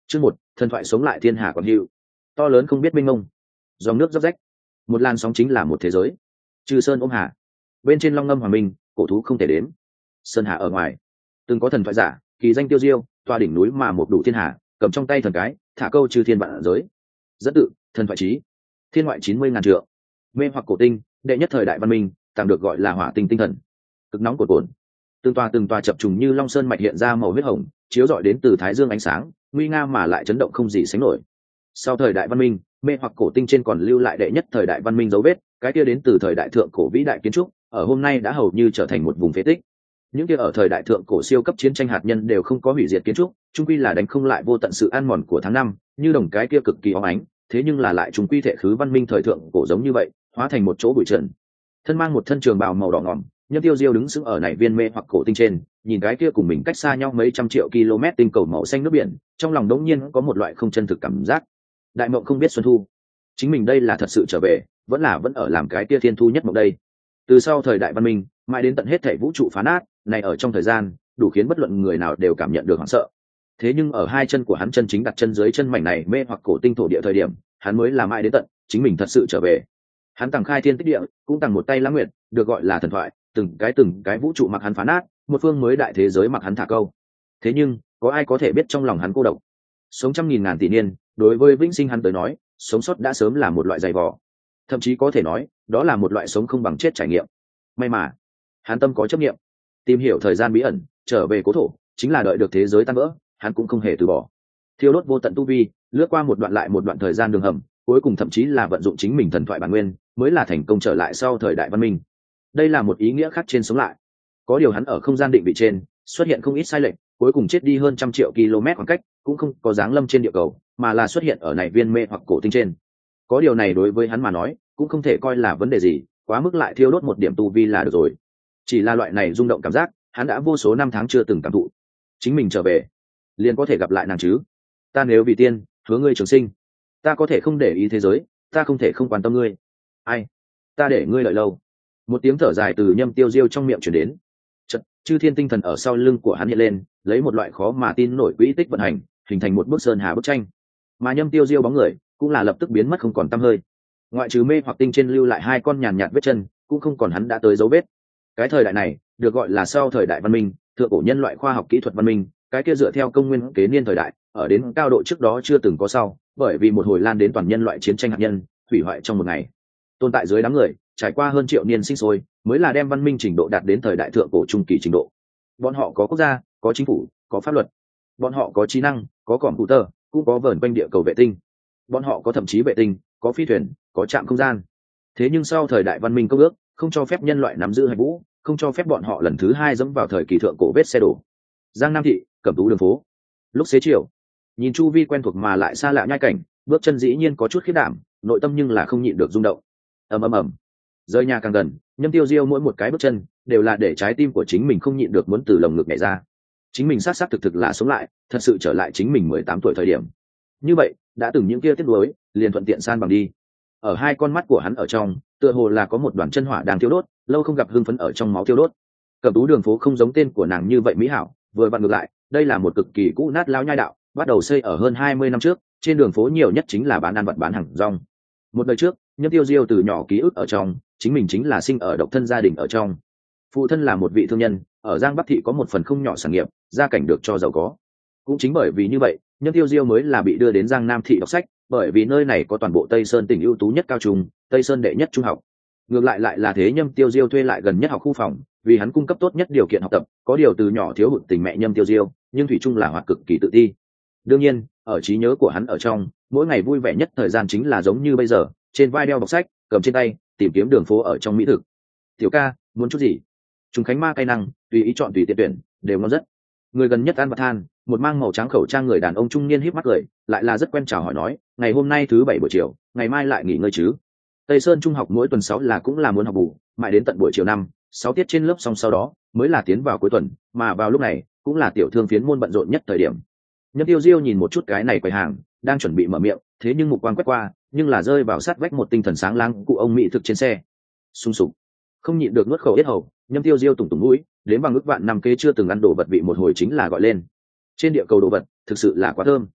Chương 1, thần thoại sống lại thiên hà còn hữu. To lớn không biết mênh mông, dòng nước róc rách, một làn sóng chính là một thế giới. Trừ sơn ôm hà, bên trên long ngâm hòa minh, cổ thú không thể đếm. Sơn hà ở ngoài, từng có thần thoại giả, kỳ danh tiêu diêu, tòa đỉnh núi mà một đủ thiên hà, cầm trong tay thần cái, thả câu trừ thiên vạn giới. Dẫn tự, thần thoại chí, thiên ngoại 90.000 trượng, mê hoặc cổ tinh, đệ nhất thời đại văn minh, tạm được gọi là hỏa tinh tinh thần. Cực nóng cồn cồn, từng tòa chập trùng như long sơn mạch hiện ra màu huyết hồng, chiếu rọi đến từ thái dương ánh sáng, nguy nga mà lại chấn động không gì sánh nổi. Sau thời đại văn minh, mê hoặc cổ tinh trên còn lưu lại đệ nhất thời đại văn minh dấu vết, cái kia đến từ thời đại thượng cổ vĩ đại kiến trúc, ở hôm nay đã hầu như trở thành một vùng phế tích. Những kia ở thời đại thượng cổ siêu cấp chiến tranh hạt nhân đều không có hủy diệt kiến trúc, chung quy là đánh không lại vô tận sự ăn mòn của tháng năm, như đồng cái kia cực kỳ óng ánh, thế nhưng là lại chung quy thể khứ văn minh thời thượng cổ giống như vậy, hóa thành một chỗ bụi trần. Thân mang một thân trường bào màu đỏ ngòm, Nhâm Tiêu Diêu đứng sững ở này viên mê hoặc cổ tinh trên, nhìn cái kia cùng mình cách xa nhau mấy trăm triệu km tinh cầu màu xanh nước biển, trong lòng đống nhiên có một loại không chân thực cảm giác. Đại mộng không biết xuân thu, chính mình đây là thật sự trở về, vẫn ở làm cái kia thiên thu nhất mộng đây. Từ sau thời đại văn minh, mãi đến tận hết thảy vũ trụ phá nát, này ở trong thời gian, đủ khiến bất luận người nào đều cảm nhận được hoảng sợ. Thế nhưng ở hai chân của hắn chân chính đặt chân dưới chân mảnh này mê hoặc cổ tinh thổ địa thời điểm, hắn mới là mãi đến tận, chính mình thật sự trở về. Hắn tàng khai thiên tích địa, cũng tàng một tay lãng nguyệt, được gọi là thần thoại, từng cái vũ trụ mặc hắn phá nát, một phương mới đại thế giới mặc hắn thả câu. Thế nhưng, có ai có thể biết trong lòng hắn cô độc? Sống trăm nghìn ngàn tỷ niên, đối với vĩnh sinh hắn tới nói, sống sót đã sớm là một loại dày vò. Thậm chí có thể nói, đó là một loại sống không bằng chết trải nghiệm. May mà, hắn tâm có chấp niệm, tìm hiểu thời gian bí ẩn, trở về cố thổ, chính là đợi được thế giới tan vỡ, hắn cũng không hề từ bỏ. Thiêu đốt vô tận tu vi, lướt qua một đoạn lại một đoạn thời gian đường hầm, cuối cùng thậm chí là vận dụng chính mình thần thoại bản nguyên, mới là thành công trở lại sau thời đại văn minh. Đây là một ý nghĩa khác trên sống lại. Có điều hắn ở không gian định vị trên xuất hiện không ít sai lệch, cuối cùng chết đi hơn 100 triệu km khoảng cách, cũng không có giáng lâm trên địa cầu, mà là xuất hiện ở này viên mê hoặc cổ tinh trên. Có điều này đối với hắn mà nói, cũng không thể coi là vấn đề gì, quá mức lại thiêu đốt một điểm tu vi là được rồi. Chỉ là loại này rung động cảm giác, hắn đã vô số năm tháng chưa từng cảm thụ. Chính mình trở về, liền có thể gặp lại nàng chứ? Ta nếu vì tiên, hứa ngươi trường sinh, ta có thể không để ý thế giới, ta không thể không quan tâm ngươi. Ai? Ta để ngươi đợi lâu. Một tiếng thở dài từ Nhâm Tiêu Diêu trong miệng truyền đến. Chợt, chư thiên tinh thần ở sau lưng của hắn hiện lên, lấy một loại khó mà tin nổi quỹ tích vận hành, hình thành một bức sơn hà bức tranh. Mà Nhâm Tiêu Diêu bóng người cũng là lập tức biến mất không còn tăm hơi. Ngoại trừ mê hoặc tinh trên lưu lại hai con nhàn nhạt vết chân, cũng không còn hắn đã tới dấu vết. Cái thời đại này được gọi là sau thời đại văn minh, thượng cổ nhân loại khoa học kỹ thuật văn minh, cái kia dựa theo công nguyên kế niên thời đại, ở đến cao độ trước đó chưa từng có sau, bởi vì một hồi lan đến toàn nhân loại chiến tranh hạt nhân, hủy hoại trong một ngày. Tồn tại dưới đám người, trải qua hơn triệu niên sinh sôi, mới là đem văn minh trình độ đạt đến thời đại thượng cổ trung kỳ trình độ. Bọn họ có quốc gia, có chính phủ, có pháp luật. Bọn họ có trí năng, có computer, cũng có vờn quanh địa cầu vệ tinh. Bọn họ có thậm chí vệ tinh, có phi thuyền, có trạm không gian. Thế nhưng sau thời đại văn minh công ước, không cho phép nhân loại nắm giữ hành vũ, không cho phép bọn họ lần thứ hai dẫm vào thời kỳ thượng cổ vết xe đổ. Giang Nam thị, Cẩm Tú đường phố. Lúc xế chiều, nhìn chu vi quen thuộc mà lại xa lạ nhai cảnh, bước chân dĩ nhiên có chút khiếp đảm, nội tâm nhưng là không nhịn được rung động. Ầm ầm ầm. Rời nhà càng gần, Nhâm Tiêu Diêu mỗi một cái bước chân đều là để trái tim của chính mình không nhịn được muốn từ lồng ngực nhảy ra. Chính mình xác thực là sống lại, thật sự trở lại chính mình 18 tuổi thời điểm. Như vậy, đã từng những kia tiếc nuối, liền thuận tiện san bằng đi. Ở hai con mắt của hắn ở trong, tựa hồ là có một đoàn chân hỏa đang thiêu đốt, lâu không gặp hưng phấn ở trong máu thiêu đốt. Cẩm Tú đường phố không giống tên của nàng như vậy mỹ hảo, vừa vặn ngược lại, đây là một cực kỳ cũ nát lao nhai đạo, bắt đầu xây ở hơn 20 năm trước, trên đường phố nhiều nhất chính là bán ăn vặt bán hàng rong. Một đời trước, Nhâm Tiêu Diêu từ nhỏ ký ức ở trong, chính mình chính là sinh ở độc thân gia đình ở trong. Phụ thân là một vị thương nhân, ở Giang Bắc thị có một phần không nhỏ sản nghiệp, gia cảnh được cho giàu có. Cũng chính bởi vì như vậy, Nhâm Tiêu Diêu mới là bị đưa đến Giang Nam thị đọc sách, bởi vì nơi này có toàn bộ Tây Sơn tỉnh ưu tú nhất cao trung, Tây Sơn đệ nhất trung học. Ngược lại là thế, Nhâm Tiêu Diêu thuê lại gần nhất học khu phòng, vì hắn cung cấp tốt nhất điều kiện học tập, có điều từ nhỏ thiếu hụt tình mẹ Nhâm Tiêu Diêu, nhưng thủy chung là hoạt cực kỳ tự ti. Đương nhiên, ở trí nhớ của hắn ở trong, mỗi ngày vui vẻ nhất thời gian chính là giống như bây giờ, trên vai đeo bọc sách, cầm trên tay, tìm kiếm đường phố ở trong mỹ thực. Tiểu ca, muốn chút gì? Trùng Khánh Ma cay năng, tùy ý chọn tùy tiện tuyển, đều ngon rất. Người gần nhất ăn bát than, một mang màu trắng khẩu trang người đàn ông trung niên híp mắt cười, lại là rất quen chào hỏi nói, ngày hôm nay thứ 7 buổi chiều, ngày mai lại nghỉ ngơi chứ? Tây Sơn trung học mỗi tuần 6 là cũng là muốn học bù, mãi đến tận buổi chiều 6 tiết trên lớp xong sau đó mới là tiến vào cuối tuần, mà vào lúc này cũng là tiểu thương phiến môn bận rộn nhất thời điểm. Nhâm Tiêu Diêu nhìn một chút cái này quầy hàng, đang chuẩn bị mở miệng, thế nhưng mục quang quét qua, nhưng là rơi vào sát vách một tinh thần sáng láng cụ ông mỹ thực trên xe. Sung sục, không nhịn được nuốt khẩu yết hầu, Nhâm Tiêu Diêu tùng tùng mũi, đến bằng ước vạn năm kế chưa từng ăn đồ vật vị một hồi chính là gọi lên. Trên địa cầu đồ vật thực sự là quá thơm.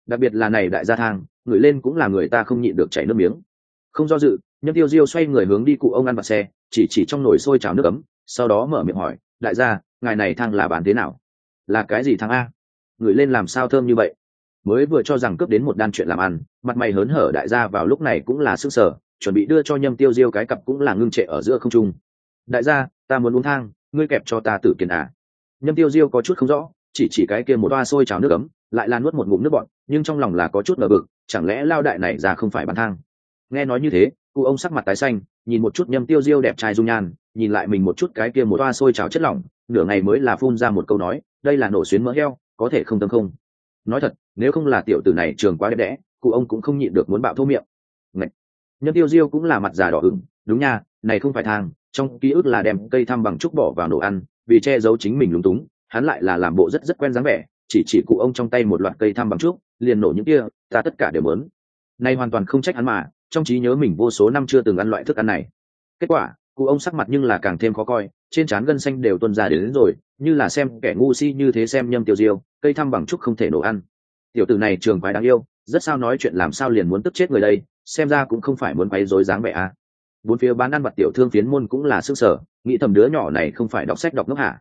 đặc biệt là này đại gia thang ngửi lên cũng là người ta không nhịn được chảy nước miếng. Không do dự, Nhâm Tiêu Diêu xoay người hướng đi cụ ông ăn vặt xe, chỉ trong nồi sôi chảo nước ấm, sau đó mở miệng hỏi, đại gia, ngài này thang là bán thế nào? Là cái gì thang a? Ngửi lên làm sao thơm như vậy? Mới vừa cho rằng cướp đến một đan chuyện làm ăn, mặt mày hớn hở đại gia vào lúc này cũng là sức sở, chuẩn bị đưa cho Nhâm Tiêu Diêu cái cặp cũng là ngưng trệ ở giữa không trung. Đại gia, ta muốn uống thang, ngươi kẹp cho ta Tử Kiền à? Nhâm Tiêu Diêu có chút không rõ, chỉ cái kia một toa sôi chảo nước ấm, lại là nuốt một ngụm nước bọt, nhưng trong lòng là có chút ngờ vực, chẳng lẽ lao đại này ra không phải bán thang? Nghe nói như thế, cụ ông sắc mặt tái xanh, nhìn một chút Nhâm Tiêu Diêu đẹp trai dung nhan, nhìn lại mình một chút cái kia một toa sôi chảo chất lỏng, nửa ngày mới là phun ra một câu nói, đây là nổ xuyến mỡ heo, có thể không tâm không? Nói thật, nếu không là tiểu tử này trường quá đẹp đẽ, cụ ông cũng không nhịn được muốn bạo thô miệng. Ngậy. Nhâm Tiêu Diêu cũng là mặt già đỏ ửng, đúng nha, này không phải thang, trong ký ức là đem cây thăm bằng trúc bỏ vào nổ ăn, vì che giấu chính mình lúng túng, hắn lại là làm bộ rất quen dáng vẻ, chỉ cụ ông trong tay một loạt cây thăm bằng trúc, liền nổ những kia, ta tất cả đều muốn. Nay hoàn toàn không trách hắn mà, trong trí nhớ mình vô số năm chưa từng ăn loại thức ăn này. Kết quả, cụ ông sắc mặt nhưng là càng thêm khó coi, trên trán gân xanh đều tuôn ra đến rồi, như là xem kẻ ngu si như thế xem Nhâm Tiêu Diêu, cây thăm bằng trúc không thể nổ ăn. Tiểu tử này trường quái đáng yêu, rất sao nói chuyện làm sao liền muốn tức chết người đây, xem ra cũng không phải muốn quấy rối dáng vẻ à. Bốn phía bán ăn vặt tiểu thương phiến môn cũng là sức sở, nghĩ thầm đứa nhỏ này không phải đọc sách đọc ngốc hả?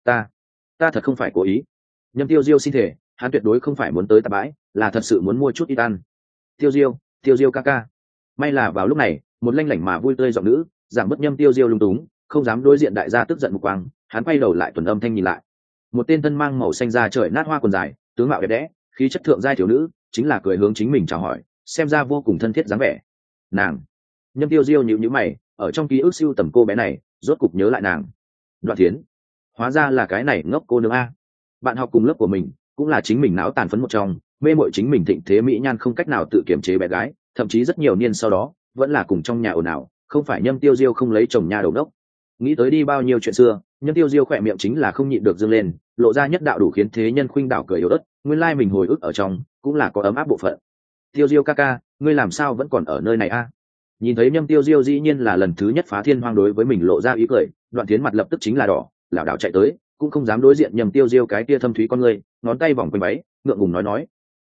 Ta thật không phải cố ý. Nhâm Tiêu Diêu xin thể, hắn tuyệt đối không phải muốn tới tạp bãi, là thật sự muốn mua chút ít ăn. Tiêu Diêu ca ca. May là vào lúc này, một lanh lảnh mà vui tươi giọng nữ, giảm bớt Nhâm Tiêu Diêu lung túng, không dám đối diện đại gia tức giận mục quang, hắn quay đầu lại tuần âm thanh nhìn lại. Một tên thân mang màu xanh da trời nát hoa quần dài, tướng mạo đẹp đẽ, khí chất thượng giai thiếu nữ, chính là cười hướng chính mình chào hỏi, xem ra vô cùng thân thiết dáng vẻ. Nàng. Nhâm Tiêu Diêu nhíu mày, ở trong ký ức siêu tầm cô bé này, rốt cục nhớ lại nàng. Đoạn Thiến. Hóa ra là cái này ngốc cô nương a. Bạn học cùng lớp của mình, cũng là chính mình não tàn phấn một trong, mê mội chính mình thịnh thế mỹ nhan không cách nào tự kiềm chế bé gái, thậm chí rất nhiều niên sau đó, vẫn là cùng trong nhà ồn ào, không phải Nhâm Tiêu Diêu không lấy chồng nhà đầu đốc. Nghĩ tới đi bao nhiêu chuyện xưa, Nhâm Tiêu Diêu khỏe miệng chính là không nhịn được dương lên, lộ ra nhất đạo đủ khiến thế nhân khuynh đảo cười yếu ớt, nguyên lai mình hồi ức ở trong, cũng là có ấm áp bộ phận. Tiêu Diêu ca ca, ngươi làm sao vẫn còn ở nơi này a? Nhìn thấy Nhâm Tiêu Diêu dĩ nhiên là lần thứ nhất phá thiên hoang đối với mình lộ ra ý cười, Đoạn Thiến mặt lập tức chính là đỏ, lảo đảo chạy tới, cũng không dám đối diện Nhâm Tiêu Diêu cái tia thâm thúy con người, ngón tay vòng quanh váy, ngượng ngùng nói,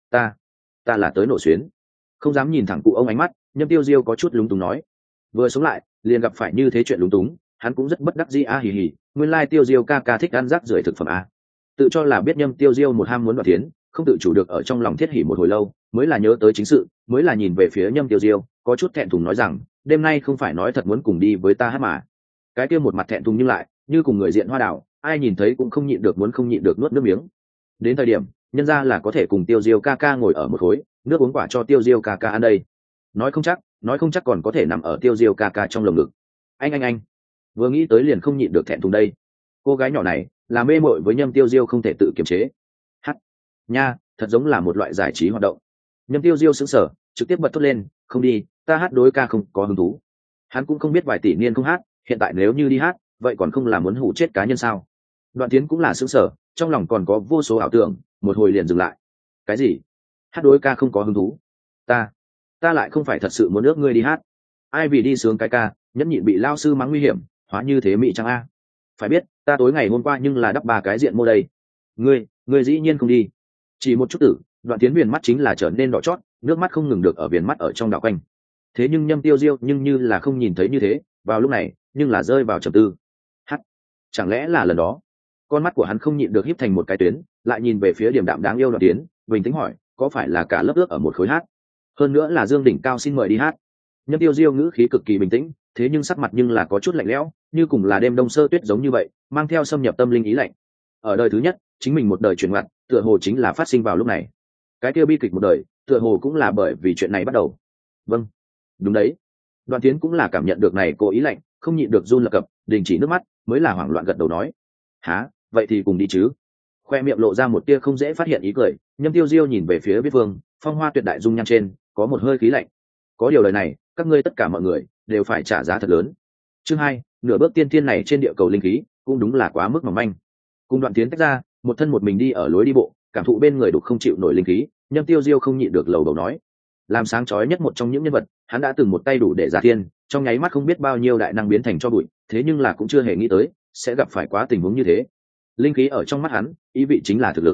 ta là tới nổ xuyến. Không dám nhìn thẳng cụ ông ánh mắt, Nhâm Tiêu Diêu có chút lúng túng nói, vừa sống lại, liền gặp phải như thế chuyện lúng túng, hắn cũng rất bất đắc dĩ a hì hì, nguyên lai Tiêu Diêu ca ca thích ăn rác rưởi thực phẩm a. Tự cho là biết Nhâm Tiêu Diêu một ham muốn Đoạn Thiến, không tự chủ được ở trong lòng thiết hỉ một hồi lâu, mới là nhớ tới chính sự, mới là nhìn về phía Nhâm Tiêu Diêu, có chút thẹn thùng nói rằng, đêm nay không phải nói thật muốn cùng đi với ta hát mà. Cái kia một mặt thẹn thùng nhưng lại, như cùng người diện hoa đảo, ai nhìn thấy cũng không nhịn được muốn không nhịn được nuốt nước miếng. Đến thời điểm, nhân ra là có thể cùng Tiêu Diêu ca ca ngồi ở một khối, nước uống quả cho Tiêu Diêu ca ca ăn đây. Nói không chắc còn có thể nằm ở Tiêu Diêu ca ca trong lồng ngực. Anh, vừa nghĩ tới liền không nhịn được thẹn thùng đây. Cô gái nhỏ này là mê mội với Nhâm Tiêu Diêu không thể tự kiềm chế. Hát nha, thật giống là một loại giải trí hoạt động. Nhâm Tiêu Diêu sững sờ, trực tiếp bật thốt lên, không đi, ta hát đối ca không có hứng thú. Hắn cũng không biết vài tỷ niên không hát, hiện tại nếu như đi hát, vậy còn không là muốn hủ chết cá nhân sao? Đoạn Thiến cũng là sững sờ, trong lòng còn có vô số ảo tưởng, một hồi liền dừng lại. Cái gì? Hát đối ca không có hứng thú? Ta lại không phải thật sự muốn ước ngươi đi hát. Ai vì đi sướng cái ca, nhẫn nhịn bị lao sư mắng nguy hiểm, hóa như thế mỹ chăng a? Phải biết, ta tối ngày hôm qua nhưng là đắp ba cái diện mô đây. Ngươi dĩ nhiên không đi. Chỉ một chút tử, Đoạn Thiến viền mắt chính là trở nên đỏ chót, nước mắt không ngừng được ở viền mắt ở trong đảo quanh. Thế nhưng Nhâm Tiêu Diêu nhưng như là không nhìn thấy như thế, vào lúc này, nhưng là rơi vào trầm tư. Hắt, chẳng lẽ là lần đó? Con mắt của hắn không nhịn được híp thành một cái tuyến, lại nhìn về phía điểm đạm đáng yêu Đoạn Thiến, bình tĩnh hỏi, có phải là cả lớp ước ở một khối hát? Hơn nữa là Dương Đỉnh Cao xin mời đi hát. Nhâm Tiêu Diêu ngữ khí cực kỳ bình tĩnh, thế nhưng sắc mặt nhưng là có chút lạnh lẽo, như cùng là đêm đông sơ tuyết giống như vậy, mang theo xâm nhập tâm linh ý lạnh. Ở đời thứ nhất, chính mình một đời chuyển ngoặt, tựa hồ chính là phát sinh vào lúc này. Cái kia bi kịch một đời, tựa hồ cũng là bởi vì chuyện này bắt đầu. Vâng, đúng đấy. Đoạn Thiến cũng là cảm nhận được này cô ý lạnh, không nhịn được run lập cập, đình chỉ nước mắt, mới là hoảng loạn gật đầu nói, há, vậy thì cùng đi chứ. Khoe miệng lộ ra một tia không dễ phát hiện ý cười, Nhâm Tiêu Diêu nhìn về phía Biết Vương, phong hoa tuyệt đại dung nhan trên, có một hơi khí lạnh. Có điều lời này, các ngươi tất cả mọi người đều phải trả giá thật lớn. Chương 2, nửa bước tiên thiên này trên địa cầu linh khí, cũng đúng là quá mức mỏng manh. Cùng Đoạn Thiến tách ra, một thân một mình đi ở lối đi bộ, cảm thụ bên người đục không chịu nổi linh khí, Nhâm Tiêu Diêu không nhịn được lầu đầu nói, làm sáng chói nhất một trong những nhân vật, hắn đã từng một tay đủ để giả thiên, trong nháy mắt không biết bao nhiêu đại năng biến thành cho bụi, thế nhưng là cũng chưa hề nghĩ tới sẽ gặp phải quá tình huống như thế. Linh khí ở trong mắt hắn, ý vị chính là thực lực.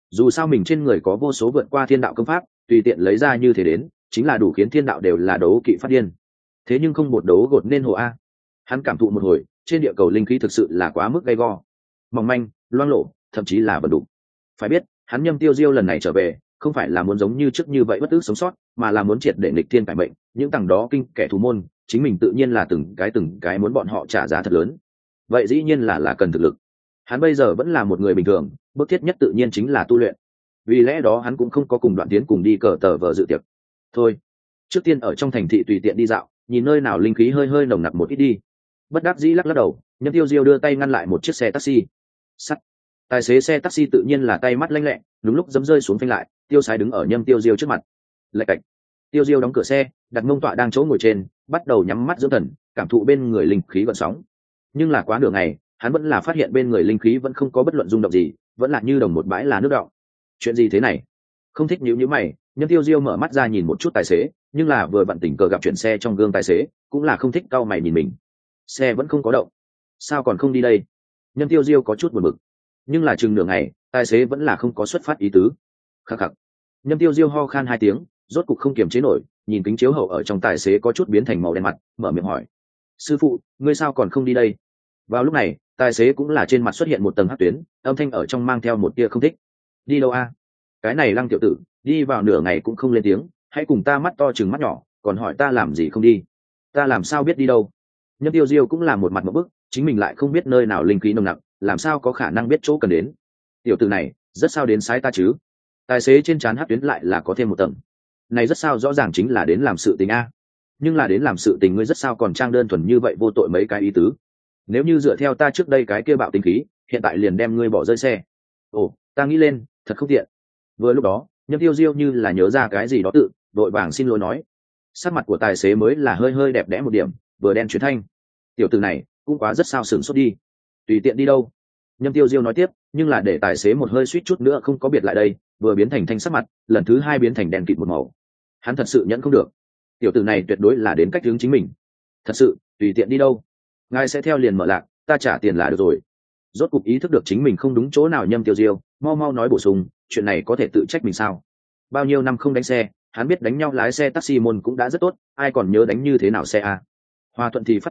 Dù sao mình trên người có vô số vượt qua thiên đạo công pháp, tùy tiện lấy ra như thế đến chính là đủ khiến thiên đạo đều là đấu kỵ phát điên. Thế nhưng không bột đấu gột nên hồ a. Hắn cảm thụ một hồi, trên địa cầu linh khí thực sự là quá mức gay go, mỏng manh, loang lộ, thậm chí là bẩn đục. Phải biết hắn Nhâm Tiêu Diêu lần này trở về không phải là muốn giống như trước như vậy bất ức sống sót, mà là muốn triệt để nghịch thiên cải mệnh. Những tầng đó kinh kẻ thù môn chính mình tự nhiên là từng cái muốn bọn họ trả giá thật lớn. Vậy dĩ nhiên là cần thực lực. Hắn bây giờ vẫn là một người bình thường, bước thiết nhất tự nhiên chính là tu luyện. Vì lẽ đó hắn cũng không có cùng Đoạn Tiến cùng đi cờ tờ vợ dự tiệc. Thôi, trước tiên ở trong thành thị tùy tiện đi dạo, nhìn nơi nào linh khí hơi nồng nặc một ít đi. Bất đắc dĩ lắc đầu, Nhâm Tiêu Diêu đưa tay ngăn lại một chiếc xe taxi. Sắt. Tài xế xe taxi tự nhiên là tay mắt lanh lẹ, đúng lúc giẫm rơi xuống phanh lại, tiêu sái đứng ở Nhâm Tiêu Diêu trước mặt. Lạch cạch. Tiêu Diêu đóng cửa xe, đặt mông tọa đang chỗ ngồi trên, bắt đầu nhắm mắt dưỡng thần, cảm thụ bên người linh khí gợn sóng. Nhưng là quá nửa ngày, hắn vẫn là phát hiện bên người linh khí vẫn không có bất luận rung động gì, vẫn là như đồng một bãi là nước đọng. Chuyện gì thế này? Không thích nhíu mày, Nhâm Tiêu Diêu mở mắt ra nhìn một chút tài xế, nhưng là vừa vặn tình cờ gặp chuyện xe trong gương tài xế, cũng là không thích cau mày nhìn mình. Xe vẫn không có động, sao còn không đi đây? Nhâm Tiêu Diêu có chút buồn bực, nhưng là chừng nửa ngày, tài xế vẫn là không có xuất phát ý tứ. Khắc khắc. Nhâm Tiêu Diêu ho khan hai tiếng, rốt cục không kiềm chế nổi, nhìn kính chiếu hậu ở trong tài xế có chút biến thành màu đen mặt, mở miệng hỏi: sư phụ, ngươi sao còn không đi đây? Vào lúc này, tài xế cũng là trên mặt xuất hiện một tầng hắc tuyến, âm thanh ở trong mang theo một tia không thích. Đi đâu a? Cái này Lăng tiểu tử, đi vào nửa ngày cũng không lên tiếng, hãy cùng ta mắt to chừng mắt nhỏ, còn hỏi ta làm gì không đi? Ta làm sao biết đi đâu? Nhâm Tiêu Diêu cũng là một mặt một bức, chính mình lại không biết nơi nào linh khí nồng nặc, làm sao có khả năng biết chỗ cần đến? Tiểu tử này, rất sao đến sái ta chứ? Tài xế trên trán hắc tuyến lại là có thêm một tầng. Này rất sao rõ ràng chính là đến làm sự tình a. Nhưng là đến làm sự tình ngươi rất sao còn trang đơn thuần như vậy vô tội mấy cái ý tứ. Nếu như dựa theo ta trước đây cái kia bạo tính khí, hiện tại liền đem ngươi bỏ rơi xe. Ồ, ta nghĩ lên, thật không tiện. Vừa lúc đó, Nhâm Tiêu Diêu như là nhớ ra cái gì đó tự, đội vàng xin lỗi nói. Sắc mặt của tài xế mới là hơi đẹp đẽ một điểm, vừa đen chuyển thanh. Tiểu tử này, cũng quá rất sao sửng sốt đi. Tùy tiện đi đâu? Nhâm Tiêu Diêu nói tiếp, nhưng là để tài xế một hơi suýt chút nữa không có biệt lại đây, vừa biến thành thanh sắc mặt, lần thứ hai biến thành đen kịt một màu. Hắn thật sự nhẫn không được. Tiểu tử này tuyệt đối là đến cách hướng chính mình. Thật sự, tùy tiện đi đâu, ngài sẽ theo liền mở lạc, ta trả tiền là được rồi. Rốt cục ý thức được chính mình không đúng chỗ nào, Nhâm Tiêu Diêu mau nói bổ sung, chuyện này có thể tự trách mình sao? Bao nhiêu năm không đánh xe, hắn biết đánh nhau lái xe taxi môn cũng đã rất tốt, ai còn nhớ đánh như thế nào xe a? Hòa thuận thì phát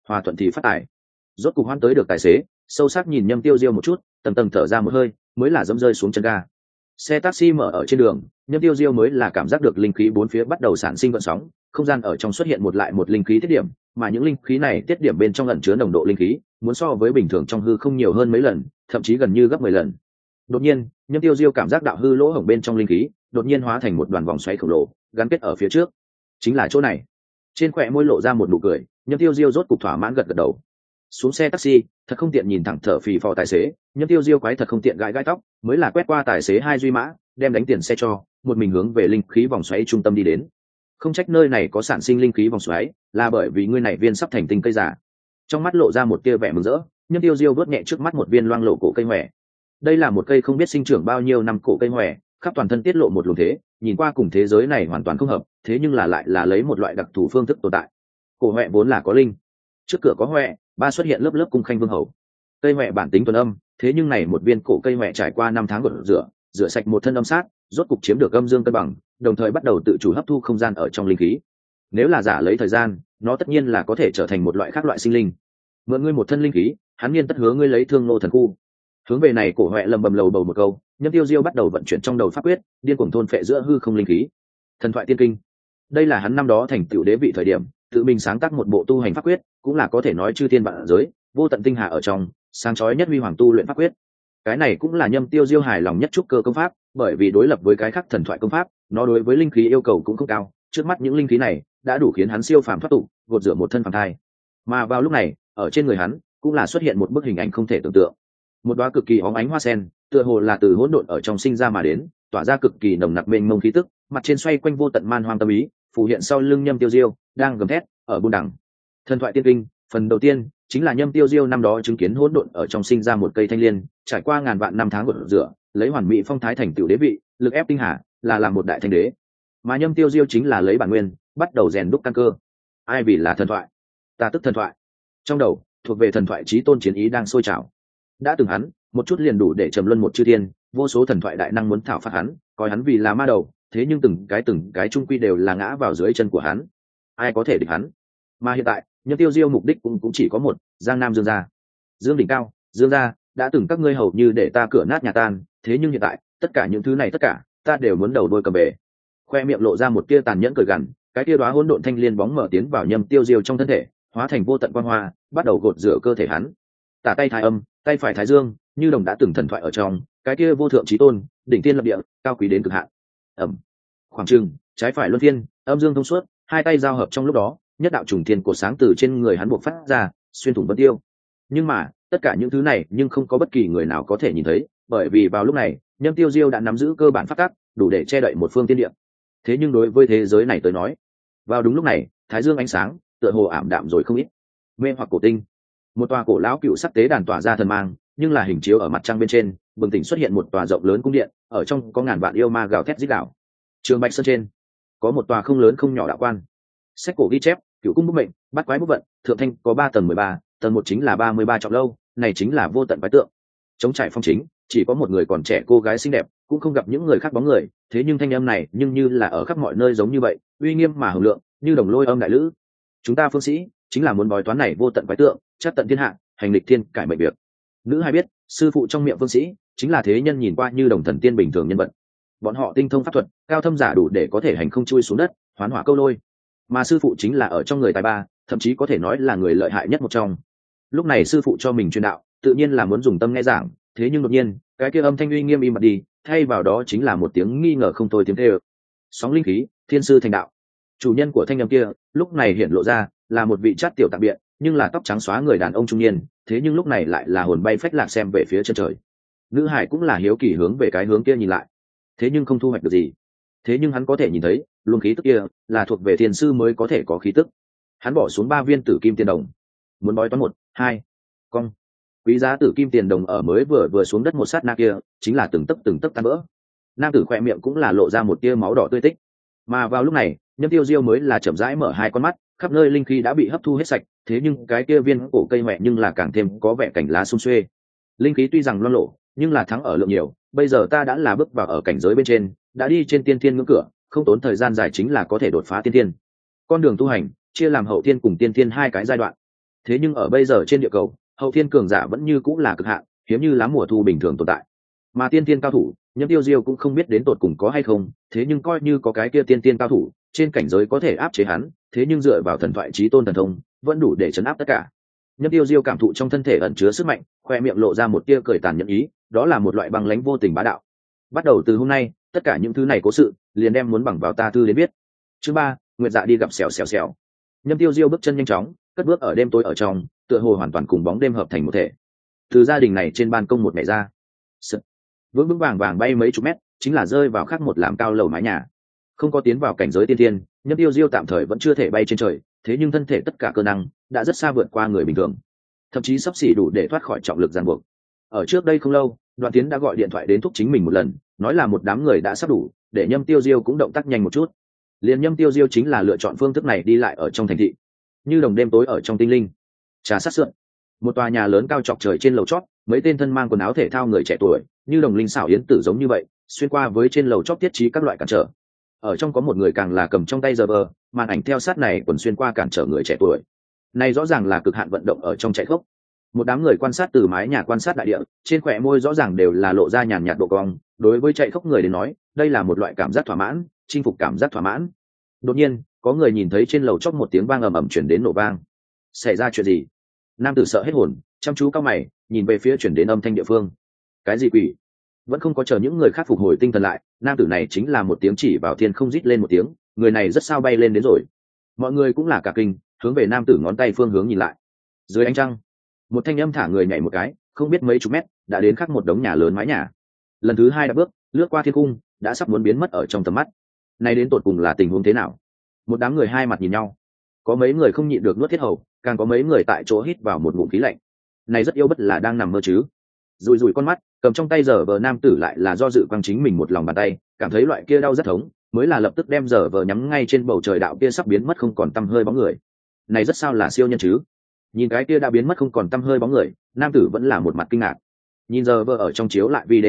tài. Rốt cục hoan tới được tài xế, sâu sắc nhìn Nhâm Tiêu Diêu một chút, tầng thở ra một hơi, mới là dẫm rơi xuống chân ga. Xe taxi mở ở trên đường, Nhâm Tiêu Diêu mới là cảm giác được linh khí bốn phía bắt đầu sản sinh gợn sóng, không gian ở trong xuất hiện một lại một linh khí tiết điểm, mà những linh khí này tiết điểm bên trong ẩn chứa nồng độ linh khí muốn so với bình thường trong hư không nhiều hơn mấy lần, thậm chí gần như gấp 10 lần. Đột nhiên, Nhâm Tiêu Diêu cảm giác đạo hư lỗ hổng bên trong linh khí đột nhiên hóa thành một đoàn vòng xoáy khổng lồ, gắn kết ở phía trước. Chính là chỗ này. Trên khóe môi lộ ra một nụ cười, Nhâm Tiêu Diêu rốt cục thỏa mãn gật đầu. Xuống xe taxi, thật không tiện nhìn thẳng thở phì phò tài xế, Nhâm Tiêu Diêu quái thật không tiện gãi tóc, mới là quét qua tài xế hai duy mã, đem đánh tiền xe cho, một mình hướng về linh khí vòng xoáy trung tâm đi đến. Không trách nơi này có sản sinh linh khí vòng xoáy, là bởi vì ngươi này viên sắp thành tinh cây giả. Trong mắt lộ ra một tia vẻ mừng rỡ, Nhâm Tiêu Diêu vớt nhẹ trước mắt một viên loang lổ cổ cây hoè. Đây là một cây không biết sinh trưởng bao nhiêu năm cổ cây hoè, khắp toàn thân tiết lộ một luồng thế, nhìn qua cùng thế giới này hoàn toàn không hợp, thế nhưng là lại là lấy một loại đặc thù phương thức tồn tại. Cổ hoè vốn là có linh, trước cửa có hoè, ba xuất hiện lớp cung khanh vương hầu. Cây hoè bản tính tuần âm, thế nhưng này một viên cổ cây hoè trải qua 5 tháng gột rửa sạch một thân âm sát, rốt cục chiếm được âm dương cân bằng, đồng thời bắt đầu tự chủ hấp thu không gian ở trong linh khí. Nếu là giả lấy thời gian, nó tất nhiên là có thể trở thành một loại khác loại sinh linh. Mượn ngươi một thân linh khí, hắn nhiên tất hứa ngươi lấy thương nô thần khu. Hướng về này cổ hoè lầm bầm lầu bầu một câu, Nhâm Tiêu Diêu bắt đầu vận chuyển trong đầu pháp quyết, điên cuồng thôn phệ giữa hư không linh khí. Thần thoại tiên kinh, đây là hắn năm đó thành tựu đế vị thời điểm tự mình sáng tác một bộ tu hành pháp quyết, cũng là có thể nói chư thiên vạn giới vô tận tinh hà ở trong sáng chói nhất huy hoàng tu luyện pháp quyết. Cái này cũng là Nhâm Tiêu Diêu hài lòng nhất trúc cơ công pháp, bởi vì đối lập với cái khác thần thoại công pháp, nó đối với linh khí yêu cầu cũng không cao, trước mắt những linh khí này đã đủ khiến hắn siêu phàm thoát tục, gột rửa một thân phàm thai. Mà vào lúc này, ở trên người hắn cũng là xuất hiện một bức hình ảnh không thể tưởng tượng. Một đóa cực kỳ óng ánh hoa sen, tựa hồ là từ hỗn độn ở trong sinh ra mà đến, tỏa ra cực kỳ nồng nặc mênh mông khí tức, mặt trên xoay quanh vô tận man hoang tâm ý, phù hiện sau lưng Nhâm Tiêu Diêu, đang gầm thét ở buôn đẳng. Thần thoại tiên kinh, phần đầu tiên chính là Nhâm Tiêu Diêu năm đó chứng kiến hỗn độn ở trong sinh ra một cây thanh liên, trải qua ngàn vạn năm tháng gột rửa, lấy hoàn mỹ phong thái thành tựu đế vị, lực ép tinh hà, là làm một đại thanh đế. Mà Nhâm Tiêu Diêu chính là lấy bản nguyên, bắt đầu rèn đúc căn cơ. Ai vì là thần thoại, ta tức thần thoại. Trong đầu thuộc về thần thoại chí tôn chiến ý đang sôi trào. Đã từng hắn, một chút liền đủ để trầm luân một chư thiên, vô số thần thoại đại năng muốn thảo phạt hắn, coi hắn vì là ma đầu, thế nhưng từng cái trung quy đều là ngã vào dưới chân của hắn, ai có thể địch hắn. Mà hiện tại Nhâm Tiêu Diêu mục đích cũng chỉ có một, Giang Nam Dương gia. Dương đỉnh cao, Dương gia, đã từng các ngươi hầu như để ta cửa nát nhà tan, thế nhưng hiện tại tất cả những thứ này tất cả ta đều muốn đầu đuôi cầm bể. Khoe miệng lộ ra một tia tàn nhẫn cười gằn, cái tia đóa hỗn độn thanh liên bóng mở tiến vào Nhâm Tiêu Diêu trong thân thể, hóa thành vô tận quang hoa, bắt đầu gột rửa cơ thể hắn. Tả tay thái âm, tay phải thái dương, như đồng đã từng thần thoại ở trong, cái kia vô thượng chí tôn, đỉnh tiên lập địa, cao quý đến cực hạn. Ầm. Khoảng trừng, trái phải luân phiên, âm dương thông suốt, hai tay giao hợp trong lúc đó, nhất đạo trùng thiên cột sáng từ trên người hắn bộc phát ra, xuyên thủng vân tiêu. Nhưng mà tất cả những thứ này nhưng không có bất kỳ người nào có thể nhìn thấy, bởi vì vào lúc này Nhâm Tiêu Diêu đã nắm giữ cơ bản pháp tắc, đủ để che đậy một phương tiên địa. Thế nhưng đối với thế giới này tới nói, vào đúng lúc này thái dương ánh sáng tựa hồ ảm đạm rồi không ít. Mê hoặc cổ tinh, một tòa cổ lão cựu sắc tế đàn tỏa ra thần mang, nhưng là hình chiếu ở mặt trăng bên trên, bừng tỉnh xuất hiện một tòa rộng lớn cung điện, ở trong có ngàn vạn yêu ma gào thét rít gào. Trường Bạch Sơn trên có một tòa không lớn không nhỏ đạo quan. Sách cổ ghi chép, cựu cung bút mệnh, bát quái bút vận, thượng thanh có 3 tầng 13, tầng 1 chính là 33 trọng lâu, này chính là vô tận quái tượng. Chống trải phong chính, chỉ có một người còn trẻ cô gái xinh đẹp, cũng không gặp những người khác bóng người, thế nhưng thanh âm này nhưng như là ở khắp mọi nơi giống như vậy, uy nghiêm mà hùng lượng, như đồng lôi âm đại lữ. Chúng ta phương sĩ chính là muốn bói toán này vô tận quái tượng, chắc tận thiên hạ, hành lịch thiên cải mệnh việc. Nữ hay biết, sư phụ trong miệng phương sĩ chính là thế nhân nhìn qua như đồng thần tiên bình thường nhân vật. Bọn họ tinh thông pháp thuật, cao thâm giả đủ để có thể hành không chui xuống đất, hoán hỏa câu lôi. Mà sư phụ chính là ở trong người tài ba, thậm chí có thể nói là người lợi hại nhất một trong. Lúc này sư phụ cho mình truyền đạo, tự nhiên là muốn dùng tâm nghe giảng, thế nhưng đột nhiên cái kia âm thanh uy nghiêm im bặt đi, thay vào đó chính là một tiếng nghi ngờ không thôi tiếng kêu. Sóng linh khí, thiên sư thành đạo. Chủ nhân của thanh âm kia lúc này hiện lộ ra là một vị chát tiểu tạp biện, nhưng là tóc trắng xóa người đàn ông trung niên, thế nhưng lúc này lại là hồn bay phách lạc xem về phía chân trời. Nữ hải cũng là hiếu kỳ hướng về cái hướng kia nhìn lại, thế nhưng không thu hoạch được gì. Thế nhưng hắn có thể nhìn thấy luồng khí tức kia là thuộc về thiên sư mới có thể có khí tức. Hắn bỏ xuống 3 viên tử kim tiền đồng, muốn bói toán 1, 2, cong. Quý giá tử kim tiền đồng ở mới vừa xuống đất một sát na kia chính là từng tấc tan vỡ. Nam tử khoe miệng cũng là lộ ra một tia máu đỏ tươi tích. Mà vào lúc này Nhâm Tiêu Diêu mới là chậm rãi mở hai con mắt, khắp nơi linh khí đã bị hấp thu hết sạch, thế nhưng cái kia viên cổ cây mẹ nhưng là càng thêm có vẻ cảnh lá sum xuê. Linh khí tuy rằng loang lộ, nhưng là thắng ở lượng nhiều, bây giờ ta đã là bước vào ở cảnh giới bên trên, đã đi trên tiên thiên ngưỡng cửa, không tốn thời gian dài chính là có thể đột phá tiên thiên. Con đường tu hành chia làm hậu thiên cùng tiên thiên hai cái giai đoạn. Thế nhưng ở bây giờ trên địa cầu, hậu thiên cường giả vẫn như cũng là cực hạn, hiếm như lá mùa thu bình thường tồn tại. Mà tiên thiên cao thủ, Nhâm Tiêu Diêu cũng không biết đến tột cùng có hay không, thế nhưng coi như có cái kia tiên thiên cao thủ, trên cảnh giới có thể áp chế hắn, thế nhưng dựa vào thần thoại chí tôn thần thông, vẫn đủ để chấn áp tất cả. Nhâm Tiêu Diêu cảm thụ trong thân thể ẩn chứa sức mạnh, khoe miệng lộ ra một tia cười tàn nhẫn ý, đó là một loại băng lãnh vô tình bá đạo. Bắt đầu từ hôm nay, tất cả những thứ này cố sự, liền đem muốn bằng vào ta thư đến biết. Chương 3, Nguyệt Dạ đi gặp xèo xèo xèo. Nhâm Tiêu Diêu bước chân nhanh chóng, cất bước ở đêm tối ở trong, tựa hồ hoàn toàn cùng bóng đêm hợp thành một thể. Từ gia đình này trên ban công một nhảy ra, vững vững vàng vàng bay mấy chục mét, chính là rơi vào khác một làm cao lầu mái nhà. Không có tiến vào cảnh giới tiên thiên, Nhâm Tiêu Diêu tạm thời vẫn chưa thể bay trên trời, thế nhưng thân thể tất cả cơ năng đã rất xa vượt qua người bình thường, thậm chí sắp xỉ đủ để thoát khỏi trọng lực ràng buộc. Ở trước đây không lâu, Đoàn Tiến đã gọi điện thoại đến thúc chính mình một lần, nói là một đám người đã sắp đủ, để Nhâm Tiêu Diêu cũng động tác nhanh một chút. Liền Nhâm Tiêu Diêu chính là lựa chọn phương thức này đi lại ở trong thành thị, như đồng đêm tối ở trong tinh linh. Trà sát sượn, một tòa nhà lớn cao chọc trời trên lầu chót, mấy tên thân mang quần áo thể thao người trẻ tuổi, như đồng linh xảo yến tử giống như vậy, xuyên qua với trên lầu chót tiết trí các loại cản trở. Ở trong có một người càng là cầm trong tay giờ vờ, màn ảnh theo sát này quần xuyên qua cản trở người trẻ tuổi. Này rõ ràng là cực hạn vận động ở trong chạy khốc. Một đám người quan sát từ mái nhà quan sát đại địa, trên khóe môi rõ ràng đều là lộ ra nhàn nhạt độ cong. Đối với chạy khốc người đến nói, đây là một loại cảm giác thỏa mãn, chinh phục cảm giác thỏa mãn. Đột nhiên, có người nhìn thấy trên lầu chót một tiếng vang ầm ầm chuyển đến nổ vang. Xảy ra chuyện gì? Nam tử sợ hết hồn, chăm chú cao mày, nhìn về phía chuyển đến âm thanh địa phương. Cái gì quỷ? Vẫn không có chờ những người khác phục hồi tinh thần lại, nam tử này chính là một tiếng chỉ vào thiên không rít lên một tiếng, người này rất sao bay lên đến rồi. Mọi người cũng là cả kinh, hướng về nam tử ngón tay phương hướng nhìn lại. Dưới ánh trăng, một thanh âm thả người nhảy một cái, không biết mấy chục mét, đã đến khắc một đống nhà lớn mái nhà. Lần thứ 2 đã bước, lướt qua thiên cung, đã sắp muốn biến mất ở trong tầm mắt. Này đến tột cùng là tình huống thế nào? Một đám người hai mặt nhìn nhau, có mấy người không nhịn được nuốt thiết hầu, càng có mấy người tại chỗ hít vào một ngụm khí lạnh. Này rất yêu bất là đang nằm mơ chứ? Rùi rùi con mắt, cầm trong tay giờ vờ nam tử lại là do dự quăng chính mình một lòng bàn tay, cảm thấy loại kia đau rất thống, mới là lập tức đem giờ vờ nhắm ngay trên bầu trời đạo kia sắp biến mất không còn tăm hơi bóng người. Này rất sao là siêu nhân chứ? Nhìn cái kia đã biến mất không còn tăm hơi bóng người, nam tử vẫn là một mặt kinh ngạc. Nhìn giờ vờ ở trong chiếu lại video,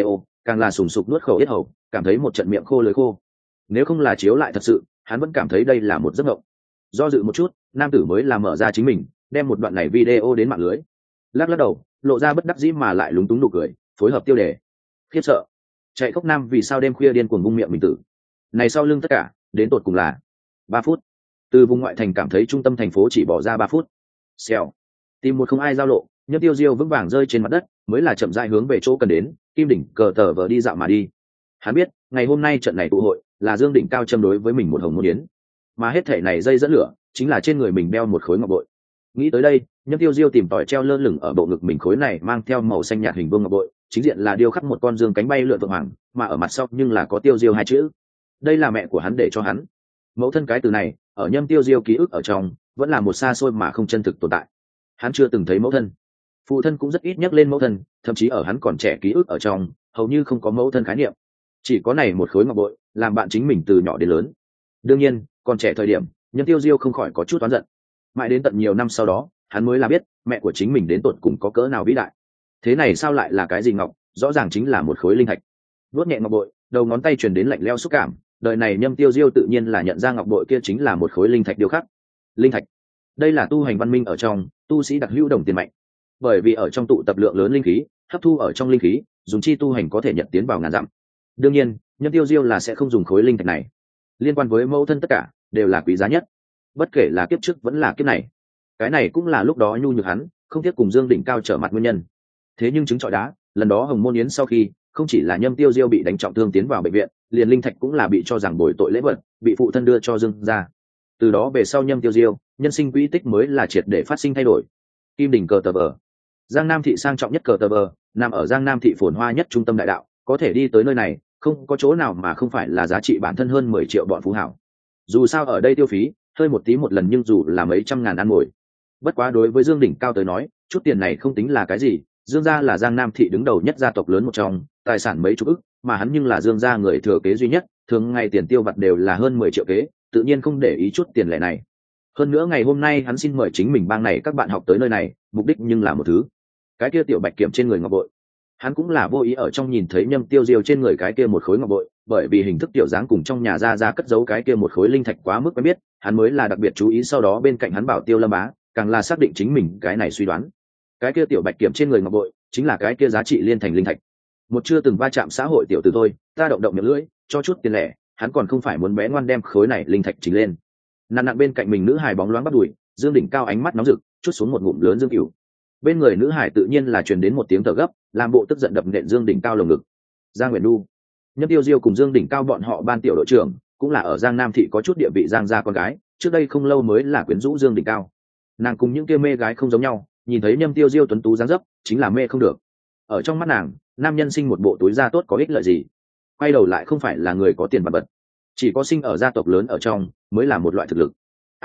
càng là sùng sục nuốt khẩu yết hầu, cảm thấy một trận miệng khô lưỡi khô. Nếu không là chiếu lại thật sự, hắn vẫn cảm thấy đây là một giấc mộng. Do dự một chút, nam tử mới là mở ra chính mình, đem một đoạn này video đến mạng lưới. Lắc lắc đầu, lộ ra bất đắc dĩ mà lại lúng túng nụ cười, phối hợp tiêu đề. Khiếp sợ. Chạy khốc nam vì sao đêm khuya điên cuồng bung miệng mình tử. Này sau lưng tất cả, đến tột cùng là 3 phút. Từ vùng ngoại thành cảm thấy trung tâm thành phố chỉ bỏ ra 3 phút. Xèo. Tìm một không ai giao lộ, Nhâm Tiêu Diêu vững vàng rơi trên mặt đất, mới là chậm rãi hướng về chỗ cần đến, Kim đỉnh cờ tờ vờ đi dạo mà đi. Hắn biết, ngày hôm nay trận này tụ hội, là Dương Đỉnh Cao châm đối với mình một hồng môn yến, mà hết thể này dây dẫn lửa, chính là trên người mình đeo một khối ngọc bội. Nghĩ tới đây, Nhâm Tiêu Diêu tìm tỏi treo lơ lửng ở bộ ngực mình khối này mang theo màu xanh nhạt hình vuông ngọc bội, chính diện là điêu khắc một con dương cánh bay lượn vượng hoàng, mà ở mặt sau nhưng là có Tiêu Diêu hai chữ. Đây là mẹ của hắn để cho hắn. Mẫu thân cái từ này, ở Nhâm Tiêu Diêu ký ức ở trong, vẫn là một xa xôi mà không chân thực tồn tại. Hắn chưa từng thấy mẫu thân, phụ thân cũng rất ít nhắc lên mẫu thân, thậm chí ở hắn còn trẻ ký ức ở trong, hầu như không có mẫu thân khái niệm. Chỉ có này một khối ngọc bội, làm bạn chính mình từ nhỏ đến lớn. Đương nhiên, còn trẻ thời điểm, Nhâm Tiêu Diêu không khỏi có chút oán giận. Mãi đến tận nhiều năm sau đó, hắn mới là biết, mẹ của chính mình đến tột cùng có cỡ nào vĩ đại. Thế này sao lại là cái gì ngọc, rõ ràng chính là một khối linh thạch. Vuốt nhẹ ngọc bội, đầu ngón tay truyền đến lạnh lẽo xúc cảm, đời này Nhâm Tiêu Diêu tự nhiên là nhận ra ngọc bội kia chính là một khối linh thạch điêu khắc. Linh thạch, đây là tu hành văn minh ở trong, tu sĩ đặc hữu đồng tiền mạnh. Bởi vì ở trong tụ tập lượng lớn linh khí, hấp thu ở trong linh khí, dùng chi tu hành có thể nhận tiến vào ngàn dặm. Đương nhiên, Nhâm Tiêu Diêu là sẽ không dùng khối linh thạch này. Liên quan với mẫu thân tất cả đều là quý giá nhất, bất kể là kiếp trước vẫn là kiếp này. Cái này cũng là lúc đó nhu nhược hắn không tiếc cùng Dương Đỉnh Cao trở mặt nguyên nhân. Thế nhưng chứng trọi đá, lần đó Hồng Môn Yến sau khi, không chỉ là Nhâm Tiêu Diêu bị đánh trọng thương tiến vào bệnh viện, liền linh thạch cũng là bị cho rằng bồi tội lễ vật, bị phụ thân đưa cho Dương ra. Từ đó về sau Nhâm Tiêu Diêu, nhân sinh quỹ tích mới là triệt để phát sinh thay đổi. Kim đỉnh cờ tờ vờ, Giang Nam thị sang trọng nhất cờ tờ vờ, nằm ở Giang Nam thị phồn hoa nhất trung tâm đại đạo, có thể đi tới nơi này, không có chỗ nào mà không phải là giá trị bản thân hơn 10 triệu bọn phú hảo. Dù sao ở đây tiêu phí hơi một tí một lần, nhưng dù là mấy trăm ngàn ăn ngồi. Bất quá đối với Dương Đỉnh Cao tới nói, chút tiền này không tính là cái gì. Dương gia là Giang Nam thị đứng đầu nhất gia tộc lớn một trong, tài sản mấy chục ức, mà hắn nhưng là Dương gia người thừa kế duy nhất, thường ngày tiền tiêu vặt đều là hơn 10 triệu kế, tự nhiên không để ý chút tiền lẻ này. Hơn nữa ngày hôm nay hắn xin mời chính mình bang này các bạn học tới nơi này, mục đích nhưng là một thứ. Cái kia tiểu bạch kiểm trên người ngọc bội. Hắn cũng là vô ý ở trong nhìn thấy Nhâm Tiêu Diêu trên người cái kia một khối ngọc bội, bởi vì hình thức tiểu dáng cùng trong nhà ra cất giấu cái kia một khối linh thạch quá mức quen biết, hắn mới là đặc biệt chú ý. Sau đó bên cạnh hắn bảo Tiêu Lâm Bá, càng là xác định chính mình cái này suy đoán. Cái kia tiểu bạch kiểm trên người ngọc bội, chính là cái kia giá trị liên thành linh thạch. Một chưa từng va chạm xã hội tiểu tử thôi, ta động động miệng lưỡi, cho chút tiền lẻ, hắn còn không phải muốn bé ngoan đem khối này linh thạch chỉnh lên. Nặn nặn bên cạnh mình nữ hài bóng loáng bắt đùi, Dương Đỉnh Cao ánh mắt nóng rực, chút xuống một ngụm lớn dương cửu. Bên người nữ hải tự nhiên là truyền đến một tiếng thở gấp, làm bộ tức giận đập nện Dương Đỉnh Cao lồng ngực. Giang Nguyện Nu, Nhâm Tiêu Diêu cùng Dương Đỉnh Cao bọn họ ban tiểu đội trưởng, cũng là ở Giang Nam thị có chút địa vị Giang gia con gái, trước đây không lâu mới là quyến rũ Dương Đỉnh Cao. Nàng cùng những kia mê gái không giống nhau, nhìn thấy Nhâm Tiêu Diêu tuấn tú dáng dấp, chính là mê không được. Ở trong mắt nàng, nam nhân sinh một bộ túi da tốt có ích lợi gì? Quay đầu lại không phải là người có tiền bật bật, chỉ có sinh ở gia tộc lớn ở trong mới là một loại thực lực.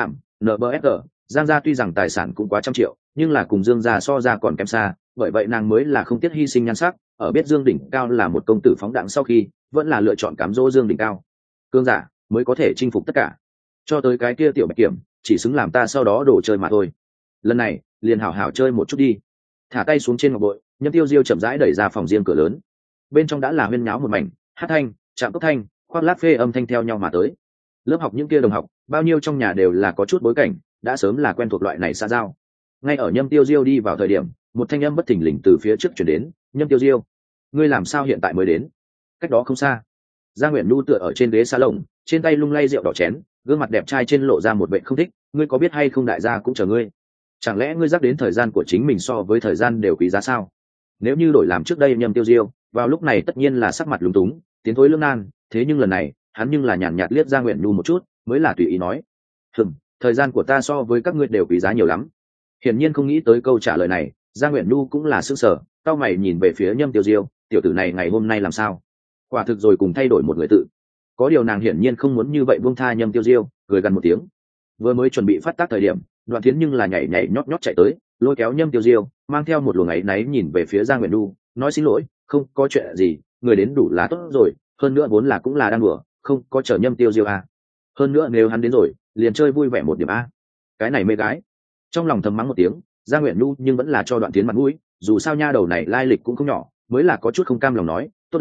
NBFR, Giang gia tuy rằng tài sản cũng quá trăm triệu, nhưng là cùng Dương gia so ra còn kém xa, bởi vậy nàng mới là không tiếc hy sinh nhan sắc, ở biết Dương Đỉnh Cao là một công tử phóng đẳng sau khi, vẫn là lựa chọn cám dỗ Dương Đỉnh Cao. Cương giả mới có thể chinh phục tất cả. Cho tới cái kia tiểu bạch kiểm, chỉ xứng làm ta sau đó đồ chơi mà thôi. Lần này, liền hảo hảo chơi một chút đi. Thả tay xuống trên ngọc bội, Nhâm Tiêu Diêu chậm rãi đẩy ra phòng riêng cửa lớn. Bên trong đã là huyên nháo một mảnh, hát thanh, chạm cốc thanh, khoác lác phê âm thanh theo nhau mà tới. Lớp học những kia đồng học, bao nhiêu trong nhà đều là có chút bối cảnh, đã sớm là quen thuộc loại này xã giao. Ngay ở Nhâm Tiêu Diêu đi vào thời điểm, một thanh âm bất thình lình từ phía trước chuyển đến. Nhâm Tiêu Diêu, ngươi làm sao hiện tại mới đến? Cách đó không xa, Giang Nguyện Nhu tựa ở trên ghế salon, trên tay lung lay rượu đỏ chén, gương mặt đẹp trai trên lộ ra một vẻ không thích. Ngươi có biết hay không, đại gia cũng chờ ngươi. Chẳng lẽ ngươi giác đến thời gian của chính mình so với thời gian đều quý giá sao? Nếu như đổi làm trước đây Nhâm Tiêu Diêu, vào lúc này tất nhiên là sắc mặt lúng túng, tiến thối lưỡng nan. Thế nhưng lần này, hắn nhưng là nhàn nhạt liếc Giang Nguyện Nhu một chút, mới là tùy ý nói: thời gian của ta so với các ngươi đều quý giá nhiều lắm. Hiển nhiên không nghĩ tới câu trả lời này, Giang Nguyện Nhu cũng là sững sờ, cau mày nhìn về phía Nhâm Tiêu Diêu, tiểu tử này ngày hôm nay làm sao? Quả thực rồi cùng thay đổi một người tự. Có điều nàng hiển nhiên không muốn như vậy buông tha Nhâm Tiêu Diêu, cười gần một tiếng. Vừa mới chuẩn bị phát tác thời điểm, Đoạn Thiến nhưng là nhảy nhảy nhót nhót chạy tới, lôi kéo Nhâm Tiêu Diêu, mang theo một luồng áy náy nhìn về phía Giang Nguyện Nhu, nói xin lỗi, không có chuyện gì, người đến đủ là tốt rồi, hơn nữa vốn là cũng là đang đùa, không có chờ Nhâm Tiêu Diêu à. Hơn nữa nếu hắn đến rồi, liền chơi vui vẻ một điểm a. Cái này mê gái. Trong lòng thầm mắng một tiếng, Giang Nguyện Nhu nhưng vẫn là cho Đoạn Thiến mặt mũi, dù sao nha đầu này lai lịch cũng không nhỏ, mới là có chút không cam lòng nói, tốt lắm,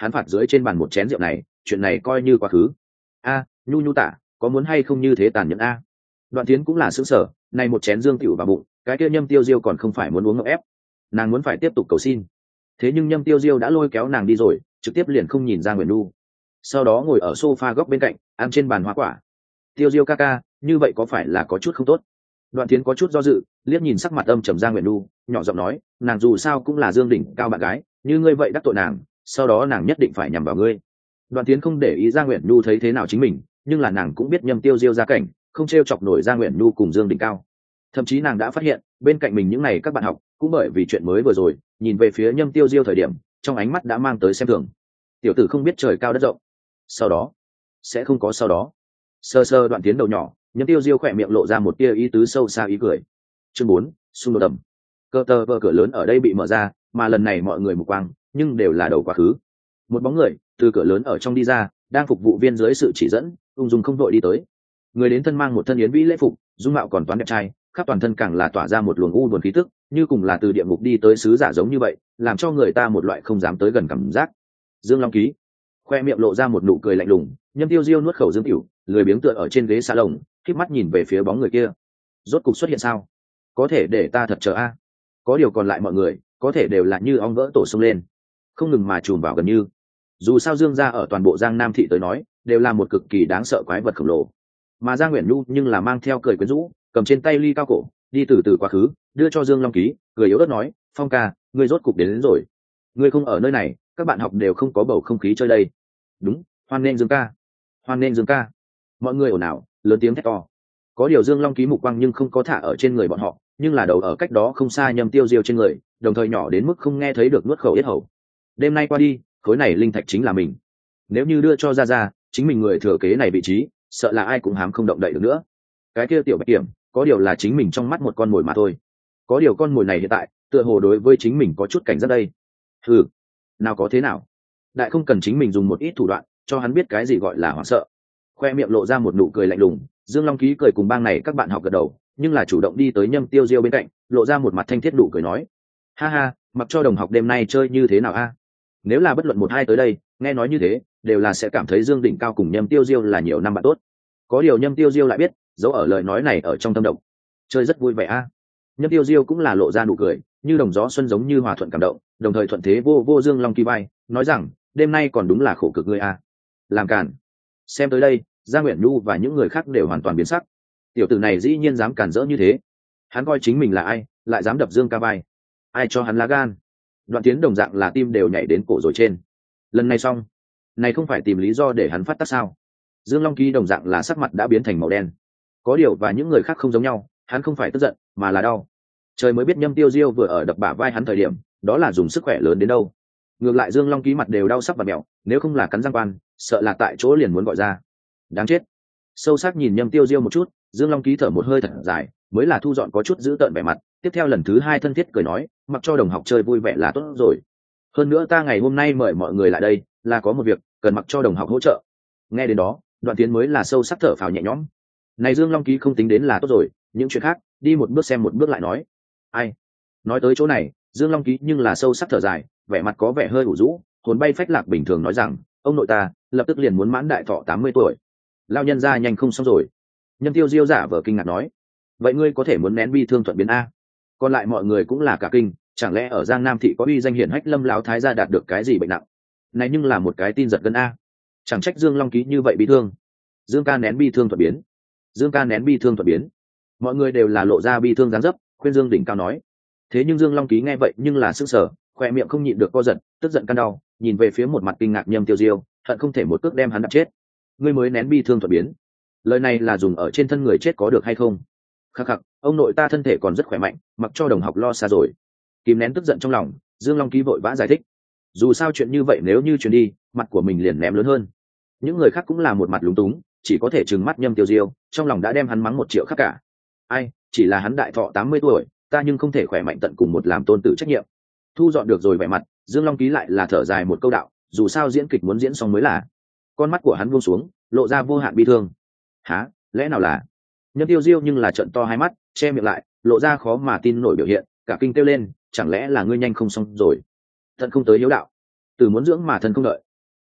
hắn phạt dưới trên bàn một chén rượu này, chuyện này coi như quá khứ. A, nhu nhu tả, có muốn hay không như thế tàn nhẫn a? Đoạn Tiến cũng là sững sờ, này một chén dương tiểu vào bụng, cái kia Nhâm Tiêu Diêu còn không phải muốn uống ngậm ép, nàng muốn phải tiếp tục cầu xin. Thế nhưng Nhâm Tiêu Diêu đã lôi kéo nàng đi rồi, trực tiếp liền không nhìn Giang Uyển Nhu. Sau đó ngồi ở sofa góc bên cạnh, ăn trên bàn hoa quả. Tiêu Diêu ca ca, như vậy có phải là có chút không tốt? Đoạn Tiến có chút do dự, liếc nhìn sắc mặt âm trầm Giang Uyển Nhu, nhỏ giọng nói, nàng dù sao cũng là Dương đỉnh cao bạn gái, như ngươi vậy đắc tội nàng, sau đó nàng nhất định phải nhằm vào ngươi. Đoạn Tiến không để ý Giang Uyển Nhu thấy thế nào chính mình, nhưng là nàng cũng biết Nhâm Tiêu Diêu gia cảnh, không trêu chọc nổi Giang Uyển Nhu cùng Dương đỉnh cao. Thậm chí nàng đã phát hiện, bên cạnh mình những này các bạn học, cũng bởi vì chuyện mới vừa rồi, nhìn về phía Nhâm Tiêu Diêu thời điểm, trong ánh mắt đã mang tới xem thường. Tiểu tử không biết trời cao đất rộng. Sau đó, sẽ không có sau đó. Sơ sơ Đoạn Tiến đầu nhỏ, Nhâm Tiêu Diêu khỏe miệng lộ ra một tia ý tứ sâu xa ý cười. Chương 4, xung đột ầm. Cơ tơ vơ cửa lớn ở đây bị mở ra, mà lần này mọi người mù quang, nhưng đều là đầu quá khứ. Một bóng người từ cửa lớn ở trong đi ra, đang phục vụ viên dưới sự chỉ dẫn, ung dung không đội đi tới. Người đến thân mang một thân yến vĩ lễ phục, dung mạo còn toán đẹp trai, khắp toàn thân càng là tỏa ra một luồng u buồn khí tức, như cùng là từ địa ngục đi tới sứ giả giống như vậy, làm cho người ta một loại không dám tới gần cảm giác. Dương Long Ký khoe miệng lộ ra một nụ cười lạnh lùng, Nhâm Tiêu Diêu nuốt khẩu dương tiểu, lười biếng tựa ở trên ghế xa lồng, khép mắt nhìn về phía bóng người kia. Rốt cục xuất hiện sao? Có thể để ta thật chờ a. Có điều còn lại mọi người, có thể đều là như ong vỡ tổ xông lên, không ngừng mà trùm vào gần như. Dù sao Dương gia ở toàn bộ Giang Nam thị tới nói, đều là một cực kỳ đáng sợ quái vật khổng lồ. Mà Giang Uyển Nhu nhưng là mang theo cười quyến rũ, cầm trên tay ly cao cổ, đi từ từ quá khứ, đưa cho Dương Long Ký, cười yếu ớt nói, Phong ca, ngươi rốt cục đến rồi. Ngươi không ở nơi này, các bạn học đều không có bầu không khí chơi đây. Đúng, hoan nghênh Dương ca, hoan nghênh Dương ca. Mọi người ồn ào, lớn tiếng thét to. Có điều Dương Long Ký mục quang nhưng không có thả ở trên người bọn họ, nhưng là đầu ở cách đó không xa Nhâm Tiêu Diêu trên người, đồng thời nhỏ đến mức không nghe thấy được nuốt khẩu yết hầu. Đêm nay qua đi, khối này linh thạch chính là mình. Nếu như đưa cho ra, chính mình người thừa kế này vị trí, sợ là ai cũng hám không động đậy được nữa. Cái kia tiểu Bạch Kiểm, có điều là chính mình trong mắt một con mồi mà thôi. Có điều con mồi này hiện tại, tựa hồ đối với chính mình có chút cảnh giác đây. Ừ, nào có thế nào. Đại không cần chính mình dùng một ít thủ đoạn, cho hắn biết cái gì gọi là hoảng sợ. Khoe miệng lộ ra một nụ cười lạnh lùng, Dương Long Ký cười cùng bang này các bạn học gật đầu, nhưng là chủ động đi tới Nhâm Tiêu Diêu bên cạnh, lộ ra một mặt thanh thiết nụ cười nói, ha ha, mặc cho đồng học đêm nay chơi như thế nào a? Nếu là bất luận một hai tới đây, nghe nói như thế, đều là sẽ cảm thấy Dương Đỉnh Cao cùng Nhâm Tiêu Diêu là nhiều năm bạn tốt. Có điều Nhâm Tiêu Diêu lại biết, dấu ở lời nói này ở trong tâm động, chơi rất vui vẻ a. Nhâm Tiêu Diêu cũng là lộ ra nụ cười, như đồng gió xuân giống như hòa thuận cảm động, đồng thời thuận thế vô Dương Long Ký bay, nói rằng, đêm nay còn đúng là khổ cực ngươi a. Làm cản. Xem tới đây, Giang Uyển Nhu và những người khác đều hoàn toàn biến sắc. Tiểu tử này dĩ nhiên dám cản rỡ như thế, hắn coi chính mình là ai, lại dám đập Dương ca vai, ai cho hắn lá gan? Đoạn Tiến đồng dạng là tim đều nhảy đến cổ rồi trên. Lần này xong, này không phải tìm lý do để hắn phát tác sao? Dương Long Ký đồng dạng là sắc mặt đã biến thành màu đen. Có điều và những người khác không giống nhau, hắn không phải tức giận, mà là đau. Trời mới biết Nhâm Tiêu Diêu vừa ở đập bả vai hắn thời điểm, đó là dùng sức khỏe lớn đến đâu. Ngược lại Dương Long Ký mặt đều đau sắc và mèo, nếu không là cắn răng quan, sợ là tại chỗ liền muốn gọi ra. Đáng chết. Sâu sắc nhìn Nhâm Tiêu Diêu một chút, Dương Long Ký thở một hơi thật dài, mới là thu dọn có chút giữ tợn vẻ mặt, tiếp theo lần thứ hai thân thiết cười nói, mặc cho đồng học chơi vui vẻ là tốt rồi. Hơn nữa ta ngày hôm nay mời mọi người lại đây, là có một việc cần mặc cho đồng học hỗ trợ. Nghe đến đó, Đoạn Tiến mới là sâu sắc thở phào nhẹ nhõm. Này Dương Long Ký không tính đến là tốt rồi, những chuyện khác, đi một bước xem một bước lại nói. Ai? Nói tới chỗ này, Dương Long Ký nhưng là sâu sắc thở dài, vẻ mặt có vẻ hơi ủ rũ, hồn bay phách lạc bình thường nói rằng, ông nội ta, lập tức liền muốn mãn đại thọ 80 tuổi. Lao nhân ra nhanh không xong rồi. Nhâm Tiêu Diêu giả vờ kinh ngạc nói, vậy ngươi có thể muốn nén bi thương thuận biến a? Còn lại mọi người cũng là cả kinh, chẳng lẽ ở Giang Nam thị có uy danh hiển hách Lâm lão thái gia đạt được cái gì bệnh nặng? Này nhưng là một cái tin giật gân a. Chẳng trách Dương Long Ký như vậy bi thương. Dương ca nén bi thương thuận biến. Dương ca nén bi thương thuận biến. Mọi người đều là lộ ra bi thương dáng dấp, khuyên Dương Đỉnh Cao nói. Thế nhưng Dương Long Ký nghe vậy nhưng là sững sờ, khoe miệng không nhịn được co giật, tức giận căn đau, nhìn về phía một mặt kinh ngạc Nhâm Tiêu Diêu, hận không thể một cước đem hắn đập chết. Ngươi mới nén bi thương thuận biến. Lời này là dùng ở trên thân người chết có được hay không? Khắc khắc, ông nội ta thân thể còn rất khỏe mạnh, mặc cho đồng học lo xa rồi. Kìm nén tức giận trong lòng, Dương Long Ký vội vã giải thích. Dù sao chuyện như vậy nếu như truyền đi, mặt của mình liền ném lớn hơn. Những người khác cũng là một mặt lúng túng, chỉ có thể trừng mắt Nhâm Tiêu Diêu, trong lòng đã đem hắn mắng 1 triệu khắc cả. Ai, chỉ là hắn đại thọ 80 tuổi, ta nhưng không thể khỏe mạnh tận cùng một làm tôn tử trách nhiệm. Thu dọn được rồi vẻ mặt, Dương Long Ký lại là thở dài một câu đạo, dù sao diễn kịch muốn diễn xong mới là. Con mắt của hắn buông xuống, lộ ra vô hạn bi thương. Hả, lẽ nào là? Nhâm Tiêu Diêu nhưng là trợn to hai mắt, che miệng lại, lộ ra khó mà tin nổi biểu hiện, cả kinh kêu lên, chẳng lẽ là ngươi nhanh không xong rồi? Thận không tới hiếu đạo, từ muốn dưỡng mà thân không đợi,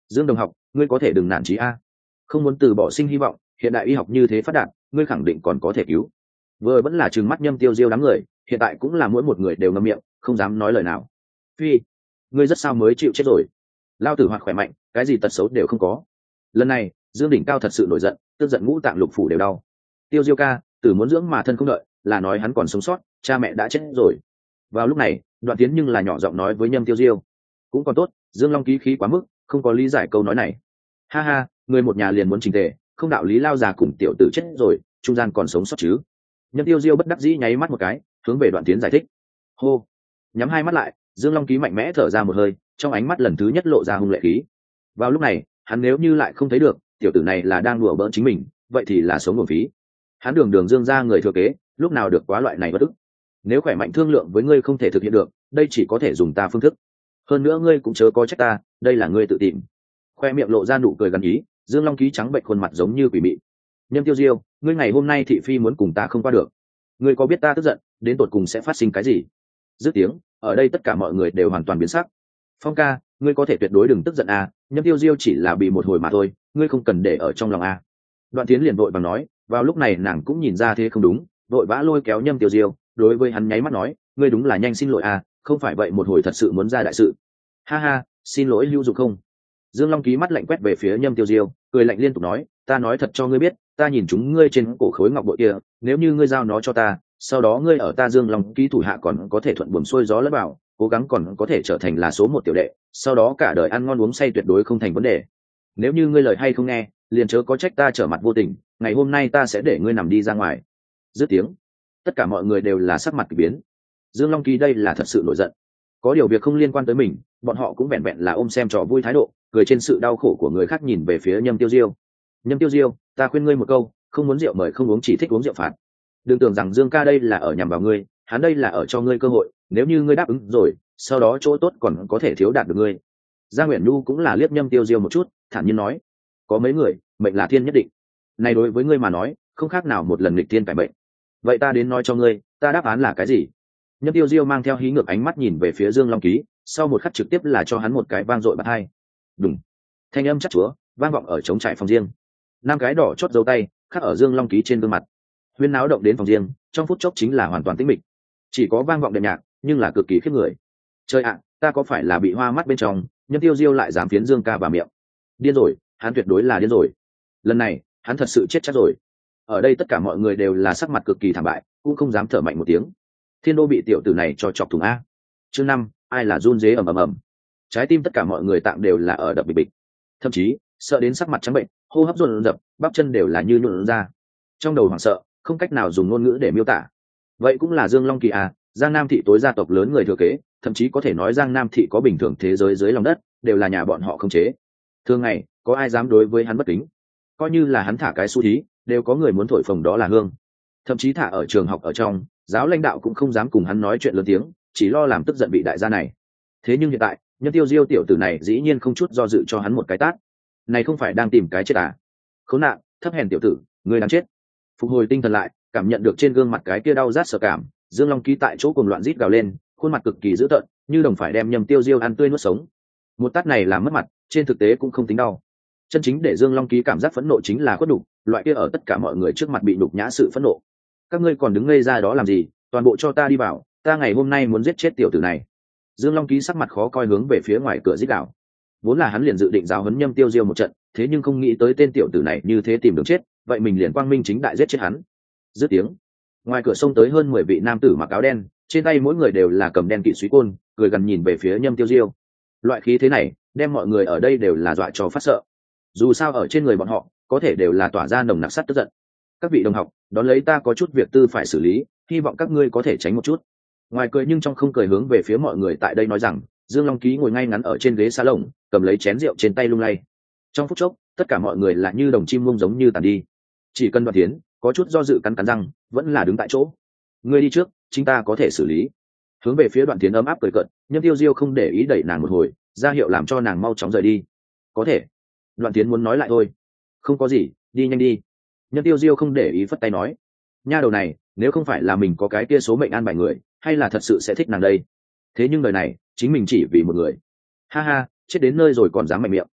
Dương đồng học, ngươi có thể đừng nản chí a, không muốn từ bỏ sinh hy vọng, hiện đại y học như thế phát đạt, ngươi khẳng định còn có thể cứu. Vừa vẫn là trừng mắt Nhâm Tiêu Diêu đám người, hiện tại cũng là mỗi một người đều ngậm miệng, không dám nói lời nào. Phi, ngươi rất sao mới chịu chết rồi? Lao tử hoạt khỏe mạnh, cái gì tật xấu đều không có. Lần này Dương đỉnh cao thật sự nổi giận, tức giận ngũ tạng lục phủ đều đau. Tiêu Diêu ca, tử muốn dưỡng mà thân không đợi, là nói hắn còn sống sót, cha mẹ đã chết rồi. Vào lúc này Đoạn Tiến nhưng là nhỏ giọng nói với Nhâm Tiêu Diêu. Cũng còn tốt, Dương Long ký khí quá mức, không có lý giải câu nói này. Ha ha, người một nhà liền muốn trình tề, không đạo lý lao già cùng tiểu tử chết rồi, trung gian còn sống sót chứ. Nhâm Tiêu Diêu bất đắc dĩ nháy mắt một cái, hướng về Đoạn Tiến giải thích. Hô, nhắm hai mắt lại, Dương Long ký mạnh mẽ thở ra một hơi, trong ánh mắt lần thứ nhất lộ ra hung lệ khí. Vào lúc này hắn nếu như lại không thấy được tiểu tử này là đang đùa bỡn chính mình, vậy thì là sống nguồn phí. Hắn đường đường Dương gia người thừa kế, lúc nào được quá loại này bất ức. Nếu khỏe mạnh thương lượng với ngươi không thể thực hiện được, đây chỉ có thể dùng ta phương thức. Hơn nữa ngươi cũng chớ có trách ta, đây là ngươi tự tìm. Khoe miệng lộ ra nụ cười gần ý, Dương Long ký trắng bệnh khuôn mặt giống như quỷ mị. Nhâm Tiêu Diêu, ngươi ngày hôm nay thị phi muốn cùng ta không qua được. Ngươi có biết ta tức giận đến tột cùng sẽ phát sinh cái gì? Dứt tiếng, ở đây tất cả mọi người đều hoàn toàn biến sắc. Phong ca, ngươi có thể tuyệt đối đừng tức giận à, Nhâm Tiêu Diêu chỉ là bị một hồi mà thôi, ngươi không cần để ở trong lòng à. Đoạn Tiến liền vội vàng nói, vào lúc này nàng cũng nhìn ra thế không đúng, vội vã lôi kéo Nhâm Tiêu Diêu, đối với hắn nháy mắt nói, ngươi đúng là nhanh xin lỗi à, không phải vậy một hồi thật sự muốn ra đại sự. Ha ha, xin lỗi hữu dụng không? Dương Long ký mắt lạnh quét về phía Nhâm Tiêu Diêu, cười lạnh liên tục nói, ta nói thật cho ngươi biết, ta nhìn chúng ngươi trên cổ khối ngọc bội kia, nếu như ngươi giao nó cho ta, sau đó ngươi ở ta Dương Long ký thủ hạ còn có thể thuận buồm xuôi gió lẫn vào, cố gắng còn có thể trở thành là số một tiểu đệ, sau đó cả đời ăn ngon uống say tuyệt đối không thành vấn đề. Nếu như ngươi lời hay không nghe, liền chớ có trách ta trở mặt vô tình, ngày hôm nay ta sẽ để ngươi nằm đi ra ngoài. Dứt tiếng, tất cả mọi người đều là sắc mặt kỳ biến. Dương Long ký đây là thật sự nổi giận. Có điều việc không liên quan tới mình, bọn họ cũng vẹn vẹn là ôm xem trò vui thái độ, cười trên sự đau khổ của người khác, nhìn về phía Nhâm Tiêu Diêu. Nhâm Tiêu Diêu, ta khuyên ngươi một câu, không muốn rượu mời không uống, chỉ thích uống rượu phạt. Đừng tưởng rằng Dương ca đây là ở nhằm vào ngươi, hắn đây là ở cho ngươi cơ hội, nếu như ngươi đáp ứng rồi, sau đó chỗ tốt còn có thể thiếu đạt được ngươi. Gia Nguyễn Nhu cũng là liếc Nhâm Tiêu Diêu một chút, thản nhiên nói, có mấy người mệnh là thiên nhất định, này đối với ngươi mà nói không khác nào một lần nghịch thiên cải bệnh. Vậy ta đến nói cho ngươi, ta đáp án là cái gì? Nhâm Tiêu Diêu mang theo hí ngược ánh mắt nhìn về phía Dương Long ký, sau một khắc trực tiếp là cho hắn một cái vang dội bạt hai. Đùng, thanh âm chắc chúa vang vọng ở trống trại phòng riêng. Năm cái đỏ chót dấu tay khắc ở Dương Long ký trên gương mặt. Huyên náo động đến phòng riêng, trong phút chốc chính là hoàn toàn tĩnh mịch, chỉ có vang vọng đệm nhạc nhưng là cực kỳ khiếp người. Trời ạ, ta có phải là bị hoa mắt bên trong? Nhâm Tiêu Diêu lại dám phiến Dương ca vào miệng. Điên rồi, hắn tuyệt đối là điên rồi. Lần này hắn thật sự chết chắc rồi. Ở đây tất cả mọi người đều là sắc mặt cực kỳ thảm bại, cũng không dám thở mạnh một tiếng. Thiên đô bị tiểu tử này cho chọc thủng a. Chương 5, ai là run rế ầm ầm ầm. Trái tim tất cả mọi người tạm đều là ở đập bịch bịch, thậm chí sợ đến sắc mặt trắng bệnh, hô hấp dồn dập, bắp chân đều là như nhũn ra. Trong đầu hoảng sợ, không cách nào dùng ngôn ngữ để miêu tả. Vậy cũng là Dương Long kỳ à, Giang Nam thị tối gia tộc lớn người thừa kế, thậm chí có thể nói Giang Nam thị có bình thường thế giới dưới lòng đất, đều là nhà bọn họ không chế. Thường ngày, có ai dám đối với hắn bất kính? Coi như là hắn thả cái xu thí, đều có người muốn thổi phồng đó là hương. Thậm chí thả ở trường học ở trong, giáo lãnh đạo cũng không dám cùng hắn nói chuyện lớn tiếng, chỉ lo làm tức giận vị đại gia này. Thế nhưng hiện tại, Nhâm Tiêu Diêu tiểu tử này dĩ nhiên không chút do dự cho hắn một cái tát. Này không phải đang tìm cái chết à? Khốn nạn, thấp hèn tiểu tử, ngươi đáng chết. Phục hồi tinh thần lại, cảm nhận được trên gương mặt cái kia đau rát sợ cảm, Dương Long ký tại chỗ cuồng loạn rít gào lên, khuôn mặt cực kỳ dữ tợn, như đồng phải đem Nhâm Tiêu Diêu ăn tươi nuốt sống. Một tát này làm mất mặt, trên thực tế cũng không tính đau. Chân chính để Dương Long ký cảm giác phẫn nộ chính là khuất nhục, loại kia ở tất cả mọi người trước mặt bị nhục nhã sự phẫn nộ. Các ngươi còn đứng ngây ra đó làm gì? Toàn bộ cho ta đi vào, ta ngày hôm nay muốn giết chết tiểu tử này. Dương Long ký sắc mặt khó coi hướng về phía ngoài cửa rít gào. Vốn là hắn liền dự định giáo huấn Nhâm Tiêu Diêu một trận, thế nhưng không nghĩ tới tên tiểu tử này như thế tìm đường chết, vậy mình liền quang minh chính đại giết chết hắn. Dứt tiếng, ngoài cửa xông tới hơn 10 vị nam tử mặc áo đen, trên tay mỗi người đều là cầm đen kỵ suý côn, cười gần nhìn về phía Nhâm Tiêu Diêu. Loại khí thế này, đem mọi người ở đây đều là dọa cho phát sợ. Dù sao ở trên người bọn họ, có thể đều là tỏa ra nồng nặc sắt tức giận. Các vị đồng học, đón lấy ta có chút việc tư phải xử lý, hy vọng các ngươi có thể tránh một chút. Ngoài cười nhưng trong không cười hướng về phía mọi người tại đây nói rằng, Dương Long ký ngồi ngay ngắn ở trên ghế salon, cầm lấy chén rượu trên tay lung lay. Trong phút chốc, tất cả mọi người là như đồng chim muông giống như tàn đi. Chỉ cần Đoạn Tiến có chút do dự cắn cắn răng, vẫn là đứng tại chỗ. Ngươi đi trước, chúng ta có thể xử lý. Hướng về phía Đoạn Tiến ấm áp cười cợt, Nhâm Tiêu Diêu không để ý đẩy nàng một hồi, ra hiệu làm cho nàng mau chóng rời đi. Có thể. Đoạn Tiến muốn nói lại thôi. Không có gì, đi nhanh đi. Nhâm Tiêu Diêu không để ý phất tay nói. Nha đầu này, nếu không phải là mình có cái kia số mệnh an bài người, hay là thật sự sẽ thích nàng đây. Thế nhưng đời này chính mình chỉ vì một người. Ha ha, chết đến nơi rồi còn dám mạnh miệng.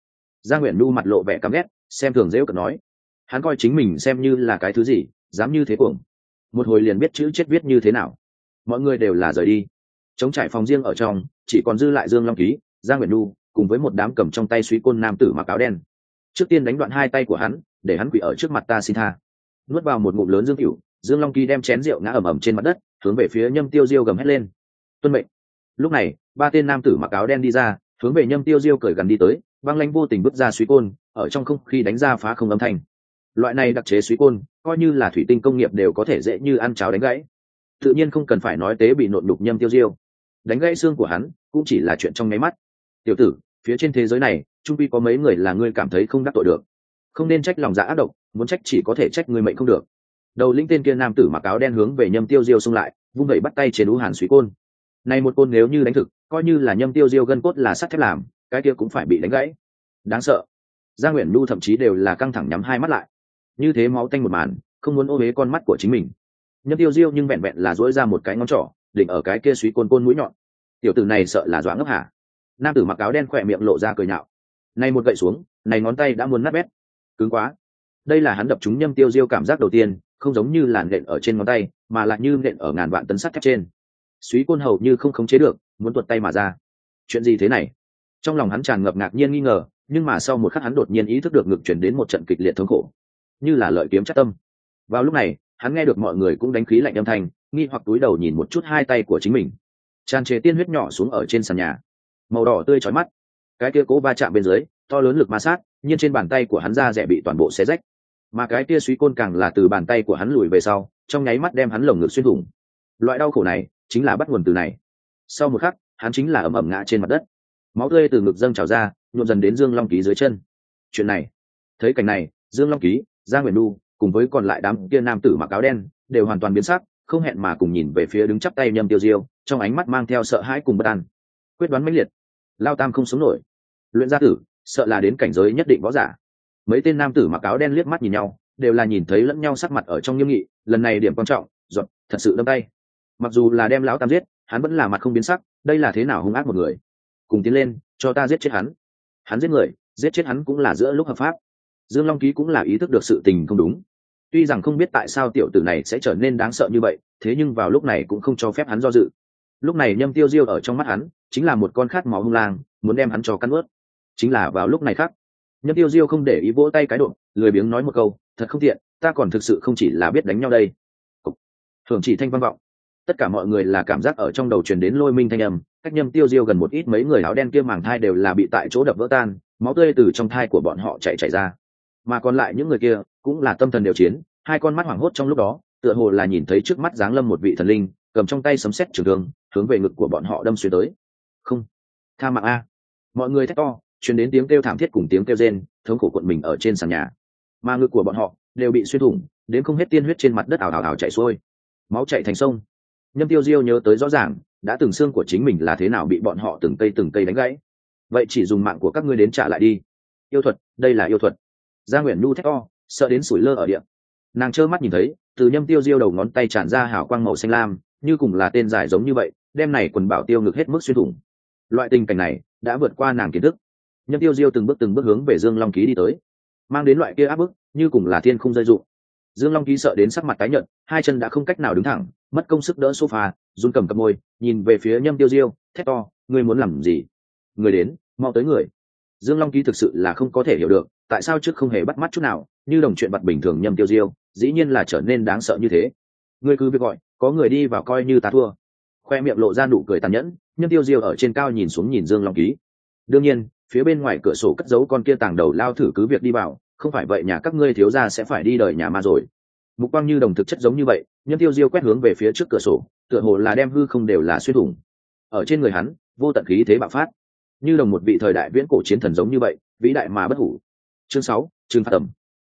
Gia Nguyễn Nhu mặt lộ vẻ căm ghét, xem thường dễ cợt nói, hắn coi chính mình xem như là cái thứ gì, dám như thế cuồng. Một hồi liền biết chữ chết viết như thế nào. Mọi người đều là rời đi. Trống trải phòng riêng ở trong, chỉ còn dư lại Dương Long Ký, Gia Nguyễn Nhu cùng với một đám cầm trong tay suý côn nam tử mặc áo đen. Trước tiên đánh đoạn hai tay của hắn, để hắn quỳ ở trước mặt ta xin tha. Nuốt vào một ngụm lớn dương cửu, Dương Long Ký đem chén rượu ngã ầm ầm trên mặt đất, hướng về phía Nhâm Tiêu Diêu gầm hét lên, tuân mệnh. Lúc này, ba tên nam tử mặc áo đen đi ra, hướng về Nhâm Tiêu Diêu cởi gần đi tới, băng lãnh vô tình bước ra suý côn, ở trong không khí đánh ra phá không âm thanh. Loại này đặc chế suý côn, coi như là thủy tinh công nghiệp đều có thể dễ như ăn cháo đánh gãy. Tự nhiên không cần phải nói tế bị nộn đục Nhâm Tiêu Diêu, đánh gãy xương của hắn cũng chỉ là chuyện trong nháy mắt. Tiểu tử, phía trên thế giới này, trung quy có mấy người là ngươi cảm thấy không đắc tội được, không nên trách lòng dạ ác độc, muốn trách chỉ có thể trách ngươi mệnh không được. Đầu lĩnh tên kia nam tử mặc áo đen hướng về Nhâm Tiêu Diêu xung lại, vung vẩy bắt tay trên ú hàn suý côn. Này một côn nếu như đánh thực, coi như là Nhâm Tiêu Diêu gân cốt là sắt thép làm, cái kia cũng phải bị đánh gãy. Đáng sợ. Gia Nguyễn Nhu thậm chí đều là căng thẳng nhắm hai mắt lại. Như thế máu tanh một màn, không muốn ô uế con mắt của chính mình. Nhâm Tiêu Diêu nhưng vẹn vẹn là duỗi ra một cái ngón trỏ, định ở cái kia suý côn côn mũi nhọn. Tiểu tử này sợ là dọa ngốc hả? Nam tử mặc áo đen khỏe miệng lộ ra cười nhạo. Này một gậy xuống, này ngón tay đã muốn nát bét. Cứng quá. Đây là hắn đập trúng Nhâm Tiêu Diêu cảm giác đầu tiên, không giống như là nện ở trên ngón tay, mà lại như nện ở ngàn vạn tấn sắt thép trên. Suý côn hầu như không khống chế được, muốn tuột tay mà ra. Chuyện gì thế này? Trong lòng hắn tràn ngập ngạc nhiên nghi ngờ, nhưng mà sau một khắc hắn đột nhiên ý thức được ngực chuyển đến một trận kịch liệt thống khổ, như là lợi kiếm chát tâm. Vào lúc này, hắn nghe được mọi người cũng đánh khí lạnh âm thanh, nghi hoặc túi đầu nhìn một chút hai tay của chính mình. Tràn trề tiên huyết nhỏ xuống ở trên sàn nhà, màu đỏ tươi chói mắt. Cái kia cố va chạm bên dưới, to lớn lực ma sát, nhưng trên bàn tay của hắn da rẻ bị toàn bộ xé rách. Mà cái kia suý côn càng là từ bàn tay của hắn lùi về sau, trong nháy mắt đem hắn lồng ngực xuyên thủng. Loại đau khổ này chính là bắt nguồn từ này. Sau một khắc, hắn chính là ầm ầm ngã trên mặt đất, máu tươi từ ngực dâng trào ra, nhuộm dần đến Dương Long Ký dưới chân. Chuyện này, thấy cảnh này, Dương Long Ký, Gia Nguyễn Nhu cùng với còn lại đám kia nam tử mặc áo đen đều hoàn toàn biến sắc, không hẹn mà cùng nhìn về phía đứng chắp tay Nhâm Tiêu Diêu, trong ánh mắt mang theo sợ hãi cùng bất an. Quyết đoán mãnh liệt, lao tam không sống nổi. Luyện gia tử, sợ là đến cảnh giới nhất định võ giả. Mấy tên nam tử mặc áo đen liếc mắt nhìn nhau, đều là nhìn thấy lẫn nhau sắc mặt ở trong nghiêm nghị. Lần này điểm quan trọng, giọt thật sự đâm tay. Mặc dù là đem lão tam giết, hắn vẫn là mặt không biến sắc. Đây là thế nào hung ác một người? Cùng tiến lên, cho ta giết chết hắn. Hắn giết người, giết chết hắn cũng là giữa lúc hợp pháp. Dương Long Ký cũng là ý thức được sự tình không đúng. Tuy rằng không biết tại sao tiểu tử này sẽ trở nên đáng sợ như vậy, thế nhưng vào lúc này cũng không cho phép hắn do dự. Lúc này Nhâm Tiêu Diêu ở trong mắt hắn chính là một con khát máu hung lang, muốn đem hắn cho cắn ướt. Chính là vào lúc này khác, Nhâm Tiêu Diêu không để ý vỗ tay cái độ, lười biếng nói một câu, thật không tiện, ta còn thực sự không chỉ là biết đánh nhau đây. Hưởng chỉ thanh vang vọng, tất cả mọi người là cảm giác ở trong đầu truyền đến lôi minh thanh âm, cách Nhâm Tiêu Diêu gần một ít, mấy người áo đen kia màng thai đều là bị tại chỗ đập vỡ tan, máu tươi từ trong thai của bọn họ chảy ra. Mà còn lại những người kia cũng là tâm thần đều chiến, hai con mắt hoảng hốt trong lúc đó, tựa hồ là nhìn thấy trước mắt giáng lâm một vị thần linh, cầm trong tay sấm sét trường thương, hướng về ngực của bọn họ đâm xuyên tới. Không, tha mạng a! Mọi người thét to, truyền đến tiếng kêu thảm thiết cùng tiếng kêu rên, thống khổ cuộn mình ở trên sàn nhà. Mà ngực của bọn họ đều bị xuyên thủng, đến không hết tiên huyết trên mặt đất ào ào ào chảy xuôi, máu chảy thành sông. Nhâm Tiêu Diêu nhớ tới rõ ràng, đã từng xương của chính mình là thế nào bị bọn họ từng cây đánh gãy. Vậy chỉ dùng mạng của các ngươi đến trả lại đi. Yêu thuật, đây là yêu thuật. Gia Nguyễn Nhu thét to, sợ đến sủi lơ ở địa. Nàng trơ mắt nhìn thấy, từ Nhâm Tiêu Diêu đầu ngón tay tràn ra hào quang màu xanh lam, như cùng là tên dài giống như vậy, đem này quần bảo tiêu ngực hết mức xuyên thủng. Loại tình cảnh này đã vượt qua nàng kiến thức. Nhâm Tiêu Diêu từng bước hướng về Dương Long Ký đi tới, mang đến loại kia áp bức, như cùng là thiên không rơi dụng. Dương Long Ký sợ đến sắc mặt tái nhợt, hai chân đã không cách nào đứng thẳng, mất công sức đỡ sofa, run cầm cập môi, nhìn về phía Nhâm Tiêu Diêu, thét to, ngươi muốn làm gì? Người đến, mau tới người. Dương Long Ký thực sự là không có thể hiểu được, tại sao trước không hề bắt mắt chút nào, như đồng chuyện vặt bình thường Nhâm Tiêu Diêu, dĩ nhiên là trở nên đáng sợ như thế. Ngươi cứ việc gọi, có người đi vào coi như ta thua. Khoe miệng lộ ra nụ cười tàn nhẫn, Nhâm Tiêu Diêu ở trên cao nhìn xuống nhìn Dương Long Ký. Đương nhiên, phía bên ngoài cửa sổ cất giấu con kia tàng đầu lao thử cứ việc đi vào, không phải vậy nhà các ngươi thiếu gia sẽ phải đi đời nhà ma rồi. Mục quang như đồng thực chất giống như vậy, Nhâm Tiêu Diêu quét hướng về phía trước cửa sổ, tựa hồ là đem hư không đều là xuyên thủng. Ở trên người hắn, vô tận khí thế bạo phát, như đồng một vị thời đại viễn cổ chiến thần giống như vậy, vĩ đại mà bất hủ. Chương 6, trừng phạt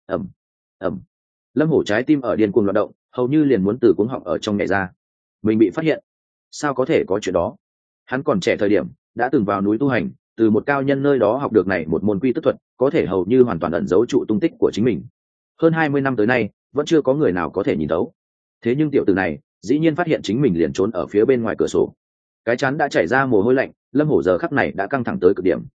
ầm. Lâm Hổ trái tim ở điên cuồng loạn động, hầu như liền muốn từ cuống họng ở trong nhảy ra. Mình bị phát hiện? Sao có thể có chuyện đó? Hắn còn trẻ thời điểm, đã từng vào núi tu hành, từ một cao nhân nơi đó học được này một môn quy tức thuật, có thể hầu như hoàn toàn ẩn giấu trụ tung tích của chính mình. Hơn 20 năm tới nay, vẫn chưa có người nào có thể nhìn thấu. Thế nhưng tiểu tử này, dĩ nhiên phát hiện chính mình liền trốn ở phía bên ngoài cửa sổ. Cái chán đã chảy ra mồ hôi lạnh, Lâm Hổ giờ khắc này đã căng thẳng tới cực điểm.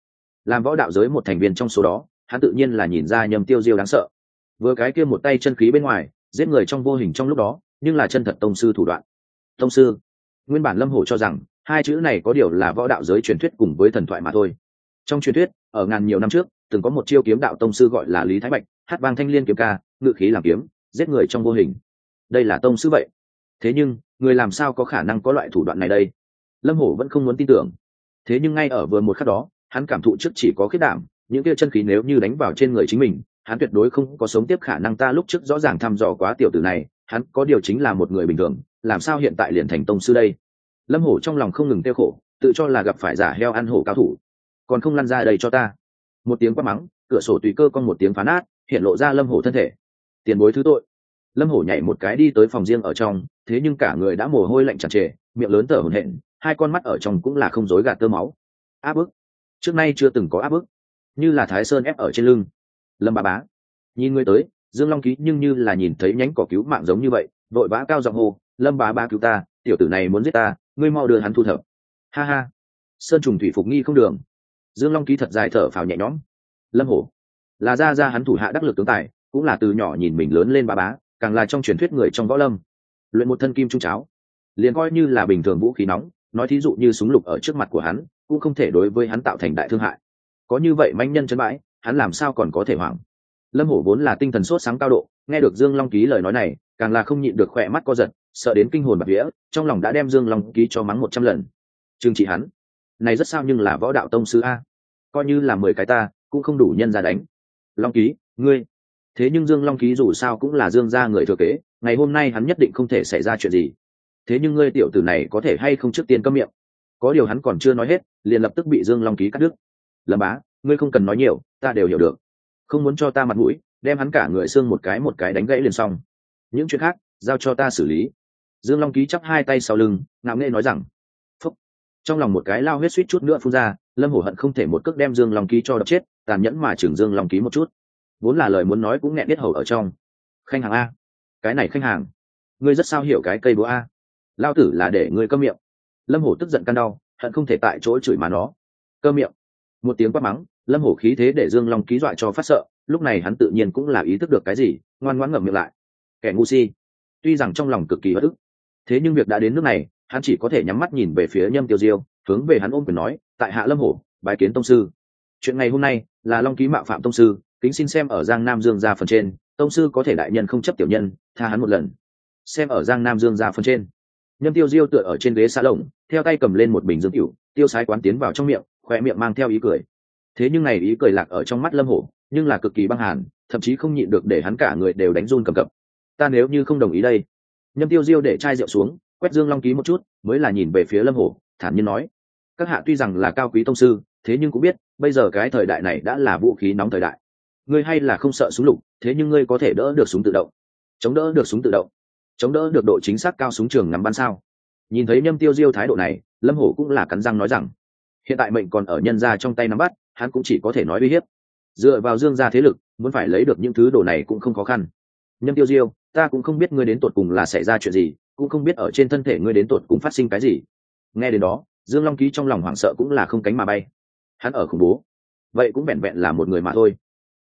làm võ đạo giới một thành viên trong số đó, hắn tự nhiên là nhìn ra Nhâm Tiêu Diêu đáng sợ. Vừa cái kia một tay chân khí bên ngoài, giết người trong vô hình trong lúc đó, nhưng là chân thật tông sư thủ đoạn. Tông sư. Nguyên bản Lâm Hổ cho rằng hai chữ này có điều là võ đạo giới truyền thuyết cùng với thần thoại mà thôi. Trong truyền thuyết, ở ngàn nhiều năm trước, từng có một chiêu kiếm đạo tông sư gọi là Lý Thái Bạch, hát vang thanh liên kiếm ca, ngự khí làm kiếm, giết người trong vô hình. Đây là tông sư vậy. Thế nhưng, người làm sao có khả năng có loại thủ đoạn này đây? Lâm Hổ vẫn không muốn tin tưởng. Thế nhưng ngay ở vừa một khắc đó, hắn cảm thụ trước chỉ có khiết đảm, những kia chân khí nếu như đánh vào trên người chính mình, hắn tuyệt đối không có sống tiếp khả năng. Ta lúc trước rõ ràng thăm dò quá tiểu tử này, hắn có điều chính là một người bình thường, làm sao hiện tại liền thành tông sư đây? Lâm Hổ trong lòng không ngừng tiêu khổ, tự cho là gặp phải giả heo ăn hổ cao thủ, còn không lăn ra đây cho ta. Một tiếng quát mắng, cửa sổ tùy cơ con một tiếng phá nát, hiện lộ ra Lâm Hổ thân thể. Tiền bối thứ tội. Lâm Hổ nhảy một cái đi tới phòng riêng ở trong, thế nhưng cả người đã mồ hôi lạnh tràn trề, miệng lớn thở hổn hển, hai con mắt ở trong cũng là không dối gạt tơ máu. Áp bức, trước nay chưa từng có áp bức, như là Thái Sơn ép ở trên lưng. Lâm bá bá, nhìn người tới, Dương Long Ký nhưng như là nhìn thấy nhánh cỏ cứu mạng giống như vậy, vội vã cao giọng hô, Lâm bá bá cứu ta, tiểu tử này muốn giết ta, ngươi mau đưa hắn thu thập. Ha ha, sơn trùng thủy phục nghi không đường. Dương Long Ký thật dài thở phào nhẹ nhõm. Lâm Hổ là ra hắn thủ hạ đắc lực tướng tài, cũng là từ nhỏ nhìn mình lớn lên bá bá, càng là trong truyền thuyết người trong võ lâm, luyện một thân kim trung cháo, liền coi như là bình thường vũ khí nóng, nói thí dụ như súng lục ở trước mặt của hắn, cũng không thể đối với hắn tạo thành đại thương hại. Có như vậy manh nhân chân bãi, hắn làm sao còn có thể hoảng? Lâm Hổ vốn là tinh thần sốt sáng cao độ, nghe được Dương Long Ký lời nói này, càng là không nhịn được khỏe mắt co giật, sợ đến kinh hồn bạt vía, trong lòng đã đem Dương Long Ký cho mắng 100 lần. Trừng trị hắn, này rất sao nhưng là võ đạo tông sư a, coi như là 10 cái ta cũng không đủ nhân ra đánh. Long Ký, ngươi. Thế nhưng Dương Long Ký dù sao cũng là Dương gia người thừa kế, ngày hôm nay hắn nhất định không thể xảy ra chuyện gì. Thế nhưng ngươi tiểu tử này có thể hay không trước tiên câm miệng? Có điều hắn còn chưa nói hết, liền lập tức bị Dương Long Ký cắt đứt. Lâm bá, ngươi không cần nói nhiều, ta đều hiểu được. Không muốn cho ta mặt mũi, đem hắn cả người xương một cái đánh gãy liền xong. Những chuyện khác, giao cho ta xử lý. Dương Long Ký chắp hai tay sau lưng, ngạo nghễ nói rằng. Phúc. Trong lòng một cái lao huyết suýt chút nữa phun ra, Lâm Hổ hận không thể một cước đem Dương Long Ký cho đập chết, tàn nhẫn mà chừng Dương Long Ký một chút. Vốn là lời muốn nói cũng nghẹn biết hầu ở trong. Khanh hàng a, cái này khanh hàng, ngươi rất sao hiểu cái cây búa a? Lao tử là để ngươi câm miệng. Lâm Hổ tức giận căn đau, hận không thể tại chỗ chửi mà nó. Câm miệng. Một tiếng quát mắng, Lâm Hổ khí thế để Dương Long Ký dọa cho phát sợ, lúc này hắn tự nhiên cũng là ý thức được cái gì, ngoan ngoãn ngậm miệng lại. Kẻ ngu si. Tuy rằng trong lòng cực kỳ bất ức, thế nhưng việc đã đến nước này, hắn chỉ có thể nhắm mắt nhìn về phía Nhâm Tiêu Diêu, hướng về hắn ôm quyền nói, tại hạ Lâm Hổ, bái kiến tông sư. Chuyện ngày hôm nay là Long Ký mạo phạm tông sư, kính xin xem ở Giang Nam Dương gia phần trên, tông sư có thể đại nhân không chấp tiểu nhân, tha hắn một lần. Xem ở Giang Nam Dương gia phần trên. Nhâm Tiêu Diêu tựa ở trên ghế xà lồng, theo tay cầm lên một bình dương tiểu, tiêu sái quán tiến vào trong miệng, khoe miệng mang theo ý cười. Thế nhưng này ý cười lạc ở trong mắt Lâm Hổ, nhưng là cực kỳ băng hàn, thậm chí không nhịn được để hắn cả người đều đánh run cầm cập. Ta nếu như không đồng ý đây. Nhâm Tiêu Diêu để chai rượu xuống, quét Dương Long Ký một chút, mới là nhìn về phía Lâm Hổ, thản nhiên nói: các hạ tuy rằng là cao quý tông sư, thế nhưng cũng biết, bây giờ cái thời đại này đã là vũ khí nóng thời đại. Ngươi hay là không sợ súng lục, thế nhưng ngươi có thể đỡ được súng tự động, chống đỡ được súng tự động, chống đỡ được độ chính xác cao súng trường ngắm bắn sao? Nhìn thấy Nhâm Tiêu Diêu thái độ này, Lâm Hổ cũng là cắn răng nói rằng, hiện tại mệnh còn ở nhân gia trong tay nắm bắt, hắn cũng chỉ có thể nói uy hiếp. Dựa vào Dương gia thế lực, muốn phải lấy được những thứ đồ này cũng không khó khăn. Nhâm Tiêu Diêu, ta cũng không biết ngươi đến tột cùng là xảy ra chuyện gì, cũng không biết ở trên thân thể ngươi đến tột cùng phát sinh cái gì. Nghe đến đó, Dương Long Ký trong lòng hoảng sợ cũng là không cánh mà bay. Hắn ở khủng bố, vậy cũng vẹn vẹn là một người mà thôi.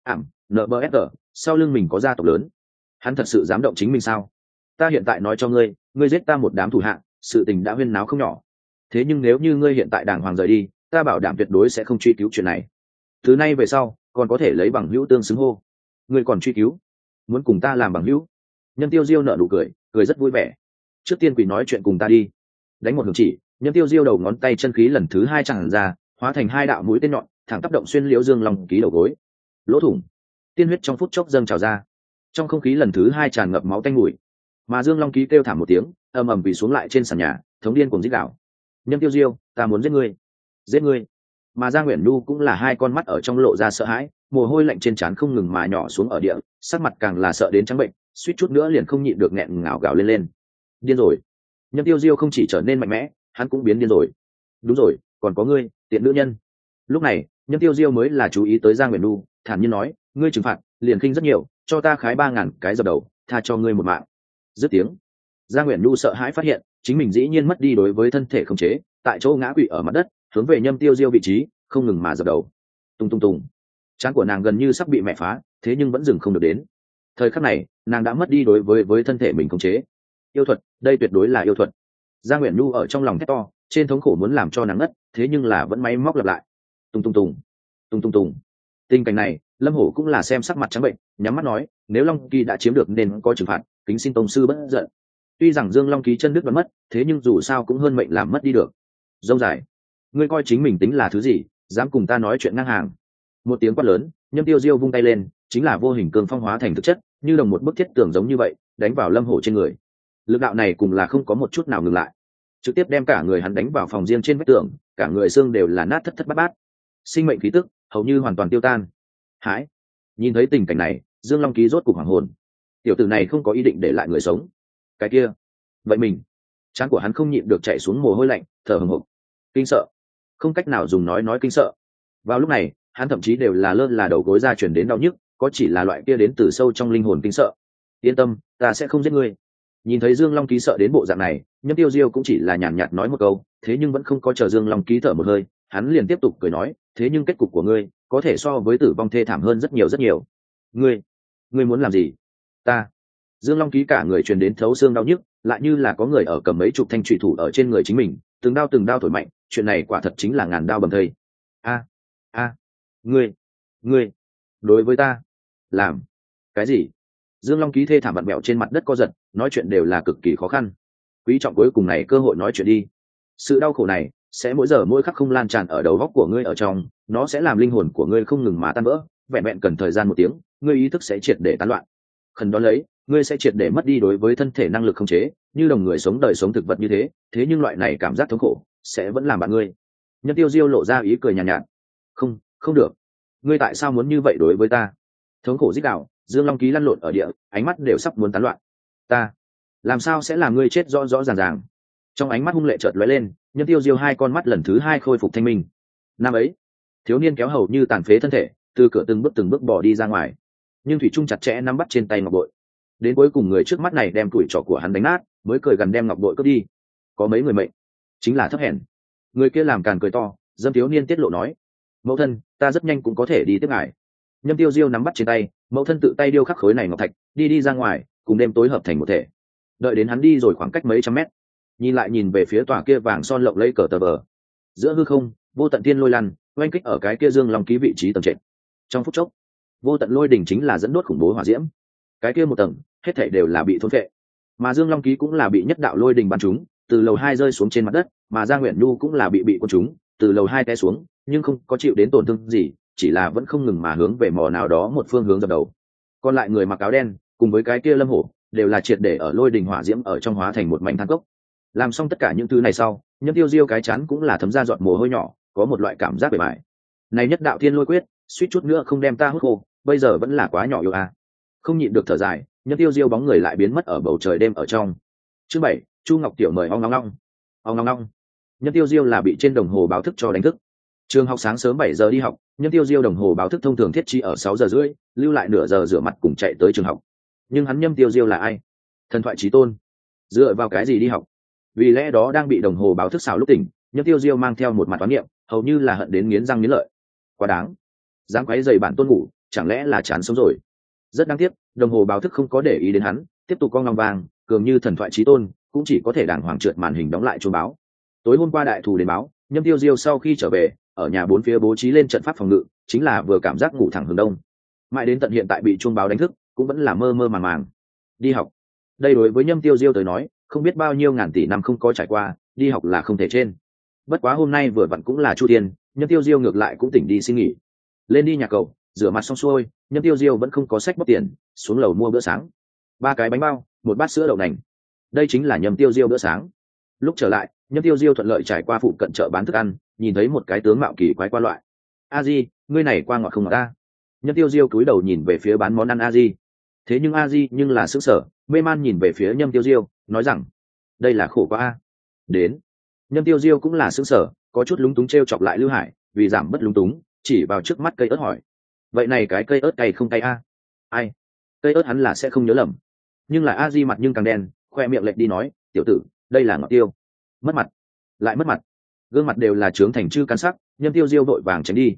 NBFR, sau lưng mình có gia tộc lớn, hắn thật sự dám động chính mình sao? Ta hiện tại nói cho ngươi, ngươi giết ta một đám thủ hạ, sự tình đã huyên náo không nhỏ. Thế nhưng nếu như ngươi hiện tại đàng hoàng rời đi, ta bảo đảm tuyệt đối sẽ không truy cứu chuyện này. Từ nay về sau, còn có thể lấy bằng hữu tương xứng hô. Ngươi còn truy cứu? Muốn cùng ta làm bằng hữu? Nhân Tiêu Diêu nở nụ cười, cười rất vui vẻ. Trước tiên quỷ nói chuyện cùng ta đi. Đánh một hướng chỉ, Nhân Tiêu Diêu đầu ngón tay chân khí lần thứ 2 tràn ra, hóa thành 2 đạo mũi tên nhọn, thẳng tác động xuyên liễu Dương Long Ký đầu gối. Lỗ thủng, tiên huyết trong phút chốc dâng trào ra, trong không khí lần thứ 2 tràn ngập máu tanh mùi. Mà Dương Long Ký kêu thảm một tiếng, ầm ầm bị xuống lại trên sàn nhà, thống điên cuồng rít gào. Nhân Tiêu Diêu, ta muốn giết ngươi, giết ngươi. Mà Gia Nguyễn Nhu cũng là hai con mắt ở trong lộ ra sợ hãi, mồ hôi lạnh trên trán không ngừng mà nhỏ xuống ở địa, sắc mặt càng là sợ đến trắng bệnh, suýt chút nữa liền không nhịn được nghẹn ngào gào lên. Điên rồi. Nhân Tiêu Diêu không chỉ trở nên mạnh mẽ, hắn cũng biến điên rồi. Đúng rồi, còn có ngươi, tiện nữ nhân. Lúc này, Nhân Tiêu Diêu mới là chú ý tới Gia Nguyễn Nhu, thản nhiên nói, ngươi trừng phạt, liền khinh rất nhiều, cho ta khái 3000 cái dập đầu, tha cho ngươi một mạng. Dứt tiếng, Gia Nguyễn Nhu sợ hãi phát hiện, chính mình dĩ nhiên mất đi đối với thân thể khống chế, tại chỗ ngã quỵ ở mặt đất, hướng về Nhâm Tiêu Diêu vị trí, không ngừng mà dập đầu. Tung tung tùng, trán của nàng gần như sắp bị mẹ phá, thế nhưng vẫn dừng không được đến. Thời khắc này nàng đã mất đi đối với thân thể mình khống chế. Yêu thuật, đây tuyệt đối là yêu thuật. Gia Nguyễn Nhu ở trong lòng thét to, trên thống khổ muốn làm cho nàng ngất, thế nhưng là vẫn máy móc lặp lại. Tung tung tùng, tung tung tùng. Tình cảnh này Lâm Hổ cũng là xem sắc mặt trắng bệnh, nhắm mắt nói, nếu Long Kỳ đã chiếm được nên có trừng phạt, kính xin tông sư bất giận. Tuy rằng Dương Long Ký chân đứt vẫn mất, thế nhưng dù sao cũng hơn mệnh làm mất đi được. Dông dài, ngươi coi chính mình tính là thứ gì, dám cùng ta nói chuyện ngang hàng. Một tiếng quát lớn, Nhâm Tiêu Diêu vung tay lên, chính là vô hình cương phong hóa thành thực chất, như đồng một bức thiết tường giống như vậy, đánh vào Lâm Hổ trên người. Lực đạo này cùng là không có một chút nào ngừng lại, trực tiếp đem cả người hắn đánh vào phòng riêng trên vách tường, cả người xương đều là nát thất thất bát bát, sinh mệnh khí tức hầu như hoàn toàn tiêu tan. Hãi! Nhìn thấy tình cảnh này, Dương Long Ký rốt cục hoàng hồn. Tiểu tử này không có ý định để lại người sống. Cái kia, vậy mình, trán của hắn không nhịn được chạy xuống mồ hôi lạnh, thở hổn hển, kinh sợ, không cách nào dùng nói kinh sợ. Vào lúc này, hắn thậm chí đều là lơ là đầu gối ra chuyển đến đau nhức, có chỉ là loại kia đến từ sâu trong linh hồn kinh sợ. Yên tâm, ta sẽ không giết ngươi. Nhìn thấy Dương Long Ký sợ đến bộ dạng này, Nhâm Tiêu Diêu cũng chỉ là nhàn nhạt nói một câu, thế nhưng vẫn không có chờ Dương Long Ký thở một hơi, hắn liền tiếp tục cười nói, thế nhưng kết cục của ngươi có thể so với tử vong thê thảm hơn rất nhiều rất nhiều. Ngươi muốn làm gì? Ta. Dương Long Ký cả người truyền đến thấu xương đau nhức, lại như là có người ở cầm mấy chục thanh trùy thủ ở trên người chính mình, từng đao thổi mạnh, chuyện này quả thật chính là ngàn đao bầm thây. A, ngươi đối với ta làm cái gì? Dương Long Ký thê thảm vặn bẹo trên mặt đất co giật, nói chuyện đều là cực kỳ khó khăn. Quý trọng cuối cùng này cơ hội nói chuyện đi. Sự đau khổ này sẽ mỗi giờ mỗi khắc không lan tràn ở đầu óc của ngươi ở trong, nó sẽ làm linh hồn của ngươi không ngừng mà tan vỡ, vẹn vẹn cần thời gian một tiếng, ngươi ý thức sẽ triệt để tán loạn. Khẩn đó lấy, ngươi sẽ triệt để mất đi đối với thân thể năng lực khống chế, như đồng người sống đời sống thực vật như thế, thế nhưng loại này cảm giác thống khổ sẽ vẫn làm bạn ngươi. Nhân Tiêu Diêu lộ ra ý cười nhàn nhạt. Không được. Ngươi tại sao muốn như vậy đối với ta? Thống khổ rít gào, Dương Long Ký lăn lộn ở địa, ánh mắt đều sắp muốn tán loạn. Ta làm sao sẽ làm ngươi chết rõ rõ ràng ràng? Trong ánh mắt hung lệ chợt lóe lên, Nhân Tiêu Diêu hai con mắt lần thứ hai khôi phục thanh minh. Năm ấy, thiếu niên kéo hầu như tàn phế thân thể, từ cửa từng bước bỏ đi ra ngoài, nhưng thủy trung chặt chẽ nắm bắt trên tay ngọc bội. Đến cuối cùng người trước mắt này đem tuổi trò của hắn đánh nát, mới cười gần đem ngọc bội cướp đi. Có mấy người mệnh, chính là thấp hèn. Người kia làm càn cười to, dâm thiếu niên tiết lộ nói, mẫu thân, ta rất nhanh cũng có thể đi tiếp ngài. Nhâm Tiêu Diêu nắm bắt trên tay, mẫu thân tự tay điêu khắc khối này ngọc thạch, đi ra ngoài, cùng đêm tối hợp thành một thể. Đợi đến hắn đi rồi khoảng cách mấy trăm mét, nhìn về phía tòa kia vàng son lộng lẫy cờ tờ vờ, giữa hư không vô tận tiên lôi lăn oanh kích ở cái kia Dương Long Ký vị trí tầng trệt. Trong phút chốc, vô tận lôi đỉnh chính là dẫn đốt khủng bố hỏa diễm, cái kia một tầng hết thảy đều là bị thôn phệ, mà Dương Long Ký cũng là bị nhất đạo lôi đỉnh bắn trúng, từ lầu 2 rơi xuống trên mặt đất, mà Gia Nguyễn Nhu cũng là bị cuốn trúng, từ lầu 2 té xuống, nhưng không có chịu đến tổn thương gì, chỉ là vẫn không ngừng mà hướng về mò nào đó một phương hướng dập đầu. Còn lại người mặc áo đen cùng với cái kia Lâm Hổ đều là triệt để ở lôi đỉnh hỏa diễm ở trong hóa thành một mảnh than cốc. Làm xong tất cả những thứ này sau, Nhâm Tiêu Diêu cái chán cũng là thấm ra giọt mồ hôi nhỏ, có một loại cảm giác bề bại. Này nhất đạo thiên lôi quyết, suýt chút nữa không đem ta hút khô, bây giờ vẫn là quá nhỏ yêu a. Không nhịn được thở dài, Nhâm Tiêu Diêu bóng người lại biến mất ở bầu trời đêm ở trong. Chương 7, Chu Ngọc Tiểu mời ong long long. Ong long long. Nhâm Tiêu Diêu là bị trên đồng hồ báo thức cho đánh thức. Trường học sáng sớm 7 giờ đi học, Nhâm Tiêu Diêu đồng hồ báo thức thông thường thiết trí ở 6 giờ rưỡi, lưu lại nửa giờ rửa mặt cùng chạy tới trường học. Nhưng hắn Nhâm Tiêu Diêu là ai? Thần thoại chí tôn. Dựa vào cái gì đi học? Vì lẽ đó đang bị đồng hồ báo thức xào lúc tỉnh, Nhâm Tiêu Diêu mang theo một mặt toán niệm, hầu như là hận đến nghiến răng nghiến lợi. Quá đáng, dám quấy rầy bản tôn ngủ, chẳng lẽ là chán sống rồi? Rất đáng tiếc, đồng hồ báo thức không có để ý đến hắn, tiếp tục con ngong vàng, cường như thần thoại chí tôn, cũng chỉ có thể đàng hoàng trượt màn hình đóng lại chuông báo. Tối hôm qua đại thù đến báo, Nhâm Tiêu Diêu sau khi trở về, ở nhà bốn phía bố trí lên trận pháp phòng ngự, chính là vừa cảm giác ngủ thẳng hướng đông. Mãi đến tận hiện tại bị chuông báo đánh thức, cũng vẫn là mơ mơ màng màng. Đi học. Đây đối với Nhâm Tiêu Diêu tới nói, không biết bao nhiêu ngàn tỷ năm không có trải qua, đi học là không thể trên. Bất quá hôm nay vừa vặn cũng là Chu Thiên, Nhâm Tiêu Diêu ngược lại cũng tỉnh đi xin nghỉ. Lên đi nhà cậu, rửa mặt xong xuôi, Nhâm Tiêu Diêu vẫn không có sách bóp tiền, xuống lầu mua bữa sáng. 3 cái bánh bao, một bát sữa đậu nành. Đây chính là Nhâm Tiêu Diêu bữa sáng. Lúc trở lại, Nhâm Tiêu Diêu thuận lợi trải qua phụ cận chợ bán thức ăn, nhìn thấy một cái tướng mạo kỳ quái qua loại. A Di, ngươi này qua ngọt không ngọt ta? Nhâm Tiêu Diêu cúi đầu nhìn về phía bán món ăn A Di. Thế nhưng A Di nhưng là sững sờ, mê man nhìn về phía Nhâm Tiêu Diêu, nói rằng, đây là khổ quá a. Đến. Nhâm Tiêu Diêu cũng là sững sờ, có chút lúng túng trêu chọc lại Lưu Hải, vì giảm bất lúng túng, chỉ vào trước mắt cây ớt hỏi, vậy này cái cây ớt cay không cay a? Ai? Cây ớt hắn là sẽ không nhớ lầm, nhưng là A Di mặt nhưng càng đen, khoe miệng lệch đi nói, tiểu tử, đây là ngọt tiêu. Mất mặt, lại mất mặt, gương mặt đều là trướng thành chư căn sắc. Nhâm Tiêu Diêu vội vàng tránh đi.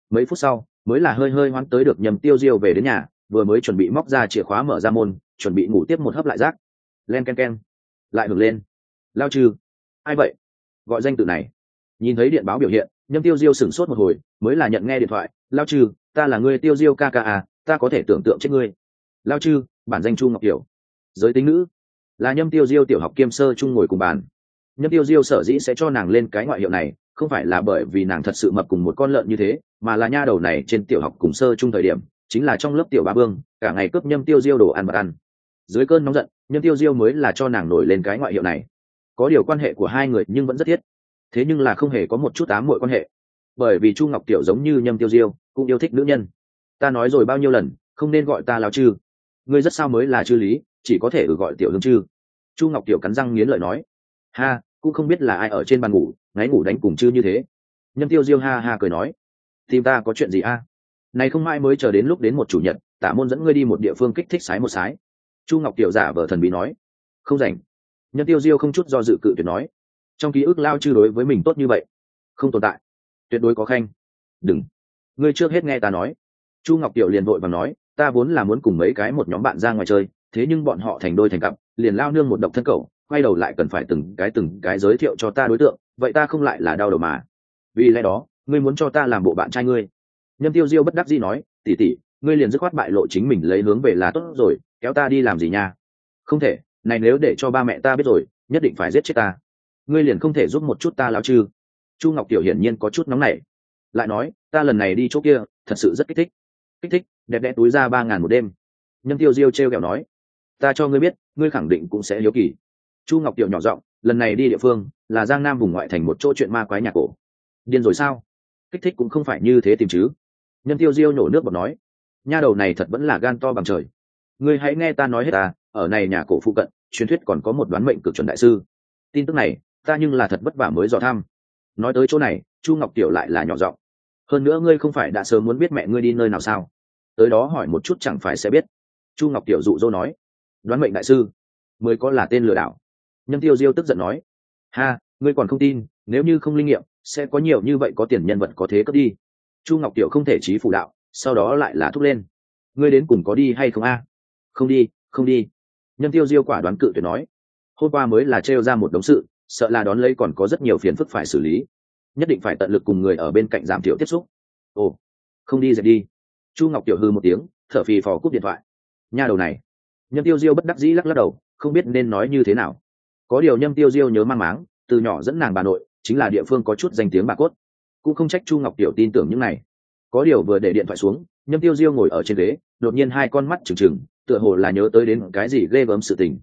Mấy phút sau mới là hơi hơi hoán tới được Nhâm Tiêu Diêu về đến nhà, vừa mới chuẩn bị móc ra chìa khóa mở ra môn, chuẩn bị ngủ tiếp một hớp lại rác. Len ken ken, lại hưởng lên. Lao Trừ, ai vậy? Gọi danh tự này. Nhìn thấy điện báo biểu hiện, Nhâm Tiêu Diêu sửng sốt một hồi, mới là nhận nghe điện thoại. Lao Trừ, ta là người Tiêu Diêu ca ca à, ta có thể tưởng tượng chết ngươi. Lao Trừ, bản danh Chu Ngọc Kiều, giới tính nữ, là Nhâm Tiêu Diêu tiểu học kiêm sơ chung ngồi cùng bàn. Nhâm Tiêu Diêu sở dĩ sẽ cho nàng lên cái ngoại hiệu này, không phải là bởi vì nàng thật sự mập cùng một con lợn như thế, mà là nha đầu này trên tiểu học cùng sơ chung thời điểm, chính là trong lớp tiểu ba bương, cả ngày cướp Nhâm Tiêu Diêu đồ ăn mà ăn. Dưới cơn nóng giận, Nhâm Tiêu Diêu mới là cho nàng nổi lên cái ngoại hiệu này. Có điều quan hệ của hai người nhưng vẫn rất thiết, thế nhưng là không hề có một chút ám muội quan hệ, bởi vì Chu Ngọc Tiểu giống như Nhâm Tiêu Diêu cũng yêu thích nữ nhân. Ta nói rồi bao nhiêu lần, không nên gọi ta Lão Trừ, ngươi rất sao mới là Trư Lý, chỉ có thể gọi Tiểu Hương Trư. Chu Ngọc Tiểu cắn răng nghiến lợi nói. Ha, cũng không biết là ai ở trên bàn ngủ ngáy ngủ đánh cùng Trư như thế. Nhâm Tiêu Diêu ha ha cười nói, tìm ta có chuyện gì a? Này không mai mới chờ đến lúc đến một chủ nhật, Tả môn dẫn ngươi đi một địa phương kích thích sái một sái. Chu Ngọc Tiểu giả vờ thần bí nói. Không rảnh. Nhâm Tiêu Diêu không chút do dự cự tuyệt nói. Trong ký ức Lao Trừ đối với mình tốt như vậy, không tồn tại, tuyệt đối có khanh. Đừng, ngươi trước hết nghe ta nói. Chu Ngọc Tiểu liền vội vàng nói, ta vốn là muốn cùng mấy cái một nhóm bạn ra ngoài chơi, thế nhưng bọn họ thành đôi thành cặp, liền lao nương một độc thân cậu, quay đầu lại cần phải từng cái giới thiệu cho ta đối tượng, vậy ta không lại là đau đầu mà. Vì lẽ đó, ngươi muốn cho ta làm bộ bạn trai ngươi. Nhâm Tiêu Diêu bất đắc dĩ nói, tỷ tỷ, ngươi liền dứt khoát bại lộ chính mình lấy hướng về là tốt rồi, kéo ta đi làm gì nha? Không thể, này nếu để cho ba mẹ ta biết rồi, nhất định phải giết chết ta. Ngươi liền không thể giúp một chút ta Lão Trừ? Chu Ngọc Tiểu hiển nhiên có chút nóng nảy, lại nói, ta lần này đi chỗ kia, thật sự rất kích thích. Kích thích, đẹp đẽ túi ra 3.000 một đêm. Nhâm Tiêu Diêu trêu ghẹo nói, ta cho ngươi biết, ngươi khẳng định cũng sẽ hiếu kỳ. Chu Ngọc Tiểu nhỏ giọng, lần này đi địa phương là Giang Nam vùng ngoại thành một chỗ chuyện ma quái nhà cổ. Điên rồi sao? Kích thích cũng không phải như thế tìm chứ. Nhâm Tiêu Diêu nổ nước bọt nói, nha đầu này thật vẫn là gan to bằng trời. Ngươi hãy nghe ta nói hết ta, ở này nhà cổ phụ cận, truyền thuyết còn có một đoán mệnh cực chuẩn đại sư. Tin tức này, ta nhưng là thật vất vả mới dò thăm. Nói tới chỗ này, Chu Ngọc Tiểu lại là nhỏ giọng, hơn nữa ngươi không phải đã sớm muốn biết mẹ ngươi đi nơi nào sao? Tới đó hỏi một chút chẳng phải sẽ biết. Chu Ngọc Tiểu dụ dỗ nói, đoán mệnh đại sư mới có là tên lừa đảo. Nhâm Tiêu Diêu tức giận nói, ha, ngươi còn không tin, nếu như không linh nghiệm sẽ có nhiều như vậy có tiền nhân vật có thế cướp đi. Chu Ngọc Tiểu không thể chí phủ đạo, sau đó lại là thúc lên, ngươi đến cùng có đi hay không a? Không đi, không đi. Nhâm Tiêu Diêu quả đoán cự tuyệt nói, hôm qua mới là trêu ra một đống sự, sợ là đón lấy còn có rất nhiều phiền phức phải xử lý, nhất định phải tận lực cùng người ở bên cạnh giảm thiểu tiếp xúc. Ồ, không đi dậy đi. Chu Ngọc Tiểu hư một tiếng, thở phì phò cúp điện thoại. Nha đầu này. Nhâm Tiêu Diêu bất đắc dĩ lắc lắc đầu, không biết nên nói như thế nào. Có điều Nhâm Tiêu Diêu nhớ mang máng, từ nhỏ dẫn nàng bà nội, chính là địa phương có chút danh tiếng bà cốt, cũng không trách Chu Ngọc Tiểu tin tưởng những này. Có điều vừa để điện thoại xuống, Nhâm Tiêu Diêu ngồi ở trên ghế, đột nhiên hai con mắt trừng trừng, tựa hồ là nhớ tới đến cái gì ghê gớm sự tình.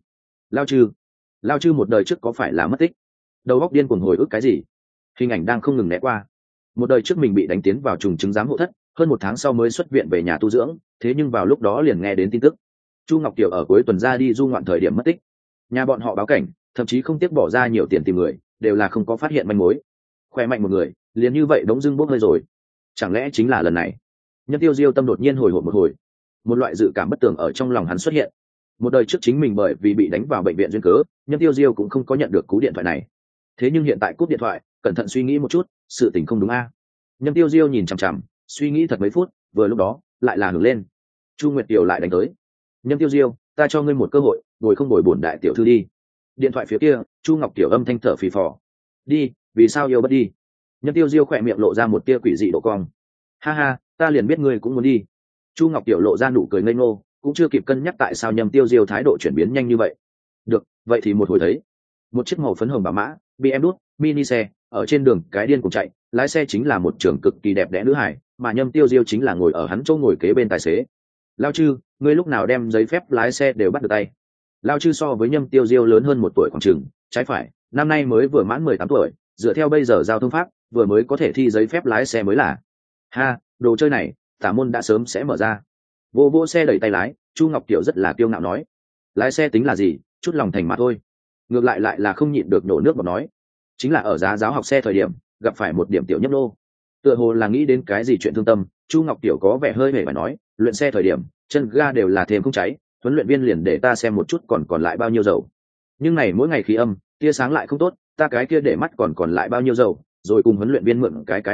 Lao Trừ một đời trước có phải là mất tích? Đầu óc điên cuồng hồi ức cái gì? Hình ảnh đang không ngừng né qua. Một đời trước mình bị đánh tiến vào trùng chứng giám hộ thất, hơn 1 tháng sau mới xuất viện về nhà tu dưỡng, thế nhưng vào lúc đó liền nghe đến tin tức Chu Ngọc Tiểu ở cuối tuần ra đi du ngoạn thời điểm mất tích. Nhà bọn họ báo cảnh, thậm chí không tiếc bỏ ra nhiều tiền tìm người, đều là không có phát hiện manh mối. Khỏe mạnh một người, liền như vậy đống dưng bốc hơi rồi. Chẳng lẽ chính là lần này? Nhâm Tiêu Diêu tâm đột nhiên hồi hộp một hồi, một loại dự cảm bất tường ở trong lòng hắn xuất hiện. Một đời trước chính mình bởi vì bị đánh vào bệnh viện duyên cớ, Nhâm Tiêu Diêu cũng không có nhận được cú điện thoại này. Thế nhưng hiện tại cúp điện thoại, cẩn thận suy nghĩ một chút, sự tình không đúng a. Nhâm Tiêu Diêu nhìn chằm chằm, suy nghĩ thật mấy phút, vừa lúc đó lại là hưởng lên. Chu Nguyệt Tiểu lại đánh tới. Nhâm Tiêu Diêu, ta cho ngươi một cơ hội, ngồi không ngồi bổn đại tiểu thư đi. Điện thoại phía kia, Chu Ngọc Tiểu âm thanh thở phì phò. Đi, vì sao yêu bất đi? Nhâm Tiêu Diêu khỏe miệng lộ ra một tia quỷ dị độ cong. Ha ha, ta liền biết ngươi cũng muốn đi. Chu Ngọc Tiểu lộ ra nụ cười ngây ngô, cũng chưa kịp cân nhắc tại sao Nhâm Tiêu Diêu thái độ chuyển biến nhanh như vậy. Được, vậy thì một hồi thấy. Một chiếc màu phấn hồng bảo mã, BMW mini xe, ở trên đường cái điên cùng chạy, lái xe chính là một trưởng cực kỳ đẹp đẽ nữ hải, mà Nhâm Tiêu Diêu chính là ngồi ở hắn chỗ ngồi kế bên tài xế. Lao Trừ, ngươi lúc nào đem giấy phép lái xe đều bắt được tay. Lao Trừ so với Nhâm Tiêu Diêu lớn hơn 1 tuổi khoảng chừng, trái phải, năm nay mới vừa mãn 18 tuổi, dựa theo bây giờ giao thông pháp, vừa mới có thể thi giấy phép lái xe mới là. Ha, đồ chơi này, Tả môn đã sớm sẽ mở ra. Vô xe đẩy tay lái, Chu Ngọc Tiểu rất là kiêu ngạo nói, lái xe tính là gì, chút lòng thành mà thôi. Ngược lại là không nhịn được nổ nước bọt nói, chính là ở giá giáo học xe thời điểm gặp phải một điểm tiểu nhấp nô, tựa hồ là nghĩ đến cái gì chuyện thương tâm. Chu Ngọc Tiểu có vẻ hơi hề phải nói, luyện xe thời điểm chân ga đều là thêm không cháy, huấn luyện viên liền để ta xem một chút còn lại bao nhiêu dầu, nhưng này mỗi ngày khí âm tia sáng lại không tốt, ta cái kia để mắt còn lại bao nhiêu dầu, rồi cùng huấn luyện viên mượn cái bật lửa,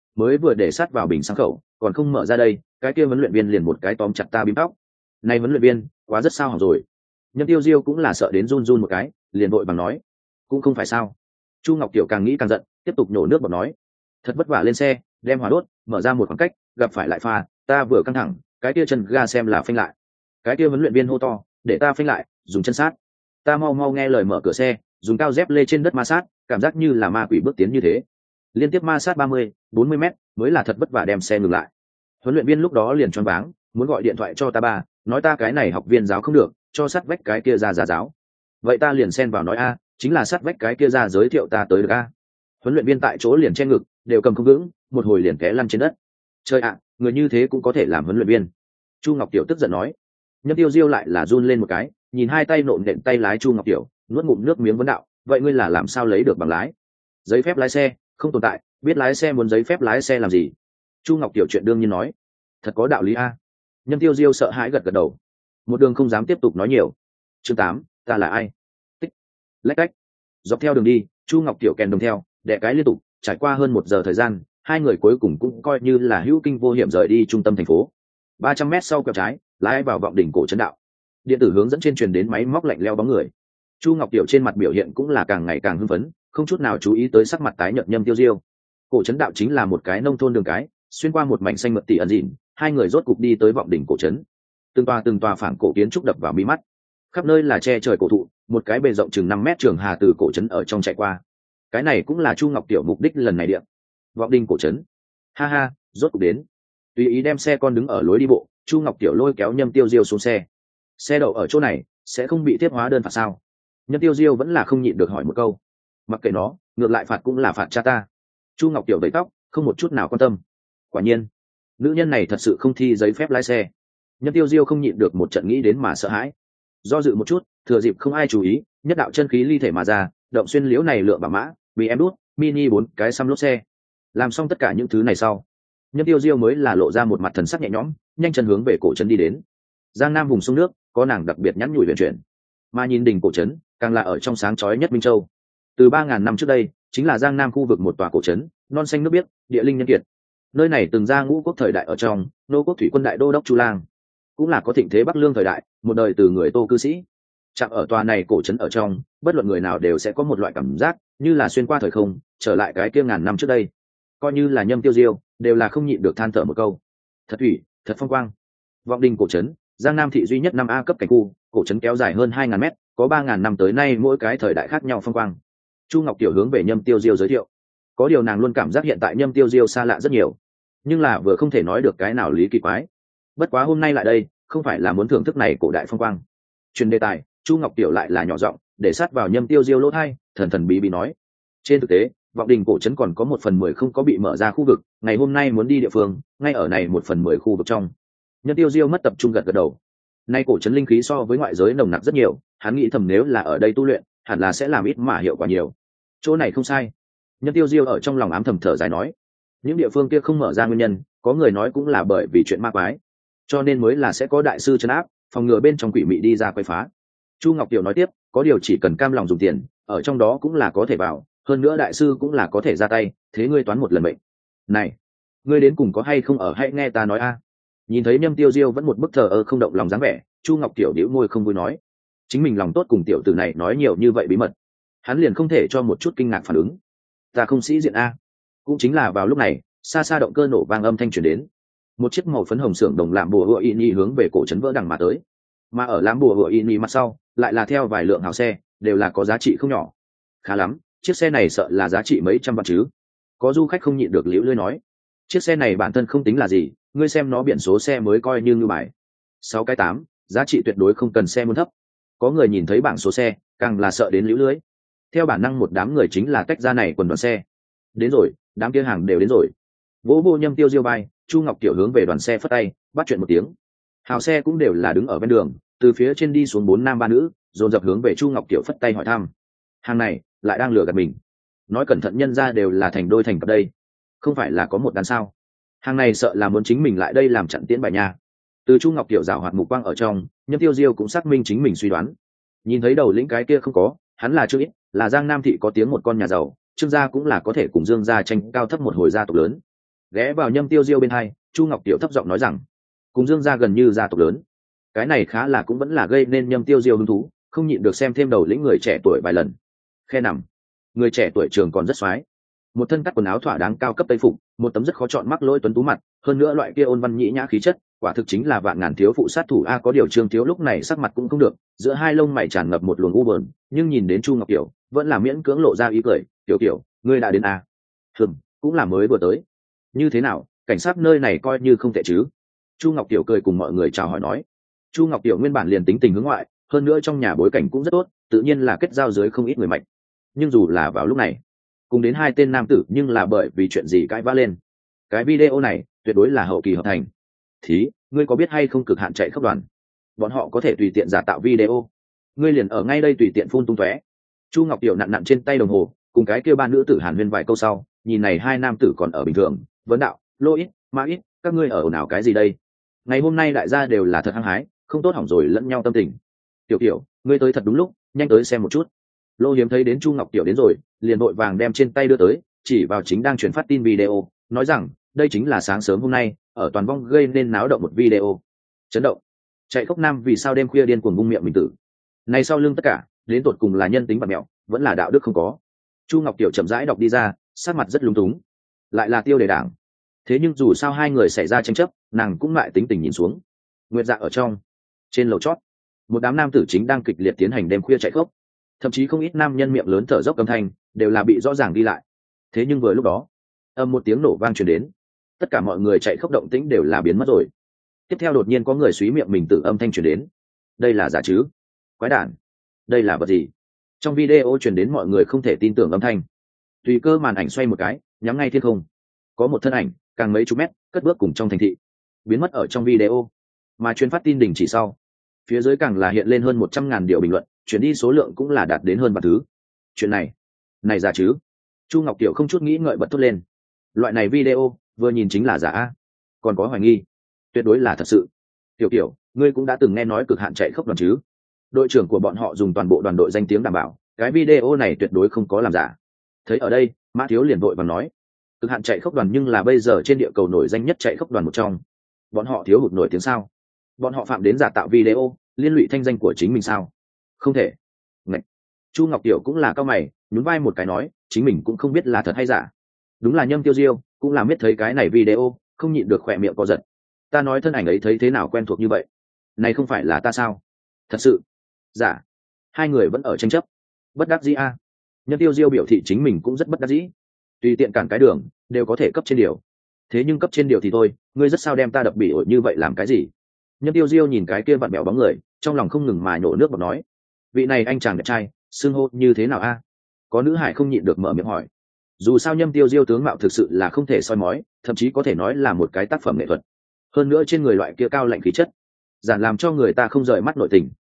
mới vừa để sát vào bình xăng khẩu còn không mở ra đây, cái kia huấn luyện viên liền một cái tóm chặt ta bím tóc. Này huấn luyện viên quá rất sao hỏng rồi. Nhâm Tiêu Diêu cũng là sợ đến run run một cái, liền vội bằng nói cũng không phải sao. Chu Ngọc Tiểu càng nghĩ càng giận, tiếp tục nhổ nước bọt nói thật vất vả lên xe đem hỏa đốt mở ra một khoảng cách gặp phải lại pha, ta vừa căng thẳng cái kia chân ga xem là phanh lại. Cái kia huấn luyện viên hô to để ta phanh lại, dùng chân sát. Ta mau mau nghe lời mở cửa xe, dùng cao dép lê trên đất ma sát, cảm giác như là ma quỷ bước tiến như thế, liên tiếp ma sát 30-40 mét mới là thật vất vả đem xe ngừng lại. Huấn luyện viên lúc đó liền choáng váng, muốn gọi điện thoại cho ta ba, nói ta cái này học viên giáo không được, cho sát vách cái kia ra giáo. Vậy ta liền xen vào nói a, chính là sát vách cái kia ra giới thiệu ta tới được a. Huấn luyện viên tại chỗ liền che ngực, đều cầm không vững, một hồi liền té lăn trên đất. Trời ạ, người như thế cũng có thể làm huấn luyện viên. Chu Ngọc Tiểu tức giận nói. Nhâm Tiêu Diêu lại là run lên một cái, nhìn hai tay nộn nện tay lái Chu Ngọc Tiểu, nuốt ngụm nước miếng vấn đạo, vậy ngươi là làm sao lấy được bằng lái? Giấy phép lái xe không tồn tại, biết lái xe muốn giấy phép lái xe làm gì? Chu Ngọc Tiểu chuyện đương nhiên nói. Thật có đạo lý a. Nhâm Tiêu Diêu sợ hãi gật gật đầu, một đường không dám tiếp tục nói nhiều. Chương 8, ta là ai? Tích. Lách cách. Dọc theo đường đi, Chu Ngọc Tiểu kèn đồng theo, đè cái liên tục, trải qua hơn 1 giờ thời gian, hai người cuối cùng cũng coi như là hữu kinh vô hiểm rời đi trung tâm thành phố. 300 mét sau quẹo trái, lái vào vọng đỉnh cổ trấn đạo. Điện tử hướng dẫn trên truyền đến máy móc lạnh leo bóng người. Chu Ngọc Tiểu trên mặt biểu hiện cũng là càng ngày càng hưng phấn, không chút nào chú ý tới sắc mặt tái nhợt Nhâm Tiêu Diêu. Cổ trấn đạo chính là một cái nông thôn đường cái, xuyên qua một mảnh xanh mượt tỉ ẩn dịn, hai người rốt cục đi tới vọng đỉnh cổ trấn. Từng tòa phản cổ kiến trúc đập vào mi mắt, khắp nơi là che trời cổ thụ, một cái bề rộng chừng 5 mét trường hà từ cổ trấn ở trong chạy qua. Cái này cũng là Chu Ngọc Tiểu mục đích lần này điện. Vọng đỉnh cổ trấn. Ha ha, rốt cục đến. Tùy ý đem xe con đứng ở lối đi bộ, Chu Ngọc Tiểu lôi kéo Nhâm Tiêu Diêu xuống xe. Xe đậu ở chỗ này sẽ không bị tiếp hóa đơn phạt sao? Nhâm Tiêu Diêu vẫn là không nhịn được hỏi một câu. Mặc kệ nó, ngược lại phạt cũng là phạt cha ta. Chu Ngọc Tiểu vẫy tóc, không một chút nào quan tâm. Quả nhiên, nữ nhân này thật sự không thi giấy phép lái xe. Nhâm Tiêu Diêu không nhịn được một trận nghĩ đến mà sợ hãi. Do dự một chút, thừa dịp không ai chú ý, nhất đạo chân khí ly thể mà ra, động xuyên liễu này lựa bảo mã, bị em đút, mini 4 cái xăm lốp xe. Làm xong tất cả những thứ này sau, Nhâm Tiêu Diêu mới là lộ ra một mặt thần sắc nhẹ nhõm, nhanh chân hướng về cổ trấn đi đến. Giang Nam vùng sông nước, có nàng đặc biệt nhắn nhủi huyền chuyển, mà nhìn đỉnh cổ trấn, càng là ở trong sáng chói nhất Minh Châu. Từ 3000 năm trước đây, chính là Giang Nam khu vực một tòa cổ trấn, non xanh nước biếc, địa linh nhân kiệt. Nơi này từng ra ngũ quốc thời đại ở trong, nô quốc thủy quân đại đô đốc Chu Lang, cũng là có thịnh thế Bắc Lương thời đại, một đời từ người Tô cư sĩ. Chạm ở tòa này cổ trấn ở trong, bất luận người nào đều sẽ có một loại cảm giác như là xuyên qua thời không, trở lại cái kia ngàn năm trước đây. Coi như là Nhâm Tiêu Diêu, đều là không nhịn được than thở một câu. Thật thủy, thật phong quang. Vọng đỉnh cổ trấn, Giang Nam thị duy nhất 5A cấp cảnh khu, cổ trấn kéo dài hơn 2000 mét, có 3000 năm tới nay mỗi cái thời đại khác nhau phong quang. Chu Ngọc Tiểu hướng về Nhâm Tiêu Diêu giới thiệu. Có điều nàng luôn cảm giác hiện tại Nhâm Tiêu Diêu xa lạ rất nhiều, nhưng là vừa không thể nói được cái nào lý kỳ quái. Bất quá hôm nay lại đây, không phải là muốn thưởng thức này cổ đại phong quang. Truyền đề tài, Chu Ngọc Tiểu lại là nhỏ giọng, để sát vào Nhâm Tiêu Diêu lỗ tai, thần thần bí bí nói. Trên thực tế, vọng đỉnh cổ trấn còn có 1/10 không có bị mở ra khu vực, ngày hôm nay muốn đi địa phương, ngay ở này 1/10 khu vực trong. Nhâm Tiêu Diêu mất tập trung gật gật đầu. Nay cổ trấn linh khí so với ngoại giới nồng nặc rất nhiều, hắn nghĩ thầm nếu là ở đây tu luyện, hẳn là sẽ làm ít mà hiệu quả nhiều. Chỗ này không sai. Nhâm Tiêu Diêu ở trong lòng ám thầm thở dài nói, những địa phương kia không mở ra nguyên nhân, có người nói cũng là bởi vì chuyện ma quái, cho nên mới là sẽ có đại sư trấn áp, phòng ngừa bên trong quỷ mị đi ra quấy phá. Chu Ngọc Tiểu nói tiếp, có điều chỉ cần cam lòng dùng tiền, ở trong đó cũng là có thể vào, hơn nữa đại sư cũng là có thể ra tay, thế ngươi toán một lần mệnh. Này, ngươi đến cùng có hay không ở, hãy nghe ta nói a. Nhìn thấy Nhâm Tiêu Diêu vẫn một bức thờ ơ không động lòng dáng vẻ, Chu Ngọc Tiểu đĩu môi không vui nói, chính mình lòng tốt cùng tiểu tử này nói nhiều như vậy bí mật, hắn liền không thể cho một chút kinh ngạc phản ứng. Ta không sĩ diện a. Cũng chính là vào lúc này, xa xa động cơ nổ vang âm thanh truyền đến, một chiếc màu phấn hồng xưởng đồng làm bùa hựa y hướng về cổ trấn vỡ đằng mà tới, mà ở làm bùa hựa y mặt sau lại là theo vài lượng hào xe, đều là có giá trị không nhỏ. Khá lắm, chiếc xe này sợ là giá trị mấy trăm vạn chứ. Có du khách không nhịn được liễu lưỡi nói, chiếc xe này bản thân không tính là gì, ngươi xem nó biển số xe mới coi như ngư bài. 6 cái 8, giá trị tuyệt đối không cần xe muốn thấp. Có người nhìn thấy bảng số xe, càng là sợ đến liễu lưỡi. Theo bản năng một đám người chính là tách ra này quần đoàn xe. Đến rồi, đám kia hàng đều đến rồi. Vỗ vô Nhâm Tiêu Diêu vai, Chu Ngọc Tiểu hướng về đoàn xe phất tay, bắt chuyện một tiếng. Hào xe cũng đều là đứng ở bên đường, từ phía trên đi xuống 4 nam 3 nữ, dồn dập hướng về Chu Ngọc Tiểu phất tay hỏi thăm. Hàng này lại đang lừa gạt mình, nói cẩn thận nhân ra đều là thành đôi thành cặp đây, không phải là có một đàn sao? Hàng này sợ là muốn chính mình lại đây làm chặn tiễn bài nha. Từ Chu Ngọc Tiểu rào hoạt mục quang ở trong, Nhâm Tiêu Diêu cũng xác minh chính mình suy đoán. Nhìn thấy đầu lĩnh cái kia không có, hắn là Trương Ít, là Giang Nam thị có tiếng một con nhà giàu, Trương gia cũng là có thể cùng Dương gia tranh cao thấp một hồi gia tộc lớn. ghé vào Nhâm Tiêu Diêu bên hai, Chu Ngọc Tiểu thấp giọng nói rằng, cùng Dương gia gần như gia tộc lớn, cái này khá là cũng vẫn là gây nên Nhâm Tiêu Diêu hứng thú, không nhịn được xem thêm đầu lĩnh người trẻ tuổi vài lần. Khe nằm, người trẻ tuổi trường còn rất xoái, một thân cắt quần áo thỏa đáng cao cấp tây phục, một tấm rất khó chọn mắc lỗi tuấn tú mặt, hơn nữa loại kia ôn văn nhĩ nhã khí chất, quả thực chính là vạn ngàn thiếu phụ sát thủ a. Có điều Trương Thiếu lúc này sắc mặt cũng không được, giữa hai lông mày tràn ngập một luồng u buồn, nhưng nhìn đến Chu Ngọc Tiểu, vẫn là miễn cưỡng lộ ra ý cười. Tiểu Tiểu, ngươi đã đến a? Cũng là mới vừa tới. Như thế nào, cảnh sát nơi này coi như không tệ chứ? Chu Ngọc Tiểu cười cùng mọi người chào hỏi nói. Chu Ngọc Tiểu nguyên bản liền tính tình hướng ngoại, hơn nữa trong nhà bối cảnh cũng rất tốt, tự nhiên là kết giao dưới không ít người mạnh. Nhưng dù là vào lúc này, cùng đến hai tên nam tử nhưng là bởi vì chuyện gì cãi vã lên. Cái video này tuyệt đối là hậu kỳ hợp thành. Thí, ngươi có biết hay không cực hạn chạy khốc đoàn, bọn họ có thể tùy tiện giả tạo video, ngươi liền ở ngay đây tùy tiện phun tung tóe. Chu Ngọc Tiểu nặn nặn trên tay đồng hồ, cùng cái kia ba nữ tử hàn huyên vài câu sau, nhìn này hai nam tử còn ở bình thường, vấn đạo, Lô ít, Ma ít, các ngươi ở ồn ào cái gì đây? Ngày hôm nay đại gia đều là thật hăng hái, không tốt hỏng rồi lẫn nhau tâm tình. Tiểu Tiểu, ngươi tới thật đúng lúc, nhanh tới xem một chút. Lô Hiếm thấy đến Chu Ngọc Tiểu đến rồi, liền vội vàng đem trên tay đưa tới, chỉ vào chính đang truyền phát tin video, nói rằng, đây chính là sáng sớm hôm nay ở toàn vong gây nên náo động một video. Chấn động. Chạy khốc nam vì sao đêm khuya điên cuồng bung miệng mình tử. Này sau lưng tất cả, đến tột cùng là nhân tính bạc mẹo, vẫn là đạo đức không có. Chu Ngọc Tiểu chậm rãi đọc đi ra, sắc mặt rất lúng túng. Lại là Tiêu Đề Đảng. Thế nhưng dù sao hai người xảy ra tranh chấp, nàng cũng lại tính tình nhìn xuống. Nguyệt Dạ ở trong, trên lầu chót, một đám nam tử chính đang kịch liệt tiến hành đêm khuya chạy khốc. Thậm chí không ít nam nhân miệng lớn thở dốc âm thanh, đều là bị rõ ràng đi lại. Thế nhưng vừa lúc đó, âm một tiếng nổ vang truyền đến, tất cả mọi người chạy khốc động tĩnh đều là biến mất rồi. Tiếp theo đột nhiên có người xúy miệng mình tự âm thanh truyền đến. Đây là giả chứ? Quái đản, đây là vật gì? Trong video truyền đến mọi người không thể tin tưởng âm thanh. Tùy cơ màn ảnh xoay một cái, nhắm ngay thiên không. Có một thân ảnh, càng mấy chục mét, cất bước cùng trong thành thị, biến mất ở trong video. Mà truyền phát tin đình chỉ sau, phía dưới càng là hiện lên hơn 100.000 điều bình luận, chuyển đi số lượng cũng là đạt đến hơn 3 thứ. Chuyện này giả chứ? Chu Ngọc Tiểu không chút nghĩ ngợi bật thốt lên. Loại này video, vừa nhìn chính là giả a, còn có hoài nghi, tuyệt đối là thật sự. Tiểu Tiểu, ngươi cũng đã từng nghe nói cực hạn chạy khốc đoàn chứ? Đội trưởng của bọn họ dùng toàn bộ đoàn đội danh tiếng đảm bảo, cái video này tuyệt đối không có làm giả. Thấy ở đây, Mã Thiếu liền vội vàng nói, cực hạn chạy khốc đoàn nhưng là bây giờ trên địa cầu nổi danh nhất chạy khốc đoàn một trong. Bọn họ thiếu hụt nổi tiếng sao? Bọn họ phạm đến giả tạo video, liên lụy thanh danh của chính mình sao? Không thể. Ngậy. Chu Ngọc Tiểu cũng là cao mày, nhún vai một cái nói, chính mình cũng không biết là thật hay giả. Đúng là Nhâm Tiêu Diêu, cũng là biết thấy cái này video, không nhịn được khỏe miệng co giật. Ta nói thân ảnh ấy thấy thế nào quen thuộc như vậy? Này không phải là ta sao? Thật sự? Giả. Hai người vẫn ở tranh chấp. Bất đắc dĩ a. Nhâm Tiêu Diêu biểu thị chính mình cũng rất bất đắc dĩ. Tùy tiện cản cái đường, đều có thể cấp trên điều. Thế nhưng cấp trên điều thì thôi, ngươi rất sao đem ta đập bỉ ổi như vậy làm cái gì? Nhâm Tiêu Diêu nhìn cái kia vặn bẹo bóng người, trong lòng không ngừng mà nhổ nước bọt nói, vị này anh chàng đẹp trai, xưng hô như thế nào a? Có nữ hải không nhịn được mở miệng hỏi. Dù sao Nhâm Tiêu Diêu tướng mạo thực sự là không thể soi mói, thậm chí có thể nói là một cái tác phẩm nghệ thuật. Hơn nữa trên người loại kia cao lạnh khí chất, giản làm cho người ta không rời mắt nội tình.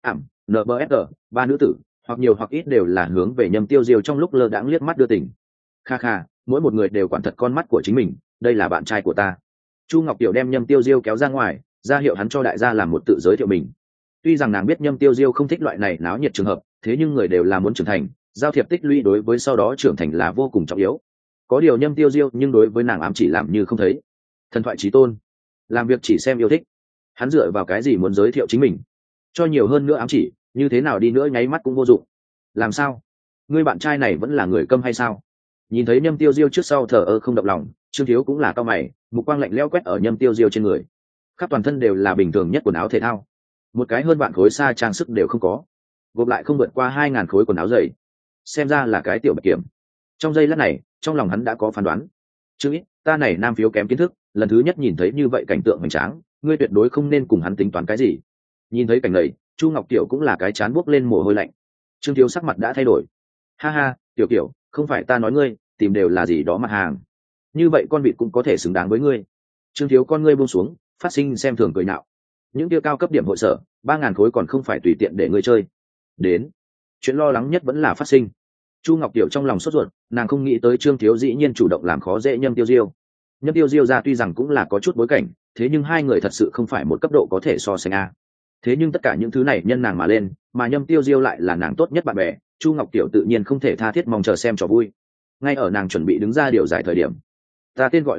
NBSG, ba nữ tử, hoặc nhiều hoặc ít đều là hướng về Nhâm Tiêu Diêu trong lúc lơ đãng liếc mắt đưa tình. Kha kha, mỗi một người đều quản thật con mắt của chính mình, đây là bạn trai của ta. Chu Ngọc Tiểu đem Nhâm Tiêu Diêu kéo ra ngoài, ra hiệu hắn cho đại gia làm một tự giới thiệu mình. Tuy rằng nàng biết Nhâm Tiêu Diêu không thích loại này náo nhiệt trường hợp, thế nhưng người đều là muốn trưởng thành, giao thiệp tích lũy đối với sau đó trưởng thành là vô cùng trọng yếu. Có điều Nhâm Tiêu Diêu nhưng đối với nàng ám chỉ làm như không thấy. Thần thoại chí tôn, làm việc chỉ xem yêu thích. Hắn dựa vào cái gì muốn giới thiệu chính mình? Cho nhiều hơn nữa ám chỉ, như thế nào đi nữa nháy mắt cũng vô dụng. Làm sao? Ngươi bạn trai này vẫn là người câm hay sao? Nhìn thấy Nhâm Tiêu Diêu trước sau thờ ơ không động lòng, Trương Thiếu cũng là cao mày, mục quang lạnh lẽo quét ở Nhâm Tiêu Diêu trên người. Khắp toàn thân đều là bình thường nhất quần áo thể thao, một cái hơn vạn khối xa trang sức đều không có, gộp lại không vượt qua 2.000 khối quần áo dày, xem ra là cái tiểu bạch kiểm. Trong giây lát này, trong lòng hắn đã có phán đoán. Chứ ít, ta này nam phiếu kém kiến thức, lần thứ nhất nhìn thấy như vậy cảnh tượng hoành tráng, ngươi tuyệt đối không nên cùng hắn tính toán cái gì. Nhìn thấy cảnh này, Chu Ngọc Tiểu cũng là cái chán buốc lên mồ hôi lạnh. Trương Thiếu sắc mặt đã thay đổi. Ha ha, Tiểu Tiểu, không phải ta nói ngươi, tìm đều là gì đó mặt hàng. Như vậy con vịt cũng có thể xứng đáng với ngươi. Trương Thiếu con ngươi buông xuống, phát sinh xem thường cười nạo. Những tiêu cao cấp điểm hội sở, 3.000 khối còn không phải tùy tiện để ngươi chơi. Đến, chuyện lo lắng nhất vẫn là phát sinh. Chu Ngọc Tiểu trong lòng sốt ruột, nàng không nghĩ tới Trương Thiếu dĩ nhiên chủ động làm khó dễ Nhâm Tiêu Diêu. Nhâm Tiêu Diêu ra tuy rằng cũng là có chút bối cảnh, thế nhưng hai người thật sự không phải một cấp độ có thể so sánh a. Thế nhưng tất cả những thứ này nhân nàng mà lên, mà Nhâm Tiêu Diêu lại là nàng tốt nhất bạn bè, Chu Ngọc Tiểu tự nhiên không thể tha thiết mong chờ xem trò vui. Ngay ở nàng chuẩn bị đứng ra điều giải thời điểm, ta tên gọi là gì,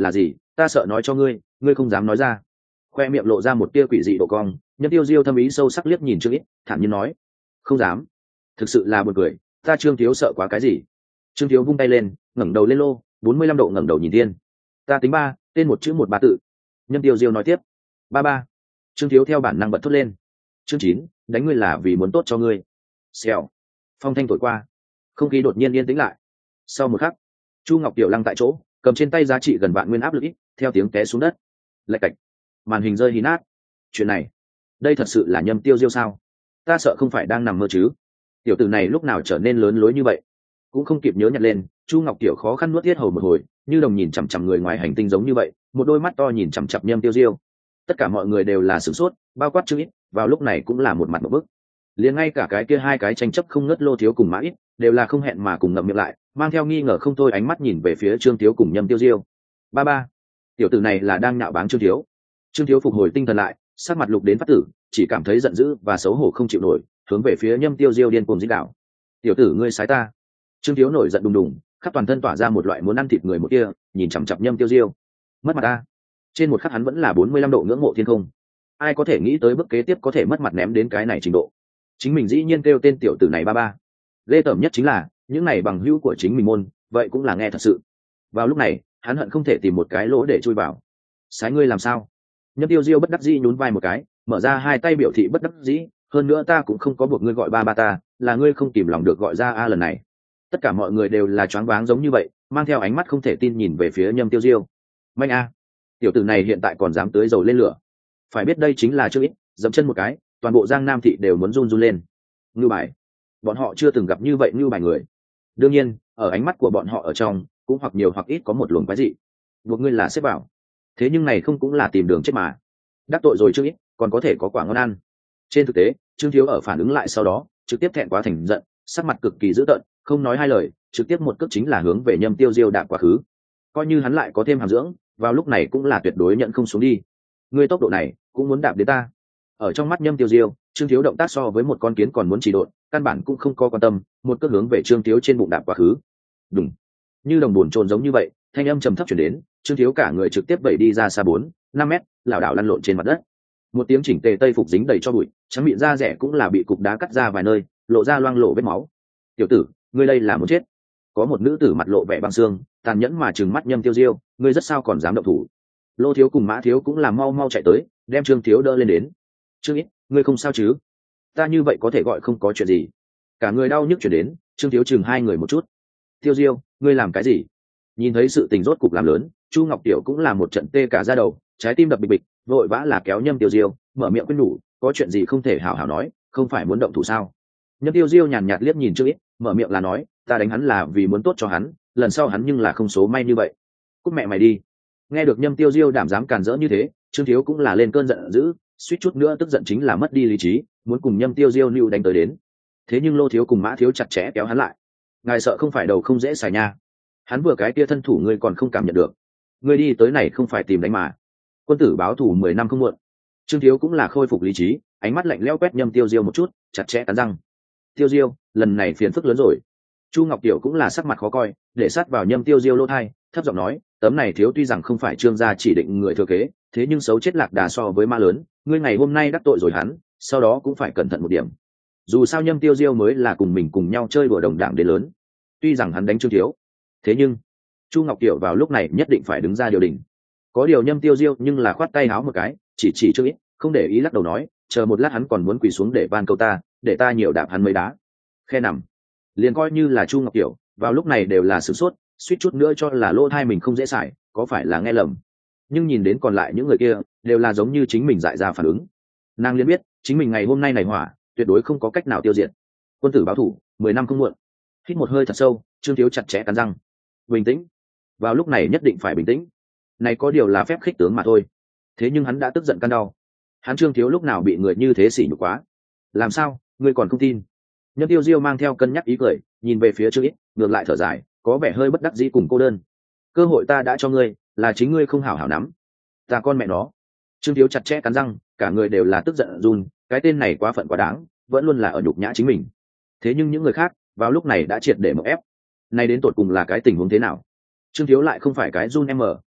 ta sợ nói cho ngươi, ngươi không dám nói ra. Khoe miệng lộ ra một tia quỷ dị độ cong, Nhâm Tiêu Diêu thâm ý sâu sắc liếc nhìn Trương Ít, thản nhiên nói, không dám. Thực sự là buồn cười, ta Trương Thiếu sợ quá cái gì? Trương Thiếu vung tay lên, ngẩng đầu lên lô, 45 độ ngẩng đầu nhìn thiên. Ta tính ba, tên một chữ một ba tự. Nhâm Tiêu Diêu nói tiếp, ba ba. Trương Thiếu theo bản năng bật thốt lên. Chương 9, đánh ngươi là vì muốn tốt cho ngươi. Xèo. Phong thanh thổi qua, không khí đột nhiên yên tĩnh lại. Sau một khắc, Chu Ngọc Tiểu lăng tại chỗ, cầm trên tay giá trị gần vạn nguyên áp lực ít, theo tiếng té xuống đất. Lạch cạch, màn hình rơi hí nát. Chuyện này, đây thật sự là Nhâm Tiêu Diêu sao? Ta sợ không phải đang nằm mơ chứ? Tiểu tử này lúc nào trở nên lớn lối như vậy? Cũng không kịp nhớ nhặt lên, Chu Ngọc Tiểu khó khăn nuốt thiết hầu một hồi, như đồng nhìn chằm chằm người ngoài hành tinh giống như vậy, một đôi mắt to nhìn chằm chằm Nhâm Tiêu Diêu. Tất cả mọi người đều là sửng sốt, bao quát Trương Ít, vào lúc này cũng là một mặt một bức. Liền ngay cả cái kia hai cái tranh chấp không ngớt Lô Thiếu cùng Mã Ít, đều là không hẹn mà cùng ngậm miệng lại, mang theo nghi ngờ không thôi ánh mắt nhìn về phía Trương Thiếu cùng Nhâm Tiêu Diêu. Ba ba, tiểu tử này là đang nhạo báng Trương Thiếu. Trương Thiếu phục hồi tinh thần lại, sắc mặt lục đến phát tử, chỉ cảm thấy giận dữ và xấu hổ không chịu nổi, hướng về phía Nhâm Tiêu Diêu điên cuồng dích đạo. Tiểu tử ngươi sái ta. Trương Thiếu nổi giận đùng đùng, khắp toàn thân tỏa ra một loại muốn ăn thịt người một kia, nhìn chằm chằm Nhâm Tiêu Diêu. Mất mặt ta. Trên một khắc hắn vẫn là 45 độ ngưỡng mộ thiên không. Ai có thể nghĩ tới bước kế tiếp có thể mất mặt ném đến cái này trình độ. Chính mình dĩ nhiên kêu tên tiểu tử này ba ba. Ghê tởm nhất chính là, những này bằng hữu của chính mình môn, vậy cũng là nghe thật sự. Vào lúc này, hắn hận không thể tìm một cái lỗ để chui vào. Sái ngươi làm sao? Nhâm Tiêu Diêu bất đắc dĩ nhún vai một cái, mở ra hai tay biểu thị bất đắc dĩ, hơn nữa ta cũng không có buộc ngươi gọi ba ba ta, là ngươi không kìm lòng được gọi ra a lần này. Tất cả mọi người đều là choáng váng giống như vậy, mang theo ánh mắt không thể tin nhìn về phía Nhâm Tiêu Diêu. Manh a, tiểu tử này hiện tại còn dám tưới dầu lên lửa. Phải biết đây chính là chưa ít, dậm chân một cái, toàn bộ Giang Nam thị đều muốn run run lên. Ngưu bài, bọn họ chưa từng gặp như vậy ngưu bài người. Đương nhiên, ở ánh mắt của bọn họ ở trong, cũng hoặc nhiều hoặc ít có một luồng quái dị. Buộc ngươi là xếp bảo. Thế nhưng này không cũng là tìm đường chết mà. Đắc tội rồi chưa ít, còn có thể có quả ngon ăn. Trên thực tế, Trương Thiếu ở phản ứng lại sau đó, trực tiếp thẹn quá thành giận, sắc mặt cực kỳ dữ tợn, không nói hai lời, trực tiếp một cước chính là hướng về Nhâm Tiêu Diêu đạp quá khứ. Coi như hắn lại có thêm hàm dưỡng, vào lúc này cũng là tuyệt đối nhận không xuống đi. Ngươi tốc độ này, cũng muốn đạp đến ta. Ở trong mắt Nhâm Tiêu Diêu, Trương Thiếu động tác so với một con kiến còn muốn chỉ độn, căn bản cũng không có quan tâm, một cước hướng về Trương Thiếu trên bụng đạp quá khứ. Đùng, như đồng buồn trồn giống như vậy, thanh âm trầm thấp truyền đến, Trương Thiếu cả người trực tiếp vẩy đi ra xa 4-5 mét, lảo đảo lăn lộn trên mặt đất. Một tiếng chỉnh tề tây phục dính đầy cho bụi, trắng miệng da rẻ cũng là bị cục đá cắt ra vài nơi, lộ ra loang lổ vết máu. Tiểu tử, ngươi đây là muốn chết. Có một nữ tử mặt lộ vẻ băng xương, tàn nhẫn mà trừng mắt Nhâm Tiêu Diêu, ngươi rất sao còn dám động thủ. Lô Thiếu cùng Mã Thiếu cũng là mau mau chạy tới, đem Trương Thiếu đỡ lên đến. Trương Ít, ngươi không sao chứ? Ta như vậy có thể gọi không có chuyện gì. Cả người đau nhức chuyển đến, Trương Thiếu chừng hai người một chút. Tiêu Diêu, ngươi làm cái gì? Nhìn thấy sự tình rốt cục làm lớn, Chu Ngọc Tiểu cũng là một trận tê cả da đầu, trái tim đập bịch bịch, vội vã là kéo Nhâm Tiêu Diêu, mở miệng khuyên nhủ, có chuyện gì không thể hảo hảo nói, không phải muốn động thủ sao? Nhâm Tiêu Diêu nhàn nhạt liếc nhìn Trương Ít, mở miệng là nói, ta đánh hắn là vì muốn tốt cho hắn, lần sau hắn nhưng là không số may như vậy. Cút mẹ mày đi. Nghe được Nhâm Tiêu Diêu đảm dám càn rỡ như thế, Trương Thiếu cũng là lên cơn giận dữ, suýt chút nữa tức giận chính là mất đi lý trí, muốn cùng Nhâm Tiêu Diêu lưu đánh tới đến. Thế nhưng Lô Thiếu cùng Mã Thiếu chặt chẽ kéo hắn lại. Ngài sợ không phải đầu không dễ xài nha. Hắn vừa cái kia thân thủ ngươi còn không cảm nhận được. Ngươi đi tới này không phải tìm đánh mà. Quân tử báo thù 10 năm không muộn. Trương Thiếu cũng là khôi phục lý trí, ánh mắt lạnh lẽo quét Nhâm Tiêu Diêu một chút, chặt chẽ cắn răng. Tiêu Diêu, lần này phiền phức lớn rồi. Chu Ngọc Tiểu cũng là sắc mặt khó coi, để sát vào Nhâm Tiêu Diêu lỗ tai, thấp giọng nói, tấm này Thiếu tuy rằng không phải Trương gia chỉ định người thừa kế, thế nhưng xấu chết lạc đà so với ma lớn, ngươi ngày hôm nay đắc tội rồi hắn, sau đó cũng phải cẩn thận một điểm. Dù sao Nhâm Tiêu Diêu mới là cùng mình cùng nhau chơi đùa đồng đảng đến lớn. Tuy rằng hắn đánh Trương Thiếu, thế nhưng Chu Ngọc Tiểu vào lúc này nhất định phải đứng ra điều đình. Có điều Nhâm Tiêu Diêu nhưng là khoát tay háo một cái, chỉ Trương Ít, không để ý lắc đầu nói, chờ một lát hắn còn muốn quỳ xuống để van cầu ta, để ta nhiều đạp hắn mấy đá. Khe nằm. Liền coi như là Chu Ngọc Tiểu, vào lúc này đều là sửng sốt, suýt chút nữa cho là lỗ tai mình không dễ xài, có phải là nghe lầm. Nhưng nhìn đến còn lại những người kia, đều là giống như chính mình dại ra phản ứng. Nàng liền biết, chính mình ngày hôm nay này hỏa, tuyệt đối không có cách nào tiêu diệt. Quân tử báo thủ, 10 năm không muộn. Hít một hơi thật sâu, Trương Thiếu chặt chẽ cắn răng. Bình tĩnh. Vào lúc này nhất định phải bình tĩnh. Này có điều là phép khích tướng mà thôi. Thế nhưng hắn đã tức giận căn đau. Hắn Trương Thiếu lúc nào bị người như thế sỉ nhục quá? Làm sao, ngươi còn không tin? Nhâm Tiêu Diêu mang theo cân nhắc ý cười, nhìn về phía Trương Ít, ngược lại thở dài, có vẻ hơi bất đắc dĩ cùng cô đơn. Cơ hội ta đã cho ngươi, là chính ngươi không hảo hảo nắm. Ta con mẹ nó. Trương Thiếu chặt chẽ cắn răng, cả người đều là tức giận run, cái tên này quá phận quá đáng, vẫn luôn là ở nhục nhã chính mình. Thế nhưng những người khác, vào lúc này đã triệt để mộng ép. Nay đến tột cùng là cái tình huống thế nào? Trương Thiếu lại không phải cái run em mở.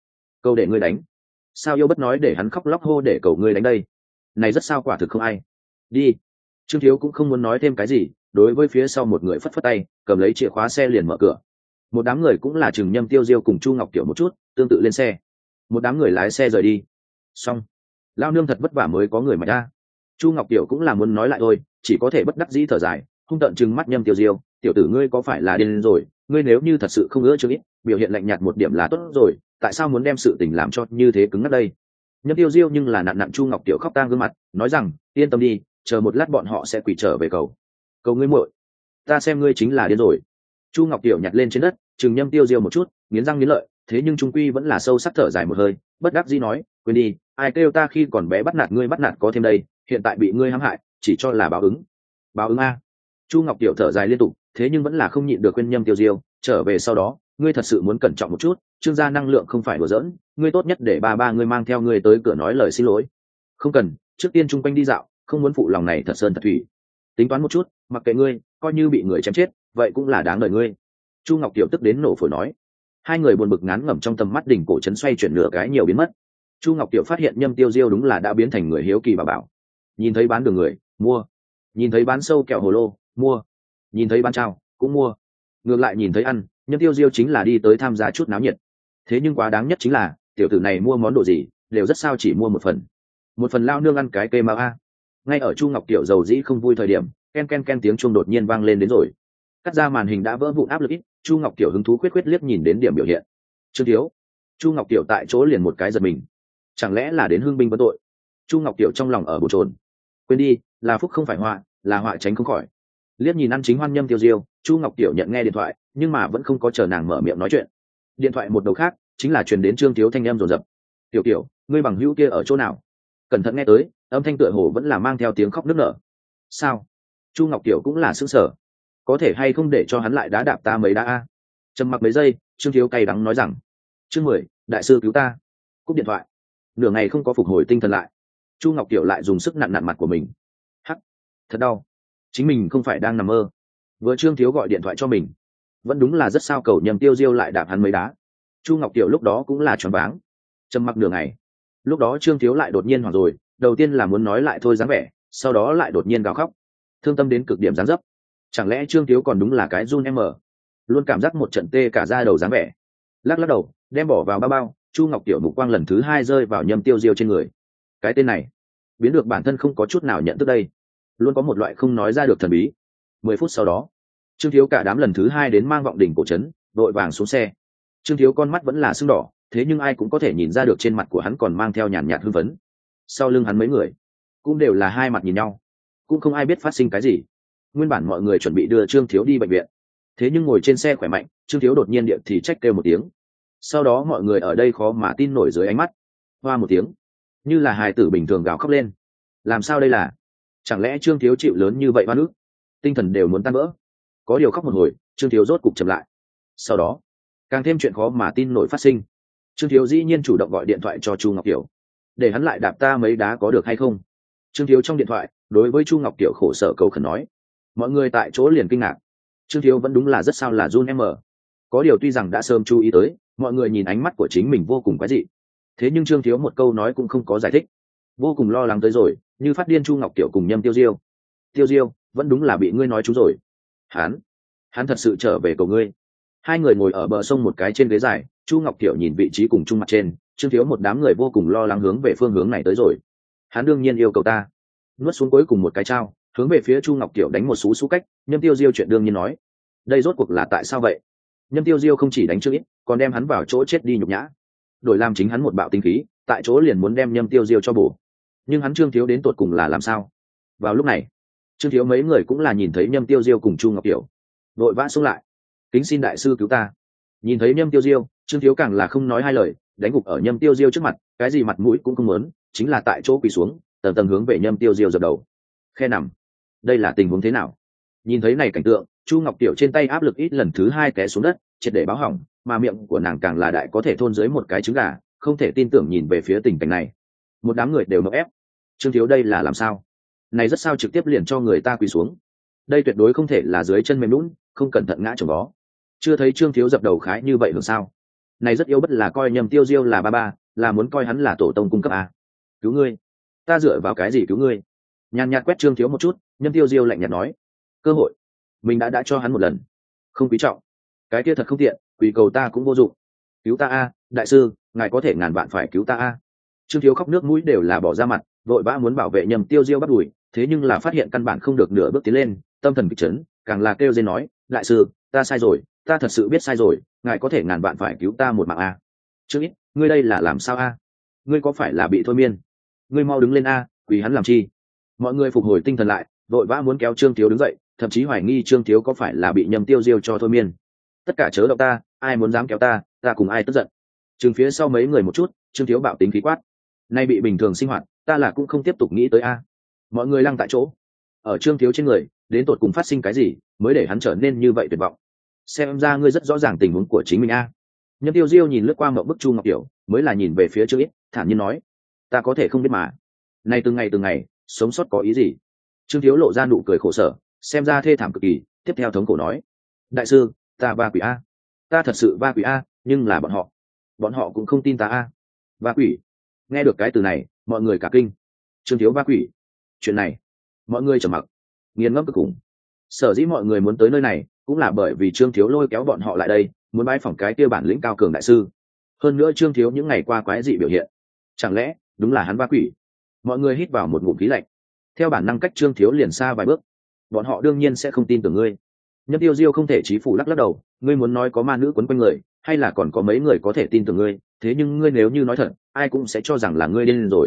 câu để ngươi đánh. Sao yêu bất nói để hắn khóc lóc hô để cầu ngươi đánh đây? Này rất sao, quả thực không ai. Đi. Trương Thiếu cũng không muốn nói thêm cái gì, đối với phía sau một người phất phất tay, cầm lấy chìa khóa xe liền mở cửa. Một đám người cũng là Trừng Nhâm Tiêu Diêu cùng Chu Ngọc Kiều một chút, tương tự lên xe. Một đám người lái xe rời đi. Xong, lao nương thật vất vả mới có người mà ra. Chu Ngọc Kiều cũng là muốn nói lại thôi, chỉ có thể bất đắc dĩ thở dài, hung tợn trừng mắt Nhâm Tiêu Diêu, tiểu tử ngươi có phải là điên rồi? Ngươi nếu như thật sự không ưa Trương ít, biểu hiện lạnh nhạt một điểm là tốt rồi, tại sao muốn đem sự tình làm cho như thế cứng ngắc đây? Nhâm Tiêu Diêu nhưng là nặn Chu Ngọc Kiều khóc tang gương mặt, nói rằng, yên tâm đi, chờ một lát bọn họ sẽ quỳ trở về cầu. Cầu ngươi muội, ta xem ngươi chính là điên rồi. Chu Ngọc Kiều nhặt lên trên đất, chừng Nhâm Tiêu Diêu một chút, nghiến răng nghiến lợi, thế nhưng trung quy vẫn là sâu sắc thở dài một hơi, bất đắc dĩ nói, quên đi, ai kêu ta khi còn bé bắt nạt ngươi bắt nạt có thêm đây, hiện tại bị ngươi hãm hại, chỉ cho là báo ứng. Báo ứng a. Chu Ngọc Kiều thở dài liên tục, thế nhưng vẫn là không nhịn được khuyên Nhâm Tiêu Diêu, trở về sau đó, ngươi thật sự muốn cẩn trọng một chút, Trương gia năng lượng không phải đùa giỡn, ngươi tốt nhất để ba ngươi mang theo ngươi tới cửa nói lời xin lỗi. Không cần, trước tiên chung quanh đi dạo, không muốn phụ lòng này thật sơn thật thủy. Tính toán một chút, mặc kệ ngươi, coi như bị người chém chết, vậy cũng là đáng đời ngươi. Chu Ngọc Kiều tức đến nổ phổi nói. Hai người buồn bực ngán ngẩm trong tầm mắt đỉnh cổ trấn xoay chuyển nửa cái nhiều biến mất. Chu Ngọc Kiều phát hiện Nhâm Tiêu Diêu đúng là đã biến thành người hiếu kỳ bà bảo. Nhìn thấy bán đường người, mua. Nhìn thấy bán sâu kẹo hồ lô, mua. Nhìn thấy bán trao, cũng mua. Ngược lại nhìn thấy ăn, Nhâm Tiêu Diêu chính là đi tới tham gia chút náo nhiệt. Thế nhưng quá đáng nhất chính là, tiểu tử này mua món đồ gì, đều rất sao chỉ mua một phần. Một phần lao nương ăn cái cây mà a. Ngay ở Chu Ngọc Kiều dầu dĩ không vui thời điểm, ken ken ken tiếng chuông đột nhiên vang lên đến rồi. Cắt ra màn hình đã vỡ vụn áp lực ít, Chu Ngọc Kiều hứng thú khuyết liếc nhìn đến điểm biểu hiện. Trương Thiếu. Chu Ngọc Kiều tại chỗ liền một cái giật mình. Chẳng lẽ là đến hương binh vấn tội? Chu Ngọc Kiều trong lòng ở bồn chồn. Quên đi, là phúc không phải họa, là họa tránh không khỏi. Liếc nhìn ăn chính hoan Nhâm Tiêu Diêu, Chu Ngọc Kiều nhận nghe điện thoại, nhưng mà vẫn không có chờ nàng mở miệng nói chuyện. Điện thoại một đầu khác chính là truyền đến Trương Thiếu thanh âm rồn rập. Tiểu Kiều, ngươi bằng hữu kia ở chỗ nào? Cẩn thận nghe tới, âm thanh tựa hồ vẫn là mang theo tiếng khóc nức nở. Sao? Chu Ngọc Kiều cũng là sững sờ. Có thể hay không để cho hắn lại đá đạp ta mấy đá a? Trầm mặc mấy giây, Trương Thiếu cay đắng nói rằng, chương 10, đại sư cứu ta. Cúp điện thoại. Nửa ngày không có phục hồi tinh thần lại, Chu Ngọc Kiều lại dùng sức nặn nặn mặt của mình. Hắc, thật đau. Chính mình không phải đang nằm mơ. Vừa Trương Thiếu gọi điện thoại cho mình, vẫn đúng là rất sao cầu Nhâm Tiêu Diêu lại đạp hắn mấy đá. Chu Ngọc Kiều lúc đó cũng là choáng váng. Trầm mặc nửa ngày, lúc đó Trương Thiếu lại đột nhiên hoảng rồi, đầu tiên là muốn nói lại thôi dáng vẻ, sau đó lại đột nhiên gào khóc, thương tâm đến cực điểm dáng dấp. Chẳng lẽ Trương Thiếu còn đúng là cái run em ở, luôn cảm giác một trận tê cả da đầu dáng vẻ. Lắc lắc đầu, đem bỏ vào bao bao, Chu Ngọc Kiều mục quang lần thứ hai rơi vào Nhâm Tiêu Diêu trên người. Cái tên này biến được bản thân không có chút nào nhận thức đây, luôn có một loại không nói ra được thần bí. 10 phút sau đó, Trương Thiếu cả đám lần thứ hai đến mang vọng đỉnh cổ trấn, đội vàng xuống xe. Trương Thiếu con mắt vẫn là sưng đỏ, thế nhưng ai cũng có thể nhìn ra được trên mặt của hắn còn mang theo nhàn nhạt hưng phấn. Sau lưng hắn mấy người cũng đều là hai mặt nhìn nhau, cũng không ai biết phát sinh cái gì. Nguyên bản mọi người chuẩn bị đưa Trương Thiếu đi bệnh viện, thế nhưng ngồi trên xe khỏe mạnh, Trương Thiếu đột nhiên điện thì trách kêu một tiếng. Sau đó mọi người ở đây khó mà tin nổi dưới ánh mắt, hoa một tiếng, như là hài tử bình thường gào khóc lên. Làm sao đây là? Chẳng lẽ Trương Thiếu chịu lớn như vậy oan ức, tinh thần đều muốn tan vỡ? Có điều khóc một hồi, Trương Thiếu rốt cục chậm lại. Sau đó, càng thêm chuyện khó mà tin nổi phát sinh. Trương Thiếu dĩ nhiên chủ động gọi điện thoại cho Chu Ngọc Kiều, để hắn lại đạp ta mấy đá có được hay không. Trương Thiếu trong điện thoại đối với Chu Ngọc Kiều khổ sở cầu khẩn nói. Mọi người tại chỗ liền kinh ngạc. Trương Thiếu vẫn đúng là rất sao là run em ở. Có điều tuy rằng đã sớm chú ý tới, mọi người nhìn ánh mắt của chính mình vô cùng quái dị, thế nhưng Trương Thiếu một câu nói cũng không có giải thích. Vô cùng lo lắng tới rồi, như phát điên Chu Ngọc Kiều cùng Nhâm Tiêu Diêu. Tiêu Diêu, vẫn đúng là bị ngươi nói trúng rồi. Hắn thật sự trở về cầu ngươi. Hai người ngồi ở bờ sông một cái trên ghế dài, Chu Ngọc Kiều nhìn vị trí cùng chung mặt trên, Trương Thiếu một đám người vô cùng lo lắng hướng về phương hướng này tới rồi. Hắn đương nhiên yêu cầu ta. Nuốt xuống cuối cùng một cái trao, hướng về phía Chu Ngọc Kiều đánh một sú cách. Nhâm Tiêu Diêu chuyện đương nhiên nói, đây rốt cuộc là tại sao vậy? Nhâm Tiêu Diêu không chỉ đánh Trương Ít, còn đem hắn vào chỗ chết đi nhục nhã, đổi làm chính hắn một bạo tinh khí, tại chỗ liền muốn đem Nhâm Tiêu Diêu cho bổ. Nhưng hắn Trương Thiếu đến tột cùng là làm sao? Vào lúc này, Trương Thiếu mấy người cũng là nhìn thấy Nhâm Tiêu Diêu cùng Chu Ngọc Kiều, vội vã xuống lại, kính xin đại sư cứu ta. Nhìn thấy Nhâm Tiêu Diêu, Trương Thiếu càng là không nói hai lời, đánh gục ở Nhâm Tiêu Diêu trước mặt, cái gì mặt mũi cũng không muốn, chính là tại chỗ quỳ xuống, tầng tầng hướng về Nhâm Tiêu Diêu dập đầu. Khe nằm, đây là tình huống thế nào? Nhìn thấy này cảnh tượng, Chu Ngọc Kiều trên tay áp lực ít lần thứ hai té xuống đất, triệt để báo hỏng, mà miệng của nàng càng là đại có thể thôn dưới một cái trứng gà, không thể tin tưởng nhìn về phía tình cảnh này. Một đám người đều nộp ép. Trương Thiếu đây là làm sao? Này rất sao trực tiếp liền cho người ta quỳ xuống. Đây tuyệt đối không thể là dưới chân mềm lún, không cẩn thận ngã chồng vó. Chưa thấy Trương Thiếu dập đầu khái như vậy hưởng sao? này rất yếu bất là coi Nhâm Tiêu Diêu là ba ba, là muốn coi hắn là tổ tông cung cấp à. Cứu ngươi? Ta dựa vào cái gì cứu ngươi? Nhàn nhạt quét Trương Thiếu một chút, Nhâm Tiêu Diêu lạnh nhạt nói, cơ hội mình đã cho hắn một lần, không quý trọng cái kia thật không tiện, quỳ cầu ta cũng vô dụng. Cứu ta a, đại sư, ngài có thể ngàn vạn phải cứu ta a. Trương Thiếu khóc nước mũi đều là bỏ ra mặt, vội vã muốn bảo vệ Nhâm Tiêu Diêu bắt đuổi, thế nhưng là phát hiện căn bản không được nửa bước tiến lên, tâm thần kịch chấn, càng là kêu dên nói, đại sư, ta sai rồi, ta thật sự biết sai rồi, ngài có thể ngàn vạn phải cứu ta một mạng a. Trương Ít, ngươi đây là làm sao a? Ngươi có phải là bị thôi miên? Ngươi mau đứng lên a, quỳ hắn làm chi? Mọi người phục hồi tinh thần lại, vội vã muốn kéo Trương Thiếu đứng dậy, thậm chí hoài nghi Trương Thiếu có phải là bị Nhâm Tiêu Diêu cho thôi miên. Tất cả chớ động ta, ai muốn dám kéo ta cùng ai tức giận. Trừng phía sau mấy người một chút, Trương Thiếu bạo tính khí quát, nay bị bình thường sinh hoạt, ta là cũng không tiếp tục nghĩ tới a. Mọi người lăng tại chỗ, ở Trương Thiếu trên người đến tột cùng phát sinh cái gì mới để hắn trở nên như vậy tuyệt vọng. Xem ra ngươi rất rõ ràng tình huống của chính mình a. Nhâm Tiêu Diêu nhìn lướt qua mộng bức Chu Ngọc Tiểu, mới là nhìn về phía Trương Ít, thản nhiên nói, ta có thể không biết mà, nay từng ngày sống sót có ý gì? Trương Thiếu lộ ra nụ cười khổ sở, xem ra thê thảm cực kỳ, tiếp theo thống khổ nói, đại sư, ta va quỷ a, ta thật sự va quỷ a, nhưng là bọn họ cũng không tin ta a. Va quỷ? Nghe được cái từ này, mọi người cả kinh. Trương Thiếu va quỷ? Chuyện này, mọi người trầm mặc, nghiền ngẫm cực khủng. Sở dĩ mọi người muốn tới nơi này, cũng là bởi vì Trương Thiếu lôi kéo bọn họ lại đây, muốn bái phỏng cái kia bản lĩnh cao cường đại sư. Hơn nữa Trương Thiếu những ngày qua quái dị biểu hiện, chẳng lẽ đúng là hắn va quỷ? Mọi người hít vào một ngụm khí lạnh, theo bản năng cách Trương Thiếu liền xa vài bước. Bọn họ đương nhiên sẽ không tin tưởng ngươi. Nhâm Tiêu Diêu không thể chí phủ lắc đầu, ngươi muốn nói có ma nữ quấn quanh người, hay là còn có mấy người có thể tin tưởng ngươi, thế nhưng ngươi nếu như nói thật, ai cũng sẽ cho rằng là ngươi điên rồi.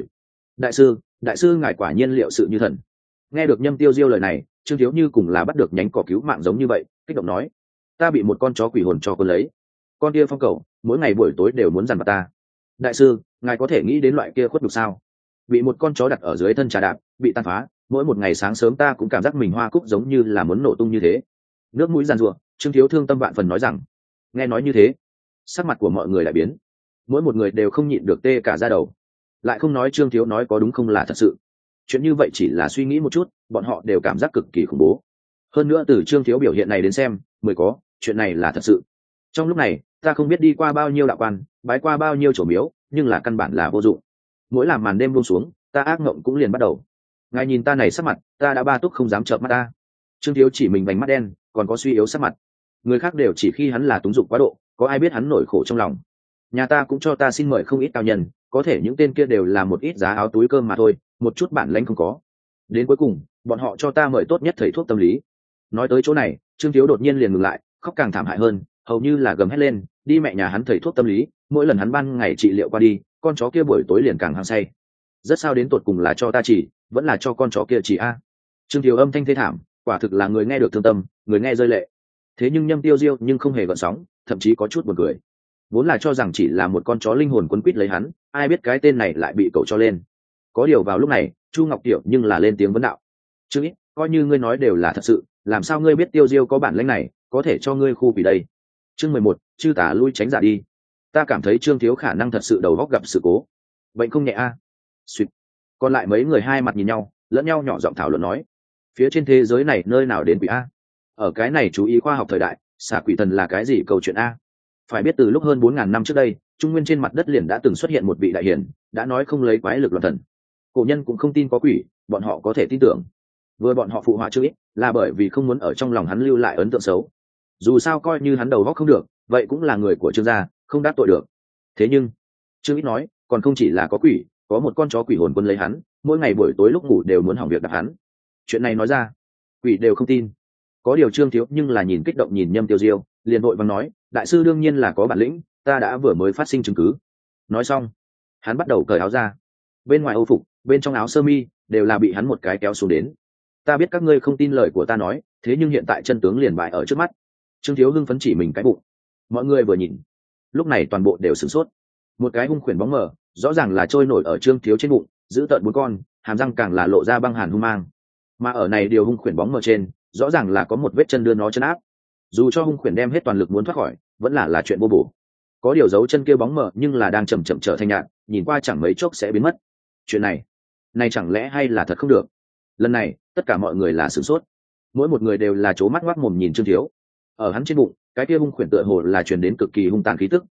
Đại sư ngài quả nhiên liệu sự như thần. Nghe được Nhâm Tiêu Diêu lời này, Trương Thiếu như cùng là bắt được nhánh cỏ cứu mạng giống như vậy, kích động nói, ta bị một con chó quỷ hồn cho con lấy, con kia phong cầu mỗi ngày buổi tối đều muốn dằn vặt ta. Đại sư, ngài có thể nghĩ đến loại kia khuất nhục sao? Bị một con chó đặt ở dưới thân trà đạp, bị tàn phá, mỗi một ngày sáng sớm ta cũng cảm giác mình hoa cúc giống như là muốn nổ tung như thế. Nước mũi giàn rủa, Trương Thiếu thương tâm vạn phần nói rằng. Nghe nói như thế, sắc mặt của mọi người lại biến, mỗi một người đều không nhịn được tê cả da đầu. Lại không nói Trương Thiếu nói có đúng không là thật sự, chuyện như vậy chỉ là suy nghĩ một chút, bọn họ đều cảm giác cực kỳ khủng bố. Hơn nữa từ Trương Thiếu biểu hiện này đến xem, mới có chuyện này là thật sự. Trong lúc này, ta không biết đi qua bao nhiêu đạo quan, bái qua bao nhiêu chỗ miếu, nhưng là căn bản là vô dụng. Mỗi làm màn đêm buông xuống, ta ác mộng cũng liền bắt đầu. Ngài nhìn ta này sắc mặt, ta đã ba túc không dám chợp mắt ta. Trương Thiếu chỉ mình vành mắt đen, còn có suy yếu sắc mặt. Người khác đều chỉ khi hắn là túng dục quá độ, có ai biết hắn nổi khổ trong lòng. Nhà ta cũng cho ta xin mời không ít cao nhân, có thể những tên kia đều là một ít giá áo túi cơm mà thôi, một chút bản lãnh không có. Đến cuối cùng, bọn họ cho ta mời tốt nhất thầy thuốc tâm lý. Nói tới chỗ này, Trương Thiếu đột nhiên liền ngừng lại, khóc càng thảm hại hơn, hầu như là gầm hét lên, đi mẹ nhà hắn thầy thuốc tâm lý, mỗi lần hắn ban ngày trị liệu qua đi, con chó kia buổi tối liền càng hăng say. Rất sao đến tột cùng là cho ta chỉ, vẫn là cho con chó kia chỉ a. Trương Thiếu âm thanh thê thảm, quả thực là người nghe được thương tâm, người nghe rơi lệ. Thế nhưng Nhâm Tiêu Diêu nhưng không hề gợn sóng, thậm chí có chút buồn cười. Vốn là cho rằng chỉ là một con chó linh hồn quấn quýt lấy hắn, ai biết cái tên này lại bị cậu cho lên. Có điều vào lúc này, Chu Ngọc Tiểu nhưng là lên tiếng vấn đạo. Chứ ít, coi như ngươi nói đều là thật sự, làm sao ngươi biết Tiêu Diêu có bản lĩnh này, có thể cho ngươi khu vì đây? Chương 11, chư tả lui tránh giả đi. Ta cảm thấy Trương Thiếu khả năng thật sự đầu óc gặp sự cố, bệnh không nhẹ a. Suýt. Còn lại mấy người hai mặt nhìn nhau, lẫn nhau nhỏ giọng thảo luận nói, phía trên thế giới này nơi nào đến quỷ a? Ở cái này chú ý khoa học thời đại, xả quỷ thần là cái gì câu chuyện a? Phải biết từ lúc hơn 4.000 năm trước đây, Trung Nguyên trên mặt đất liền đã từng xuất hiện một vị đại hiển, đã nói không lấy quái lực loạn thần. Cổ nhân cũng không tin có quỷ, bọn họ có thể tin tưởng. Vừa bọn họ phụ họa chưa ít, là bởi vì không muốn ở trong lòng hắn lưu lại ấn tượng xấu. Dù sao coi như hắn đầu óc không được, vậy cũng là người của Trương gia, không đắc tội được. Thế nhưng, Trương Ít nói, còn không chỉ là có quỷ, có một con chó quỷ hồn quân lấy hắn, mỗi ngày buổi tối lúc ngủ đều muốn hỏng việc đập hắn. Chuyện này nói ra, quỷ đều không tin. Có điều Trương Thiếu nhưng là nhìn kích động nhìn Nhâm Tiêu Diêu, liền vội vàng nói, đại sư đương nhiên là có bản lĩnh, ta đã vừa mới phát sinh chứng cứ. Nói xong, hắn bắt đầu cởi áo ra. Bên ngoài âu phục, bên trong áo sơ mi đều là bị hắn một cái kéo xuống đến. Ta biết các ngươi không tin lời của ta nói, thế nhưng hiện tại chân tướng liền bại ở trước mắt. Trương Thiếu hưng phấn chỉ mình cái bụng. Mọi người vừa nhìn, lúc này toàn bộ đều sửng sốt. Một cái hung khuyển bóng mờ, rõ ràng là trôi nổi ở Trương Thiếu trên bụng, giữ tợn bốn con, hàm răng càng là lộ ra băng hàn hung mang. Mà ở này điều hung khuyển bóng mờ trên, rõ ràng là có một vết chân đưa nó chân áp. Dù cho hung khuyển đem hết toàn lực muốn thoát khỏi, vẫn là chuyện vô bổ. Có điều dấu chân kia bóng mờ nhưng là đang chậm chậm trở thành nhạt, nhìn qua chẳng mấy chốc sẽ biến mất. Chuyện này chẳng lẽ hay là thật không được? Lần này, tất cả mọi người là sửng sốt. Mỗi một người đều là trố mắt ngoác mồm nhìn Trương Thiếu. Ở hắn trên bụng, cái kia hung khuyển tựa hồ là truyền đến cực kỳ hung tàn khí tức,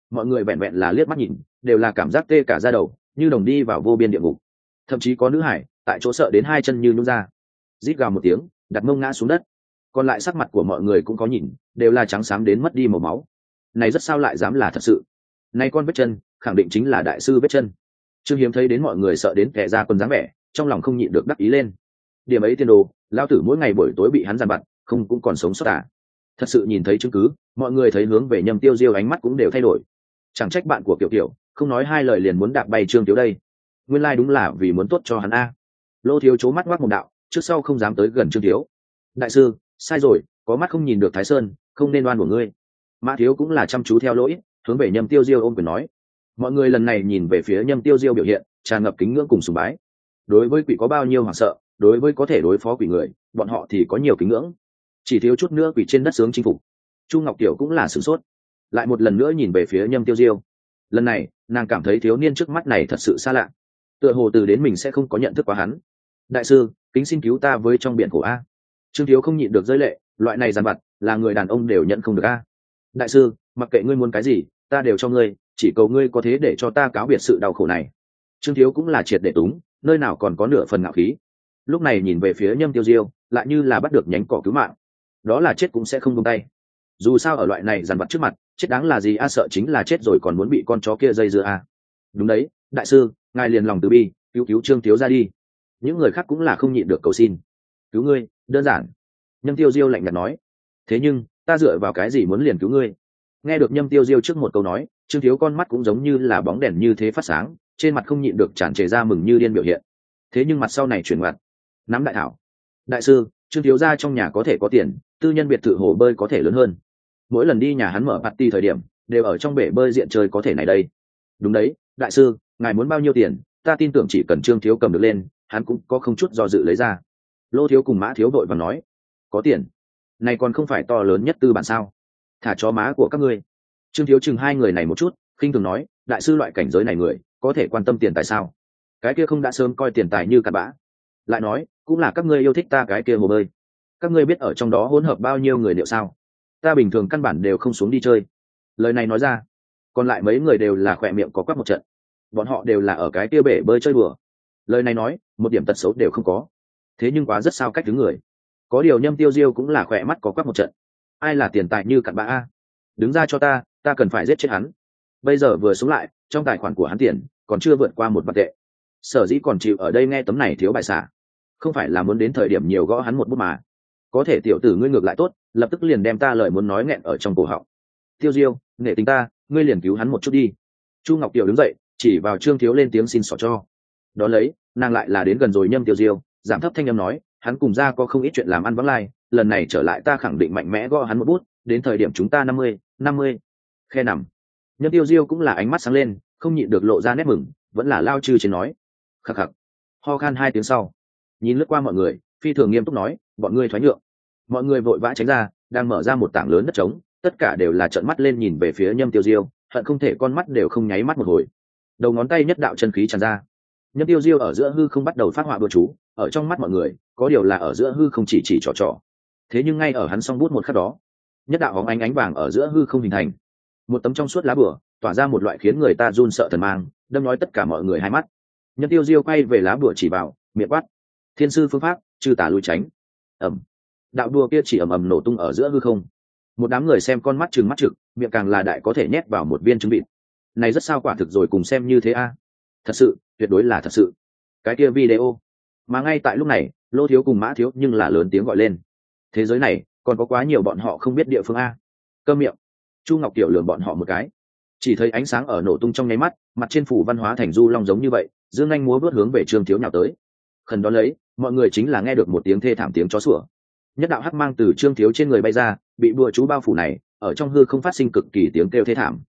mọi người vẹn vẹn là liếc mắt nhìn đều là cảm giác tê cả da đầu, như đồng đi vào vô biên địa ngục. Thậm chí có nữ hải tại chỗ sợ đến hai chân như nhún ra, rít gào một tiếng đặt mông ngã xuống đất. Còn lại sắc mặt của mọi người cũng có nhìn, đều là trắng xám đến mất đi màu máu. Này rất sao lại dám là thật sự? Này con vết chân khẳng định chính là đại sư vết chân. Trương Hiếm thấy đến mọi người sợ đến kẻ ra quần dáng vẻ, trong lòng không nhịn được đắc ý lên. Điểm ấy tiên đồ, lao tử mỗi ngày buổi tối bị hắn giàn vặt, không cũng còn sống sót à? Thật sự nhìn thấy chứng cứ, mọi người thấy hướng về Nhâm Tiêu Diêu ánh mắt cũng đều thay đổi. Chẳng trách bạn của Kiều Kiều không nói hai lời liền muốn đạp bay Trương Thiếu đây. Nguyên lai đúng là vì muốn tốt cho hắn a. Lô Thiếu chố mắt ngoác mồm đạo, trước sau không dám tới gần Trương Thiếu. Đại sư, sai rồi, có mắt không nhìn được Thái Sơn, không nên oan của ngươi. Mã Thiếu cũng là chăm chú theo lỗi, hướng về Nhâm Tiêu Diêu ôm quyền nói. Mọi người lần này nhìn về phía Nhâm Tiêu Diêu biểu hiện tràn ngập kính ngưỡng cùng sùng bái. Đối với quỷ có bao nhiêu hoảng sợ, đối với có thể đối phó quỷ người, bọn họ thì có nhiều kính ngưỡng. Chỉ thiếu chút nữa quỷ trên đất sướng chinh phục. Chu Ngọc Tiểu cũng là sửng sốt, lại một lần nữa nhìn về phía Nhâm Tiêu Diêu. Lần này nàng cảm thấy thiếu niên trước mắt này thật sự xa lạ, tựa hồ từ đến mình sẽ không có nhận thức quá hắn. Đại sư, kính xin cứu ta với trong biển khổ a. Trương Thiếu không nhịn được rơi lệ, loại này giàn vặt là người đàn ông đều nhận không được a. Đại sư, mặc kệ ngươi muốn cái gì ta đều cho ngươi, chỉ cầu ngươi có thế để cho ta cáo biệt sự đau khổ này. Trương Thiếu cũng là triệt để túng, nơi nào còn có nửa phần ngạo khí. Lúc này nhìn về phía Nhâm Tiêu Diêu lại như là bắt được nhánh cỏ cứu mạng, đó là chết cũng sẽ không buông tay. Dù sao ở loại này dằn vặt trước mặt, chết đáng là gì a, sợ chính là chết rồi còn muốn bị con chó kia dây dưa a. Đúng đấy, đại sư, ngài liền lòng từ bi, cứu Trương Thiếu ra đi. Những người khác cũng là không nhịn được cầu xin. Cứu ngươi, đơn giản. Nhâm Tiêu Diêu lạnh nhạt nói. Thế nhưng, ta dựa vào cái gì muốn liền cứu ngươi? Nghe được Nhâm Tiêu Diêu trước một câu nói, Trương Thiếu con mắt cũng giống như là bóng đèn như thế phát sáng, trên mặt không nhịn được tràn trề ra mừng như điên biểu hiện. Thế nhưng mặt sau này chuyển ngoặt, nắm đại thảo. Đại sư, Trương Thiếu gia trong nhà có thể có tiền, tư nhân biệt thự hồ bơi có thể lớn hơn. Mỗi lần đi nhà hắn mở party thời điểm, đều ở trong bể bơi diện chơi có thể này đây. Đúng đấy, đại sư, ngài muốn bao nhiêu tiền, ta tin tưởng chỉ cần Trương Thiếu cầm được lên, hắn cũng có không chút do dự lấy ra. Lô Thiếu cùng Mã Thiếu đội và nói, có tiền, này còn không phải to lớn nhất tư bản sao? Thả chó má của các ngươi. Trương Thiếu chừng hai người này một chút, khinh thường nói, đại sư loại cảnh giới này người có thể quan tâm tiền tài sao? Cái kia không đã sớm coi tiền tài như cặn bã. Lại nói, cũng là các ngươi yêu thích ta cái kia hồ bơi, các ngươi biết ở trong đó hỗn hợp bao nhiêu người liệu sao? Ta bình thường căn bản đều không xuống đi chơi. Lời này nói ra, còn lại mấy người đều là khỏe miệng có quắc một trận. Bọn họ đều là ở cái kia bể bơi chơi đùa. Lời này nói, một điểm tật xấu đều không có. Thế nhưng quá rất sao cách đứng người. Có điều Nhâm Tiêu Diêu cũng là khỏe mắt có quắc một trận. Ai là tiền tài như cặn bã a? Đứng ra cho ta cần phải giết chết hắn. Bây giờ vừa xuống lại, trong tài khoản của hắn tiền còn chưa vượt qua 1 vạn tệ. Sở dĩ còn chịu ở đây nghe tấm này thiếu bài xả, không phải là muốn đến thời điểm nhiều gõ hắn một bút mà. Có thể tiểu tử ngươi ngược lại tốt, lập tức liền đem ta lời muốn nói nghẹn ở trong cổ họng. Tiêu Diêu, nể tình ta, ngươi liền cứu hắn một chút đi. Chu Ngọc Tiểu đứng dậy, chỉ vào Trương Thiếu lên tiếng xin xỏ cho. Đó lấy, nàng lại là đến gần rồi Nhâm Tiêu Diêu, giảm thấp thanh âm nói, hắn cùng ra có không ít chuyện làm ăn vắng lai, lần này trở lại ta khẳng định mạnh mẽ gõ hắn một bút, đến thời điểm chúng ta 50. Khe nằm. Nhâm Tiêu Diêu cũng là ánh mắt sáng lên, không nhịn được lộ ra nét mừng, vẫn là lao chư trên nói. Khắc khắc. Ho khan 2 tiếng sau, nhìn lướt qua mọi người, phi thường nghiêm túc nói, bọn ngươi thoái nhượng. Mọi người vội vã tránh ra, đang mở ra một tảng lớn đất trống, tất cả đều là trợn mắt lên nhìn về phía Nhâm Tiêu Diêu, hận không thể con mắt đều không nháy mắt một hồi. Đầu ngón tay nhất đạo chân khí tràn ra, Nhâm Tiêu Diêu ở giữa hư không bắt đầu phát họa bừa chú, ở trong mắt mọi người, có điều là ở giữa hư không chỉ trò. Thế nhưng ngay ở hắn song bút một khắc đó, nhất đạo hóng ánh vàng ở giữa hư không hình thành, một tấm trong suốt lá bừa, tỏa ra một loại khiến người ta run sợ thần mang, đâm nói tất cả mọi người hai mắt. Nhâm Tiêu Diêu quay về lá bừa chỉ vào, miệng quát: "Thiên sư phương pháp, trừ tà lui tránh." Ầm. Đạo đùa kia chỉ ầm ầm nổ tung ở giữa hư không. Một đám người xem con mắt trừng mắt trực, miệng càng là đại có thể nhét vào một viên trứng vịt. Này rất sao quả thực rồi, cùng xem như thế a. Thật sự, tuyệt đối là thật sự. Cái kia video. Mà ngay tại lúc này, Lô Thiếu cùng Mã Thiếu nhưng là lớn tiếng gọi lên. Thế giới này, còn có quá nhiều bọn họ không biết địa phương a. Câm miệng. Chu Ngọc Tiểu lườm bọn họ một cái. Chỉ thấy ánh sáng ở nổ tung trong nháy mắt, mặt trên phủ văn hóa thành du long giống như vậy, dương anh múa vớt hướng về Trương Thiếu nhào tới. Khẩn đó lấy, mọi người chính là nghe được một tiếng thê thảm tiếng chó sủa. Nhất đạo hắc mang từ Trương Thiếu trên người bay ra, bị bùa chú bao phủ này, ở trong hư không phát sinh cực kỳ tiếng kêu thê thảm.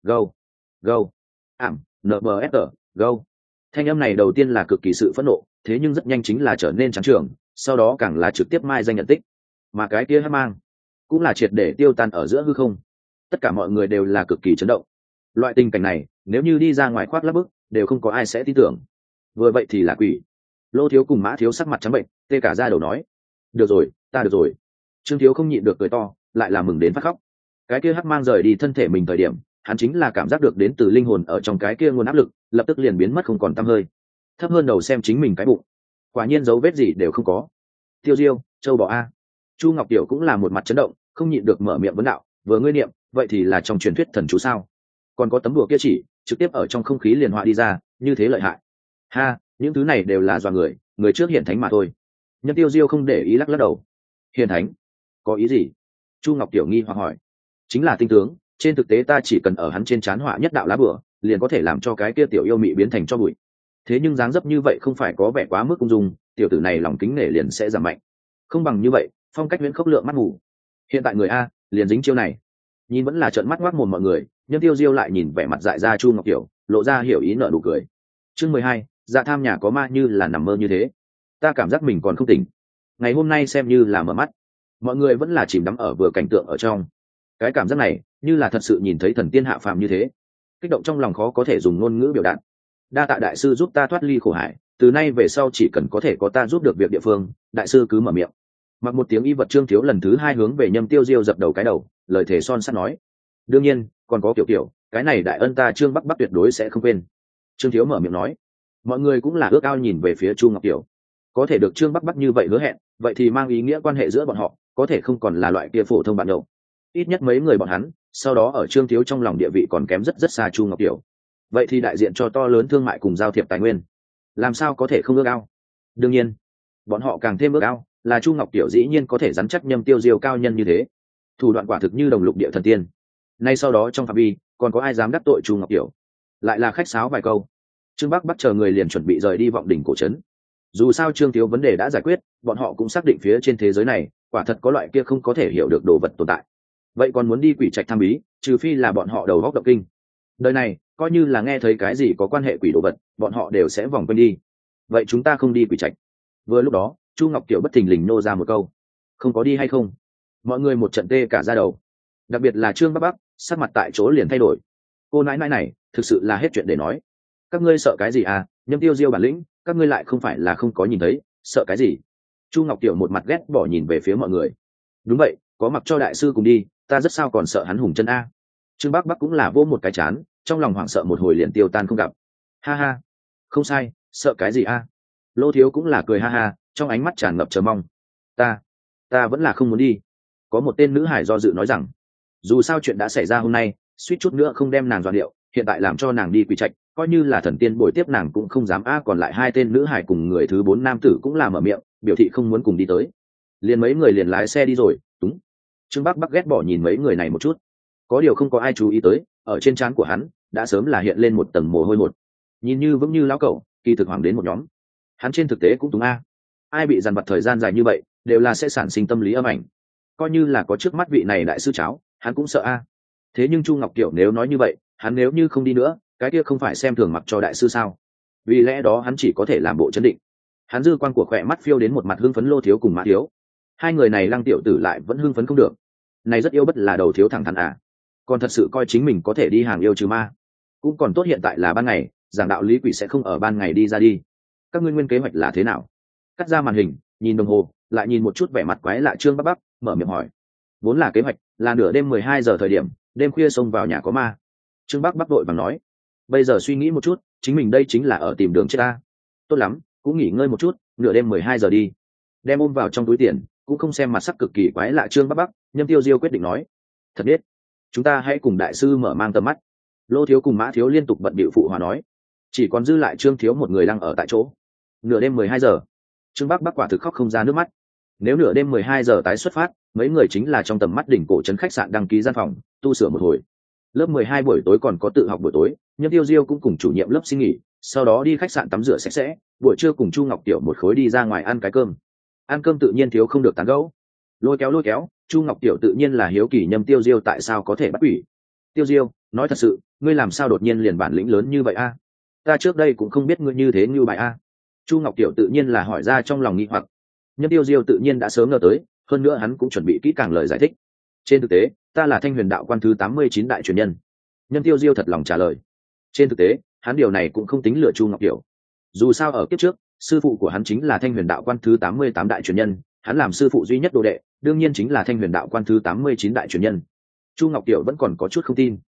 Go, ảm, nbsr, go. Thanh âm này đầu tiên là cực kỳ sự phẫn nộ, thế nhưng rất nhanh chính là trở nên trắng trường, sau đó càng là trực tiếp mai danh nhận tích. Mà cái kia hắc mang cũng là triệt để tiêu tan ở giữa hư không. Tất cả mọi người đều là cực kỳ chấn động. Loại tình cảnh này, nếu như đi ra ngoài khoác lác bức, đều không có ai sẽ tin tưởng. Vừa vậy thì là quỷ. Lô Thiếu cùng Mã Thiếu sắc mặt trắng bệnh, tê cả da đầu nói: "Được rồi, ta được rồi." Trương Thiếu không nhịn được cười to, lại là mừng đến phát khóc. Cái kia hắc mang rời đi thân thể mình thời điểm, hắn chính là cảm giác được đến từ linh hồn ở trong cái kia nguồn áp lực lập tức liền biến mất không còn tăm hơi. Thấp hơn đầu xem chính mình cái bụng, quả nhiên dấu vết gì đều không có. Tiêu Diêu, châu bò a. Chu Ngọc Tiểu cũng là một mặt chấn động, không nhịn được mở miệng vấn đạo, vừa ngươi niệm vậy thì là trong truyền thuyết thần chú sao? Còn có tấm đùa kia chỉ trực tiếp ở trong không khí liền họa đi ra, như thế lợi hại. Ha, những thứ này đều là dọa người, người trước hiển thánh mà thôi. Nhân Tiêu Diêu không để ý lắc lắc đầu. Hiển thánh? Có ý gì? Chu Ngọc Tiểu nghi hoặc hỏi. Chính là tinh tướng, trên thực tế ta chỉ cần ở hắn trên trán họa nhất đạo lá bửa, liền có thể làm cho cái kia tiểu yêu mị biến thành cho bụi. Thế nhưng dáng dấp như vậy không phải có vẻ quá mức ung dung, tiểu tử này lòng kính nể liền sẽ giảm mạnh. Không bằng như vậy, phong cách Viễn Khốc lượng mắt ngủ. Hiện tại người a liền dính chiêu này. Nhìn vẫn là trợn mắt ngoác mồm mọi người, nhưng Tiêu Diêu lại nhìn vẻ mặt dại ra Chu Ngọc Tiểu, lộ ra hiểu ý nở nụ cười. Chương 12, dạ tham nhà có ma như là nằm mơ như thế. Ta cảm giác mình còn không tỉnh. Ngày hôm nay xem như là mở mắt. Mọi người vẫn là chìm đắm ở vừa cảnh tượng ở trong. Cái cảm giác này, như là thật sự nhìn thấy thần tiên hạ phàm như thế. Kích động trong lòng khó có thể dùng ngôn ngữ biểu đạt. Đa tạ đại sư giúp ta thoát ly khổ hải, từ nay về sau chỉ cần có thể có ta giúp được việc địa phương, đại sư cứ mở miệng. Mặc một tiếng y vật Trương Thiếu lần thứ hai hướng về Nhâm Tiêu Diêu dập đầu cái đầu, lời thề son sắt nói: đương nhiên còn có kiểu cái này đại ân ta Trương Bắc tuyệt đối sẽ không quên. Trương Thiếu mở miệng nói. Mọi người cũng là ước ao nhìn về phía Chu Ngọc Tiểu, có thể được Trương Bắc như vậy hứa hẹn, vậy thì mang ý nghĩa quan hệ giữa bọn họ có thể không còn là loại kia phổ thông bạn nhậu. Ít nhất mấy người bọn hắn sau đó ở Trương Thiếu trong lòng địa vị còn kém rất xa Chu Ngọc Tiểu, vậy thì đại diện cho to lớn thương mại cùng giao thiệp tài nguyên, làm sao có thể không ước ao. Đương nhiên bọn họ càng thêm ước ao là Chu Ngọc Tiểu dĩ nhiên có thể rắn chắc Nhâm Tiêu Diêu cao nhân như thế, thủ đoạn quả thực như đồng lục địa thần tiên. Nay sau đó trong phạm vi còn có ai dám đắc tội Chu Ngọc Tiểu, lại là khách sáo vài câu, Trương Bắc chờ người liền chuẩn bị rời đi vọng đỉnh cổ trấn. Dù sao Trương Thiếu vấn đề đã giải quyết, bọn họ cũng xác định phía trên thế giới này quả thật có loại kia không có thể hiểu được đồ vật tồn tại. Vậy còn muốn đi quỷ trạch thăm bí, trừ phi là bọn họ đầu góc động kinh. Đời này coi như là nghe thấy cái gì có quan hệ quỷ đồ vật, bọn họ đều sẽ vòng quên đi. Vậy chúng ta không đi quỷ trạch. Vừa lúc đó Chu Ngọc Tiểu bất thình lình nô ra một câu: không có đi hay không? Mọi người một trận tê cả da đầu, đặc biệt là Trương Bắc sắc mặt tại chỗ liền thay đổi. Cô nãi nãi này thực sự là hết chuyện để nói. Các ngươi sợ cái gì à? Nhâm Tiêu Diêu bản lĩnh các ngươi lại không phải là không có nhìn thấy, sợ cái gì? Chu Ngọc Tiểu một mặt ghét bỏ nhìn về phía mọi người. Đúng vậy, có mặc cho đại sư cùng đi, ta rất sao còn sợ hắn hùng chân a. Trương Bắc cũng là vô một cái chán, trong lòng hoảng sợ một hồi liền tiêu tan không gặp. Ha ha, không sai, sợ cái gì a? Lô Thiếu cũng là cười ha ha, trong ánh mắt tràn ngập chờ mong. Ta vẫn là không muốn đi. Có một tên nữ hải do dự nói rằng, dù sao chuyện đã xảy ra hôm nay, suýt chút nữa không đem nàng dọa điệu, hiện tại làm cho nàng đi quỳ trạch, coi như là thần tiên bồi tiếp nàng cũng không dám a. Còn lại hai tên nữ hải cùng người thứ 4 nam tử cũng là mở miệng biểu thị không muốn cùng đi tới. Liền mấy người liền lái xe đi rồi. Đúng. Trương Bắc ghét bỏ nhìn mấy người này một chút, có điều không có ai chú ý tới, ở trên trán của hắn đã sớm là hiện lên một tầng mồ hôi một, nhìn như vững như lão cẩu, kỳ thực hoàng đến một nhóm. Hắn trên thực tế cũng túng a, ai bị dằn vặt thời gian dài như vậy đều là sẽ sản sinh tâm lý âm ảnh, coi như là có trước mắt vị này đại sư cháo hắn cũng sợ a. Thế nhưng Chu Ngọc Tiểu nếu nói như vậy, hắn nếu như không đi nữa, cái kia không phải xem thường mặc cho đại sư sao? Vì lẽ đó hắn chỉ có thể làm bộ chấn định. Hắn dư quan của khỏe mắt phiêu đến một mặt hưng phấn Lô Thiếu cùng Mã Thiếu. Hai người này Lăng tiểu tử lại vẫn hưng phấn không được. Này rất yêu bất là đầu thiếu thẳng thắn à? Còn thật sự coi chính mình có thể đi hàng yêu trừ ma. Cũng còn tốt hiện tại là ban ngày, giảng đạo lý quỷ sẽ không ở ban ngày đi ra đi. Các ngươi nguyên kế hoạch là thế nào? Cắt ra màn hình, nhìn đồng hồ, lại nhìn một chút vẻ mặt quái lạ Trương Bắc, mở miệng hỏi. Vốn là kế hoạch là nửa đêm 12 giờ thời điểm, đêm khuya xông vào nhà có ma. Trương Bắc vội vàng nói. Bây giờ suy nghĩ một chút, chính mình đây chính là ở tìm đường chết ta. Tốt lắm, cũng nghỉ ngơi một chút, nửa đêm 12 giờ đi. Đem ôm vào trong túi tiền, cũng không xem mặt sắc cực kỳ quái lạ Trương Bắc, Nhâm Tiêu Diêu quyết định nói. Thật biết, chúng ta hãy cùng đại sư mở mang tầm mắt. Lô Thiếu cùng Mã Thiếu liên tục bận bịu phụ hòa nói. Chỉ còn dư lại Trương Thiếu một người đang ở tại chỗ. Nửa đêm 12 giờ, Trương Bắc quả thực khóc không ra nước mắt. Nếu nửa đêm 12 giờ tái xuất phát, mấy người chính là trong tầm mắt đỉnh cổ trấn khách sạn đăng ký gian phòng, tu sửa một hồi. Lớp 12 buổi tối còn có tự học buổi tối, Nhâm Tiêu Diêu cũng cùng chủ nhiệm lớp xin nghỉ, sau đó đi khách sạn tắm rửa sạch sẽ, buổi trưa cùng Chu Ngọc Tiểu một khối đi ra ngoài ăn cái cơm. Ăn cơm tự nhiên thiếu không được tán gẫu. Lôi kéo, Chu Ngọc Tiểu tự nhiên là hiếu kỳ Nhâm Tiêu Diêu tại sao có thể bắt quỷ. Tiêu Diêu, nói thật sự, ngươi làm sao đột nhiên liền bản lĩnh lớn như vậy a? Ta trước đây cũng không biết ngươi như thế như bài a. Chu Ngọc Tiểu tự nhiên là hỏi ra trong lòng nghi hoặc. Nhâm Tiêu Diêu tự nhiên đã sớm ngờ tới, hơn nữa hắn cũng chuẩn bị kỹ càng lời giải thích. Trên thực tế, ta là Thanh Huyền Đạo Quan thứ 89 đại truyền nhân. Nhâm Tiêu Diêu thật lòng trả lời. Trên thực tế, hắn điều này cũng không tính lựa Chu Ngọc Tiểu. Dù sao ở kiếp trước, sư phụ của hắn chính là Thanh Huyền Đạo Quan thứ 88 đại truyền nhân, hắn làm sư phụ duy nhất đồ đệ, đương nhiên chính là Thanh Huyền Đạo Quan thứ 89 đại truyền nhân. Chu Ngọc Tiểu vẫn còn có chút không tin.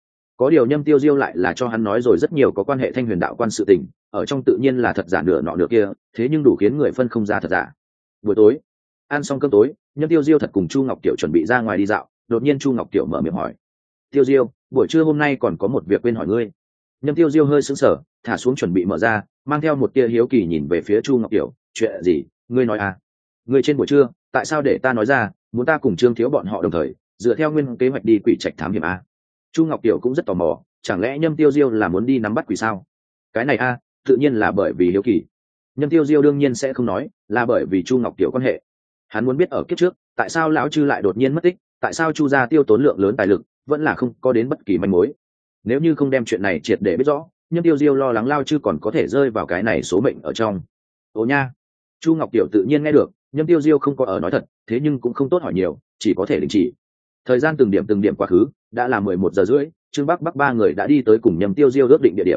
Có điều Nhâm Tiêu Diêu lại là cho hắn nói rồi rất nhiều có quan hệ Thanh Huyền đạo quan sự tình, ở trong tự nhiên là thật giả nửa nọ nửa kia, thế nhưng đủ khiến người phân không ra thật giả. Buổi tối ăn xong cơm tối, Nhâm Tiêu Diêu thật cùng Chu Ngọc Tiểu chuẩn bị ra ngoài đi dạo, đột nhiên Chu Ngọc Tiểu mở miệng hỏi: Tiêu Diêu, buổi trưa hôm nay còn có một việc quên hỏi ngươi. Nhâm Tiêu Diêu hơi sững sờ, thả xuống chuẩn bị mở ra, mang theo một tia hiếu kỳ nhìn về phía Chu Ngọc Tiểu: chuyện gì? Ngươi nói à? Ngươi trên buổi trưa tại sao để ta nói ra, muốn ta cùng Trương Thiếu bọn họ đồng thời dựa theo nguyên kế hoạch đi quỷ trạch thám hiểm à? Chu Ngọc Tiểu cũng rất tò mò, chẳng lẽ Nhâm Tiêu Diêu là muốn đi nắm bắt quỷ sao? Cái này à, tự nhiên là bởi vì hiếu kỳ. Nhâm Tiêu Diêu đương nhiên sẽ không nói là bởi vì Chu Ngọc Tiểu quan hệ. Hắn muốn biết ở kiếp trước tại sao lão Chư lại đột nhiên mất tích, tại sao Chu gia tiêu tốn lượng lớn tài lực vẫn là không có đến bất kỳ manh mối. Nếu như không đem chuyện này triệt để biết rõ, Nhâm Tiêu Diêu lo lắng Lao Chư còn có thể rơi vào cái này số mệnh ở trong. Ồ nha. Chu Ngọc Tiểu tự nhiên nghe được Nhâm Tiêu Diêu không có ở nói thật, thế nhưng cũng không tốt hỏi nhiều, chỉ có thể đình chỉ. Thời gian từng điểm quá khứ, đã là 11 giờ rưỡi, Trương Bắc ba người đã đi tới cùng Nhâm Tiêu Diêu ước định địa điểm.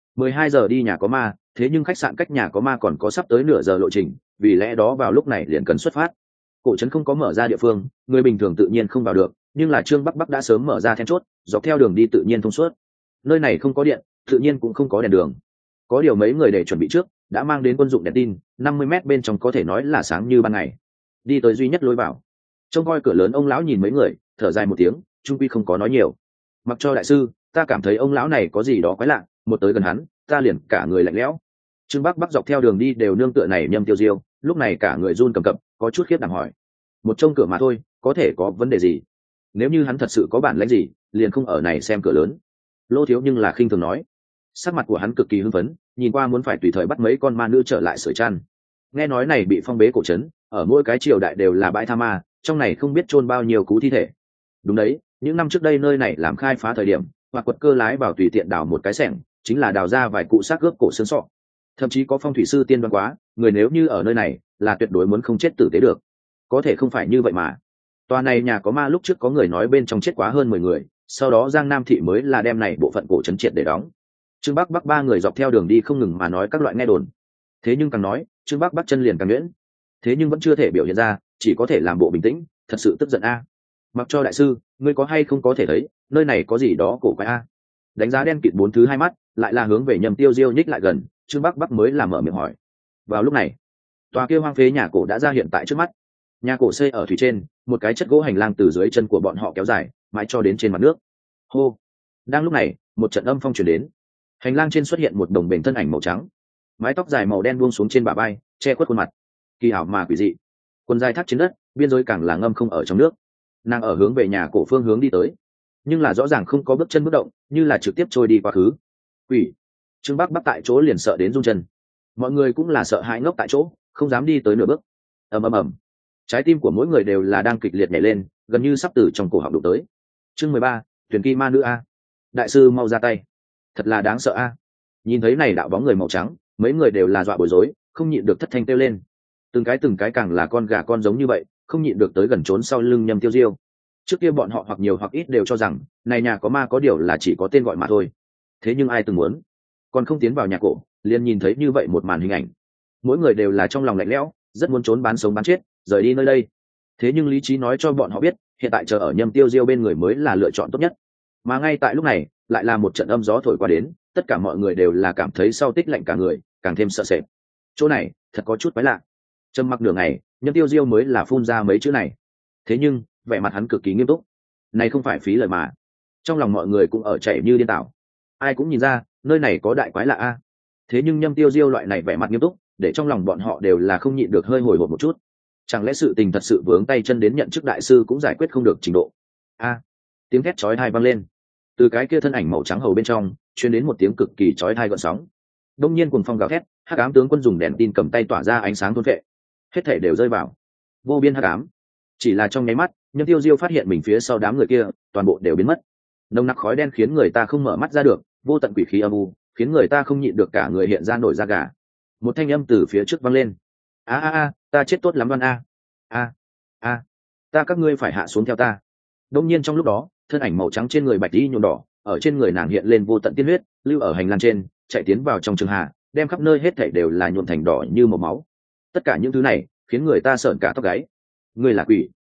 12 giờ đi nhà có ma, thế nhưng khách sạn cách nhà có ma còn có sắp tới nửa giờ lộ trình, vì lẽ đó vào lúc này liền cần xuất phát. Cổ trấn không có mở ra địa phương, người bình thường tự nhiên không vào được, nhưng là Trương Bắc đã sớm mở ra then chốt, dọc theo đường đi tự nhiên thông suốt. Nơi này không có điện, tự nhiên cũng không có đèn đường. Có điều mấy người để chuẩn bị trước, đã mang đến quân dụng đèn tin, 50 mét bên trong có thể nói là sáng như ban ngày. Đi tới duy nhất lối vào, trông coi cửa lớn, ông lão nhìn mấy người, thở dài một tiếng, trung quy không có nói nhiều. Mặc cho đại sư, ta cảm thấy ông lão này có gì đó quái lạ, một tới gần hắn, ta liền cả người lạnh lẽo. Trương Bắc dọc theo đường đi đều nương tựa này Nhâm Tiêu Diêu, lúc này cả người run cầm cập, có chút khiếp đảm hỏi: một trông cửa mà thôi, có thể có vấn đề gì? Nếu như hắn thật sự có bản lĩnh gì, liền không ở này xem cửa lớn. Lô Thiếu nhưng là khinh thường nói. Sắc mặt của hắn cực kỳ hưng phấn, nhìn qua muốn phải tùy thời bắt mấy con ma nữ trở lại sưởi chăn. Nghe nói này bị phong bế cổ trấn, ở mỗi cái triều đại đều là bãi tha ma, trong này không biết chôn bao nhiêu cú thi thể. Đúng đấy, những năm trước đây nơi này làm khai phá thời điểm, hoặc quật cơ lái vào tùy tiện đào một cái xẻng, chính là đào ra vài cụ xác gớp cổ xương sọ. Thậm chí có phong thủy sư tiên đoán quá, người nếu như ở nơi này là tuyệt đối muốn không chết tử tế được. Có thể không phải như vậy mà. Tòa này nhà có ma lúc trước có người nói bên trong chết quá hơn 10 người, sau đó Giang Nam thị mới là đem này bộ phận cổ trấn triệt để đóng. Trương Bắc ba người dọc theo đường đi không ngừng mà nói các loại nghe đồn. Thế nhưng càng nói, Trương Bắc chân liền càng nhuyễn. Thế nhưng vẫn chưa thể biểu hiện ra, chỉ có thể làm bộ bình tĩnh, thật sự tức giận a. Mặc cho đại sư, ngươi có hay không có thể thấy, nơi này có gì đó cổ quái a. Đánh giá đen kịt bốn thứ hai mắt, lại là hướng về Nhâm Tiêu Diêu nhích lại gần, Trương Bắc mới làm mở miệng hỏi. Vào lúc này, tòa kia hoang phế nhà cổ đã ra hiện tại trước mắt. Nhà cổ xây ở thủy trên, một cái chất gỗ hành lang từ dưới chân của bọn họ kéo dài mãi cho đến trên mặt nước. Hô. Đang lúc này, một trận âm phong truyền đến. Hành lang trên xuất hiện một đồng bền thân ảnh màu trắng, mái tóc dài màu đen buông xuống trên bả vai, che khuất khuôn mặt, kỳ ảo mà quỷ dị. Quần dài thắt trên đất, biên giới càng là ngâm không ở trong nước. Nàng ở hướng về nhà cổ phương hướng đi tới, nhưng là rõ ràng không có bước chân bước động, như là trực tiếp trôi đi quá khứ. Quỷ. Trương Bắc tại chỗ liền sợ đến run chân. Mọi người cũng là sợ hãi ngốc tại chỗ, không dám đi tới nửa bước. Ầm ầm ầm. Trái tim của mỗi người đều là đang kịch liệt nhảy lên, gần như sắp từ trong cổ họng đụng tới. Chương 13, Tuyển Kỳ Ma Nữ a. Đại sư mau ra tay. Thật là đáng sợ a. Nhìn thấy này đạo bóng người màu trắng, mấy người đều là dọa bối rối, không nhịn được thất thanh kêu lên. Từng cái càng là con gà con giống như vậy, không nhịn được tới gần trốn sau lưng Nhâm Tiêu Diêu. Trước kia bọn họ hoặc nhiều hoặc ít đều cho rằng, này nhà có ma có điều là chỉ có tên gọi mà thôi. Thế nhưng ai từng muốn, còn không tiến vào nhà cổ, liền nhìn thấy như vậy một màn hình ảnh. Mỗi người đều là trong lòng lạnh lẽo, rất muốn trốn bán sống bán chết, rời đi nơi đây. Thế nhưng lý trí nói cho bọn họ biết, hiện tại chờ ở Nhâm Tiêu Diêu bên người mới là lựa chọn tốt nhất. Mà ngay tại lúc này, lại là một trận âm gió thổi qua đến, tất cả mọi người đều là cảm thấy sau tích lạnh cả người, càng thêm sợ sệt. Chỗ này thật có chút quái lạ. Trầm mặc nửa ngày, Nhâm Tiêu Diêu mới là phun ra mấy chữ này. Thế nhưng vẻ mặt hắn cực kỳ nghiêm túc. Này không phải phí lời mà. Trong lòng mọi người cũng ở chảy như điên tảo. Ai cũng nhìn ra, nơi này có đại quái lạ a. Thế nhưng Nhâm Tiêu Diêu loại này vẻ mặt nghiêm túc, để trong lòng bọn họ đều là không nhịn được hơi hồi hộp một chút. Chẳng lẽ sự tình thật sự vướng tay chân đến nhận chức đại sư cũng giải quyết không được trình độ? A. Tiếng thét chói tai vang lên. Từ cái kia thân ảnh màu trắng hầu bên trong, truyền đến một tiếng cực kỳ chói tai gợn sóng. Đông nhiên cuồng phong gào thét, hắc ám tướng quân dùng đèn tin cầm tay tỏa ra ánh sáng thôn vệ. Hết thảy đều rơi vào vô biên hắc ám. Chỉ là trong nháy mắt, Nhâm Tiêu Diêu phát hiện mình phía sau đám người kia, toàn bộ đều biến mất. Nồng nặc khói đen khiến người ta không mở mắt ra được, vô tận quỷ khí âm u, khiến người ta không nhịn được cả người hiện ra nổi da gà. Một thanh âm từ phía trước vang lên. A, ta chết tốt lắm Đoan a. Ta các ngươi phải hạ xuống theo ta. Đông nhiên trong lúc đó, thân ảnh màu trắng trên người bạch y nhuộm đỏ, ở trên người nàng hiện lên vô tận tiên huyết, lưu ở hành lang trên, chạy tiến vào trong trường hạ, đem khắp nơi hết thảy đều là nhuộm thành đỏ như màu máu. Tất cả những thứ này khiến người ta sởn cả tóc gáy. Ngươi là quỷ?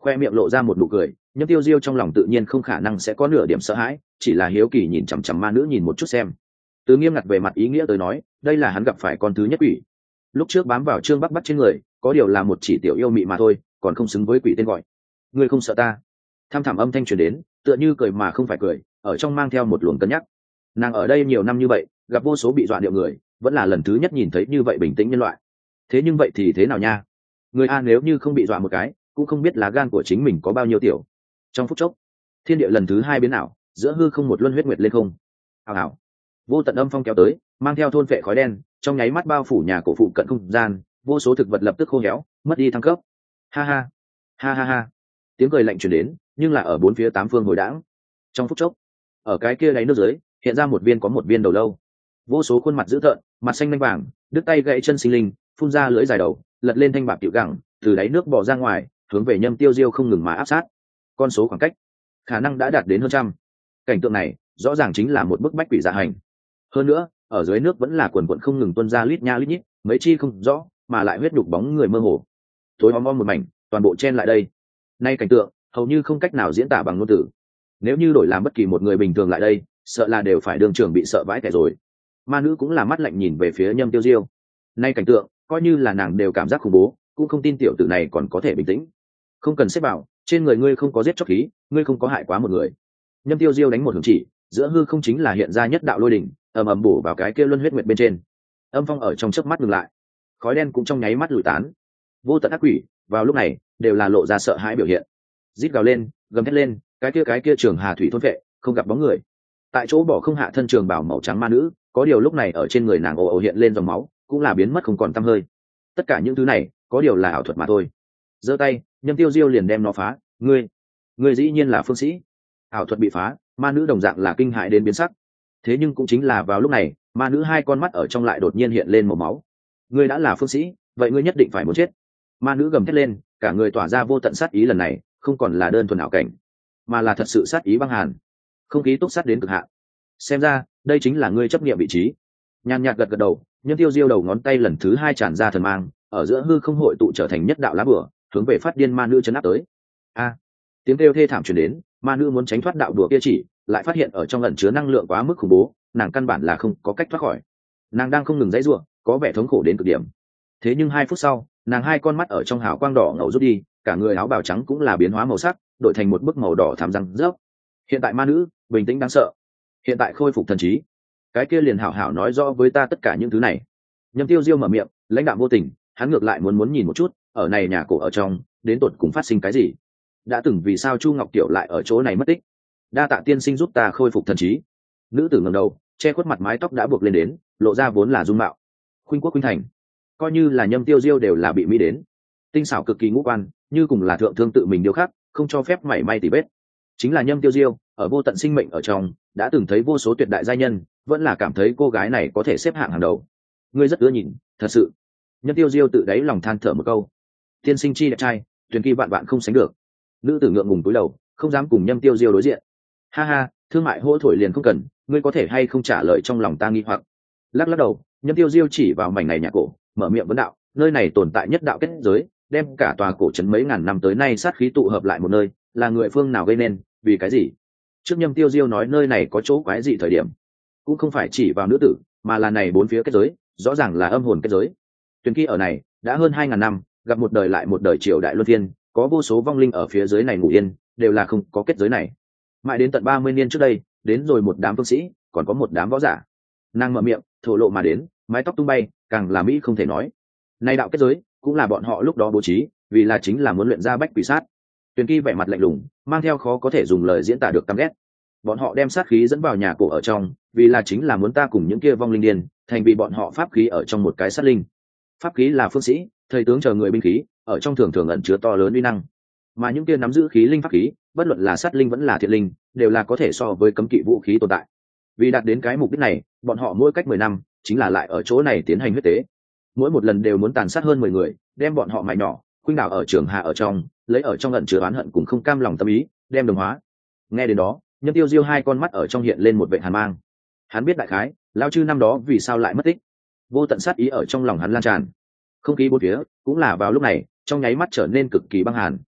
khoe miệng lộ ra một nụ cười. Nhâm Tiêu Diêu trong lòng tự nhiên không khả năng sẽ có nửa điểm sợ hãi, chỉ là hiếu kỳ nhìn chằm chằm ma nữ nhìn một chút xem. Từ nghiêm ngặt về mặt ý nghĩa tới nói, đây là hắn gặp phải con thứ nhất quỷ. Lúc trước bám vào Trương Bắc Bắc trên người, có điều là một chỉ tiểu yêu mị mà thôi, còn không xứng với quỷ tên gọi. Ngươi không sợ ta? Tham thẳm âm thanh truyền đến, tựa như cười mà không phải cười, ở trong mang theo một luồng cân nhắc. Nàng ở đây nhiều năm như vậy, gặp vô số bị dọa điệu người, vẫn là lần thứ nhất nhìn thấy như vậy bình tĩnh nhân loại. Thế nhưng vậy thì thế nào nha? Người a nếu như không bị dọa một cái, cũng không biết lá gan của chính mình có bao nhiêu tiểu. Trong phút chốc, thiên địa lần thứ hai biến ảo, giữa hư không một luân huyết nguyệt lên không. Ào ào, vô tận âm phong kéo tới, mang theo thôn phệ khói đen, trong nháy mắt bao phủ nhà cổ phụ cận không gian, vô số thực vật lập tức khô héo, mất đi thăng cấp. Ha ha, ha ha ha, tiếng cười lạnh truyền đến, nhưng là ở bốn phía tám phương hồi đãng. Trong phút chốc, ở cái kia đáy nước dưới hiện ra một viên có một viên đầu lâu, vô số khuôn mặt dữ tợn, mặt xanh lanh vàng, đứt tay gãy chân sinh linh, phun ra lưỡi dài đầu, lật lên thanh bạc tiểu gẳng, từ đáy nước bò ra ngoài, hướng về Nhâm Tiêu Diêu không ngừng mà áp sát. Con số khoảng cách khả năng đã đạt đến hơn trăm. Cảnh tượng này rõ ràng chính là một bức bách quỷ dạ hành. Hơn nữa, ở dưới nước vẫn là quần quần không ngừng tuôn ra lít nha lít nhít, mấy chi không rõ, mà lại huyết nhục bóng người mơ hồ. Tối om om một mảnh, toàn bộ chen lại đây. Nay cảnh tượng hầu như không cách nào diễn tả bằng ngôn từ. Nếu như đổi làm bất kỳ một người bình thường lại đây, sợ là đều phải đương trường bị sợ vãi tẻ rồi. Ma nữ cũng là mắt lạnh nhìn về phía Nhâm Tiêu Diêu. Nay cảnh tượng coi như là nàng đều cảm giác khủng bố, cũng không tin tiểu tử này còn có thể bình tĩnh. Không cần xếp vào, trên người ngươi không có giết chóc khí, ngươi không có hại quá một người. Nhâm Tiêu Diêu đánh một hướng chỉ, giữa hư không chính là hiện ra nhất đạo lôi đỉnh, ầm ầm bổ vào cái kia luân huyết nguyệt bên trên. Âm phong ở trong chớp mắt ngừng lại, khói đen cũng trong nháy mắt lùi tán. Vô tận ác quỷ vào lúc này đều là lộ ra sợ hãi biểu hiện, rít gào lên, gầm thét lên, cái kia trường hà thủy thôn vệ, không gặp bóng người. Tại chỗ bỏ không hạ thân trường bảo màu trắng ma nữ, có điều lúc này ở trên người nàng ồ ồ hiện lên dòng máu, cũng là biến mất không còn tăm hơi. Tất cả những thứ này có điều là ảo thuật mà thôi. Giơ tay, Nhâm Tiêu Diêu liền đem nó phá. Ngươi dĩ nhiên là phương sĩ. Ảo thuật bị phá, ma nữ đồng dạng là kinh hãi đến biến sắc. Thế nhưng cũng chính là vào lúc này, ma nữ hai con mắt ở trong lại đột nhiên hiện lên màu máu. Ngươi đã là phương sĩ, vậy ngươi nhất định phải muốn chết. Ma nữ gầm thét lên, cả người tỏa ra vô tận sát ý, lần này không còn là đơn thuần ảo cảnh, mà là thật sự sát ý băng hàn, không khí túc sát đến cực hạn. Xem ra đây chính là ngươi chấp nghiệm vị trí. Nhàn nhạt gật gật đầu, Nhâm Tiêu Diêu đầu ngón tay lần thứ hai tràn ra thần mang, ở giữa hư không hội tụ trở thành nhất đạo lá bửa, hướng về phát điên ma nữ chấn áp tới. A, tiếng kêu thê thảm truyền đến, ma nữ muốn tránh thoát đạo đùa kia chỉ, lại phát hiện ở trong ẩn chứa năng lượng quá mức khủng bố, nàng căn bản là không có cách thoát khỏi. Nàng đang không ngừng dãy rủa, có vẻ thống khổ đến cực điểm. Thế nhưng 2 phút sau, nàng hai con mắt ở trong hào quang đỏ ngầu rút đi, cả người áo bào trắng cũng là biến hóa màu sắc, đổi thành một bức màu đỏ thắm răng rớp. Hiện tại ma nữ bình tĩnh đáng sợ, hiện tại khôi phục thần trí, cái kia liền hảo hảo nói rõ với ta tất cả những thứ này. Nhâm Tiêu Diêu mở miệng, lãnh đạm vô tình, hắn ngược lại muốn nhìn một chút, ở này nhà cổ ở trong, đến tột cùng phát sinh cái gì? Đã từng vì sao Chu Ngọc Tiểu lại ở chỗ này mất tích? Đa tạ tiên sinh giúp ta khôi phục thần trí. Nữ tử ngẩng đầu, che khuất mặt mái tóc đã buộc lên đến, lộ ra vốn là dung mạo. Khuynh quốc khuynh thành, coi như là Nhâm Tiêu Diêu đều là bị mỹ đến. Tinh xảo cực kỳ ngũ quan, như cùng là thượng thương tự mình điêu khắc, không cho phép mảy may tỉ vết. Chính là Nhâm Tiêu Diêu, ở vô tận sinh mệnh ở trong, đã từng thấy vô số tuyệt đại giai nhân, vẫn là cảm thấy cô gái này có thể xếp hạng hàng đầu. Ngươi rất ưa nhìn, thật sự. Nhâm Tiêu Diêu tự đáy lòng than thở một câu. Tiên sinh chi đẹp trai, tuyển kỳ vạn vạn không sánh được. Nữ tử ngượng ngùng cúi đầu, không dám cùng Nhâm Tiêu Diêu đối diện. Ha ha, thương mại hỗ thổi liền không cần, ngươi có thể hay không trả lời trong lòng ta nghi hoặc. Lắc lắc đầu, Nhâm Tiêu Diêu chỉ vào mảnh này nhà cổ, mở miệng vấn đạo, nơi này tồn tại nhất đạo kết giới, đem cả tòa cổ trấn mấy ngàn năm tới nay sát khí tụ hợp lại một nơi, là người phương nào gây nên, vì cái gì? Trước Nhâm Tiêu Diêu nói nơi này có chỗ quái dị thời điểm, cũng không phải chỉ vào nữ tử, mà là này bốn phía kết giới, rõ ràng là âm hồn kết giới. Tuyền Kỳ ở này đã hơn 2000 năm, gặp một đời lại một đời triều đại luân phiên, có vô số vong linh ở phía dưới này ngủ yên, đều là không có kết giới này. Mãi đến tận 30 niên trước đây, đến rồi một đám phương sĩ, còn có một đám võ giả. Nàng mở miệng, thổ lộ mà đến, mái tóc tung bay, càng là mỹ không thể nói. Này đạo kết giới, cũng là bọn họ lúc đó bố trí, vì là chính là muốn luyện ra bách quỷ sát. Tuyền Kỳ vẻ mặt lạnh lùng, mang theo khó có thể dùng lời diễn tả được căm ghét. Bọn họ đem sát khí dẫn vào nhà cổ ở trong, vì là chính là muốn ta cùng những kia vong linh điên, thành vì bọn họ pháp khí ở trong một cái sát linh. Pháp khí là phương sĩ, thầy tướng chờ người binh khí, ở trong thường thường ẩn chứa to lớn uy năng. Mà những kia nắm giữ khí linh pháp khí, bất luận là sát linh vẫn là thiện linh, đều là có thể so với cấm kỵ vũ khí tồn tại. Vì đạt đến cái mục đích này, bọn họ mỗi cách 10 năm, chính là lại ở chỗ này tiến hành huyết tế. Mỗi một lần đều muốn tàn sát hơn 10 người, đem bọn họ mài nhỏ, khuynh đảo ở trường hạ ở trong, lấy ở trong ẩn chứa oán hận cùng không cam lòng tâm ý, đem đồng hóa. Nghe đến đó, Nhâm Tiêu Diêu hai con mắt ở trong hiện lên một vệt hàn mang. Hắn biết đại khái, lão chư năm đó vì sao lại mất tích. Vô tận sát ý ở trong lòng hắn lan tràn. Không khí bốn phía cũng là vào lúc này, trong nháy mắt trở nên cực kỳ băng hàn.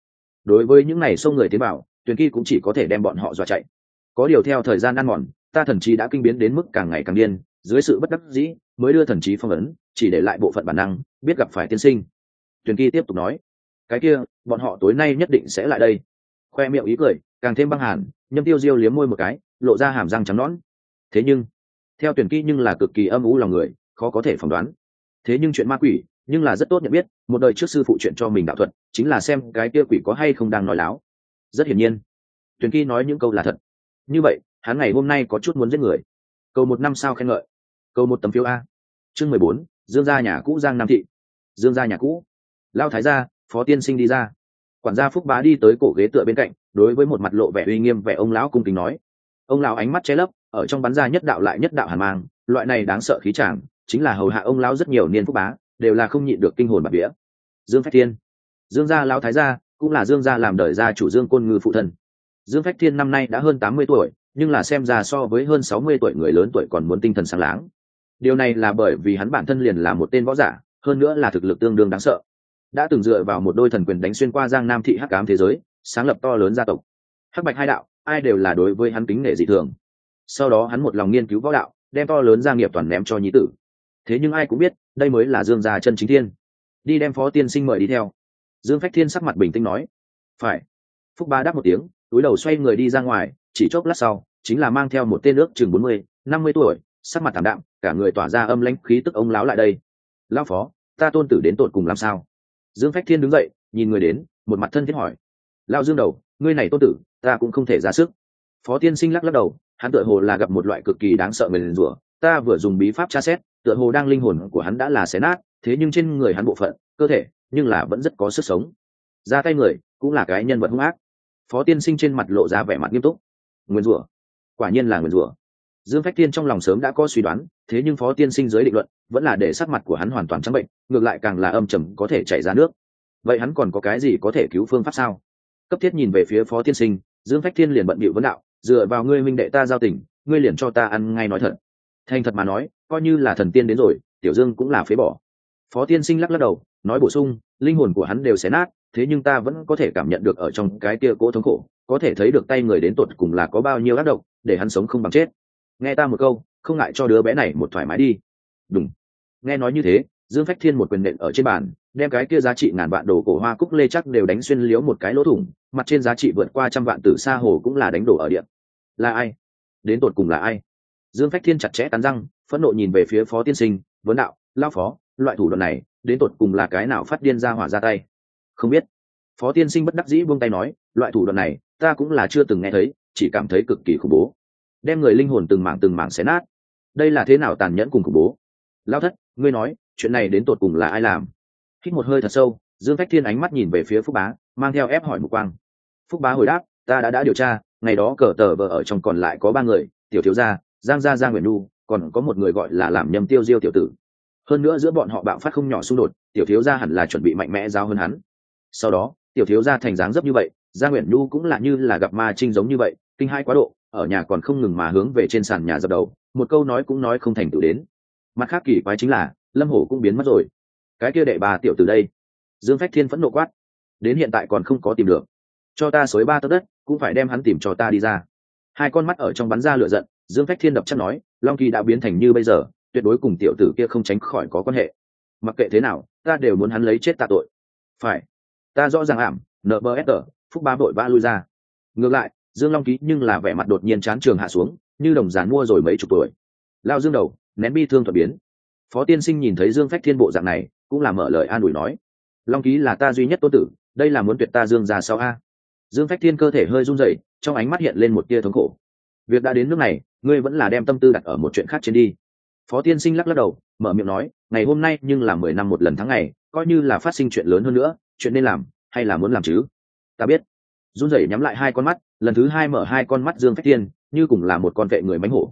đối với những này xông người tiến bảo, Tuyền Kỳ cũng chỉ có thể đem bọn họ dọa chạy. Có điều theo thời gian ăn mòn, ta thần trí đã kinh biến đến mức càng ngày càng điên, dưới sự bất đắc dĩ mới đưa thần trí phong ấn, chỉ để lại bộ phận bản năng biết gặp phải tiên sinh. Tuyền Kỳ tiếp tục nói, cái kia bọn họ tối nay nhất định sẽ lại đây. Khoe miệng ý cười càng thêm băng hàn, Nhâm Tiêu Diêu liếm môi một cái, lộ ra hàm răng trắng nõn. Thế nhưng theo Tuyền Kỳ nhưng là cực kỳ âm u lòng người, khó có thể phỏng đoán. Thế nhưng chuyện ma quỷ nhưng là rất tốt nhận biết, một đời trước sư phụ chuyện cho mình đạo thuật chính là xem cái kia quỷ có hay không đang nói láo. Rất hiển nhiên Tuyền Kỳ nói những câu là thật. Như vậy hắn ngày hôm nay có chút muốn giết người. Cầu 1 năm sao khen ngợi, cầu 1 tấm phiếu A. Chương 14, Dương gia nhà cũ Giang Nam thị. Dương gia nhà cũ. Lao thái gia, Phó tiên sinh đi ra. Quản gia Phúc Bá đi tới cổ ghế tựa bên cạnh, đối với một mặt lộ vẻ uy nghiêm vẻ ông lão cung kính nói. Ông lão ánh mắt che lấp, ở trong bắn ra nhất đạo lại nhất đạo hàn mang, loại này đáng sợ khí tràng chính là hầu hạ ông lão rất nhiều niên Phúc Bá đều là không nhịn được kinh hồn bạt vía. Dương Phách Thiên, Dương gia lão thái gia, cũng là Dương gia làm đời gia chủ Dương Côn Ngư phụ thân. Dương Phách Thiên năm nay đã hơn 80 tuổi, nhưng là xem ra so với hơn 60 tuổi người lớn tuổi còn muốn tinh thần sáng láng. Điều này là bởi vì hắn bản thân liền là một tên võ giả, hơn nữa là thực lực tương đương đáng sợ. Đã từng dựa vào một đôi thần quyền đánh xuyên qua Giang Nam thị hắc ám thế giới, sáng lập to lớn gia tộc. Hắc Bạch hai đạo, ai đều là đối với hắn kính nể dị thường. Sau đó hắn một lòng nghiên cứu võ đạo, đem to lớn gia nghiệp toàn ném cho nhi tử. Thế nhưng ai cũng biết, đây mới là Dương gia chân chính thiên. Đi đem Phó tiên sinh mời đi theo. Dương Phách Thiên sắc mặt bình tĩnh nói. Phải. Phúc Bá đáp một tiếng, túi đầu xoay người đi ra ngoài, chỉ chốc lát sau chính là mang theo một tên ước chừng 40-50 tuổi, sắc mặt thảm đạm, cả người tỏa ra âm lãnh khí tức ông lão lại đây. Lão Phó, ta tôn tử đến tột cùng làm sao? Dương Phách Thiên đứng dậy, nhìn người đến, một mặt thân thiết hỏi. Lão Dương đầu, ngươi này tôn tử, ta cũng không thể ra sức. Phó tiên sinh lắc lắc đầu, hắn tựa hồ là gặp một loại cực kỳ đáng sợ người liền rủa, ta vừa dùng bí pháp tra xét, tựa hồ đang linh hồn của hắn đã là xé nát, thế nhưng trên người hắn bộ phận, cơ thể, nhưng là vẫn rất có sức sống. Ra tay người, cũng là cái nhân vật hung ác. Phó tiên sinh trên mặt lộ ra vẻ mặt nghiêm túc. Nguyên rủa, quả nhiên là nguyên rủa. Dương Phách Thiên trong lòng sớm đã có suy đoán, thế nhưng Phó tiên sinh dưới định luận vẫn là để sắc mặt của hắn hoàn toàn trắng bệnh, ngược lại càng là âm trầm có thể chảy ra nước. Vậy hắn còn có cái gì có thể cứu phương pháp sao? Cấp thiết nhìn về phía Phó tiên sinh, Dương Phách Thiên liền bận bịu vấn đạo, dựa vào ngươi huynh đệ ta giao tình, ngươi liền cho ta ăn ngay nói thật. Thành thật mà nói, coi như là thần tiên đến rồi, Tiểu Dương cũng là phế bỏ. Phó tiên sinh lắc lắc đầu, nói bổ sung, linh hồn của hắn đều xé nát, thế nhưng ta vẫn có thể cảm nhận được ở trong cái kia cỗ thống khổ, có thể thấy được tay người đến tột cùng là có bao nhiêu ác độc, để hắn sống không bằng chết. Nghe ta một câu, không ngại cho đứa bé này một thoải mái đi. Đúng. Nghe nói như thế, Dương Phách Thiên một quyền nện ở trên bàn, đem cái kia giá trị ngàn vạn đồ cổ hoa cúc lê chắc đều đánh xuyên liếu một cái lỗ thủng, mặt trên giá trị vượt qua trăm vạn tử sa hồ cũng là đánh đổ ở điện. Là ai? Đến tột cùng là ai? Dương Phách Thiên chặt chẽ cắn răng, phẫn nộ nhìn về phía Phó tiên sinh, vấn đạo, lão Phó, loại thủ đoạn này, đến tột cùng là cái nào phát điên ra hỏa ra tay? Không biết. Phó tiên sinh bất đắc dĩ buông tay nói, loại thủ đoạn này, ta cũng là chưa từng nghe thấy, chỉ cảm thấy cực kỳ khủng bố. Đem người linh hồn từng mảng xé nát. Đây là thế nào tàn nhẫn cùng khủng bố? Lão thất, ngươi nói, chuyện này đến tột cùng là ai làm? Hít một hơi thật sâu, Dương Phách Thiên ánh mắt nhìn về phía Phúc Bá, mang theo ép hỏi mục quang. Phúc Bá hồi đáp, ta đã điều tra, ngày đó cờ tờ vợ ở trong còn lại có 3 người, tiểu thiếu gia, Giang gia Giang Nguyễn Nhu, còn có một người gọi là làm Nhâm Tiêu Diêu tiểu tử. Hơn nữa giữa bọn họ bạo phát không nhỏ xung đột, tiểu thiếu gia hẳn là chuẩn bị mạnh mẽ giao hơn hắn. Sau đó, tiểu thiếu gia thành dáng dấp như vậy, Giang Nguyễn Nhu cũng là như là gặp ma trinh giống như vậy, kinh hãi quá độ, ở nhà còn không ngừng mà hướng về trên sàn nhà dập đầu, một câu nói cũng nói không thành tựu đến. Mặt khác kỳ quái chính là, Lâm Hổ cũng biến mất rồi. Cái kia đệ bà tiểu từ đây. Dương Phách Thiên phẫn nộ quát, đến hiện tại còn không có tìm được. Cho ta xối 3 tấc đất, cũng phải đem hắn tìm cho ta đi ra. Hai con mắt ở trong bắn ra lửa giận, Dương Phách Thiên đập chắc nói, Long Kỳ đã biến thành như bây giờ, tuyệt đối cùng tiểu tử kia không tránh khỏi có quan hệ. Mặc kệ thế nào, ta đều muốn hắn lấy chết tạ tội. Phải, ta rõ ràng ảm, NBSR, Phúc Bá vội vã lui ra. Ngược lại, Dương Long Ký nhưng là vẻ mặt đột nhiên chán trường hạ xuống, như đồng gián mua rồi mấy chục tuổi. Lao Dương đầu, nén bi thương thuật biến. Phó tiên sinh nhìn thấy Dương Phách Thiên bộ dạng này, cũng là mở lời an ủi nói, Long Ký là ta duy nhất tôn tử, đây là muốn tuyệt ta Dương ra sao a? Dương Phách Thiên cơ thể hơi run rẩy, trong ánh mắt hiện lên một tia thống khổ. Việc đã đến nước này, ngươi vẫn là đem tâm tư đặt ở một chuyện khác trên đi. Phó tiên sinh lắc lắc đầu, mở miệng nói, ngày hôm nay nhưng là 10 năm một lần tháng ngày, coi như là phát sinh chuyện lớn hơn nữa, chuyện nên làm hay là muốn làm chứ? Ta biết. Run rẩy nhắm lại hai con mắt, lần thứ 2 mở hai con mắt Dương Phách Thiên, như cùng là một con vệ người mánh hổ.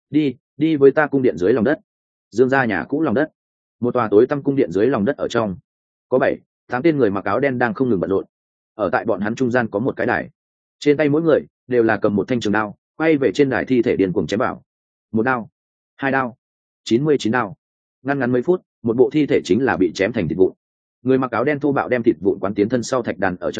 Đi với ta cung điện dưới lòng đất. Dương gia nhà cũ lòng đất. Một tòa tối tăm cung điện dưới lòng đất ở trong, có 7-8 tên người mặc áo đen đang không ngừng bận rộn. Ở tại bọn hắn trung gian có một cái đài, trên tay mỗi người đều là cầm một thanh trường đao, quay về trên đài thi thể điên cuồng chém vào. 1 đao, 2 đao, 99 đao. Ngắn mấy phút, một bộ thi thể chính là bị chém thành thịt vụn. Người mặc áo đen thô bạo đem thịt vụn quán tiến thân sau thạch đàn ở trong,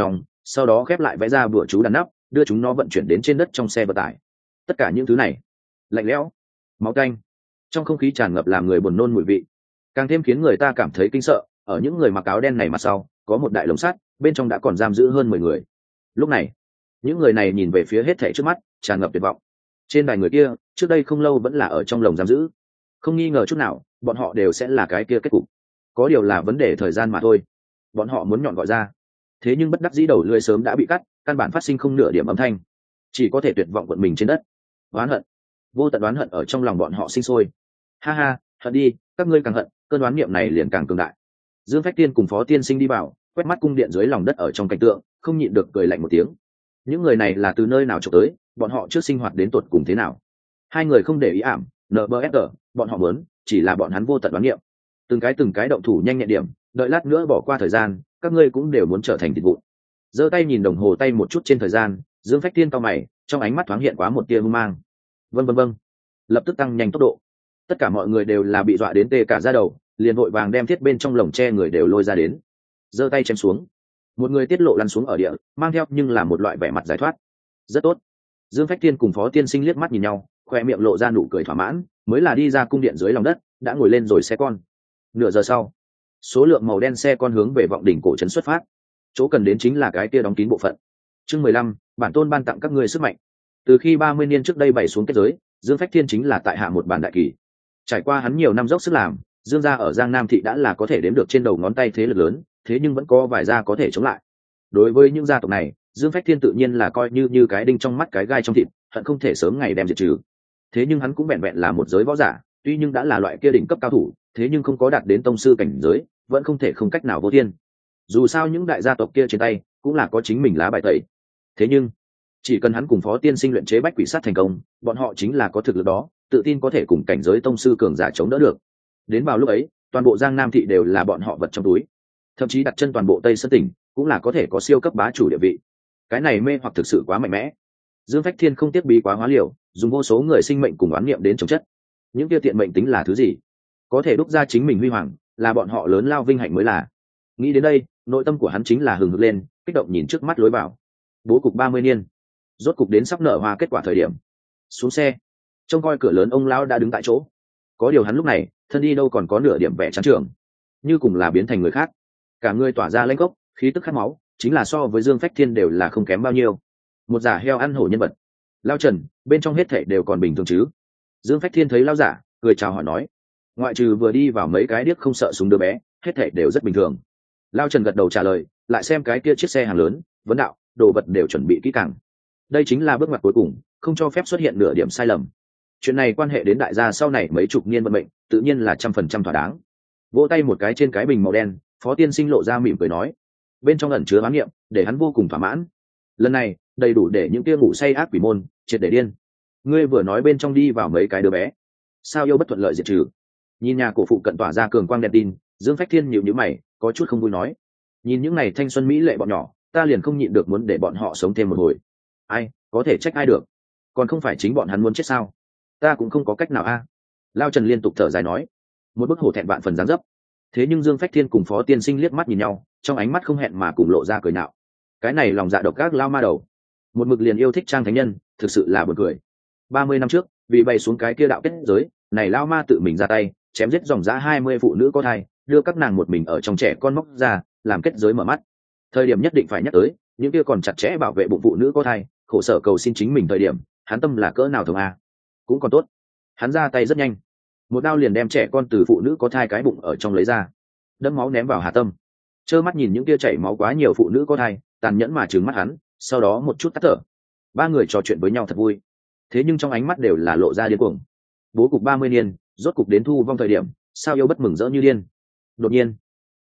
sau đó khép lại vẽ ra bữa chú đàn nắp, đưa chúng nó vận chuyển đến trên đất trong xe vận tải. Tất cả những thứ này lạnh lẽo, máu tanh, trong không khí tràn ngập làm người buồn nôn mùi vị, càng thêm khiến người ta cảm thấy kinh sợ. Ở những người mặc áo đen này mặt sau có một đại lồng sắt, bên trong đã còn giam giữ hơn 10 người. Lúc này những người này nhìn về phía hết thảy trước mắt, tràn ngập tuyệt vọng. Trên đài người kia trước đây không lâu vẫn là ở trong lồng giam giữ, không nghi ngờ chút nào bọn họ đều sẽ là cái kia kết cục. Có điều là vấn đề thời gian mà thôi. Bọn họ muốn nhọn gọi ra, thế nhưng bất đắc dĩ đầu lưỡi sớm đã bị cắt, căn bản phát sinh không nửa điểm âm thanh, chỉ có thể tuyệt vọng quật mình trên đất. Oán hận, vô tận oán hận ở trong lòng bọn họ sinh sôi. Ha ha, hận đi, các ngươi càng hận, cơn oán niệm này liền càng cường đại. Dương Phách Tiên cùng Phó Tiên Sinh đi vào, quét mắt cung điện dưới lòng đất ở trong cảnh tượng, không nhịn được cười lạnh một tiếng. Những người này là từ nơi nào trộm tới, bọn họ trước sinh hoạt đến tột cùng thế nào? Hai người không để ý ảm, NBFR, bọn họ muốn chỉ là bọn hắn vô tận đoán niệm. Từng cái động thủ nhanh nhẹn điểm, đợi lát nữa bỏ qua thời gian, các ngươi cũng đều muốn trở thành thịt vụn. Giơ tay nhìn đồng hồ tay một chút trên thời gian, Dương Phách Tiên cau mày, trong ánh mắt thoáng hiện quá một tia hung mang. Vâng, lập tức tăng nhanh tốc độ. Tất cả mọi người đều là bị dọa đến tê cả da đầu, liền vội vàng đem thiết bên trong lồng tre người đều lôi ra đến. Giơ tay chém xuống, một người tiết lộ lăn xuống ở địa, mang theo nhưng là một loại vẻ mặt giải thoát. Rất tốt. Dương Phách Tiên cùng Phó Tiên Sinh liếc mắt nhìn nhau, khoe miệng lộ ra nụ cười thỏa mãn, mới là đi ra cung điện dưới lòng đất, đã ngồi lên rồi xe con. Nửa giờ sau, số lượng màu đen xe con hướng về vọng đỉnh cổ trấn xuất phát. Chỗ cần đến chính là cái kia đóng kín bộ phận. Chương 15, bản tôn ban tặng các ngươi sức mạnh. Từ khi 30 niên trước đây bày xuống kết giới, Dương Phách Thiên chính là tại hạ một bản đại kỳ. Trải qua hắn nhiều năm dốc sức làm, Dương gia ở Giang Nam thị đã là có thể đếm được trên đầu ngón tay thế lực lớn, thế nhưng vẫn có vài gia có thể chống lại. Đối với những gia tộc này, Dương Phách Thiên tự nhiên là coi như cái đinh trong mắt cái gai trong thịt, hận không thể sớm ngày đem diệt trừ. Thế nhưng hắn cũng vẹn vẹn là một giới võ giả, tuy nhưng đã là loại kia đỉnh cấp cao thủ, thế nhưng không có đạt đến tông sư cảnh giới, vẫn không thể không cách nào vô thiên. Dù sao những đại gia tộc kia trên tay cũng là có chính mình lá bài tẩy. Thế nhưng chỉ cần hắn cùng Phó Tiên Sinh luyện chế bách quỷ sát thành công, bọn họ chính là có thực lực đó, tự tin có thể cùng cảnh giới tông sư cường giả chống đỡ được. Đến vào lúc ấy, toàn bộ Giang Nam thị đều là bọn họ vật trong túi, thậm chí đặt chân toàn bộ Tây Sơn tỉnh cũng là có thể có siêu cấp bá chủ địa vị. Cái này mê hoặc thực sự quá mạnh mẽ. Dương Phách Thiên không tiếc bí quá hóa liều, dùng vô số người sinh mệnh cùng oán niệm đến chống chất. Những tiêu tiện mệnh tính là thứ gì? Có thể đúc ra chính mình huy hoàng, là bọn họ lớn lao vinh hạnh mới là. Nghĩ đến đây, nội tâm của hắn chính là hừng hực lên, kích động nhìn trước mắt lối vào. Bố cục 30 niên, rốt cục đến sắp nở hoa kết quả thời điểm. Xuống xe, trông coi cửa lớn ông lão đã đứng tại chỗ. Có điều hắn lúc này, thân đi đâu còn có nửa điểm vẻ chán trường, như cùng là biến thành người khác. Cả người tỏa ra lãnh gốc, khí tức khát máu, chính là so với Dương Phách Thiên đều là không kém bao nhiêu. Một giả heo ăn hổ nhân vật. Lao Trần, bên trong hết thảy đều còn bình thường chứ? Dương Phách Thiên thấy Lao giả, cười chào hỏi nói. Ngoại trừ vừa đi vào mấy cái điếc không sợ súng đứa bé, hết thảy đều rất bình thường. Lao Trần gật đầu trả lời, lại xem cái kia chiếc xe hàng lớn, vấn đạo, đồ vật đều chuẩn bị kỹ càng. Đây chính là bước ngoặt cuối cùng, không cho phép xuất hiện nửa điểm sai lầm. Chuyện này quan hệ đến đại gia sau này mấy chục niên vận mệnh, tự nhiên là 100% thỏa đáng. Vỗ tay một cái trên cái bình màu đen, Phó Tiên Sinh lộ ra mỉm cười nói, bên trong ẩn chứa oán niệm, để hắn vô cùng thỏa mãn. Lần này, đầy đủ để những kia ngủ say ác quỷ môn triệt để điên. Ngươi vừa nói bên trong đi vào mấy cái đứa bé, sao yêu bất thuận lợi diệt trừ? Nhìn nhà cổ phụ cận tỏa ra cường quang đèn tin, Dương Phách Thiên nhíu nhíu mày, có chút không vui nói, nhìn những này thanh xuân mỹ lệ bọn nhỏ, ta liền không nhịn được muốn để bọn họ sống thêm một hồi. Ai có thể trách ai được, còn không phải chính bọn hắn muốn chết sao? Ta cũng không có cách nào a. Lao Trần liên tục thở dài nói, một bức hổ thẹn vạn phần dáng dấp. Thế nhưng Dương Phách Thiên cùng Phó Tiên Sinh liếc mắt nhìn nhau, trong ánh mắt không hẹn mà cùng lộ ra cười nạo. Cái này lòng dạ độc ác lao ma đầu, một mực liền yêu thích trang thánh nhân, thực sự là buồn cười. 30 năm trước, vì bày xuống cái kia đạo kết giới, này lao ma tự mình ra tay, chém giết dòng dã 20 phụ nữ có thai, đưa các nàng một mình ở trong trẻ con móc ra, làm kết giới mở mắt. Thời điểm nhất định phải nhắc tới, những kia còn chặt chẽ bảo vệ bụng phụ nữ có thai, khổ sở cầu xin chính mình thời điểm, hắn tâm là cỡ nào thông a. Cũng còn tốt, hắn ra tay rất nhanh, một đao liền đem trẻ con từ phụ nữ có thai cái bụng ở trong lấy ra, đẫm máu ném vào Hà Tâm. Trơ mắt nhìn những kia chảy máu quá nhiều phụ nữ có thai, tàn nhẫn mà trừng mắt hắn, sau đó một chút tắt thở. Ba người trò chuyện với nhau thật vui, thế nhưng trong ánh mắt đều là lộ ra điên cuồng. Bố cục 30 niên, rốt cục đến thu vong thời điểm, sao yêu bất mừng rỡ như điên. Đột nhiên,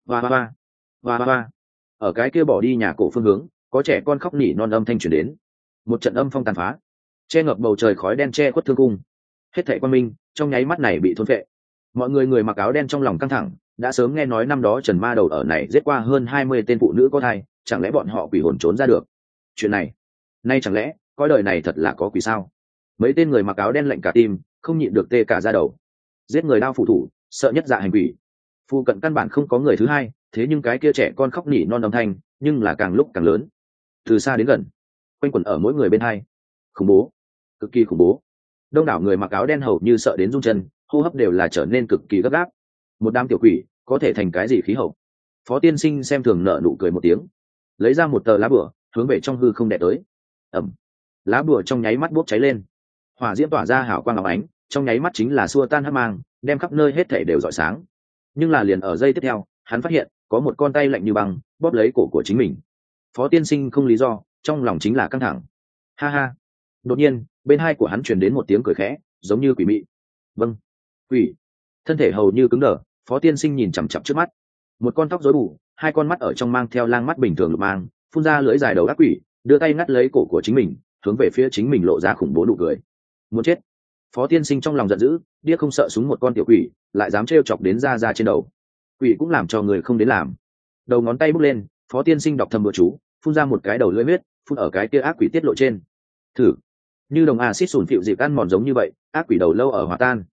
hoa, ở cái kia bỏ đi nhà cổ phương hướng, có trẻ con khóc nỉ non âm thanh truyền đến. Một trận âm phong tàn phá, che ngập bầu trời khói đen che khuất thương cung. Hết thảy quan minh trong nháy mắt này bị thôn phệ. Mọi người mặc áo đen trong lòng căng thẳng, đã sớm nghe nói năm đó Trần Ma đầu ở này giết qua hơn 20 tên phụ nữ có thai, chẳng lẽ bọn họ quỷ hồn trốn ra được? Chuyện này, nay chẳng lẽ coi đời này thật là có quỷ sao? Mấy tên người mặc áo đen lạnh cả tim, không nhịn được tê cả da đầu. Giết người đao phụ thủ, sợ nhất dạ hành quỷ. Phu cận căn bản không có người thứ hai, thế nhưng cái kia trẻ con khóc nỉ non âm thanh, nhưng là càng lúc càng lớn. từ xa đến gần, quanh quẩn ở mỗi người bên hai. Khủng bố, cực kỳ khủng bố. Đông đảo người mặc áo đen hầu như sợ đến run chân, hô hấp đều là trở nên cực kỳ gấp gáp. Một đám tiểu quỷ có thể thành cái gì khí hậu? Phó tiên sinh xem thường nở nụ cười một tiếng, lấy ra một tờ lá bùa hướng về trong hư không đè tới. Ẩm, lá bùa trong nháy mắt bốc cháy lên, hỏa diễm tỏa ra hào quang óng ánh, trong nháy mắt chính là xua tan hắc mang, đem khắp nơi hết thảy đều rọi sáng. Nhưng là liền ở giây tiếp theo, hắn phát hiện có một con tay lạnh như băng bóp lấy cổ của chính mình. Phó tiên sinh không lý do, trong lòng chính là căng thẳng. Ha ha. Đột nhiên bên hai của hắn truyền đến một tiếng cười khẽ, giống như quỷ mị. Vâng, quỷ. Thân thể hầu như cứng đờ, phó tiên sinh nhìn chằm chằm trước mắt, một con tóc rối bù, hai con mắt ở trong mang theo lang mắt bình thường lục mang, phun ra lưỡi dài đầu ác quỷ, đưa tay ngắt lấy cổ của chính mình, hướng về phía chính mình lộ ra khủng bố nụ cười. Muốn chết. Phó tiên sinh trong lòng giận dữ, điếc không sợ súng một con tiểu quỷ lại dám trêu chọc đến ra trên đầu. Quỷ cũng làm cho người không đến làm. Đầu ngón tay bút lên, phó tiên sinh đọc thầm bữa chú, phun ra một cái đầu lưỡi huyết, phun ở cái kia ác quỷ tiết lộ trên. Thử. Như đồng axit sủn phịu dịp ăn mòn giống như vậy, ác quỷ đầu lâu ở hòa tan.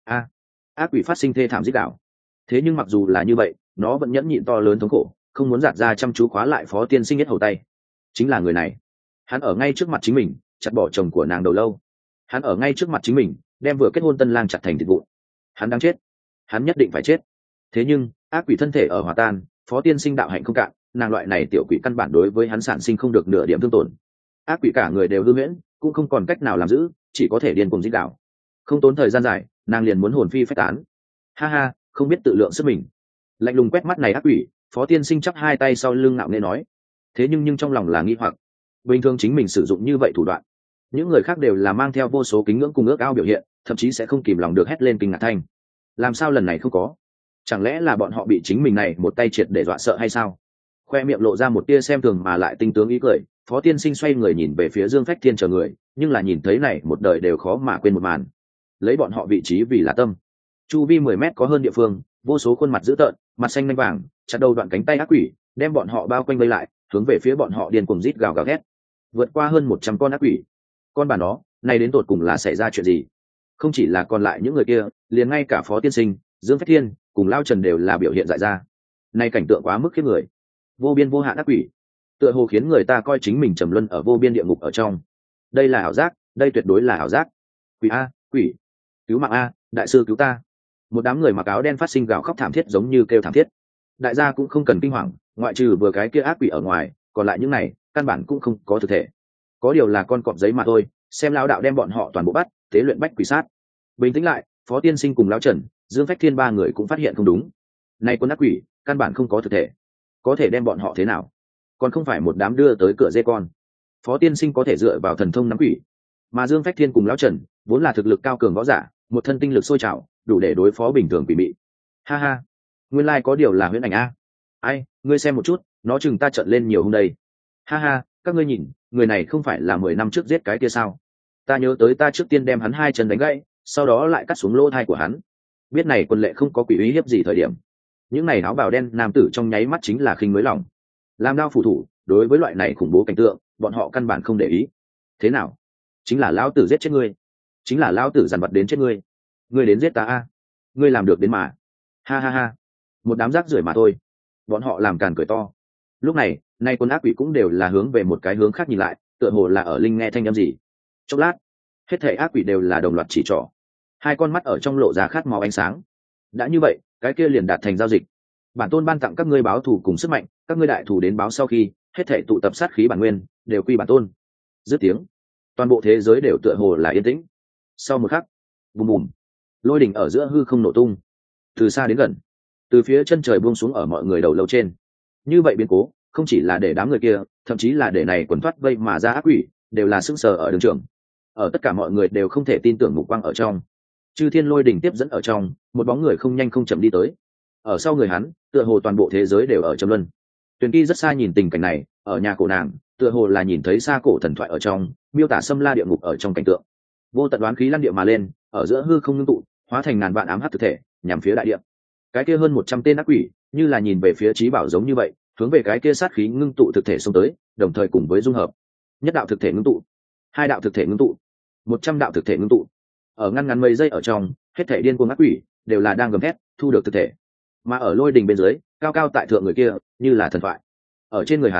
Ác quỷ phát sinh thê thảm rít đảo. Thế nhưng mặc dù là như vậy, nó vẫn nhẫn nhịn to lớn thống khổ, không muốn giạt ra chăm chú khóa lại phó tiên sinh nhất hầu tay. Chính là người này. Hắn ở ngay trước mặt chính mình chặt bỏ chồng của nàng đầu lâu. Hắn ở ngay trước mặt chính mình đem vừa kết hôn tân lang chặt thành thịt vụn. Hắn đang chết, hắn nhất định phải chết. Thế nhưng ác quỷ thân thể ở hòa tan, phó tiên sinh đạo hạnh không cạn, nàng loại này tiểu quỷ căn bản đối với hắn sản sinh không được nửa điểm thương tổn. Ác quỷ cả người đều hư huyễn, cũng không còn cách nào làm giữ, chỉ có thể điên cuồng rít đảo. Không tốn thời gian dài, nàng liền muốn hồn phi phách tán. Ha ha, không biết tự lượng sức mình. Lạnh lùng quét mắt này ác quỷ, phó tiên sinh chắp hai tay sau lưng ngạo nghễ nói. Thế nhưng trong lòng là nghi hoặc, bình thường chính mình sử dụng như vậy thủ đoạn, những người khác đều là mang theo vô số kính ngưỡng cùng ước ao biểu hiện, thậm chí sẽ không kìm lòng được hét lên kinh ngạc thanh. Làm sao lần này không có? Chẳng lẽ là bọn họ bị chính mình này một tay triệt để dọa sợ hay sao? Khoe miệng lộ ra một tia xem thường mà lại tinh tướng ý cười, phó tiên sinh xoay người nhìn về phía Dương Phách Thiên chờ người, nhưng là nhìn thấy này một đời đều khó mà quên một màn. Lấy bọn họ vị trí vì là tâm, chu vi 10 mét có hơn địa phương, vô số khuôn mặt dữ tợn, mặt xanh nanh vàng, chặt đầu đoạn cánh tay ác quỷ, đem bọn họ bao quanh vây lại, hướng về phía bọn họ điên cuồng rít gào gào thét. Vượt qua hơn 100 con ác quỷ. Con bà nó, này đến tột cùng là xảy ra chuyện gì? Không chỉ là còn lại những người kia, liền ngay cả phó tiên sinh, Dương Phách Thiên cùng Lao Trần đều là biểu hiện dại ra. Này cảnh tượng quá mức khiếp người. Vô biên vô hạn ác quỷ, tựa hồ khiến người ta coi chính mình trầm luân ở vô biên địa ngục ở trong. Đây là ảo giác, đây tuyệt đối là ảo giác. Quỷ a, quỷ, cứu mạng a, đại sư cứu ta. Một đám người mặc áo đen phát sinh gào khóc thảm thiết giống như kêu thảm thiết. Đại gia cũng không cần kinh hoàng, ngoại trừ vừa cái kia ác quỷ ở ngoài, còn lại những này căn bản cũng không có thực thể, có điều là con cọp giấy mà thôi. Xem lão đạo đem bọn họ toàn bộ bắt, tế luyện bách quỷ sát. Bình tĩnh lại, phó tiên sinh cùng lão Trần, Dương Phách Thiên ba người cũng phát hiện không đúng. Này quân ác quỷ căn bản không có thực thể, có thể đem bọn họ thế nào? Còn không phải một đám đưa tới cửa dê con. Phó tiên sinh có thể dựa vào thần thông nắm quỷ, mà Dương Phách Thiên cùng lão Trần vốn là thực lực cao cường võ giả, một thân tinh lực sôi trào, đủ để đối phó bình thường quỷ mị. Ha ha, nguyên lai có điều là huyễn ảnh a. Ai, ngươi xem một chút, nó chừng ta trợn lên nhiều hôm đây. Ha ha, các ngươi nhìn, người này không phải là 10 năm trước giết cái kia sao? Ta nhớ tới ta trước tiên đem hắn hai chân đánh gãy, sau đó lại cắt xuống lỗ thai của hắn. Biết này quân lệ không có quỷ uy hiếp gì thời điểm, những này áo bào đen nam tử trong nháy mắt chính là khinh mới lòng. Làm đao phủ thủ, đối với loại này khủng bố cảnh tượng, bọn họ căn bản không để ý. Thế nào? Chính là lão tử giết chết ngươi, chính là lão tử dằn vặt đến chết ngươi. Ngươi đến giết ta a? Ngươi làm được đến mà. Ha ha ha. Một đám rác rưởi mà thôi. Bọn họ làm càn cười to. Lúc này, nay quân ác quỷ cũng đều là hướng về một cái hướng khác nhìn lại, tựa hồ là ở linh nghe thanh âm gì. Chốc lát, hết thảy ác quỷ đều là đồng loạt chỉ trỏ. Hai con mắt ở trong lộ ra khát máu ánh sáng. Đã như vậy, cái kia liền đạt thành giao dịch. Bản tôn ban tặng các ngươi báo thù cùng sức mạnh, các ngươi đại thù đến báo sau khi, hết thảy tụ tập sát khí bản nguyên, đều quy bản tôn. Dứt tiếng, toàn bộ thế giới đều tựa hồ là yên tĩnh. Sau một khắc, bùm bùm, lôi đỉnh ở giữa hư không nổ tung. Từ xa đến gần, từ phía chân trời buông xuống ở mọi người đầu lâu trên. Như vậy biến cố, không chỉ là để đám người kia, thậm chí là để này quần thoát vây mà ra ác quỷ, đều là sững sờ ở đường trường. Ở tất cả mọi người đều không thể tin tưởng mục quang ở trong. Chư thiên lôi đỉnh tiếp dẫn ở trong, một bóng người không nhanh không chậm đi tới. Ở sau người hắn, tựa hồ toàn bộ thế giới đều ở trầm luân. Tuyền Kỳ rất xa nhìn tình cảnh này, ở nhà cổ nàng, tựa hồ là nhìn thấy xa cổ thần thoại ở trong, miêu tả xâm la địa ngục ở trong cảnh tượng. Vô tận đoán khí lăn địa mà lên, ở giữa hư không ngưng tụ, hóa thành ngàn vạn ám hắc thực thể, nhằm phía đại địa. Cái kia hơn 100 tên ác quỷ, như là nhìn về phía trí bảo giống như vậy, hướng về cái kia sát khí ngưng tụ thực thể xông tới, đồng thời cùng với dung hợp. Nhất đạo thực thể ngưng tụ, hai đạo thực thể ngưng tụ, 100 đạo thực thể ngưng tụ. Ở ngăn ngắn mấy giây ở trong, hết thể điên cuồng ác quỷ đều là đang gầm thét, thu được thực thể. Mà ở lôi đình bên dưới, cao cao tại thượng người kia, như là thần thoại. Ở trên người hắn,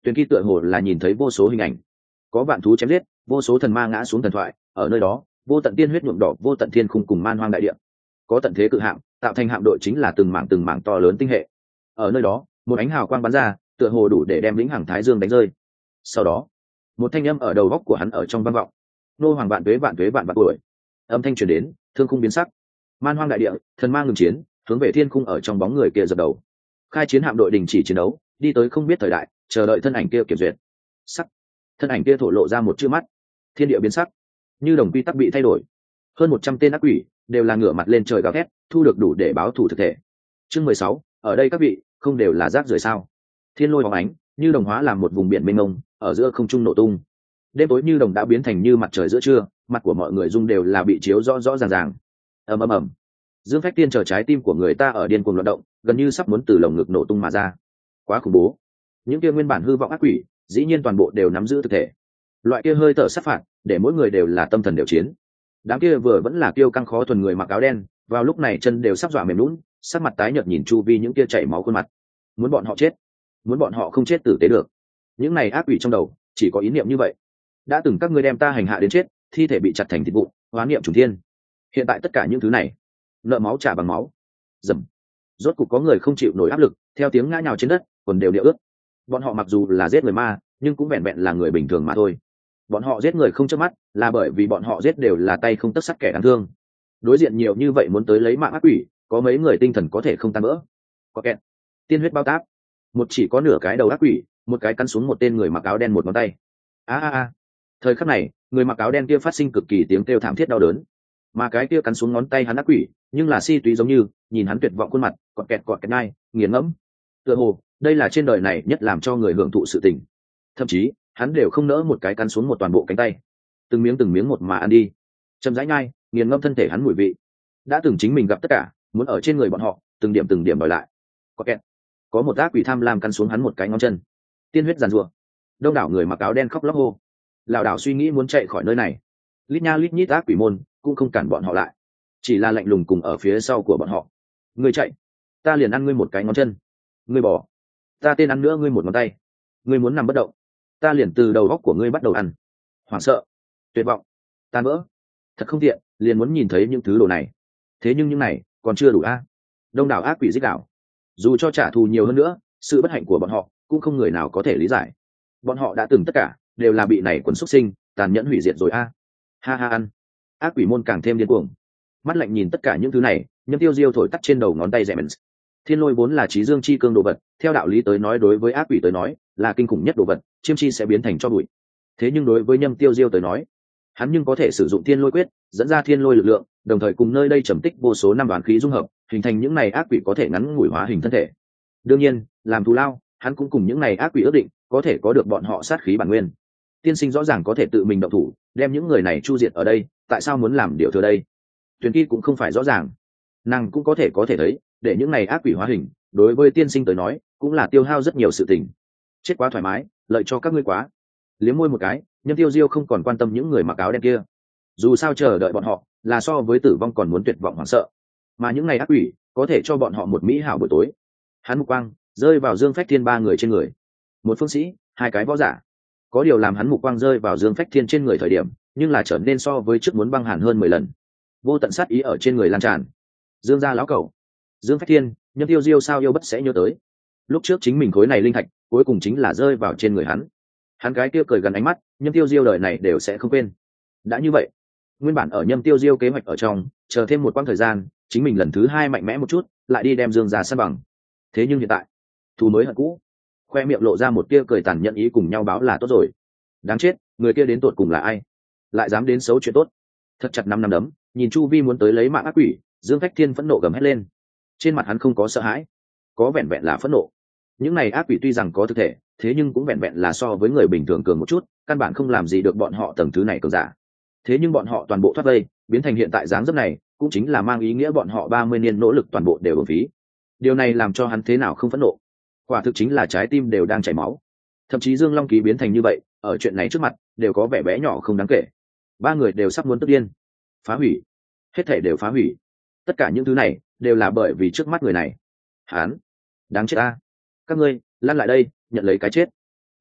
Tuyền Kỳ tựa hồ là nhìn thấy vô số hình ảnh, có vạn thú chém giết, vô số thần ma ngã xuống thần thoại, ở nơi đó vô tận tiên huyết nhuộm đỏ vô tận thiên khung cùng man hoang đại địa, có tận thế cự hạm tạo thành hạm đội chính là từng mảng to lớn tinh hệ. Ở nơi đó một ánh hào quang bắn ra, tựa hồ đủ để đem lĩnh hằng thái dương đánh rơi. Sau đó một thanh âm ở đầu góc của hắn ở trong vang vọng: nô hoàng vạn tuế vạn tuế vạn vạn tuổi. Âm thanh truyền đến, thương khung biến sắc, man hoang đại địa, thần ma ngừng chiến, hướng về thiên khung ở trong bóng người kia dập đầu. Khai chiến hạm đội đình chỉ chiến đấu, đi tới không biết thời đại, chờ đợi thân ảnh kia kiểm duyệt. Sắc, thân ảnh kia thổ lộ ra một chữ mắt. Thiên địa biến sắc, như đồng quy tắc bị thay đổi. Hơn 100 tên ác quỷ đều là ngửa mặt lên trời gào thét, thu được đủ để báo thù thực thể. Chương 16, ở đây các vị không đều là rác rưởi sao? Thiên lôi bóng ánh, như đồng hóa làm một vùng biển mênh mông, ở giữa không trung nổ tung. Đêm tối như đồng đã biến thành như mặt trời giữa trưa, mặt của mọi người dung đều là bị chiếu rõ rõ ràng ràng. Ầm ầm ầm. Dương Phách Tiên chờ trái tim của người ta ở điên cuồng loạn động, gần như sắp muốn từ lồng ngực nổ tung mà ra. Quá khủng bố. Những kia nguyên bản hư vọng ác quỷ, dĩ nhiên toàn bộ đều nắm giữ thực thể. Loại kia hơi thở sát phạt, để mỗi người đều là tâm thần đều chiến. Đám kia vừa vẫn là kiêu căng khó thuần người mặc áo đen, vào lúc này chân đều sắp dọa mềm nhũn, sắc mặt tái nhợt nhìn chu vi những kia chảy máu khuôn mặt. Muốn bọn họ chết, muốn bọn họ không chết tử tế được. Những này ác quỷ trong đầu chỉ có ý niệm như vậy. Đã từng các ngươi đem ta hành hạ đến chết, thi thể bị chặt thành thịt vụn, oán niệm trùng thiên. Hiện tại tất cả những thứ này, nợ máu trả bằng máu. Dầm. Rốt cục có người không chịu nổi áp lực, theo tiếng ngã nhào trên đất, quần đều địa ướt. Bọn họ mặc dù là giết người ma, nhưng cũng vẹn vẹn là người bình thường mà thôi. Bọn họ giết người không chớp mắt, là bởi vì bọn họ giết đều là tay không tấc sắt kẻ đáng thương. Đối diện nhiều như vậy muốn tới lấy mạng ác quỷ, có mấy người tinh thần có thể không tan vỡ. Có kẹt. Tiên huyết bao táp. Một chỉ có nửa cái đầu ác quỷ, một cái cắn xuống một tên người mặc áo đen một ngón tay. A. Thời khắc này, người mặc áo đen kia phát sinh cực kỳ tiếng kêu thảm thiết đau đớn, mà cái kia cắn xuống ngón tay hắn ác quỷ, nhưng là si túy giống như, nhìn hắn tuyệt vọng khuôn mặt, cọt kẹt nai, nghiền ngẫm. Tựa hồ, đây là trên đời này nhất làm cho người hưởng thụ sự tình. Thậm chí, hắn đều không nỡ một cái cắn xuống một toàn bộ cánh tay, từng miếng một mà ăn đi. Chậm rãi nhai, nghiền ngẫm thân thể hắn mùi vị. Đã từng chính mình gặp tất cả, muốn ở trên người bọn họ, từng điểm đòi lại. Cọt kẹt. Có một ác quỷ tham lam cắn xuống hắn một cái ngón chân. Tiên huyết giàn rủa. Đông đảo người mặc áo đen khóc lóc hô. Lảo đảo suy nghĩ muốn chạy khỏi nơi này. Lít nha lít nhít ác quỷ môn cũng không cản bọn họ lại, chỉ là lạnh lùng cùng ở phía sau của bọn họ. Ngươi chạy, ta liền ăn ngươi một cái ngón chân. Ngươi bỏ, ta tên ăn nữa ngươi một ngón tay. Ngươi muốn nằm bất động, ta liền từ đầu góc của ngươi bắt đầu ăn. Hoảng sợ, tuyệt vọng, tan vỡ. Thật không tiện, liền muốn nhìn thấy những thứ đồ này. Thế nhưng những này còn chưa đủ a. Đông đảo ác quỷ giết đảo, dù cho trả thù nhiều hơn nữa, sự bất hạnh của bọn họ cũng không người nào có thể lý giải. Bọn họ đã từng tất cả đều là bị này quần xuất sinh tàn nhẫn hủy diệt rồi a. Ha ha ăn. Ác quỷ môn càng thêm điên cuồng, mắt lạnh nhìn tất cả những thứ này. Nhâm Tiêu Diêu thổi tắt trên đầu ngón tay rẻ mens. Thiên lôi vốn là trí dương chi cương đồ vật, theo đạo lý tới nói đối với ác quỷ tới nói là kinh khủng nhất đồ vật, chiêm chi sẽ biến thành cho bụi. Thế nhưng đối với Nhâm Tiêu Diêu tới nói, hắn nhưng có thể sử dụng thiên lôi quyết dẫn ra thiên lôi lực lượng, đồng thời cùng nơi đây trầm tích vô số năm đoán khí dung hợp, hình thành những này ác quỷ có thể ngắn ngủi hóa hình thân thể. Đương nhiên, làm thù lao, hắn cũng cùng những này ác quỷ ước định có thể có được bọn họ sát khí bản nguyên. Tiên sinh rõ ràng có thể tự mình động thủ đem những người này chu diệt ở đây, tại sao muốn làm điều thừa đây? Tuyền Kỳ cũng không phải rõ ràng, nàng cũng có thể thấy, để những này ác quỷ hóa hình đối với tiên sinh tới nói cũng là tiêu hao rất nhiều sự tình. Chết quá thoải mái, lợi cho các ngươi quá. Liếm môi một cái, Nhâm Tiêu Diêu không còn quan tâm những người mặc áo đen kia. Dù sao chờ đợi bọn họ là so với tử vong còn muốn tuyệt vọng hoảng sợ, mà những này ác quỷ có thể cho bọn họ một mỹ hảo buổi tối. Hắn mục quang rơi vào Dương Phách Thiên ba người trên người, một phương sĩ, hai cái võ giả. Có điều làm hắn mục quang rơi vào Dương Phách Thiên trên người thời điểm, nhưng là trở nên so với trước muốn băng hàn hơn 10 lần. Vô tận sát ý ở trên người lan tràn. Dương gia lão cẩu, Dương Phách Thiên, Nhâm Tiêu Diêu sao yêu bất sẽ nhớ tới. Lúc trước chính mình khối này linh thạch, cuối cùng chính là rơi vào trên người hắn. Hắn cái kia cười gần ánh mắt, Nhâm Tiêu Diêu đời này đều sẽ không quên. Đã như vậy, nguyên bản ở Nhâm Tiêu Diêu kế hoạch ở trong, chờ thêm một quãng thời gian, chính mình lần thứ hai mạnh mẽ một chút, lại đi đem Dương gia san bằng. Thế nhưng hiện tại, thù mới hận cũ. Khoe miệng lộ ra một tia cười tàn nhẫn ý cùng nhau báo là tốt rồi. Đáng chết, người kia đến tột cùng là ai? Lại dám đến xấu chuyện tốt. Thật chặt năm đấm, nhìn chu vi muốn tới lấy mạng ác quỷ, Dương Phách Thiên phẫn nộ gầm hét lên. Trên mặt hắn không có sợ hãi, có vẹn vẹn là phẫn nộ. Những này ác quỷ tuy rằng có thực thể, thế nhưng cũng vẹn vẹn là so với người bình thường cường một chút, căn bản không làm gì được bọn họ tầng thứ này cường giả. Thế nhưng bọn họ toàn bộ thoát vây, biến thành hiện tại dáng dấp này, cũng chính là mang ý nghĩa bọn họ 30 niên nỗ lực toàn bộ đều uổng phí. Điều này làm cho hắn thế nào không phẫn nộ? Quả thực chính là trái tim đều đang chảy máu. Thậm chí Dương Long Ký biến thành như vậy, ở chuyện này trước mặt đều có vẻ bé nhỏ không đáng kể. Ba người đều sắp muốn tức điên. Phá hủy, hết thảy đều phá hủy. Tất cả những thứ này đều là bởi vì trước mắt người này. Hắn, đáng chết a! Các ngươi lăn lại đây, nhận lấy cái chết.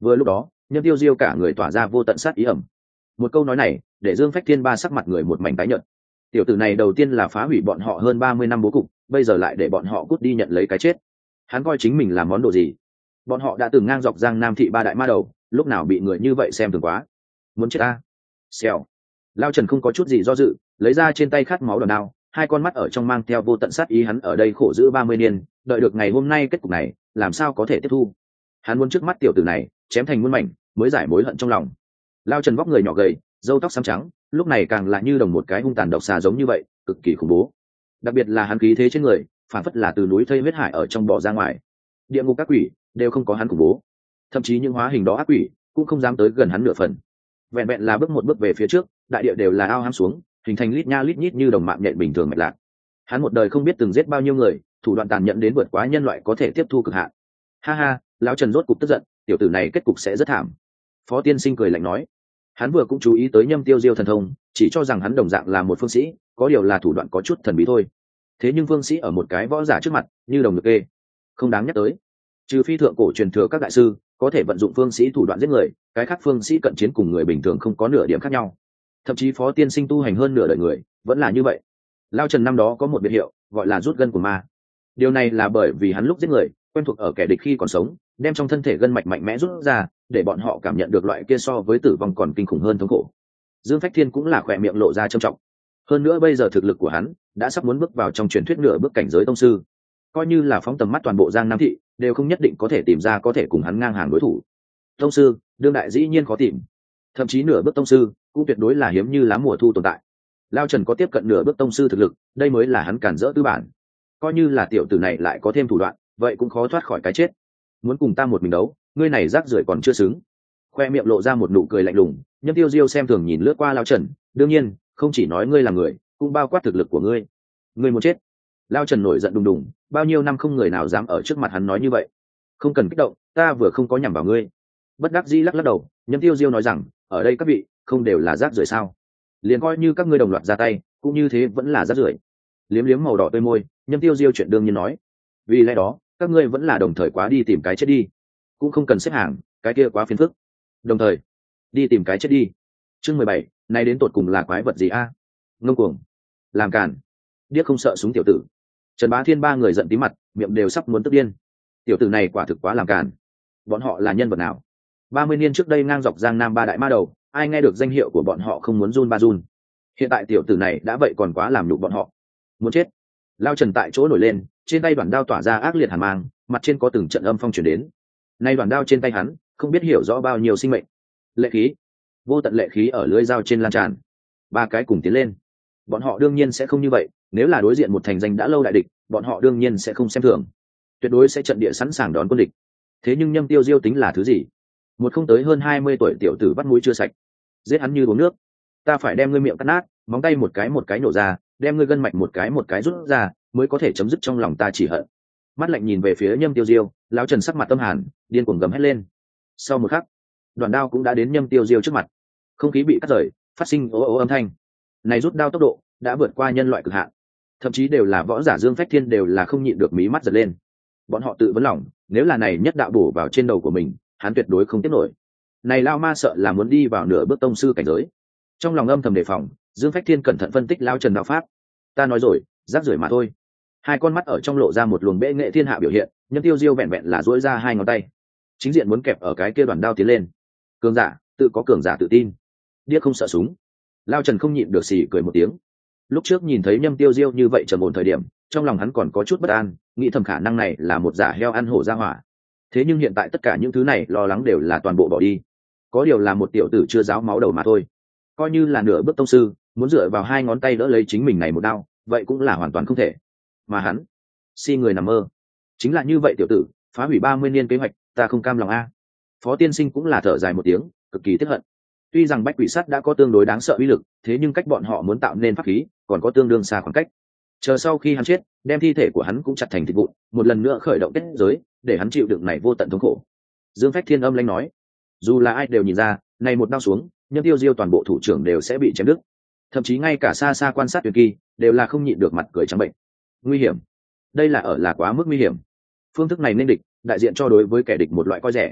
Vừa lúc đó Nhâm Tiêu Diêu cả người tỏa ra vô tận sát ý ẩm. Một câu nói này để Dương Phách Thiên ba sắc mặt người một mảnh tái nhợt. Tiểu tử này đầu tiên là phá hủy bọn họ hơn 30 năm bố cục, bây giờ lại để bọn họ cút đi nhận lấy cái chết. Hắn coi chính mình là món đồ gì? Bọn họ đã từng ngang dọc Giang Nam thị ba đại ma đầu, lúc nào bị người như vậy xem thường quá. Muốn chết ta. Xèo. Lao Trần không có chút gì do dự, lấy ra trên tay khát máu đòn đao, hai con mắt ở trong mang theo vô tận sát ý. Hắn ở đây khổ giữ 30 niên, đợi được ngày hôm nay kết cục này, làm sao có thể tiếp thu. Hắn muốn trước mắt tiểu tử này chém thành muôn mảnh, mới giải mối hận trong lòng. Lao Trần vóc người nhỏ gầy, râu tóc xám trắng, lúc này càng lại như đồng một cái hung tàn độc xà giống như vậy, cực kỳ khủng bố. Đặc biệt là hắn khí thế trên người, phản phất là từ núi thây huyết hải ở trong bò ra ngoài. Địa ngục các quỷ đều không có hắn khủng bố, thậm chí những hóa hình đó ác quỷ cũng không dám tới gần hắn nửa phần. Vẹn vẹn là bước một bước về phía trước, đại địa đều là ao hám xuống, hình thành lít nha lít nhít như đồng mạng nhện bình thường mạch lạc. Hắn một đời không biết từng giết bao nhiêu người, thủ đoạn tàn nhẫn đến vượt quá nhân loại có thể tiếp thu cực hạn. Ha ha, lão Trần rốt cục tức giận, tiểu tử này kết cục sẽ rất thảm. Phó tiên sinh cười lạnh nói. Hắn vừa cũng chú ý tới Nhâm Tiêu Diêu thần thông, chỉ cho rằng hắn đồng dạng là một phương sĩ, có điều là thủ đoạn có chút thần bí thôi. Thế nhưng phương sĩ ở một cái võ giả trước mặt như đồng được kê, không đáng nhắc tới. Trừ phi thượng cổ truyền thừa các đại sư có thể vận dụng phương sĩ thủ đoạn giết người, cái khác phương sĩ cận chiến cùng người bình thường không có nửa điểm khác nhau. Thậm chí Phó tiên sinh tu hành hơn nửa đời người vẫn là như vậy. Lao Trần năm đó có một biệt hiệu gọi là rút gân của ma. Điều này là bởi vì hắn lúc giết người quen thuộc ở kẻ địch khi còn sống, đem trong thân thể gân mạch mạnh mẽ rút ra, để bọn họ cảm nhận được loại kia so với tử vong còn kinh khủng hơn thống khổ. Dương Phách Thiên cũng là khỏe miệng lộ ra trầm trọng. Hơn nữa bây giờ thực lực của hắn đã sắp muốn bước vào trong truyền thuyết nửa bước cảnh giới tông sư, coi như là phóng tầm mắt toàn bộ Giang Nam thị đều không nhất định có thể tìm ra có thể cùng hắn ngang hàng đối thủ. Tông sư đương đại dĩ nhiên khó tìm, thậm chí nửa bước tông sư cũng tuyệt đối là hiếm như lá mùa thu tồn tại. Lao Trần có tiếp cận nửa bước tông sư thực lực, đây mới là hắn cản rỡ tư bản. Coi như là tiểu tử này lại có thêm thủ đoạn, vậy cũng khó thoát khỏi cái chết. Muốn cùng ta một mình đấu, ngươi này rác rưởi còn chưa xứng. Khoe miệng lộ ra một nụ cười lạnh lùng, Nhâm Tiêu Diêu xem thường nhìn lướt qua Lao Trần, đương nhiên không chỉ nói ngươi là người, cũng bao quát thực lực của ngươi. Ngươi muốn chết. Lao Trần nổi giận đùng đùng, bao nhiêu năm không người nào dám ở trước mặt hắn nói như vậy. Không cần kích động, ta vừa không có nhằm vào ngươi. Bất đắc dĩ lắc lắc đầu, Nhâm Tiêu Diêu nói rằng, ở đây các vị không đều là rác rưởi sao? Liền coi như các ngươi đồng loạt ra tay, cũng như thế vẫn là rác rưởi. Liếm liếm màu đỏ tươi môi, Nhâm Tiêu Diêu chuyện đương nhiên nói, vì lẽ đó các ngươi vẫn là đồng thời quá đi tìm cái chết đi, cũng không cần xếp hàng, cái kia quá phiền phức. Đồng thời đi tìm cái chết đi. Chương 17, nay đến tột cùng là quái vật gì a? Ngông cuồng, làm càn, điếc không sợ súng tiểu tử. Trần Bá Thiên ba người giận tí mặt, miệng đều sắp muốn tức điên. Tiểu tử này quả thực quá làm càn. Bọn họ là nhân vật nào? 30 niên trước đây ngang dọc Giang Nam ba đại ma đầu, ai nghe được danh hiệu của bọn họ không muốn run ba run. Hiện tại tiểu tử này đã vậy còn quá làm nhục bọn họ. Muốn chết. Lao Trần tại chỗ nổi lên, trên tay đoạn đao tỏa ra ác liệt hàn mang, mặt trên có từng trận âm phong truyền đến. Nay đoạn đao trên tay hắn không biết hiểu rõ bao nhiêu sinh mệnh. Lệ khí, vô tận lệ khí ở lưỡi dao trên lan tràn. Ba cái cùng tiến lên. Bọn họ đương nhiên sẽ không như vậy, nếu là đối diện một thành danh đã lâu đại địch, bọn họ đương nhiên sẽ không xem thường, tuyệt đối sẽ trận địa sẵn sàng đón quân địch. Thế nhưng Nhâm Tiêu Diêu tính là thứ gì? Một không tới hơn 20 tuổi tiểu tử bắt mũi chưa sạch, giết hắn như uống nước. Ta phải đem ngươi miệng cắt nát, móng tay một cái nổ ra, đem ngươi gân mạch một cái rút ra, mới có thể chấm dứt trong lòng ta chỉ hận. Mắt lạnh nhìn về phía Nhâm Tiêu Diêu, lão Trần sắc mặt tâm hàn, điên cuồng gầm hét lên. Sau một khắc, đoạn đao cũng đã đến Nhâm Tiêu Diêu trước mặt, không khí bị cắt rời, phát sinh ố ố âm thanh. Này rút đao tốc độ đã vượt qua nhân loại cực hạn, thậm chí đều là võ giả Dương Phách Thiên đều là không nhịn được mí mắt giật lên. Bọn họ tự vấn lòng, nếu là này nhất đạo bổ vào trên đầu của mình, hắn tuyệt đối không tiếp nổi. Này lao ma sợ là muốn đi vào nửa bước tông sư cảnh giới. Trong lòng âm thầm đề phòng, Dương Phách Thiên cẩn thận phân tích lao Trần đạo pháp. Ta nói rồi, rác rưởi mà thôi. Hai con mắt ở trong lộ ra một luồng bệ nghệ thiên hạ biểu hiện, Nhâm Tiêu Diêu vẹn vẹn là duỗi ra hai ngón tay, chính diện muốn kẹp ở cái kia đoàn đao tiến lên. Cường giả tự có cường giả tự tin, điếc không sợ súng. Lao Trần không nhịn được xì cười một tiếng. Lúc trước nhìn thấy Nhâm Tiêu Diêu như vậy trầm ổn thời điểm, trong lòng hắn còn có chút bất an, nghĩ thầm khả năng này là một giả heo ăn hổ ra hỏa. Thế nhưng hiện tại tất cả những thứ này lo lắng đều là toàn bộ bỏ đi. Có điều là một tiểu tử chưa ráo máu đầu mà thôi. Coi như là nửa bước tông sư, muốn dựa vào hai ngón tay đỡ lấy chính mình này một đao, vậy cũng là hoàn toàn không thể. Mà hắn, si người nằm mơ. Chính là như vậy tiểu tử, phá hủy 30 niên kế hoạch, ta không cam lòng a. Phó tiên sinh cũng là thở dài một tiếng, cực kỳ tiếc hận. Tuy rằng bách quỷ sắt đã có tương đối đáng sợ uy lực, thế nhưng cách bọn họ muốn tạo nên pháp khí còn có tương đương xa khoảng cách. Chờ sau khi hắn chết, đem thi thể của hắn cũng chặt thành thịt vụn, một lần nữa khởi động kết giới, để hắn chịu đựng này vô tận thống khổ. Dương Phách Thiên âm lãnh nói, dù là ai đều nhìn ra, này một đao xuống, Nhâm Tiêu Diêu toàn bộ thủ trưởng đều sẽ bị chém đứt. Thậm chí ngay cả xa xa quan sát Tuyệt Kỳ đều là không nhịn được mặt cười trắng bệnh. Nguy hiểm, đây là quá mức nguy hiểm. Phương thức này nên địch, đại diện cho đối với kẻ địch một loại coi rẻ.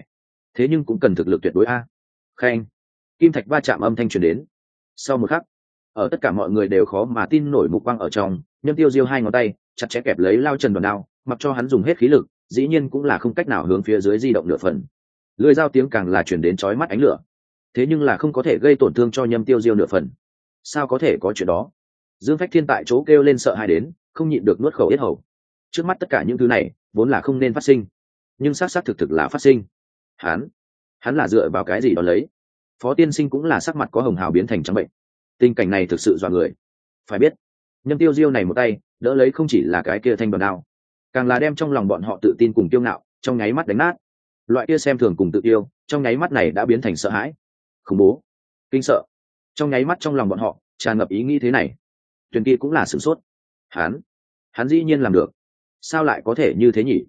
thế nhưng cũng cần thực lực tuyệt đối a. Khen, kim thạch va chạm âm thanh truyền đến. Sau một khắc, ở tất cả mọi người đều khó mà tin nổi mục quang ở trong, Nhâm Tiêu Diêu hai ngón tay chặt chẽ kẹp lấy Lao Trần đòn đao, mặc cho hắn dùng hết khí lực, dĩ nhiên cũng là không cách nào hướng phía dưới di động nửa phần. Lưỡi dao tiếng càng là truyền đến chói mắt ánh lửa, thế nhưng là không có thể gây tổn thương cho Nhâm Tiêu Diêu nửa phần. Sao có thể có chuyện đó? Dương Phách Thiên tại chỗ kêu lên sợ hãi đến, không nhịn được nuốt khẩu yết hầu. Trước mắt tất cả những thứ này vốn là không nên phát sinh, nhưng xác xác thực thực là phát sinh. Hắn là dựa vào cái gì đó lấy? Phó Tiên Sinh cũng là sắc mặt có hồng hào biến thành trắng bệnh. Tình cảnh này thực sự dọa người. Phải biết, Nhâm Tiêu Diêu này một tay đỡ lấy không chỉ là cái kia thanh đòn đao, càng là đem trong lòng bọn họ tự tin cùng kiêu ngạo trong nháy mắt đánh nát. Loại kia xem thường cùng tự yêu trong nháy mắt này đã biến thành sợ hãi, khủng bố, kinh sợ. Trong nháy mắt trong lòng bọn họ tràn ngập ý nghĩ thế này. Tuyền Kỳ cũng là sửng sốt. Hắn dĩ nhiên làm được, sao lại có thể như thế nhỉ?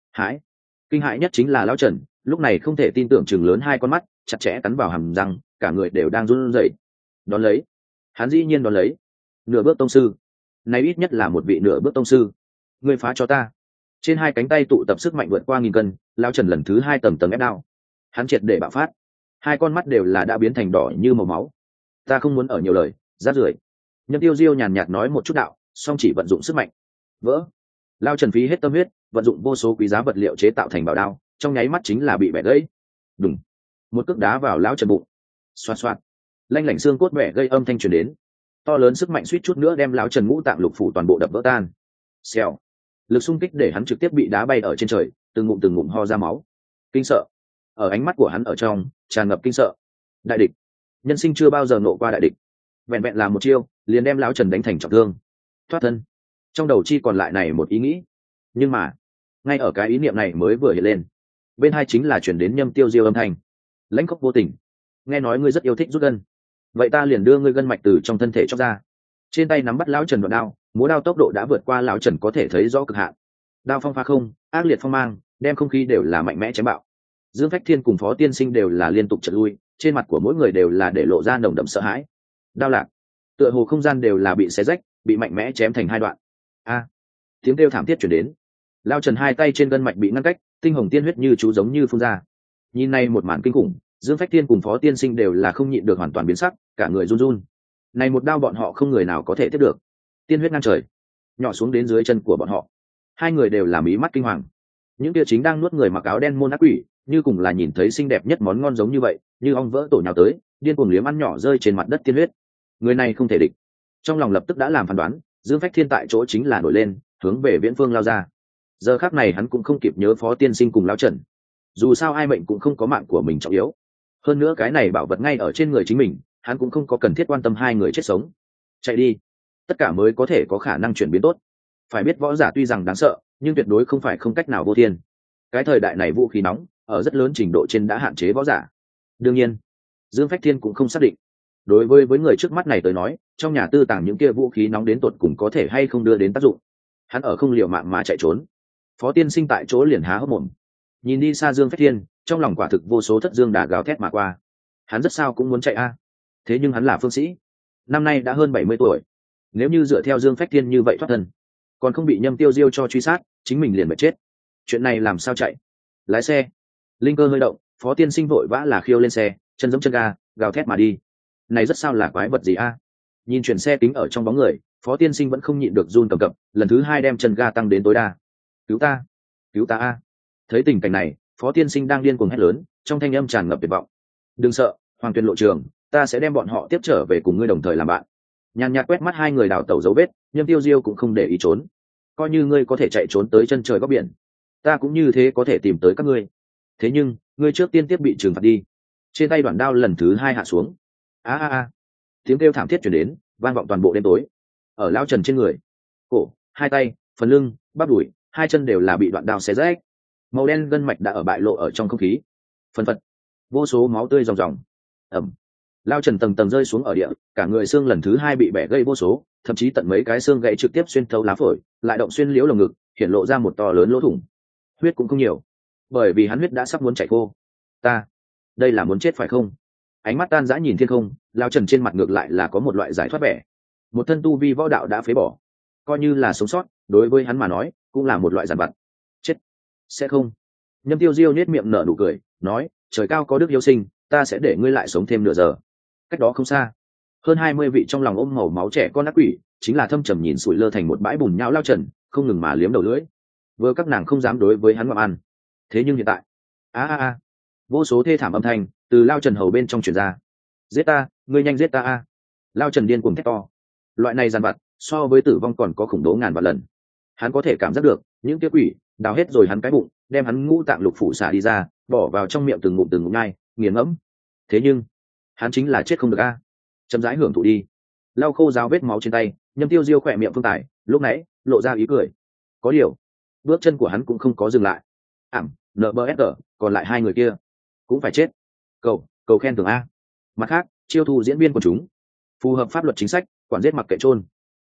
Kinh hãi nhất chính là Lão Trần, lúc này không thể tin tưởng chừng lớn hai con mắt chặt chẽ cắn vào hàm răng, cả người đều đang run rẩy. Đón lấy, hắn dĩ nhiên đón lấy nửa bước tông sư, này ít nhất là một vị nửa bước tông sư. Ngươi phá cho ta! Trên hai cánh tay tụ tập sức mạnh vượt qua 1000 cân, Lão Trần lần thứ hai tầng ép đao, hắn triệt để bạo phát, hai con mắt đều là đã biến thành đỏ như màu máu. Ta không muốn ở nhiều lời, rát rưởi. Nhâm Tiêu Diêu nhàn nhạt nói một chút đạo, song chỉ vận dụng sức mạnh vỡ. Lão Trần phí hết tâm huyết, vận dụng vô số quý giá vật liệu chế tạo thành bảo đao, trong nháy mắt chính là bị bẻ gãy. Đùng, một cước đá vào Lão Trần bụng. Xoạt xoạt, lanh lảnh xương cốt bẻ gây âm thanh truyền đến. To lớn sức mạnh suýt chút nữa đem Lão Trần ngũ tạng lục phủ toàn bộ đập vỡ tan. Xèo, lực xung kích để hắn trực tiếp bị đá bay ở trên trời, từng ngụm ho ra máu. Kinh sợ, ở ánh mắt của hắn ở trong tràn ngập kinh sợ. Đại địch, nhân sinh chưa bao giờ nộ qua đại địch, vẹn vẹn là một chiêu liền đem Lão Trần đánh thành trọng thương. Thoát thân, trong đầu chi còn lại này một ý nghĩ. Nhưng mà ngay ở cái ý niệm này mới vừa hiện lên, bên hai chính là chuyển đến Nhâm Tiêu Diêu âm thanh lãnh khốc vô tình. Nghe nói ngươi rất yêu thích rút gân, vậy ta liền đưa ngươi gân mạch từ trong thân thể chóc ra. Trên tay nắm bắt Lão Trần đoạn đao, múa đao tốc độ đã vượt qua Lão Trần có thể thấy rõ cực hạn. Đao phong pha không, ác liệt phong mang, đem không khí đều là mạnh mẽ chém bạo. Dương Phách Thiên cùng Phó Tiên Sinh đều là liên tục trật lui, trên mặt của mỗi người đều là để lộ ra nồng đậm sợ hãi. Đao lạc, tựa hồ không gian đều là bị xé rách, bị mạnh mẽ chém thành hai đoạn. Tiếng kêu thảm thiết chuyển đến. Lão Trần hai tay trên gân mạch bị ngăn cách, tinh hồng tiên huyết như chú giống như phun ra. Nhìn này một màn kinh khủng, Dương Phách Thiên cùng Phó Tiên Sinh đều là không nhịn được hoàn toàn biến sắc, cả người run run. Này một đao bọn họ không người nào có thể tiếp được. Tiên huyết ngang trời, nhỏ xuống đến dưới chân của bọn họ. Hai người đều là mí mắt kinh hoàng. Những kia chính đang nuốt người mặc áo đen môn ác quỷ, như cùng là nhìn thấy xinh đẹp nhất món ngon giống như vậy, như ong vỡ tổ nhào tới, điên cuồng liếm ăn nhỏ rơi trên mặt đất tiên huyết. Người này không thể địch. Trong lòng lập tức đã làm phán đoán, Dương Phách Thiên tại chỗ chính là nổi lên, hướng về Viễn Phương lao ra. Giờ khắc này hắn cũng không kịp nhớ Phó Tiên Sinh cùng Lão Trần. Dù sao ai mệnh cũng không có mạng của mình trọng yếu. Hơn nữa cái này bảo vật ngay ở trên người chính mình, hắn cũng không có cần thiết quan tâm hai người chết sống. Chạy đi, tất cả mới có thể có khả năng chuyển biến tốt. Phải biết võ giả tuy rằng đáng sợ, nhưng tuyệt đối không phải không cách nào vô thiên. Cái thời đại này vũ khí nóng ở rất lớn trình độ trên đã hạn chế võ giả. Đương nhiên, Dương Phách Thiên cũng không xác định. Đối với người trước mắt này tới nói, trong nhà tư tàng những kia vũ khí nóng đến tột cùng có thể hay không đưa đến tác dụng. Hắn ở không liều mạng mà chạy trốn. Phó Tiên Sinh tại chỗ liền há hốc mồm, nhìn đi xa Dương Phách Thiên, trong lòng quả thực vô số thất dương đà gào thét mà qua. Hắn rất sao cũng muốn chạy thế nhưng hắn là phương sĩ, năm nay đã hơn 70 tuổi. Nếu như dựa theo Dương Phách Thiên như vậy thoát thân, còn không bị Nhâm Tiêu Diêu cho truy sát, chính mình liền phải chết. Chuyện này làm sao chạy? Lái xe. Linh cơ hơi động, Phó Tiên Sinh vội vã là khiêu lên xe, chân giẫm chân ga, gào thét mà đi. Này rất sao là quái vật gì Nhìn chuyển xe kính ở trong bóng người, Phó Tiên Sinh vẫn không nhịn được run cầm cập, lần thứ hai đem chân ga tăng đến tối đa. Cứu ta, cứu ta Thấy tình cảnh này, Phó Tiên Sinh đang điên cuồng hét lớn, trong thanh âm tràn ngập tuyệt vọng. Đừng sợ, Hoàng Tuyền lộ trường, ta sẽ đem bọn họ tiếp trở về cùng ngươi đồng thời làm bạn. Nhàn nhạt quét mắt hai người đào tẩu dấu vết, Nhâm Tiêu Diêu cũng không để ý trốn. Coi như ngươi có thể chạy trốn tới chân trời góc biển, ta cũng như thế có thể tìm tới các ngươi. Thế nhưng ngươi trước tiên tiếp bị trừng phạt đi. Trên tay đoạn đao lần thứ hai hạ xuống. Tiếng kêu thảm thiết chuyển đến, vang vọng toàn bộ đêm tối. Ở Lão Trần trên người, cổ, hai tay, phần lưng, bắp đùi, hai chân đều là bị đoạn đao xé rách. Màu đen gân mạch đã ở bại lộ ở trong không khí. Phần phật, vô số máu tươi ròng ròng. Ẩm. Lão Trần tầng tầng rơi xuống ở địa, cả người xương lần thứ hai bị bẻ gãy vô số, thậm chí tận mấy cái xương gãy trực tiếp xuyên thấu lá phổi, lại động xuyên liễu lồng ngực, hiện lộ ra một to lớn lỗ thủng. Huyết cũng không nhiều, bởi vì hắn huyết đã sắp muốn chảy khô. Đây là muốn chết phải không? Ánh mắt tan rã nhìn thiên không, Lão Trần trên mặt ngược lại là có một loại giải thoát vẻ. Một thân tu vi võ đạo đã phế bỏ, coi như là sống sót, đối với hắn mà nói cũng là một loại giàn vặt. Chết sẽ không. Nhâm Tiêu Diêu nhếch miệng nở nụ cười, nói, trời cao có đức yêu sinh, ta sẽ để ngươi lại sống thêm nửa giờ. Cách đó không xa, hơn 20 vị trong lòng ôm màu máu trẻ con ác quỷ chính là thâm trầm nhìn sủi lơ thành một bãi bùn nhão lao trần, không ngừng mà liếm đầu lưỡi. Vừa các nàng không dám đối với hắn ngậm ăn. Thế nhưng hiện tại, vô số thê thảm âm thanh từ lao trần hầu bên trong truyền ra. Giết ta, ngươi nhanh giết ta a! Lao trần điên cuồng thét to. Loại này giàn vặt so với tử vong còn có khủng bố ngàn vạn lần. Hắn có thể cảm giác được những kia quỷ đào hết rồi hắn cái bụng, đem hắn ngũ tạng lục phủ xả đi ra, bỏ vào trong miệng từng ngụm nhai nghiền ngẫm. Thế nhưng hắn chính là chết không được a! Chậm rãi hưởng thụ đi. Lau khô ráo vết máu trên tay, Nhâm Tiêu Diêu khỏe miệng phương tài lúc nãy lộ ra ý cười. Có điều bước chân của hắn cũng không có dừng lại. NBSG, còn lại hai người kia cũng phải chết. Cầu khen thưởng a. Mặt khác, chiêu thu diễn viên của chúng phù hợp pháp luật chính sách, quản giết mặc kệ trôn.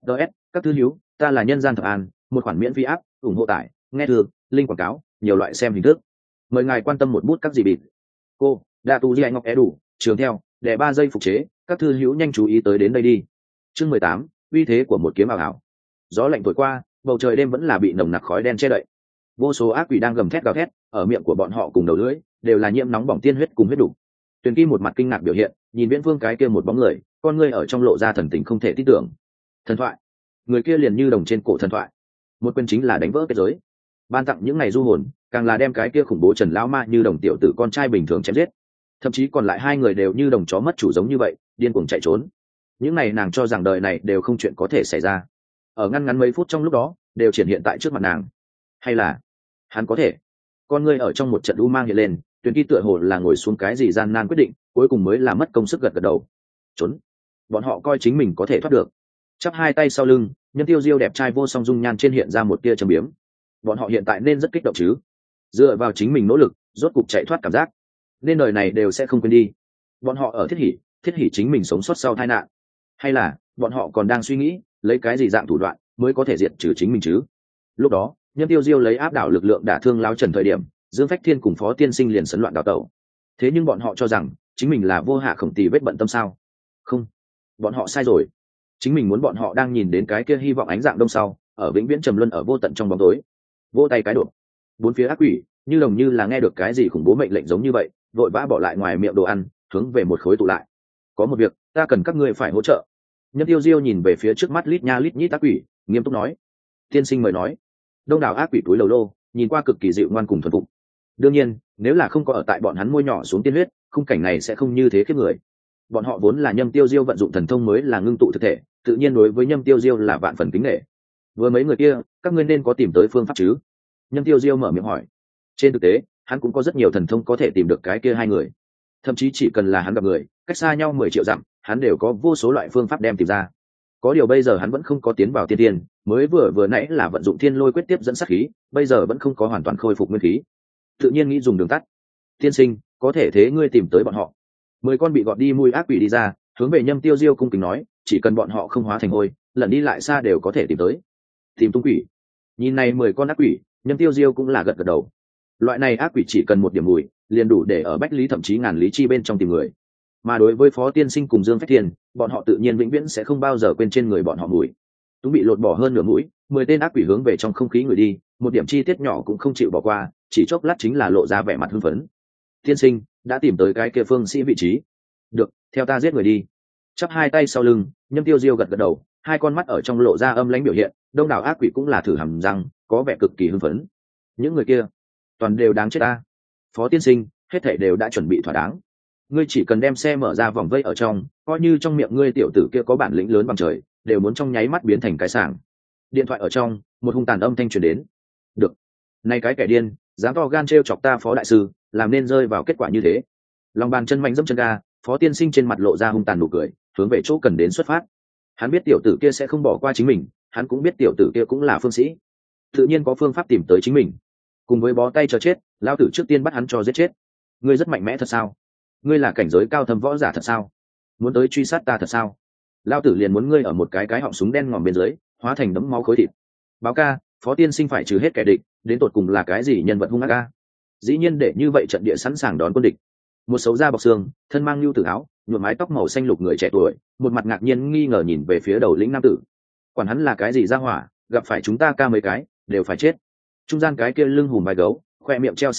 Các thư hiếu, ta là nhân gian thập an, một khoản miễn phí áp, ủng hộ tải, nghe thường, link quảng cáo, nhiều loại xem hình thức. Mời ngài quan tâm một bút các gì bịt. Cô, đa tu di ngọc é đủ, trường theo, để 3 giây phục chế, các thư hữu nhanh chú ý tới đến đây đi. Chương 18, uy thế của một kiếm ảo. Gió lạnh thổi qua, bầu trời đêm vẫn là bị nồng nặc khói đen che đậy. Vô số ác quỷ đang gầm thét gào thét, ở miệng của bọn họ cùng đầu lưỡi đều là nhiễm nóng bỏng tiên huyết cùng huyết đủ. Tuyền Kim một mặt kinh ngạc biểu hiện, nhìn Viễn Phương cái kia một bóng người, con ngươi ở trong lộ ra thần tình không thể tin tưởng. Thần thoại, người kia liền như đồng trên cổ thần thoại, một quyền chính là đánh vỡ kết giới, ban tặng những ngày du hồn, càng là đem cái kia khủng bố Trần lão ma như đồng tiểu tử con trai bình thường chém giết. Thậm chí còn lại hai người đều như đồng chó mất chủ giống như vậy, điên cuồng chạy trốn. Những này nàng cho rằng đời này đều không chuyện có thể xảy ra, ở ngăn ngắn mấy phút trong lúc đó đều triển hiện tại trước mặt nàng. Hay là hắn có thể? Con ngươi ở trong một trận u mang hiện lên, Tuyền Kỳ tựa hồ là ngồi xuống cái gì gian nan quyết định, cuối cùng mới là mất công sức gật đầu. Trốn. Bọn họ coi chính mình có thể thoát được. Chắp hai tay sau lưng, Nhân Tiêu Diêu đẹp trai vô song dung nhan trên hiện ra một tia trầm biếm. Bọn họ hiện tại nên rất kích động chứ? Dựa vào chính mình nỗ lực, rốt cục chạy thoát cảm giác, nên đời này đều sẽ không quên đi. Bọn họ ở thiết hỉ chính mình sống sót sau tai nạn. Hay là bọn họ còn đang suy nghĩ lấy cái gì dạng thủ đoạn mới có thể diệt trừ chính mình chứ? Lúc đó, Nhân Tiêu Diêu lấy áp đảo lực lượng đả thương Lão Trần thời điểm, Dương Phách Thiên cùng Phó Tiên Sinh liền sấn loạn đào tẩu. Thế nhưng bọn họ cho rằng chính mình là vô hạ khổng tỳ vết bận tâm sao? Không, bọn họ sai rồi. Chính mình muốn bọn họ đang nhìn đến cái kia hy vọng ánh dạng đông sau, ở vĩnh viễn trầm luân ở vô tận trong bóng tối. Vỗ tay cái độ. Bốn phía ác quỷ như đồng như là nghe được cái gì khủng bố mệnh lệnh giống như vậy, vội vã bỏ lại ngoài miệng đồ ăn, hướng về một khối tụ lại. Có một việc, ta cần các ngươi phải hỗ trợ. Nhân Tiêu Diêu nhìn về phía trước mắt lít nha lít nhít ác quỷ, nghiêm túc nói. Tiên sinh mời nói. Đông đảo ác quỷ túi lầu lô, nhìn qua cực kỳ dịu ngoan cùng thuần phục. Đương nhiên, nếu là không có ở tại bọn hắn môi nhỏ xuống tiên huyết, khung cảnh này sẽ không như thế khiếp người. Bọn họ vốn là Nhâm Tiêu Diêu vận dụng thần thông mới là ngưng tụ thực thể, tự nhiên đối với Nhâm Tiêu Diêu là vạn phần kính nể. Với mấy người kia, các ngươi nên có tìm tới phương pháp chứ? Nhâm Tiêu Diêu mở miệng hỏi. Trên thực tế, hắn cũng có rất nhiều thần thông có thể tìm được cái kia hai người. Thậm chí chỉ cần là hắn gặp người, cách xa nhau 10 triệu dặm, hắn đều có vô số loại phương pháp đem tìm ra. Có điều bây giờ hắn vẫn không có tiến vào tiên tiên, mới vừa nãy là vận dụng thiên lôi quyết tiếp dẫn sát khí, bây giờ vẫn không có hoàn toàn khôi phục nguyên khí. Tự nhiên nghĩ dùng đường tắt. Tiên sinh, có thể thế ngươi tìm tới bọn họ. 10 con bị gọt đi mùi ác quỷ đi ra, hướng về Nhâm Tiêu Diêu cung kính nói, chỉ cần bọn họ không hóa thành hôi, lần đi lại xa đều có thể tìm tới. Tìm tung quỷ. Nhìn này 10 con ác quỷ, Nhâm Tiêu Diêu cũng là gật gật đầu. Loại này ác quỷ chỉ cần một điểm mùi, liền đủ để ở bách lý thậm chí ngàn lý chi bên trong tìm người. Mà đối với Phó Tiên Sinh cùng Dương Phách Thiên, bọn họ tự nhiên vĩnh viễn sẽ không bao giờ quên trên người bọn họ mùi. Chúng bị lột bỏ hơn nửa mũi, 10 tên ác quỷ hướng về trong không khí người đi, một điểm chi tiết nhỏ cũng không chịu bỏ qua, chỉ chốc lát chính là lộ ra vẻ mặt hưng phấn. Tiên sinh đã tìm tới cái kia phương sĩ vị trí. Được, theo ta giết người đi. Chắp hai tay sau lưng, Nhâm Tiêu Diêu gật gật đầu, hai con mắt ở trong lộ ra âm lãnh biểu hiện, đông đảo ác quỷ cũng là thử hầm răng, có vẻ cực kỳ hưng phấn. Những người kia toàn đều đáng chết ta. Phó Tiên Sinh, hết thảy đều đã chuẩn bị thỏa đáng. Ngươi chỉ cần đem xe mở ra vòng vây ở trong, coi như trong miệng ngươi tiểu tử kia có bản lĩnh lớn bằng trời, đều muốn trong nháy mắt biến thành cái sảng. Điện thoại ở trong, một hung tàn âm thanh truyền đến. Được, nay cái kẻ điên, dám to gan trêu chọc ta Phó đại sư, làm nên rơi vào kết quả như thế. Lòng bàn chân mạnh dẫm chân ga, Phó Tiên Sinh trên mặt lộ ra hung tàn nụ cười, hướng về chỗ cần đến xuất phát. Hắn biết tiểu tử kia sẽ không bỏ qua chính mình, hắn cũng biết tiểu tử kia cũng là phương sĩ, tự nhiên có phương pháp tìm tới chính mình. Cùng với bó tay chờ chết, lao tử trước tiên bắt hắn cho giết chết. Ngươi rất mạnh mẽ thật sao? Ngươi là cảnh giới cao thâm võ giả thật sao? Muốn tới truy sát ta thật sao? Lao tử liền muốn ngươi ở một cái họng súng đen ngòm bên dưới, hóa thành đấm máu khối thịt. Báo ca, Phó Tiên Sinh phải trừ hết kẻ địch, đến tột cùng là cái gì nhân vật hung ác ca? Dĩ nhiên để như vậy trận địa sẵn sàng đón quân địch. Một xấu da bọc xương, thân mang lưu tử áo, nhuộm mái tóc màu xanh lục người trẻ tuổi, một mặt ngạc nhiên nghi ngờ nhìn về phía đầu lĩnh nam tử. Quản hắn là cái gì ra hỏa, gặp phải chúng ta ca mấy cái đều phải chết. Trung gian cái kia lưng hùm vai gấu, khoe miệng treo xì gà,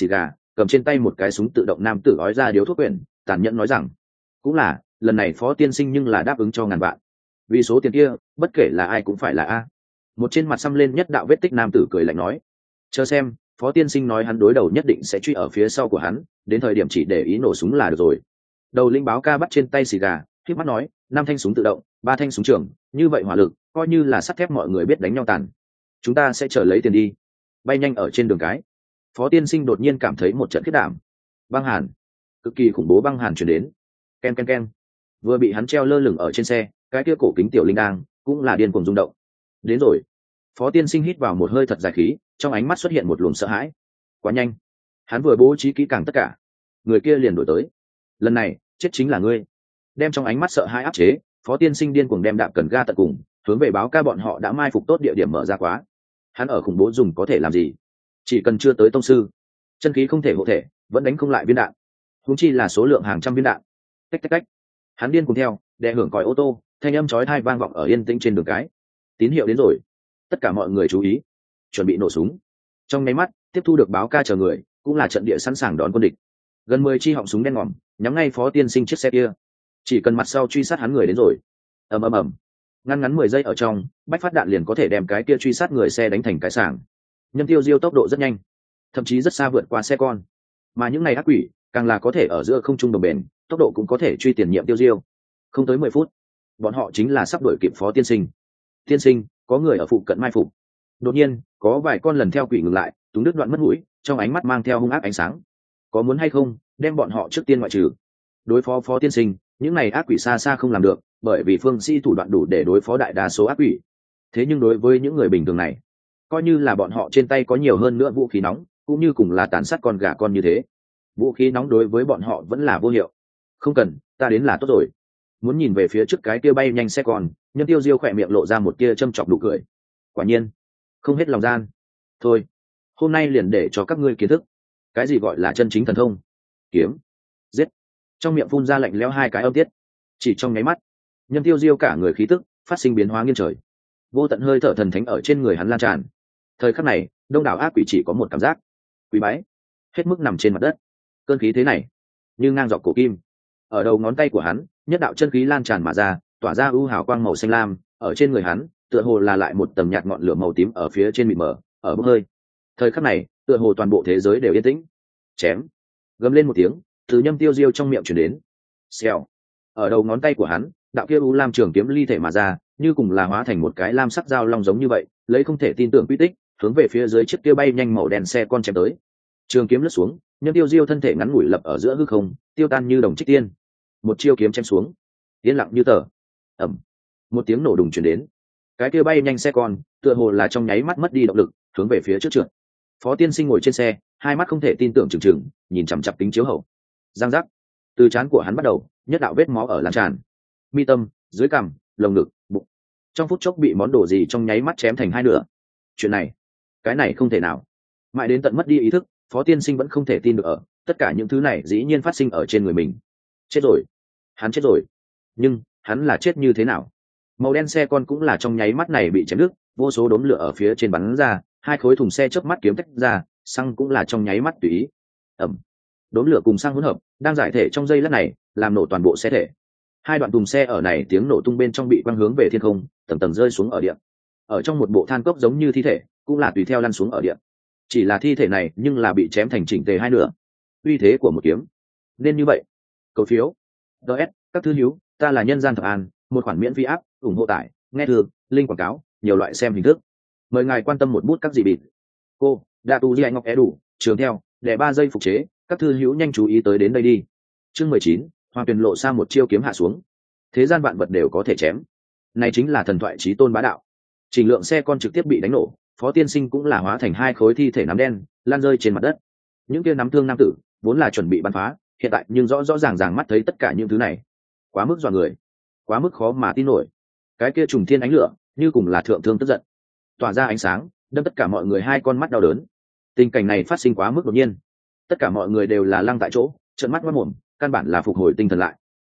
cầm trên tay một cái súng tự động nam tử ói ra điếu thuốc quyển, tàn nhẫn nói rằng cũng là lần này Phó tiên sinh nhưng là đáp ứng cho ngàn vạn, vì số tiền kia bất kể là ai cũng phải là a. Một trên mặt xăm lên nhất đạo vết tích nam tử cười lạnh nói, chờ xem, Phó tiên sinh nói hắn đối đầu nhất định sẽ truy ở phía sau của hắn, đến thời điểm chỉ để ý nổ súng là được rồi. Đầu linh báo ca bắt trên tay xì gà, khép mắt nói, 5 thanh súng tự động, 3 thanh súng trường, như vậy hỏa lực coi như là sắt thép, mọi người biết đánh nhau tàn. Chúng ta sẽ chờ lấy tiền đi. Bay nhanh ở trên đường cái, Phó tiên sinh đột nhiên cảm thấy một trận khiết đảm. Băng hàn, cực kỳ khủng bố băng hàn truyền đến. Ken ken ken. Vừa bị hắn treo lơ lửng ở trên xe, cái kia cổ kính tiểu linh đang cũng là điên cuồng rung động. Đến rồi. Phó tiên sinh hít vào một hơi thật dài khí, trong ánh mắt xuất hiện một luồng sợ hãi. Quá nhanh. Hắn vừa bố trí kỹ càng tất cả, người kia liền đổi tới. Lần này chết chính là ngươi. Đem trong ánh mắt sợ hãi áp chế, Phó tiên sinh điên cuồng đem đạp cần ga tận cùng, hướng về báo ca bọn họ đã mai phục tốt địa điểm mở ra quá. Hắn ở khủng bố dùng có thể làm gì? Chỉ cần chưa tới tông sư, chân khí không thể hộ thể, vẫn đánh không lại viên đạn, huống chi là số lượng hàng trăm viên đạn. Tách tách tách. Hắn điên cuồng theo, đè hưởng còi ô tô, thanh âm chói tai vang vọng ở yên tĩnh trên đường cái. Tín hiệu đến rồi, tất cả mọi người chú ý, chuẩn bị nổ súng. Trong nháy mắt tiếp thu được báo ca chờ người cũng là trận địa sẵn sàng đón quân địch. Gần 10 chi họng súng đen ngòm nhắm ngay Phó tiên sinh chiếc xe kia, chỉ cần mặt sau truy sát hắn người đến rồi. Ầm ầm ầm. Ngắn 10 giây ở trong, bách phát đạn liền có thể đem cái kia truy sát người xe đánh thành cái sảng. Nhâm Tiêu Diêu tốc độ rất nhanh, thậm chí rất xa vượt qua xe con, mà những này ác quỷ càng là có thể ở giữa không trung đồng bền, tốc độ cũng có thể truy tiền nhiệm Tiêu Diêu. Không tới 10 phút, bọn họ chính là sắp đuổi kịp Phó tiên sinh. Tiên sinh, có người ở phụ cận mai phục. Đột nhiên có vài con lần theo quỷ ngừng lại, túng đứt đoạn mất mũi, trong ánh mắt mang theo hung ác ánh sáng. Có muốn hay không đem bọn họ trước tiên ngoại trừ? Đối phó Phó tiên sinh, những này ác quỷ xa xa không làm được, bởi vì phương sĩ thủ đoạn đủ để đối phó đại đa số ác quỷ. Thế nhưng đối với những người bình thường này, coi như là bọn họ trên tay có nhiều hơn nữa vũ khí nóng, cũng như cùng là tàn sát con gà con như thế, vũ khí nóng đối với bọn họ vẫn là vô hiệu. Không cần, ta đến là tốt rồi. Muốn nhìn về phía trước cái kia bay nhanh xe con, Nhân Tiêu Diêu khỏe miệng lộ ra một tia châm chọc nụ cười. Quả nhiên không hết lòng gian. Thôi, hôm nay liền để cho các ngươi kiến thức cái gì gọi là chân chính thần thông. Kiếm, giết. Trong miệng phun ra lạnh lẽo 2 cái âm tiết, chỉ trong nháy mắt, Nhân Tiêu Diêu cả người khí tức phát sinh biến hóa nghiêng trời, vô tận hơi thở thần thánh ở trên người hắn lan tràn. Thời khắc này, đông đảo ác quỷ chỉ có một cảm giác quý bái, hết mức nằm trên mặt đất. Cơn khí thế này như ngang dọc cổ kim. Ở đầu ngón tay của hắn, nhất đạo chân khí lan tràn mà ra, tỏa ra ưu hào quang màu xanh lam, ở trên người hắn tựa hồ là lại một tầng nhạt ngọn lửa màu tím ở phía trên mịt mờ, ở bốc hơi. Thời khắc này, tựa hồ toàn bộ thế giới đều yên tĩnh. Chém. Gầm lên một tiếng, từ Nhâm Tiêu Diêu trong miệng truyền đến. Xèo. Ở đầu ngón tay của hắn, đạo kia u lam trường kiếm ly thể mà ra, như cùng là hóa thành một cái lam sắc dao long giống như vậy, lấy không thể tin tưởng quy tích, hướng về phía dưới chiếc kia bay nhanh màu đen xe con chém tới. Trường kiếm lướt xuống, Nhâm Tiêu Diêu thân thể ngắn ngủi lập ở giữa hư không, tiêu tan như đồng trích tiên. Một chiêu kiếm chém xuống, yên lặng như tờ. Ầm. Một tiếng nổ đùng truyền đến. Cái kia bay nhanh xe con, tựa hồ là trong nháy mắt mất đi động lực, hướng về phía trước trượt. Phó tiên sinh ngồi trên xe, hai mắt không thể tin tưởng trừng trừng, nhìn chằm chằm kính chiếu hậu. Giang giác. Từ trán của hắn bắt đầu, nhất đạo vết máu ở lan tràn. Mi tâm, dưới cằm, lồng ngực, bụng. Trong phút chốc bị món đồ gì trong nháy mắt chém thành 2 nửa. Chuyện này, cái này không thể nào. Mãi đến tận mất đi ý thức, Phó tiên sinh vẫn không thể tin được ở tất cả những thứ này dĩ nhiên phát sinh ở trên người mình. Chết rồi, hắn chết rồi. Nhưng hắn là chết như thế nào? Màu đen xe con cũng là trong nháy mắt này bị chém đứt, vô số đốm lửa ở phía trên bắn ra, 2 khối thùng xe chớp mắt kiếm tách ra, xăng cũng là trong nháy mắt tùy ý. Ẩm. Đốm lửa cùng xăng hỗn hợp, đang giải thể trong giây lát này, làm nổ toàn bộ xe thể. 2 đoạn thùng xe ở này tiếng nổ tung bên trong bị quăng hướng về thiên không, tầng tầng rơi xuống ở địa. Ở trong một bộ than cốc giống như thi thể, cũng là tùy theo lăn xuống ở địa. Chỉ là thi thể này nhưng là bị chém thành chỉnh tề 2 nửa. Uy thế của một kiếm, nên như vậy. Cầu phiếu. DS, các thư hữu, ta là nhân gian Thập An, một khoản miễn phí áp, ủng hộ tải, nghe thường, link quảng cáo, nhiều loại xem hình thức. Mời ngài quan tâm một bút các gì bịt. Cô, Đa Tu Di Ngọc é đủ, trường theo, để 3 giây phục chế, các thư hữu nhanh chú ý tới đến đây đi. Chương 19, Hoàng Tuyền lộ ra một chiêu kiếm hạ xuống. Thế gian vạn vật đều có thể chém. Này chính là thần thoại chí tôn bá đạo. Trình lượng xe con trực tiếp bị đánh nổ, Phó tiên sinh cũng là hóa thành 2 khối thi thể nắm đen, lan rơi trên mặt đất. Những kia nắm thương nam tử, vốn là chuẩn bị bắn phá, hiện tại nhưng rõ rõ ràng ràng mắt thấy tất cả những thứ này. Quá mức dọa người, quá mức khó mà tin nổi. Cái kia trùng thiên ánh lửa, như cùng là thượng thương tức giận, tỏa ra ánh sáng, đâm tất cả mọi người 2 con mắt đau đớn. Tình cảnh này phát sinh quá mức đột nhiên, tất cả mọi người đều là lăng tại chỗ, trợn mắt ngoác mồm, căn bản là phục hồi tinh thần lại.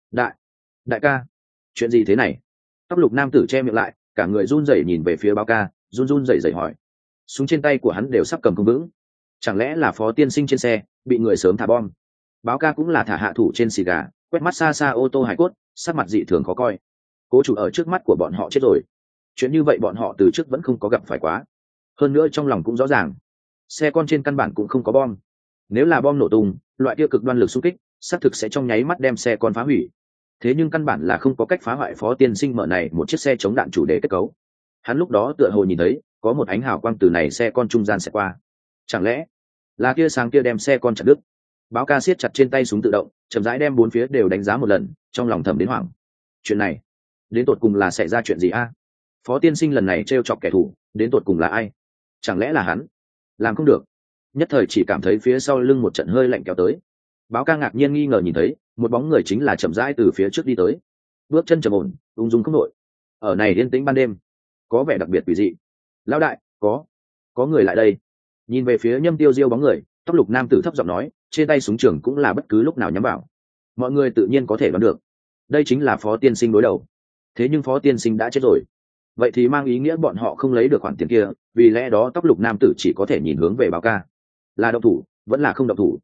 Đại ca, chuyện gì thế này? Tóc lục nam tử che miệng lại, cả người run rẩy nhìn về phía báo ca, run rẩy hỏi. Súng trên tay của hắn đều sắp cầm không vững. Chẳng lẽ là Phó tiên sinh trên xe bị người sớm thả bom. Báo ca cũng là thả hạ thủ trên xì gà, quét mắt xa xa ô tô hải cốt, sắc mặt dị thường khó coi. Cố chủ ở trước mắt của bọn họ chết rồi. Chuyện như vậy bọn họ từ trước vẫn không có gặp phải quá. Hơn nữa trong lòng cũng rõ ràng, xe con trên căn bản cũng không có bom. Nếu là bom nổ tung, loại kia cực đoan lực xung kích xác thực sẽ trong nháy mắt đem xe con phá hủy. Thế nhưng căn bản là không có cách phá hoại Phó Tiên Sinh mở này một chiếc xe chống đạn chủ đề kết cấu. Hắn lúc đó tựa hồ nhìn thấy có một ánh hào quang từ này xe con trung gian sẽ qua. Chẳng lẽ là kia sáng kia đem xe con chặt đứt? Báo ca siết chặt trên tay súng tự động, chậm rãi đem bốn phía đều đánh giá một lần, trong lòng thầm đến hoảng. Chuyện này đến tột cùng là xảy ra chuyện gì a? Phó Tiên Sinh lần này trêu chọc kẻ thù đến tột cùng là ai? Chẳng lẽ là hắn? Làm không được. Nhất thời chỉ cảm thấy phía sau lưng một trận hơi lạnh kéo tới. Báo ca ngạc nhiên nghi ngờ nhìn thấy một bóng người chính là chậm rãi từ phía trước đi tới, bước chân trầm ổn, ung dung không đội. Ở này yên tĩnh ban đêm có vẻ đặc biệt quỷ dị. Lão đại, có người lại đây. Nhìn về phía Nhâm Tiêu Diêu bóng người, tóc lục nam tử thấp giọng nói, trên tay súng trường cũng là bất cứ lúc nào nhắm vào. Mọi người tự nhiên có thể đoán được đây chính là Phó Tiên Sinh đối đầu. Thế nhưng Phó Tiên Sinh đã chết rồi, vậy thì mang ý nghĩa bọn họ không lấy được khoản tiền kia, vì lẽ đó tóc lục nam tử chỉ có thể nhìn hướng về báo ca, là động thủ vẫn là không động thủ.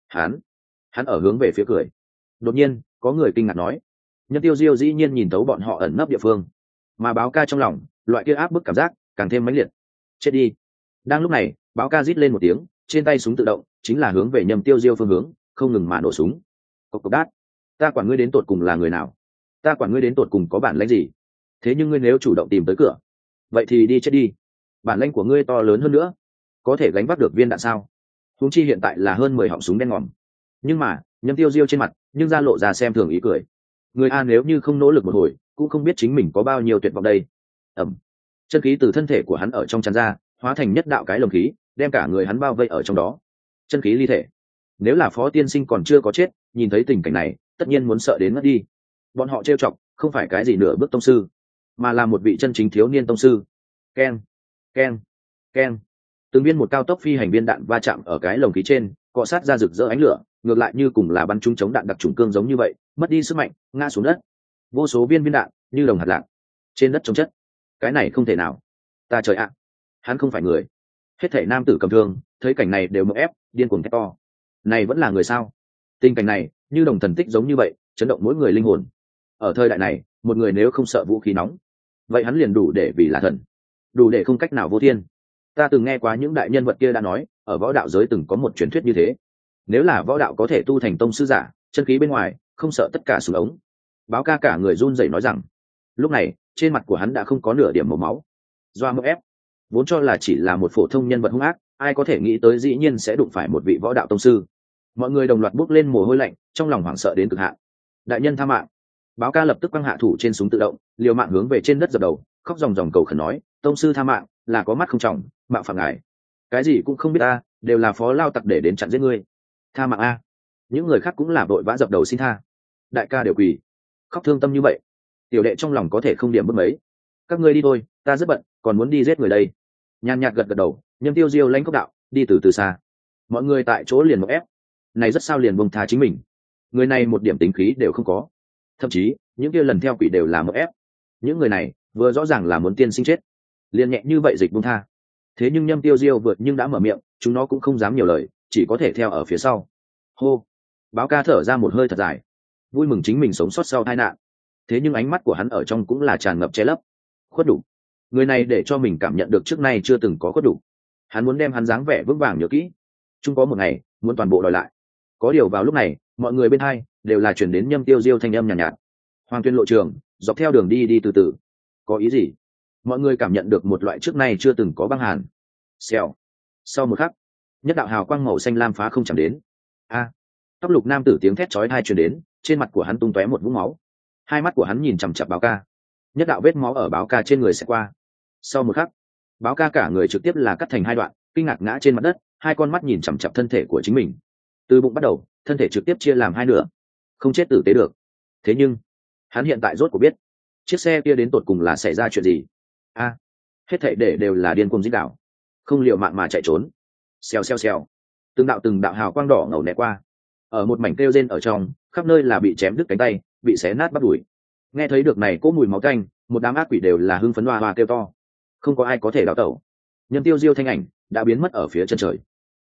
Hắn ở hướng về phía cười. Đột nhiên có người kinh ngạc nói, Nhân Tiêu Diêu dĩ nhiên nhìn thấu bọn họ ẩn nấp địa phương, mà báo ca trong lòng loại kia áp bức cảm giác càng thêm mãnh liệt. Chết đi. Đang lúc này báo ca rít lên một tiếng, trên tay súng tự động chính là hướng về Nhâm Tiêu Diêu phương hướng không ngừng mà nổ súng. Cộc cộc đát. Ta quản ngươi đến tột cùng là người nào, ta quản ngươi đến tột cùng có bản lĩnh gì. Thế nhưng ngươi nếu chủ động tìm tới cửa, vậy thì đi chết đi. Bản lĩnh của ngươi to lớn hơn nữa, có thể gánh vác được viên đạn sao? Huống chi hiện tại là hơn 10 họng súng đen ngòm. Nhưng mà Nhâm Tiêu Diêu trên mặt nhưng ra lộ ra xem thường ý cười. Người a nếu như không nỗ lực một hồi cũng không biết chính mình có bao nhiêu tuyệt vọng đây. Ẩm. Chân khí từ thân thể của hắn ở trong tràn ra, hóa thành nhất đạo cái lồng khí, đem cả người hắn bao vây ở trong đó. Chân khí ly thể. Nếu là Phó Tiên Sinh còn chưa có chết, nhìn thấy tình cảnh này tất nhiên muốn sợ đến ngất đi. Bọn họ trêu chọc không phải cái gì nửa bước tông sư, mà là một vị chân chính thiếu niên tông sư. Keng, keng, keng. Từng viên một cao tốc phi hành viên đạn va chạm ở cái lồng khí trên, cọ sát ra rực rỡ ánh lửa, ngược lại như cùng là bắn trúng chống đạn đặc trùng cương giống như vậy, mất đi sức mạnh, ngã xuống đất. Vô số viên đạn như đồng hạt lạc trên đất chống chất. Cái này không thể nào. Ta trời ạ, hắn không phải người. Hết thảy nam tử cầm thương thấy cảnh này đều mộng ép, điên cuồng thét to. Này vẫn là người sao? Tình cảnh này như đồng thần tích giống như vậy, chấn động mỗi người linh hồn. Ở thời đại này, một người nếu không sợ vũ khí nóng, vậy hắn liền đủ để vì là thần, đủ để không cách nào vô thiên. Ta từng nghe qua những đại nhân vật kia đã nói, ở võ đạo giới từng có một truyền thuyết như thế. Nếu là võ đạo có thể tu thành tông sư giả, chân khí bên ngoài không sợ tất cả súng ống. Báo ca cả người run rẩy nói rằng, lúc này trên mặt của hắn đã không có nửa điểm màu máu. Doa mơ ép, vốn cho là chỉ là một phổ thông nhân vật hung ác, ai có thể nghĩ tới dĩ nhiên sẽ đụng phải một vị võ đạo tông sư. Mọi người đồng loạt bốc lên mồ hôi lạnh, trong lòng hoảng sợ đến cực hạn. Đại nhân tha mạng. Báo ca lập tức quăng hạ thủ trên súng tự động, liều mạng hướng về trên đất dập đầu, khóc ròng ròng cầu khẩn nói, tông sư tha mạng, là có mắt không trọng, mạo phạm ngài. Cái gì cũng không biết ta, đều là phó lao tặc để đến chặn giết ngươi. Tha mạng a. Những người khác cũng là vội vã dập đầu xin tha. Đại ca đều quỳ, khóc thương tâm như vậy, tiểu đệ trong lòng có thể không điểm bất mấy. Các ngươi đi thôi, ta rất bận, còn muốn đi giết người đây. Nhàn nhạt gật gật đầu, Nhâm Tiêu Diêu lãnh cốc đạo, đi từ từ xa. Mọi người tại chỗ liền một ép, này rất sao liền buông tha chính mình. Người này một điểm tính khí đều không có, thậm chí những kia lần theo quỷ đều là một ép. Những người này vừa rõ ràng là muốn tiên sinh chết, liền nhẹ như vậy dịch buông tha. Thế nhưng Nhâm Tiêu Diêu vượt nhưng đã mở miệng, chúng nó cũng không dám nhiều lời, chỉ có thể theo ở phía sau. Hô. Báo ca thở ra một hơi thật dài, vui mừng chính mình sống sót sau tai nạn. Thế nhưng ánh mắt của hắn ở trong cũng là tràn ngập che lấp, khuất đủ. Người này để cho mình cảm nhận được trước nay chưa từng có khuất đủ. Hắn muốn đem hắn dáng vẻ vững vàng nhớ kỹ, chung có một ngày muốn toàn bộ đòi lại. Có điều vào lúc này mọi người bên hai đều là chuyển đến Nhâm Tiêu Diêu thanh âm nhàn nhạt. Hoàng Tuyên lộ trường, dọc theo đường đi từ từ. Có ý gì? Mọi người cảm nhận được một loại trước nay chưa từng có băng hàn. Xèo. Sau một khắc, nhất đạo hào quang màu xanh lam phá không chẳng đến. A. Tóc lục nam tử tiếng thét chói tai truyền đến, trên mặt của hắn tung tóe một vũng máu. Hai mắt của hắn nhìn chằm chằm báo ca. Nhất đạo vết máu ở báo ca trên người sẽ qua. Sau một khắc, báo ca cả người trực tiếp là cắt thành hai đoạn, kinh ngạc ngã trên mặt đất, hai con mắt nhìn chằm chằm thân thể của chính mình. Từ bụng bắt đầu, thân thể trực tiếp chia làm hai nửa, không chết tử tế được. Thế nhưng hắn hiện tại rốt cuộc biết chiếc xe kia đến tột cùng là xảy ra chuyện gì. A. Hết thảy để đều là điên cuồng dích đạo, không liệu mạng mà chạy trốn. Xèo xèo xèo, từng đạo hào quang đỏ ngầu né qua, ở một mảnh kêu rên ở trong, khắp nơi là bị chém đứt cánh tay, bị xé nát bắp đùi. Nghe thấy được này cỗ mùi máu tanh, một đám ác quỷ đều là hưng phấn hoa hoa kêu to. Không có ai có thể đào tẩu. Nhân Tiêu Diêu thanh ảnh đã biến mất ở phía chân trời.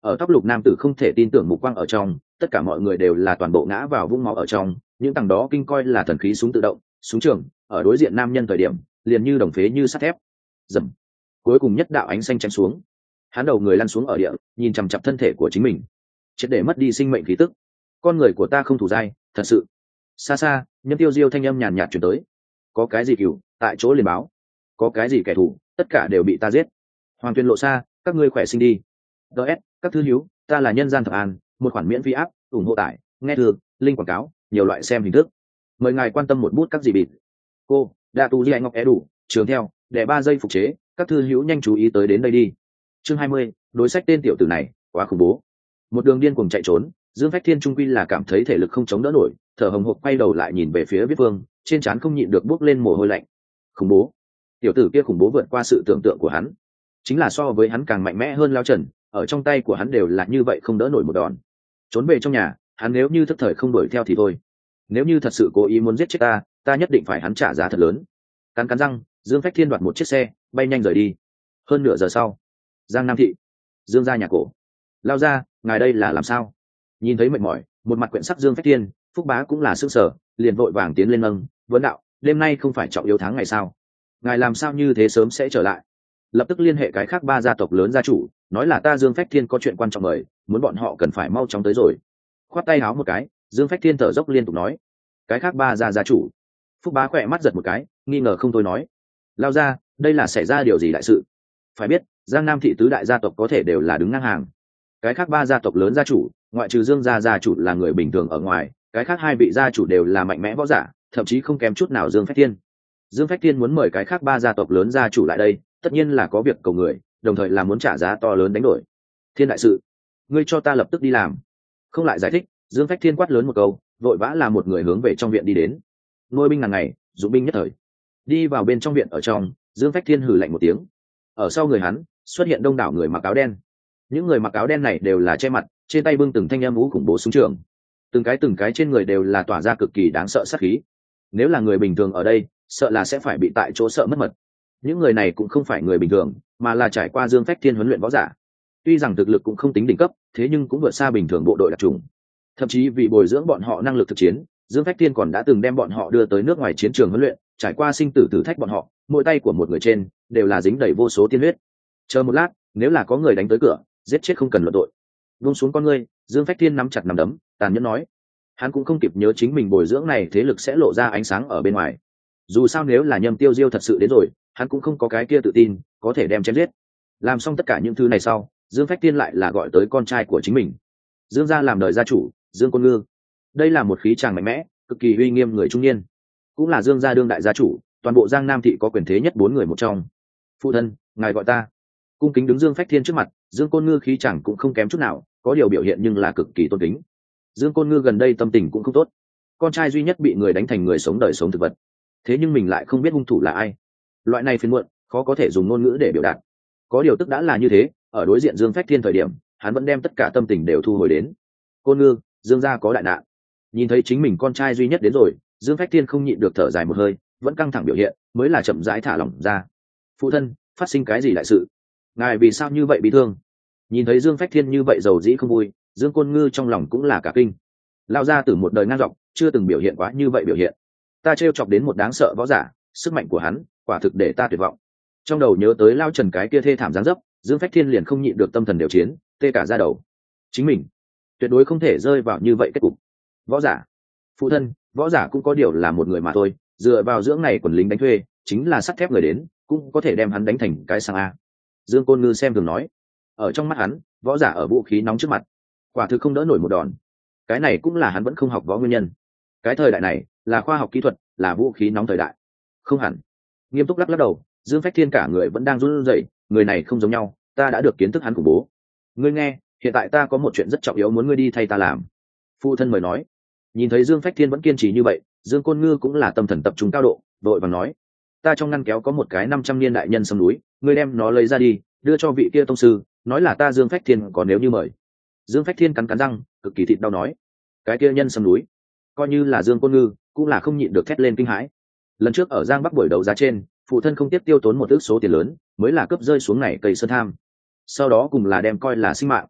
Ở tóc lục nam tử không thể tin tưởng mục quang ở trong, tất cả mọi người đều là toàn bộ ngã vào vũng máu ở trong, những thằng đó kinh coi là thần khí súng tự động, súng trường, ở đối diện nam nhân thời điểm, liền như đồng phế như sắt thép. Dầm. Cuối cùng nhất đạo ánh xanh chém xuống. Hắn đầu người lăn xuống ở địa, nhìn chằm chằm thân thể của chính mình, triệt để mất đi sinh mệnh khí tức. Con người của ta không thủ dai, thật sự. Xa xa, Nhâm Tiêu Diêu thanh âm nhàn nhạt truyền tới. Có cái gì cừu, tại chỗ liền báo. Có cái gì kẻ thù, tất cả đều bị ta giết. Hoàng Tuyên lộ xa, các ngươi khỏe sinh đi. DS, các thư hiếu, ta là nhân gian thập an, một khoản miễn phí áp, ủng hộ tải, nghe thường, link quảng cáo, nhiều loại xem hình thức. Mời ngài quan tâm một bút các gì bịt. Cô, Đa Tu Di Ngọc é đủ, trường theo, để 3 giây phục chế, các thư hữu nhanh chú ý tới đến đây đi. Chương 20, đối sách tên tiểu tử này, quá khủng bố. Một đường điên cuồng chạy trốn, Dương Phách Thiên trung quy là cảm thấy thể lực không chống đỡ nổi, thở hồng hộc quay đầu lại nhìn về phía Viết Vương, trên trán không nhịn được bốc lên mồ hôi lạnh. Khủng bố. Tiểu tử kia khủng bố vượt qua sự tưởng tượng của hắn. Chính là so với hắn càng mạnh mẽ hơn Lao Trần, ở trong tay của hắn đều là như vậy không đỡ nổi một đòn. Trốn về trong nhà, hắn nếu như thất thời không đuổi theo thì thôi. Nếu như thật sự cố ý muốn giết chết ta nhất định phải hắn trả giá thật lớn. Cắn cắn răng, Dương Phách Thiên đoạt một chiếc xe, bay nhanh rời đi. Hơn nửa giờ sau, Giang Nam thị, Dương gia nhà cổ. Lao ra, ngài đây là làm sao? Nhìn thấy mệt mỏi, một mặt quyện sắc Dương Phách Thiên, Phúc Bá cũng là sững sờ, liền vội vàng tiến lên nâng, vấn đạo, đêm nay không phải trọng yếu tháng ngày sao? Ngài làm sao như thế sớm sẽ trở lại? Lập tức liên hệ cái khác 3 gia tộc lớn gia chủ, nói là ta Dương Phách Thiên có chuyện quan trọng mời, muốn bọn họ cần phải mau chóng tới rồi. Khoát tay háo một cái, Dương Phách Thiên thở dốc liên tục nói, cái khác 3 gia chủ. Phúc Bá khỏe mắt giật một cái, nghi ngờ không thôi nói, Lao ra, đây là xảy ra điều gì đại sự? Phải biết, Giang Nam thị tứ đại gia tộc có thể đều là đứng ngang hàng. Cái khác 3 gia tộc lớn gia chủ, ngoại trừ Dương gia chủ là người bình thường ở ngoài, cái khác 2 vị gia chủ đều là mạnh mẽ võ giả, thậm chí không kém chút nào Dương Phách Thiên. Dương Phách Thiên muốn mời cái khác 3 gia tộc lớn gia chủ lại đây, tất nhiên là có việc cầu người, đồng thời là muốn trả giá to lớn đánh đổi. Thiên đại sự, ngươi cho ta lập tức đi làm. Không lại giải thích, Dương Phách Thiên quát lớn một câu, vội vã là một người hướng về trong viện đi đến. Nuôi binh ngàn ngày, dụng binh nhất thời. Đi vào bên trong viện ở trong, Dương Phách Thiên hừ lạnh một tiếng. Ở sau người hắn xuất hiện đông đảo người mặc áo đen. Những người mặc áo đen này đều là che mặt, trên tay bưng từng thanh âm vũ khủng bố súng trường, từng cái trên người đều là tỏa ra cực kỳ đáng sợ sát khí. Nếu là người bình thường ở đây, sợ là sẽ phải bị tại chỗ sợ mất mật. Những người này cũng không phải người bình thường, mà là trải qua Dương Phách Thiên huấn luyện võ giả. Tuy rằng thực lực cũng không tính đỉnh cấp, thế nhưng cũng vượt xa bình thường bộ đội đặc trùng. Thậm chí vì bồi dưỡng bọn họ năng lực thực chiến, Dương Phách Thiên còn đã từng đem bọn họ đưa tới nước ngoài chiến trường huấn luyện, trải qua sinh tử thử thách bọn họ, mỗi tay của một người trên đều là dính đầy vô số tiên huyết. Chờ một lát, nếu là có người đánh tới cửa, giết chết không cần luận tội. Buông xuống con ngươi, Dương Phách Thiên nắm chặt nắm đấm, tàn nhẫn nói. Hắn cũng không kịp nhớ chính mình bồi dưỡng này thế lực sẽ lộ ra ánh sáng ở bên ngoài. Dù sao nếu là Nhâm Tiêu Diêu thật sự đến rồi, hắn cũng không có cái kia tự tin có thể đem chém giết. Làm xong tất cả những thứ này sau, Dương Phách Thiên lại là gọi tới con trai của chính mình, Dương gia làm đời gia chủ, Dương Côn Ngư. Đây là một khí tràng mạnh mẽ, cực kỳ uy nghiêm người trung niên, cũng là Dương gia đương đại gia chủ, toàn bộ Giang Nam thị có quyền thế nhất 4 người một trong. Phụ thân, ngài gọi ta. Cung kính đứng Dương Phách Thiên trước mặt, Dương Côn Ngư khí chẳng cũng không kém chút nào, có điều biểu hiện nhưng là cực kỳ tôn kính. Dương Côn Ngư gần đây tâm tình cũng không tốt, con trai duy nhất bị người đánh thành người sống đời sống thực vật, thế nhưng mình lại không biết hung thủ là ai. Loại này phiền muộn, khó có thể dùng ngôn ngữ để biểu đạt. Có điều tức đã là như thế, ở đối diện Dương Phách Thiên thời điểm, hắn vẫn đem tất cả tâm tình đều thu hồi đến. Côn Ngư, Dương gia có đại nạn. Nhìn thấy chính mình con trai duy nhất đến rồi, Dương Phách Thiên không nhịn được thở dài một hơi, vẫn căng thẳng biểu hiện, mới là chậm rãi thả lỏng ra. Phụ thân, phát sinh cái gì đại sự? Ngài vì sao như vậy bị thương? Nhìn thấy Dương Phách Thiên như vậy dầu dĩ không vui, Dương Côn Ngư trong lòng cũng là cả kinh. Lao ra từ một đời ngang dọc, chưa từng biểu hiện quá như vậy biểu hiện. Ta trêu chọc đến một đáng sợ võ giả, sức mạnh của hắn, quả thực để ta tuyệt vọng. Trong đầu nhớ tới Lao Trần cái kia thê thảm dáng dấp, Dương Phách Thiên liền không nhịn được tâm thần đều chiến, tê cả da đầu. Chính mình tuyệt đối không thể rơi vào như vậy kết cục. Võ giả, phụ thân, võ giả cũng có điều là một người mà thôi, dựa vào dưỡng này quần lính đánh thuê, chính là sắt thép người đến, cũng có thể đem hắn đánh thành cái sang a. Dương Côn Ngư xem thường nói, ở trong mắt hắn, võ giả ở vũ khí nóng trước mặt, quả thực không đỡ nổi một đòn. Cái này cũng là hắn vẫn không học võ nguyên nhân. Cái thời đại này là khoa học kỹ thuật, là vũ khí nóng thời đại. Không hẳn. Nghiêm túc lắc lắc đầu, Dương Phách Thiên cả người vẫn đang run rẩy, người này không giống nhau, ta đã được kiến thức hắn khủng bố. Ngươi nghe, hiện tại ta có một chuyện rất trọng yếu muốn ngươi đi thay ta làm. Phụ thân mời nói. Nhìn thấy Dương Phách Thiên vẫn kiên trì như vậy, Dương Côn Ngư cũng là tâm thần tập trung cao độ, đội vàng nói, ta trong ngăn kéo có một cái 500 niên đại nhân sâm núi, ngươi đem nó lấy ra đi, đưa cho vị kia tông sư, nói là ta Dương Phách Thiên có nếu như mời. Dương Phách Thiên cắn cắn răng, cực kỳ thịt đau nói, cái kia nhân sâm núi, coi như là Dương Côn Ngư cũng là không nhịn được thét lên kinh hãi. Lần trước ở Giang Bắc buổi đấu giá trên, phụ thân không tiếp tiêu tốn một ước số tiền lớn, mới là cướp rơi xuống này cây sơn tham. Sau đó cùng là đem coi là sinh mạng.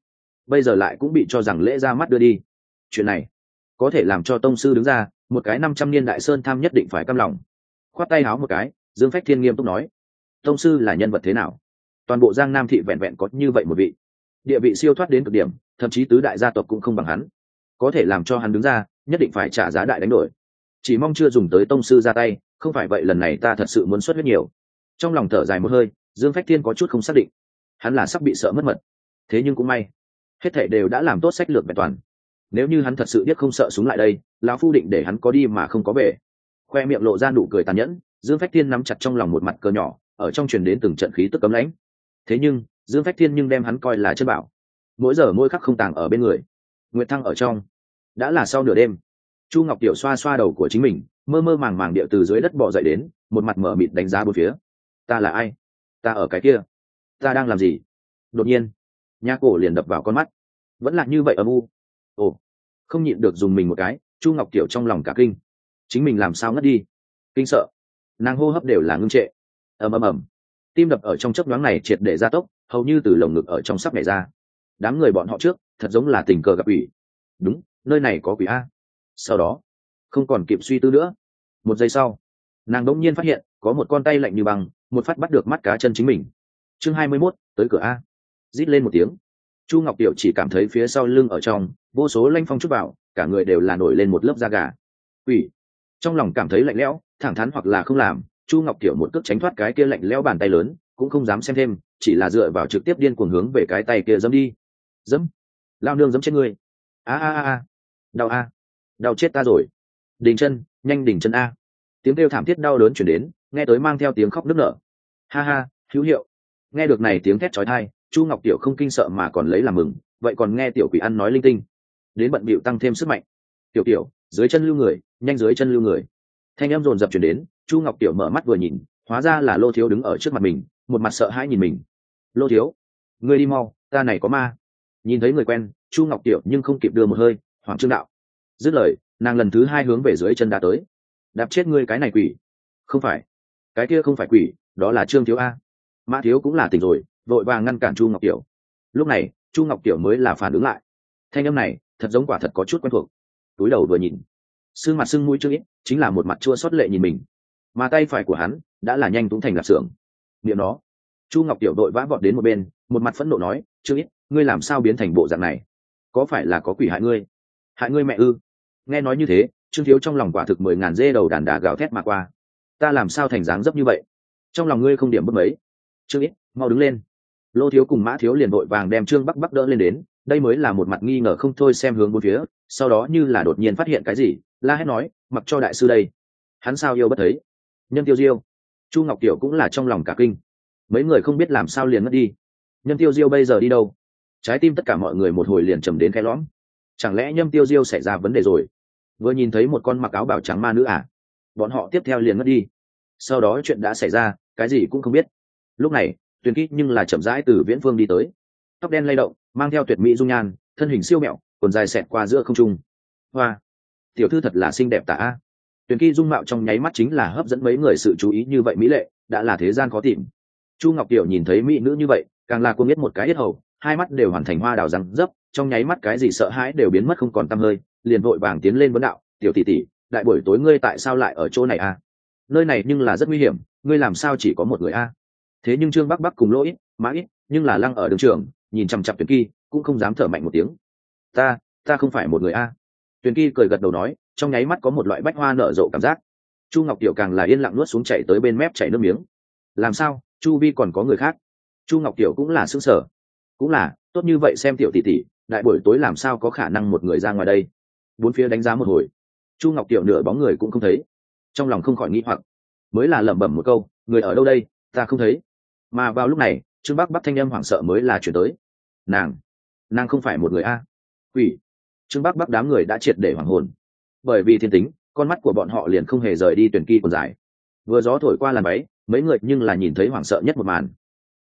bây giờ lại cũng bị cho rằng lễ ra mắt đưa đi. Chuyện này có thể làm cho tông sư đứng ra, một cái 500 niên đại sơn tham nhất định phải căm lòng. Khoát tay háo một cái, Dương Phách Thiên nghiêm túc nói, tông sư là nhân vật thế nào? Toàn bộ Giang Nam thị vẹn vẹn có như vậy một vị, địa vị siêu thoát đến cực điểm, thậm chí tứ đại gia tộc cũng không bằng hắn. Có thể làm cho hắn đứng ra, nhất định phải trả giá đại đánh đổi. Chỉ mong chưa dùng tới tông sư ra tay, không phải vậy lần này ta thật sự muốn xuất huyết nhiều. Trong lòng thở dài một hơi, Dương Phách Thiên có chút không xác định, hắn là sắp bị sợ mất mật. Thế nhưng cũng may, hết thảy đều đã làm tốt sách lược vẹn toàn. Nếu như hắn thật sự biết không sợ súng lại đây, lão phu định để hắn có đi mà không có về. Khoe miệng lộ ra nụ cười tàn nhẫn, Dương Phách Thiên nắm chặt trong lòng một mặt cờ nhỏ, ở trong truyền đến từng trận khí tức cấm lãnh. Thế nhưng Dương Phách Thiên nhưng đem hắn coi là chân bảo, mỗi giờ mỗi khắc không tàng ở bên người. Nguyệt Thăng ở trong, đã là sau nửa đêm. Chu Ngọc Tiểu xoa xoa đầu của chính mình, mơ mơ màng màng địa từ dưới đất bò dậy đến, một mặt mở mịt đánh giá bốn phía. Ta là ai? Ta ở cái kia, ta đang làm gì? Đột nhiên nha cổ liền đập vào con mắt, vẫn là như vậy âm u. Ồ, không nhịn được dùng mình một cái. Chu Ngọc Tiểu trong lòng cả kinh, chính mình làm sao ngất đi, kinh sợ, nàng hô hấp đều là ngưng trệ. Ầm ầm ầm, tim đập ở trong chớp nhoáng này triệt để gia tốc, hầu như từ lồng ngực ở trong sắp nhảy ra. Đám người bọn họ trước thật giống là tình cờ gặp quỷ. Đúng, nơi này có quỷ a. Sau đó không còn kịp suy tư nữa, một giây sau nàng đỗng nhiên phát hiện có một con tay lạnh như băng một phát bắt được mắt cá chân chính mình. Chương 21, tới cửa a. Rít lên một tiếng, Chu Ngọc Tiểu chỉ cảm thấy phía sau lưng ở trong vô số lanh phong chút vào, cả người đều là nổi lên một lớp da gà. Quỷ! Trong lòng cảm thấy lạnh lẽo, thẳng thắn hoặc là không làm, Chu Ngọc Tiểu một cước tránh thoát cái kia lạnh lẽo bàn tay lớn, cũng không dám xem thêm, chỉ là dựa vào trực tiếp điên cuồng hướng về cái tay kia dẫm đi. Dẫm! Lao nương dẫm chết ngươi! A a a! Đau a! Đau chết ta rồi! Đình chân, nhanh đình chân a! Tiếng kêu thảm thiết đau đớn chuyển đến, nghe tới mang theo tiếng khóc nức nở. Ha ha, hữu hiệu! Nghe được này tiếng thét chói tai, Chu Ngọc Tiểu không kinh sợ mà còn lấy làm mừng, vậy còn nghe tiểu quỷ ăn nói linh tinh, đến bận bịu tăng thêm sức mạnh. Tiểu Tiểu, dưới chân lưu người, nhanh dưới chân lưu người! Thanh âm dồn dập chuyển đến, Chu Ngọc Tiểu mở mắt vừa nhìn, hóa ra là Lô Thiếu đứng ở trước mặt mình, một mặt sợ hãi nhìn mình. Lô Thiếu, ngươi đi mau, ta này có ma! Nhìn thấy người quen, Chu Ngọc Tiểu nhưng không kịp đưa một hơi, hoảng trương đạo. Dứt lời, nàng lần thứ hai hướng về dưới chân đá tới. Đạp chết ngươi cái này quỷ! Không phải, cái kia không phải quỷ, đó là Trương Thiếu a. Mã Thiếu cũng là tỉnh rồi, vội vàng ngăn cản Chu Ngọc Tiểu. Lúc này Chu Ngọc Tiểu mới là phản ứng lại, thanh âm này thật giống quả thật có chút quen thuộc. Túi đầu vừa nhìn, sưng mặt sưng mũi Trương Ít chính là một mặt chua xót lệ nhìn mình, mà tay phải của hắn đã là nhanh túng thành lạp xưởng. Miệng nó, Chu Ngọc Tiểu đội vã vọt đến một bên, một mặt phẫn nộ nói, Trương Ít, ngươi làm sao biến thành bộ dạng này? Có phải là có quỷ hại ngươi? Hại ngươi mẹ ư? Nghe nói như thế, Trương Thiếu trong lòng quả thực 10.000 dê đầu đàn đà gào thét mà qua. Ta làm sao thành dáng dấp như vậy? Trong lòng ngươi không điểm bất mấy. Trương Ít, mau đứng lên! Lô Thiếu cùng Mã Thiếu liền vội vàng đem Trương Bắc Bắc đỡ lên đến, đây mới là một mặt nghi ngờ không thôi xem hướng bốn phía, sau đó như là đột nhiên phát hiện cái gì, la hét nói, mặc cho đại sư đây, hắn sao yêu bất thấy? Nhân Tiêu Diêu! Chu Ngọc Tiểu cũng là trong lòng cả kinh, mấy người không biết làm sao liền mất đi. Nhân Tiêu Diêu bây giờ đi đâu? Trái tim tất cả mọi người một hồi liền trầm đến khe lõm. Chẳng lẽ Nhân Tiêu Diêu xảy ra vấn đề rồi? Vừa nhìn thấy một con mặc áo bào trắng ma nữ à? Bọn họ tiếp theo liền mất đi. Sau đó chuyện đã xảy ra, cái gì cũng không biết. Lúc này Tuyền Ký nhưng là chậm rãi từ viễn phương đi tới, tóc đen lay động, mang theo tuyệt mỹ dung nhan, thân hình siêu mẹo, quần dài xẹt qua giữa không trung. Hoa, tiểu thư thật là xinh đẹp tả a. Tuyền Ký dung mạo trong nháy mắt chính là hấp dẫn mấy người sự chú ý, như vậy mỹ lệ đã là thế gian khó tìm. Chu Ngọc Tiểu nhìn thấy mỹ nữ như vậy, càng là cuồng biết một cái yết hầu, hai mắt đều hoàn thành hoa đào răng dấp, trong nháy mắt cái gì sợ hãi đều biến mất không còn tăm hơi, liền vội vàng tiến lên vấn đạo, tiểu tỷ tỷ, đại buổi tối ngươi tại sao lại ở chỗ này a? Nơi này nhưng là rất nguy hiểm, ngươi làm sao chỉ có một người a? Thế nhưng Trương Bắc Bắc cùng Lỗ Ít, Mã Ít nhưng là lăng ở đường trường, nhìn chằm chằm Tuyền Kỳ, cũng không dám thở mạnh một tiếng. Ta không phải một người a. Tuyền Kỳ cười gật đầu nói, trong nháy mắt có một loại bách hoa nở rộ cảm giác. Chu Ngọc Tiểu càng là yên lặng nuốt xuống chạy tới bên mép chảy nước miếng. Làm sao, chu vi còn có người khác? Chu Ngọc Tiểu cũng là sững sờ. Cũng là, tốt như vậy xem tiểu tỷ tỷ, đại buổi tối làm sao có khả năng một người ra ngoài đây? Bốn phía đánh giá một hồi, Chu Ngọc Tiểu nửa bóng người cũng không thấy, trong lòng không khỏi nghi hoặc, mới là lẩm bẩm một câu, người ở đâu đây, ta không thấy. Mà vào lúc này, Trương Bắc Bắc thanh âm hoảng sợ mới là chuyển tới. Nàng không phải một người a. Quỷ! Trương Bắc Bắc đám người đã triệt để hoảng hồn, bởi vì thiên tính, con mắt của bọn họ liền không hề rời đi Tuyền Kỳ quần dài. Vừa gió thổi qua làn váy, mấy người nhưng là nhìn thấy hoảng sợ nhất một màn.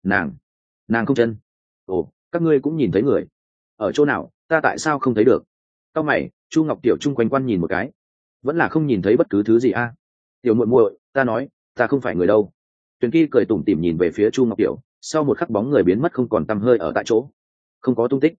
Nàng không chân. Ồ, các ngươi cũng nhìn thấy người. Ở chỗ nào, ta tại sao không thấy được? Cao mày, Chu Ngọc Tiểu chung quanh quan nhìn một cái, vẫn là không nhìn thấy bất cứ thứ gì a. Tiểu muội muội, ta nói, ta không phải người đâu. Tuyền Kỳ cười tủm tỉm nhìn về phía Chu Ngọc Tiểu, sau một khắc bóng người biến mất không còn tăm hơi ở tại chỗ, không có tung tích.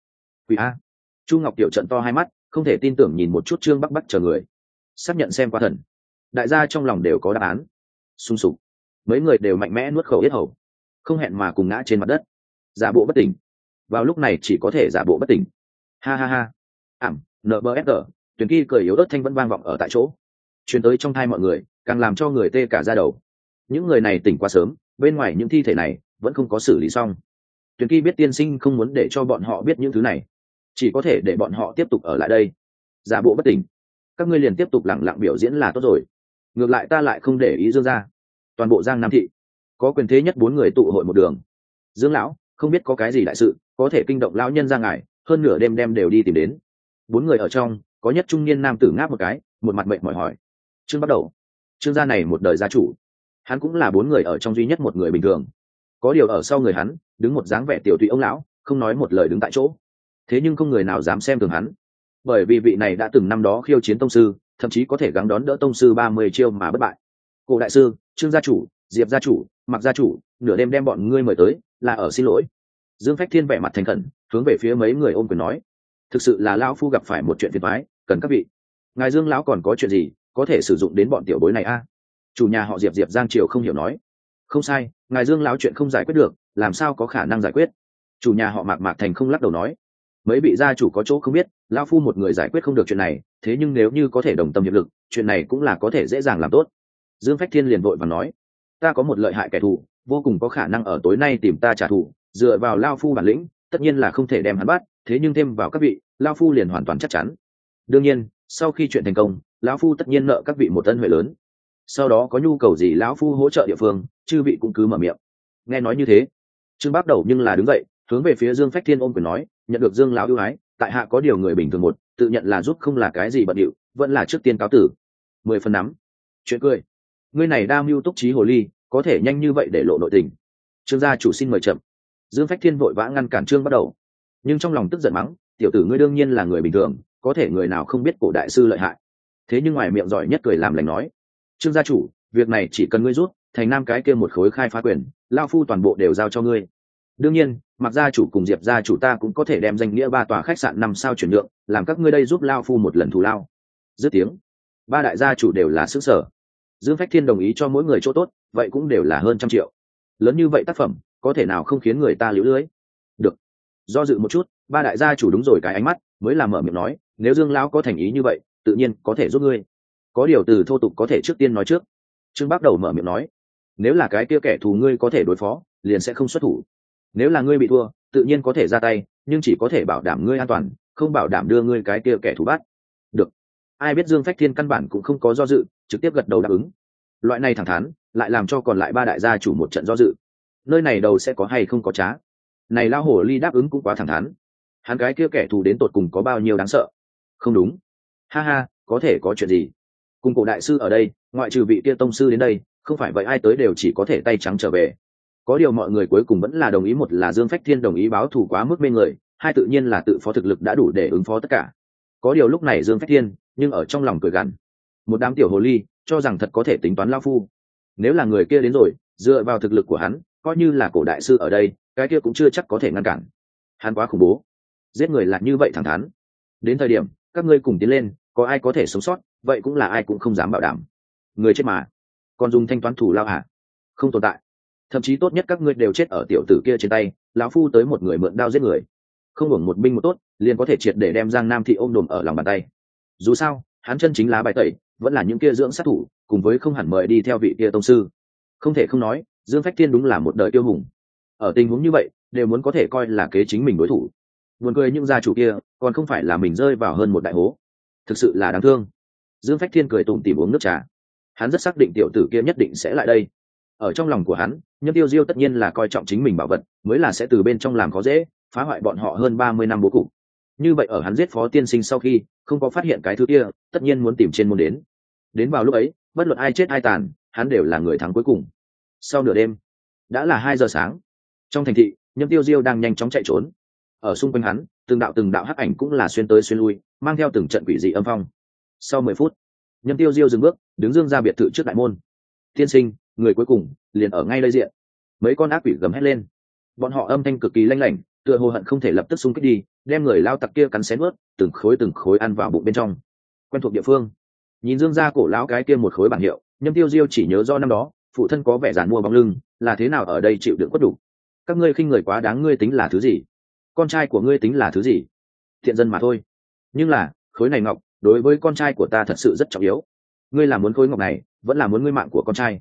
Quỷ a. Chu Ngọc Tiểu trận to hai mắt, không thể tin tưởng nhìn một chút Trương Bắc Bắc chờ người, xác nhận xem qua thần. Đại gia trong lòng đều có đáp án. Sung sục, mấy người đều mạnh mẽ nuốt khẩu yết hầu, không hẹn mà cùng ngã trên mặt đất, giả bộ bất tỉnh. Vào lúc này chỉ có thể giả bộ bất tỉnh. Ha ha ha. Ảm, NBSG, Tuyền Kỳ cười yếu ớt thanh vẫn vang vọng ở tại chỗ, truyền tới trong tai mọi người, càng làm cho người tê cả da đầu. Những người này tỉnh quá sớm, bên ngoài những thi thể này vẫn không có xử lý xong. Tuyền Kỳ biết tiên sinh không muốn để cho bọn họ biết những thứ này, chỉ có thể để bọn họ tiếp tục ở lại đây, giả bộ bất tỉnh. Các ngươi liền tiếp tục lặng lặng biểu diễn là tốt rồi. Ngược lại ta lại không để ý Dương gia. Toàn bộ Giang Nam thị có quyền thế nhất 4 người tụ hội một đường. Dương lão, không biết có cái gì đại sự có thể kinh động lão nhân ra ngài, hơn nửa đêm đem đều đi tìm đến. 4 người ở trong có nhất trung niên nam tử ngáp một cái, một mặt mệt mỏi hỏi. Trương bắt đầu. Trương gia này một đời gia chủ, hắn cũng là 4 người ở trong duy nhất một người bình thường. Có điều ở sau người hắn đứng một dáng vẻ tiểu tụy ông lão, không nói một lời đứng tại chỗ. Thế nhưng không người nào dám xem thường hắn, bởi vì vị này đã từng năm đó khiêu chiến tông sư, thậm chí có thể gắng đón đỡ tông sư 30 chiêu mà bất bại. Cổ đại sư, Trương gia chủ, Diệp gia chủ, Mặc gia chủ, nửa đêm đem bọn ngươi mời tới, là ở xin lỗi. Dương Phách Thiên vẻ mặt thành khẩn, hướng về phía mấy người ôm quyền nói: thực sự là lão phu gặp phải một chuyện phiền toái, cần các vị. Ngài Dương lão còn có chuyện gì có thể sử dụng đến bọn tiểu bối này a? Chủ nhà họ Diệp, Diệp Giang Triều không hiểu nói. Không sai, ngài Dương lão chuyện không giải quyết được, làm sao có khả năng giải quyết? Chủ nhà họ Mạc Mạc Thành không lắc đầu nói. Mấy vị gia chủ có chỗ không biết, lão phu một người giải quyết không được chuyện này, thế nhưng nếu như có thể đồng tâm hiệp lực, chuyện này cũng là có thể dễ dàng làm tốt. Dương Phách Thiên liền vội vàng nói: ta có một lợi hại kẻ thù, vô cùng có khả năng ở tối nay tìm ta trả thù, dựa vào lão phu bản lĩnh, tất nhiên là không thể đem hắn bắt, thế nhưng thêm vào các vị, lão phu liền hoàn toàn chắc chắn. Đương nhiên, sau khi chuyện thành công, lão phu tất nhiên nợ các vị một ân huệ lớn. Sau đó có nhu cầu gì lão phu hỗ trợ địa phương, chư vị cũng cứ mở miệng. Nghe nói như thế, Trương Bác Đầu nhưng là đứng dậy, hướng về phía Dương Phách Thiên ôm quyền nói: nhận được Dương lão ưu ái, tại hạ có điều người bình thường một, tự nhận là giúp không là cái gì bận điệu, vẫn là trước tiên cáo tử. 10 phần nắm. Chuyện cười. Ngươi này đa mưu túc trí hồ ly, có thể nhanh như vậy để lộ nội tình. Trương gia chủ xin mời chậm. Dương Phách Thiên vội vã ngăn cản Trương Bắt Đầu, nhưng trong lòng tức giận mắng: tiểu tử ngươi đương nhiên là người bình thường, có thể người nào không biết cổ đại sư lợi hại. Thế nhưng ngoài miệng giỏi nhất cười làm lành nói: Trương gia chủ, việc này chỉ cần ngươi rút thành nam cái kia một khối khai phá quyền, lao phu toàn bộ đều giao cho ngươi. Đương nhiên, Mặc gia chủ cùng Diệp gia chủ ta cũng có thể đem danh nghĩa 3 tòa khách sạn 5 sao chuyển nhượng, làm các ngươi đây giúp lao phu một lần thù lao. Dứt tiếng, 3 đại gia chủ đều là sức sở. Dương Phách Thiên đồng ý cho mỗi người chỗ tốt, vậy cũng đều là hơn 100 triệu. Lớn như vậy tác phẩm, có thể nào không khiến người ta liễu lưới? Được. Do dự một chút, 3 đại gia chủ đúng rồi cái ánh mắt, mới làm mở miệng nói: nếu Dương lão có thành ý như vậy, tự nhiên có thể giúp ngươi. Có điều từ thô tục có thể trước tiên nói trước. Trương Bác Đầu mở miệng nói: nếu là cái kia kẻ thù ngươi có thể đối phó, liền sẽ không xuất thủ. Nếu là ngươi bị thua, tự nhiên có thể ra tay, nhưng chỉ có thể bảo đảm ngươi an toàn, không bảo đảm đưa ngươi cái kia kẻ thù bắt. Được. Ai biết Dương Phách Thiên căn bản cũng không có do dự, trực tiếp gật đầu đáp ứng. Loại này thẳng thắn, lại làm cho còn lại 3 đại gia chủ một trận do dự. Nơi này đầu sẽ có hay không có trá. Này lao hổ ly đáp ứng cũng quá thẳng thắn. Hắn cái kia kẻ thù đến tột cùng có bao nhiêu đáng sợ? Không đúng. Ha ha, có thể có chuyện gì? Cùng cổ đại sư ở đây, ngoại trừ vị kia tông sư đến đây, không phải vậy ai tới đều chỉ có thể tay trắng trở về. Có điều mọi người cuối cùng vẫn là đồng ý, một là Dương Phách Thiên đồng ý báo thù quá mức mê người, hai tự nhiên là tự phó thực lực đã đủ để ứng phó tất cả. Có điều lúc này Dương Phách Thiên nhưng ở trong lòng cười gằn, một đám tiểu hồ ly cho rằng thật có thể tính toán lao phu. Nếu là người kia đến rồi, dựa vào thực lực của hắn, coi như là cổ đại sư ở đây, cái kia cũng chưa chắc có thể ngăn cản. Hắn quá khủng bố, giết người là như vậy thẳng thắn. Đến thời điểm các ngươi cùng tiến lên, có ai có thể sống sót, vậy cũng là ai cũng không dám bảo đảm. Người chết mà còn dùng thanh toán thủ lao hả? Không tồn tại. Thậm chí tốt nhất các ngươi đều chết ở tiểu tử kia trên tay, lão phu tới một người mượn đao giết người, không hưởng một binh một tốt, liền có thể triệt để đem Giang Nam thị ôm đồm ở lòng bàn tay. Dù sao hắn chân chính lá bài tẩy vẫn là những kia dưỡng sát thủ, cùng với không hẳn mời đi theo vị kia tông sư. Không thể không nói, Dương Phách Thiên đúng là một đời tiêu hùng. Ở tình huống như vậy đều muốn có thể coi là kế chính mình đối thủ. Buồn cười những gia chủ kia còn không phải là mình rơi vào hơn một đại hố. Thực sự là đáng thương. Dương Phách Thiên cười tủm tỉm uống nước trà. Hắn rất xác định tiểu tử kia nhất định sẽ lại đây. Ở trong lòng của hắn, Nhâm Tiêu Diêu tất nhiên là coi trọng chính mình bảo vật, mới là sẽ từ bên trong làm khó dễ, phá hoại bọn họ hơn 30 năm bố cục. Như vậy ở hắn giết Phó tiên sinh sau khi, không có phát hiện cái thứ kia, tất nhiên muốn tìm trên môn đến. Đến vào lúc ấy, bất luận ai chết ai tàn, hắn đều là người thắng cuối cùng. Sau nửa đêm, đã là 2 giờ sáng. Trong thành thị, Nhâm Tiêu Diêu đang nhanh chóng chạy trốn. Ở xung quanh hắn, từng đạo hắc ảnh cũng là xuyên tới xuyên lui, mang theo từng trận quỷ dị âm phong. Sau 10 phút, Nhâm Tiêu Diêu dừng bước, đứng dương ra biệt thự trước đại môn. Tiên sinh, người cuối cùng liền ở ngay đây diện. Mấy con ác quỷ gầm hét lên, bọn họ âm thanh cực kỳ lanh lảnh, tựa hồ hận không thể lập tức xung kích đi, đem người lao tặc kia cắn xé nuốt, từng khối ăn vào bụng bên trong. Quen thuộc địa phương, nhìn Dương gia cổ lão cái kia một khối bảng hiệu, Nhâm Tiêu Diêu chỉ nhớ do năm đó phụ thân có vẻ giàn mua bóng lưng, là thế nào ở đây chịu đựng quất đủ. Các ngươi khinh người quá đáng, ngươi tính là thứ gì? Con trai của ngươi tính là thứ gì? Thiện dân mà thôi. Nhưng là khối này ngọc đối với con trai của ta thật sự rất trọng yếu. Ngươi là muốn khối ngọc này, vẫn là muốn ngươi mạng của con trai?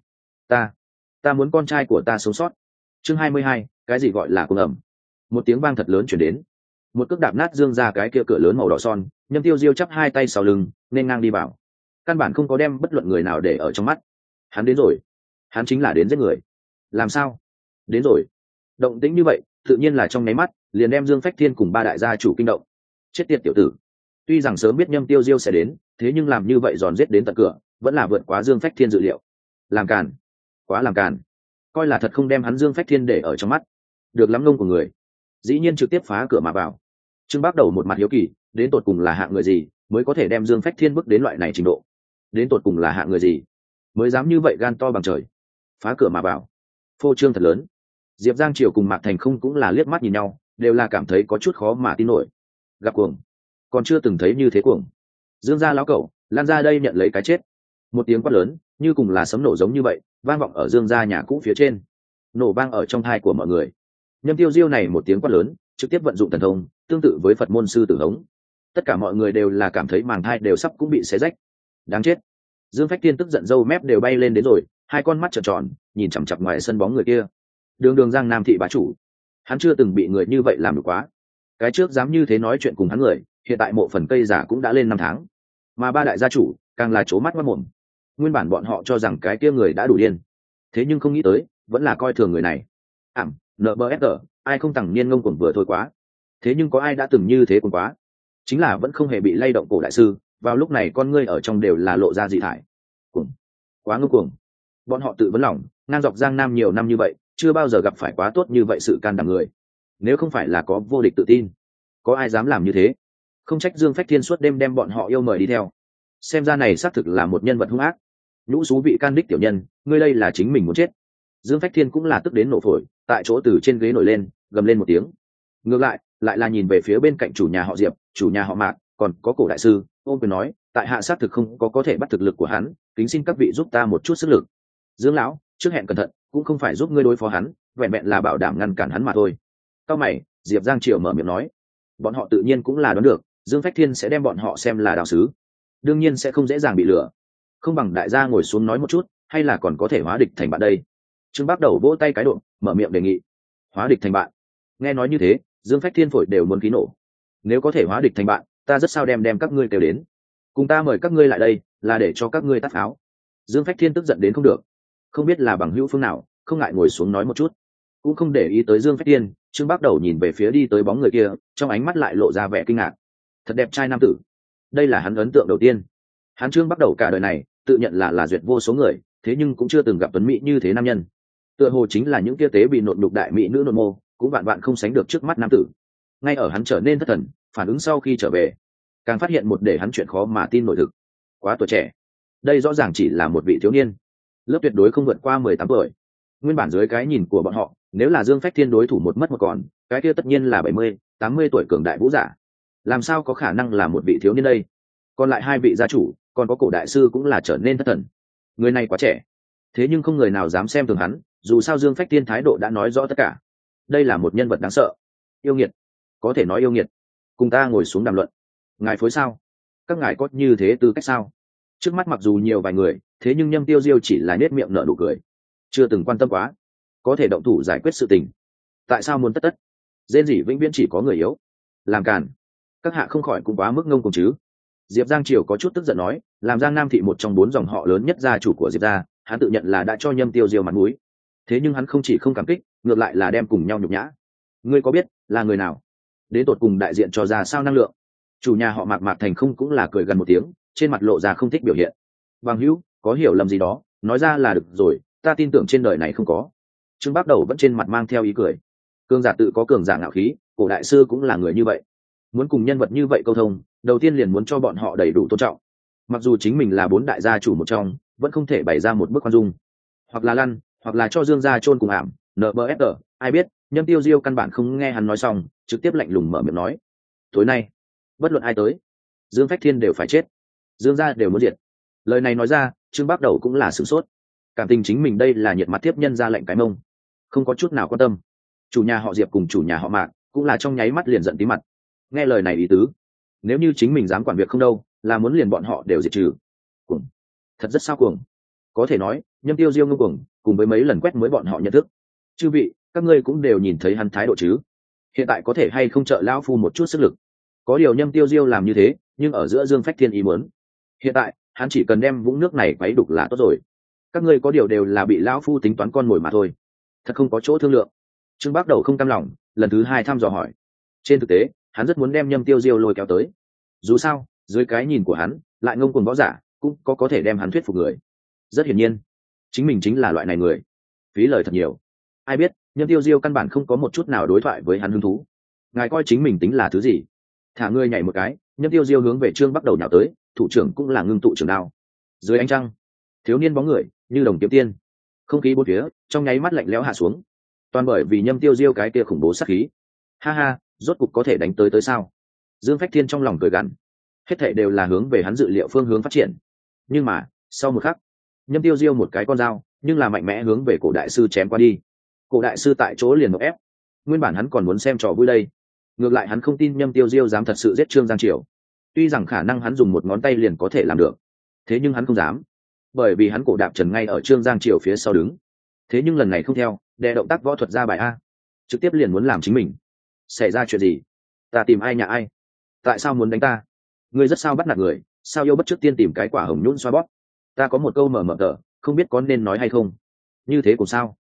Ta muốn con trai của ta sống sót. Chương 22, cái gì gọi là cuồng ẩm? Một tiếng vang thật lớn chuyển đến, một cước đạp nát Dương ra cái kia cửa lớn màu đỏ son. Nhâm Tiêu Diêu chắp hai tay sau lưng nên ngang đi vào, căn bản không có đem bất luận người nào để ở trong mắt. Hắn đến rồi, hắn chính là đến giết người. Làm sao? Đến rồi. Động tĩnh như vậy tự nhiên là trong nháy mắt liền đem Dương Phách Thiên cùng ba đại gia chủ kinh động. Chết tiệt tiểu tử, tuy rằng sớm biết Nhâm Tiêu Diêu sẽ đến, thế nhưng làm như vậy giòn giết đến tận cửa vẫn là vượt quá Dương Phách Thiên dự liệu. Làm càn, quá làm càn, coi là thật không đem hắn Dương Phách Thiên để ở trong mắt. Được lắm ngông của người, dĩ nhiên trực tiếp phá cửa mà vào. Trương Bác Đầu một mặt hiếu kỳ, đến tột cùng là hạng người gì mới có thể đem Dương Phách Thiên bước đến loại này trình độ? Đến tột cùng là hạng người gì mới dám như vậy gan to bằng trời, phá cửa mà vào, phô trương thật lớn. Diệp Giang Triều cùng Mạc Thành không cũng là liếc mắt nhìn nhau, đều là cảm thấy có chút khó mà tin nổi. Gặp cuồng, còn chưa từng thấy như thế cuồng. Dương gia lão cẩu, lan ra đây nhận lấy cái chết. Một tiếng quát lớn như cùng là sấm nổ giống như vậy vang vọng ở Dương gia nhà cũ phía trên, nổ vang ở trong thai của mọi người. Nhâm Tiêu Diêu này một tiếng quát lớn trực tiếp vận dụng thần thông tương tự với Phật môn sư tử hống, tất cả mọi người đều là cảm thấy màng thai đều sắp cũng bị xé rách. Đáng chết. Dương Phách Thiên tức giận râu mép đều bay lên đến rồi, hai con mắt trợn tròn nhìn chằm chằm ngoài sân bóng người kia. Đường Giang Nam thị bá chủ, hắn chưa từng bị người như vậy làm được quá. Cái trước dám như thế nói chuyện cùng hắn người, hiện tại mộ phần cây giả cũng đã lên 5 tháng, mà ba đại gia chủ càng là trố mắt mất mồm. Nguyên bản bọn họ cho rằng cái kia người đã đủ điên, thế nhưng không nghĩ tới vẫn là coi thường người này. NBFR, ai không tằng niên ngông cuồng vừa thôi quá. Thế nhưng có ai đã từng như thế cuồng quá? Chính là vẫn không hề bị lay động cổ đại sư, vào lúc này con ngươi ở trong đều là lộ ra dị thải. Cuồng, quá ngông cuồng. Bọn họ tự vấn lòng, ngang dọc Giang Nam nhiều năm như vậy, chưa bao giờ gặp phải quá tốt như vậy sự can đảm người. Nếu không phải là có vô địch tự tin, có ai dám làm như thế? Không trách Dương Phách Thiên suốt đêm đem bọn họ yêu mời đi theo. Xem ra này xác thực là một nhân vật hung ác. Nhũ xú vị can đích tiểu nhân, ngươi đây là chính mình muốn chết. Dương Phách Thiên cũng là tức đến nổ phổi, tại chỗ từ trên ghế nổi lên, gầm lên một tiếng. Ngược lại là nhìn về phía bên cạnh chủ nhà họ Diệp, chủ nhà họ Mạc, còn có cổ đại sư, ôm quyền nói, tại hạ xác thực không có thể bắt thực lực của hắn, kính xin các vị giúp ta một chút sức lực. Dương lão, trước hẹn cẩn thận, cũng không phải giúp ngươi đối phó hắn, vẹn vẹn là bảo đảm ngăn cản hắn mà thôi. Cao mày, Diệp Giang Triều mở miệng nói, bọn họ tự nhiên cũng là đoán được, Dương Phách Thiên sẽ đem bọn họ xem là đạo sứ, đương nhiên sẽ không dễ dàng bị lừa. Không bằng đại gia ngồi xuống nói một chút, hay là còn có thể hóa địch thành bạn đây. Trương Bác Đầu vỗ tay cái độ, mở miệng đề nghị. Hóa địch thành bạn? Nghe nói như thế, Dương Phách Thiên phổi đều muốn khí nổ. Nếu có thể hóa địch thành bạn, ta rất sao đem các ngươi kêu đến, cùng ta mời các ngươi lại đây, là để cho các ngươi tắt pháo. Dương Phách Thiên tức giận đến không được, không biết là bằng hữu phương nào, không ngại ngồi xuống nói một chút. Cũng không để ý tới Dương Phách Thiên, Trương Bác Đầu nhìn về phía đi tới bóng người kia, trong ánh mắt lại lộ ra vẻ kinh ngạc. Thật đẹp trai nam tử, đây là hắn ấn tượng đầu tiên. Hắn Trương Bác Đầu cả đời này tự nhận là duyệt vô số người, thế nhưng cũng chưa từng gặp tuấn mỹ như thế nam nhân. Tựa hồ chính là những kia tế bị nộn đục đại mỹ nữ nộn mô, cũng vạn vạn không sánh được trước mắt nam tử. Ngay ở hắn trở nên thất thần, phản ứng sau khi trở về, càng phát hiện một để hắn chuyện khó mà tin nổi thực. Quá tuổi trẻ, đây rõ ràng chỉ là một vị thiếu niên, lớp tuyệt đối không vượt qua 18 tuổi. Nguyên bản dưới cái nhìn của bọn họ, nếu là Dương Phách Thiên đối thủ một mất một còn, cái kia tất nhiên là 70, 80 tuổi cường đại vũ giả. Làm sao có khả năng là một vị thiếu niên đây? Còn lại hai vị gia chủ, còn có cổ đại sư cũng là trở nên thất thần. Người này quá trẻ, thế nhưng không người nào dám xem thường hắn, dù sao Dương Phách Thiên thái độ đã nói rõ tất cả. Đây là một nhân vật đáng sợ, yêu nghiệt, có thể nói yêu nghiệt. Cùng ta ngồi xuống đàm luận. Ngài phối sao? Các ngài có như thế tư cách sao? Trước mắt mặc dù nhiều vài người, thế nhưng Nhâm Tiêu Diêu chỉ là nết miệng nở nụ cười, chưa từng quan tâm quá. Có thể động thủ giải quyết sự tình, tại sao muốn tất? Dên gì vĩnh viễn chỉ có người yếu. Làm càn, các hạ không khỏi cũng quá mức ngông cuồng chứ. Diệp Giang Triều có chút tức giận nói, làm Giang Nam thị một trong 4 dòng họ lớn nhất gia chủ của Diệp gia, hắn tự nhận là đã cho Nhâm Tiêu Diêu mặt mũi. Thế nhưng hắn không chỉ không cảm kích, ngược lại là đem cùng nhau nhục nhã. Ngươi có biết là người nào? Đến tột cùng đại diện cho ra sao năng lượng? Chủ nhà họ Mạc Thành không cũng là cười gần một tiếng, trên mặt lộ ra không thích biểu hiện. Bằng hữu, có hiểu lầm gì đó, nói ra là được rồi, ta tin tưởng trên đời này không có. Trương Bác Đầu vẫn trên mặt mang theo ý cười. Cường giả tự có cường giả ngạo khí, cổ đại sư cũng là người như vậy. Muốn cùng nhân vật như vậy câu thông, đầu tiên liền muốn cho bọn họ đầy đủ tôn trọng. Mặc dù chính mình là 4 đại gia chủ một trong, vẫn không thể bày ra một bước khoan dung, hoặc là lăn, hoặc là cho Dương gia chôn cùng ảm. NBFR, ai biết? Nhâm Tiêu Diêu căn bản không nghe hắn nói xong, trực tiếp lạnh lùng mở miệng nói, tối nay bất luận ai tới, Dương Phách Thiên đều phải chết, Dương gia đều muốn diệt. Lời này nói ra, Trương Bắc Đầu cũng là sửng sốt, cảm tình chính mình đây là nhiệt mặt tiếp nhân ra lệnh cái mông, không có chút nào quan tâm. Chủ nhà họ Diệp cùng chủ nhà họ Mạc cũng là trong nháy mắt liền giận tí mặt. Nghe lời này ý tứ, nếu như chính mình dám quản việc không đâu, là muốn liền bọn họ đều diệt trừ. Cuồng, thật rất sao cuồng. Có thể nói, Nhâm Tiêu Diêu ngông cuồng, cùng với mấy lần quét mới bọn họ nhận thức. Chư vị, các ngươi cũng đều nhìn thấy hắn thái độ chứ? Hiện tại có thể hay không trợ lão phu một chút sức lực? Có điều Nhâm Tiêu Diêu làm như thế, nhưng ở giữa Dương Phách Thiên ý muốn. Hiện tại, hắn chỉ cần đem vũng nước này quấy đục là tốt rồi. Các ngươi có điều đều là bị lão phu tính toán con mồi mà thôi, thật không có chỗ thương lượng. Trương Bắc Đầu không cam lòng, lần thứ hai thăm dò hỏi. Trên thực tế, hắn rất muốn đem Nhâm Tiêu Diêu lôi kéo tới. Dù sao, dưới cái nhìn của hắn, lại ngông cuồng võ giả, cũng có thể đem hắn thuyết phục người. Rất hiển nhiên, chính mình chính là loại này người. Phí lời thật nhiều. Ai biết, Nhâm Tiêu Diêu căn bản không có một chút nào đối thoại với hắn hứng thú. Ngài coi chính mình tính là thứ gì? Thả ngươi nhảy một cái, Nhâm Tiêu Diêu hướng về Trương Bắc Đầu nhào tới, thủ trưởng cũng là ngưng tụ trường đao. Dưới ánh trăng, thiếu niên bóng người như đồng kiếm tiên, không khí bốn phía trong nháy mắt lạnh lẽo hạ xuống, toàn bởi vì Nhâm Tiêu Diêu cái kia khủng bố sát khí. Ha ha, rốt cục có thể đánh tới sao? Dương Phách Thiên trong lòng cười gằn, hết thảy đều là hướng về hắn dự liệu phương hướng phát triển. Nhưng mà sau một khắc, Nhâm Tiêu Diêu một cái con dao nhưng là mạnh mẽ hướng về cổ đại sư chém qua đi. Cổ đại sư tại chỗ liền ngộp ép, nguyên bản hắn còn muốn xem trò vui đây, ngược lại hắn không tin Nhâm Tiêu Diêu dám thật sự giết Trương Giang Triều. Tuy rằng khả năng hắn dùng một ngón tay liền có thể làm được, thế nhưng hắn không dám, bởi vì hắn cổ đạp trần ngay ở Trương Giang Triều phía sau đứng. Thế nhưng lần này không theo, đè động tác võ thuật ra bài a, trực tiếp liền muốn làm chính mình. Xảy ra chuyện gì? Ta tìm ai nhà ai? Tại sao muốn đánh ta? Ngươi rất sao bắt nạt người, sao yêu bất trước tiên tìm cái quả hồng nhũn xoa bóp? Ta có một câu mở tờ, không biết có nên nói hay không. Như thế cũng sao?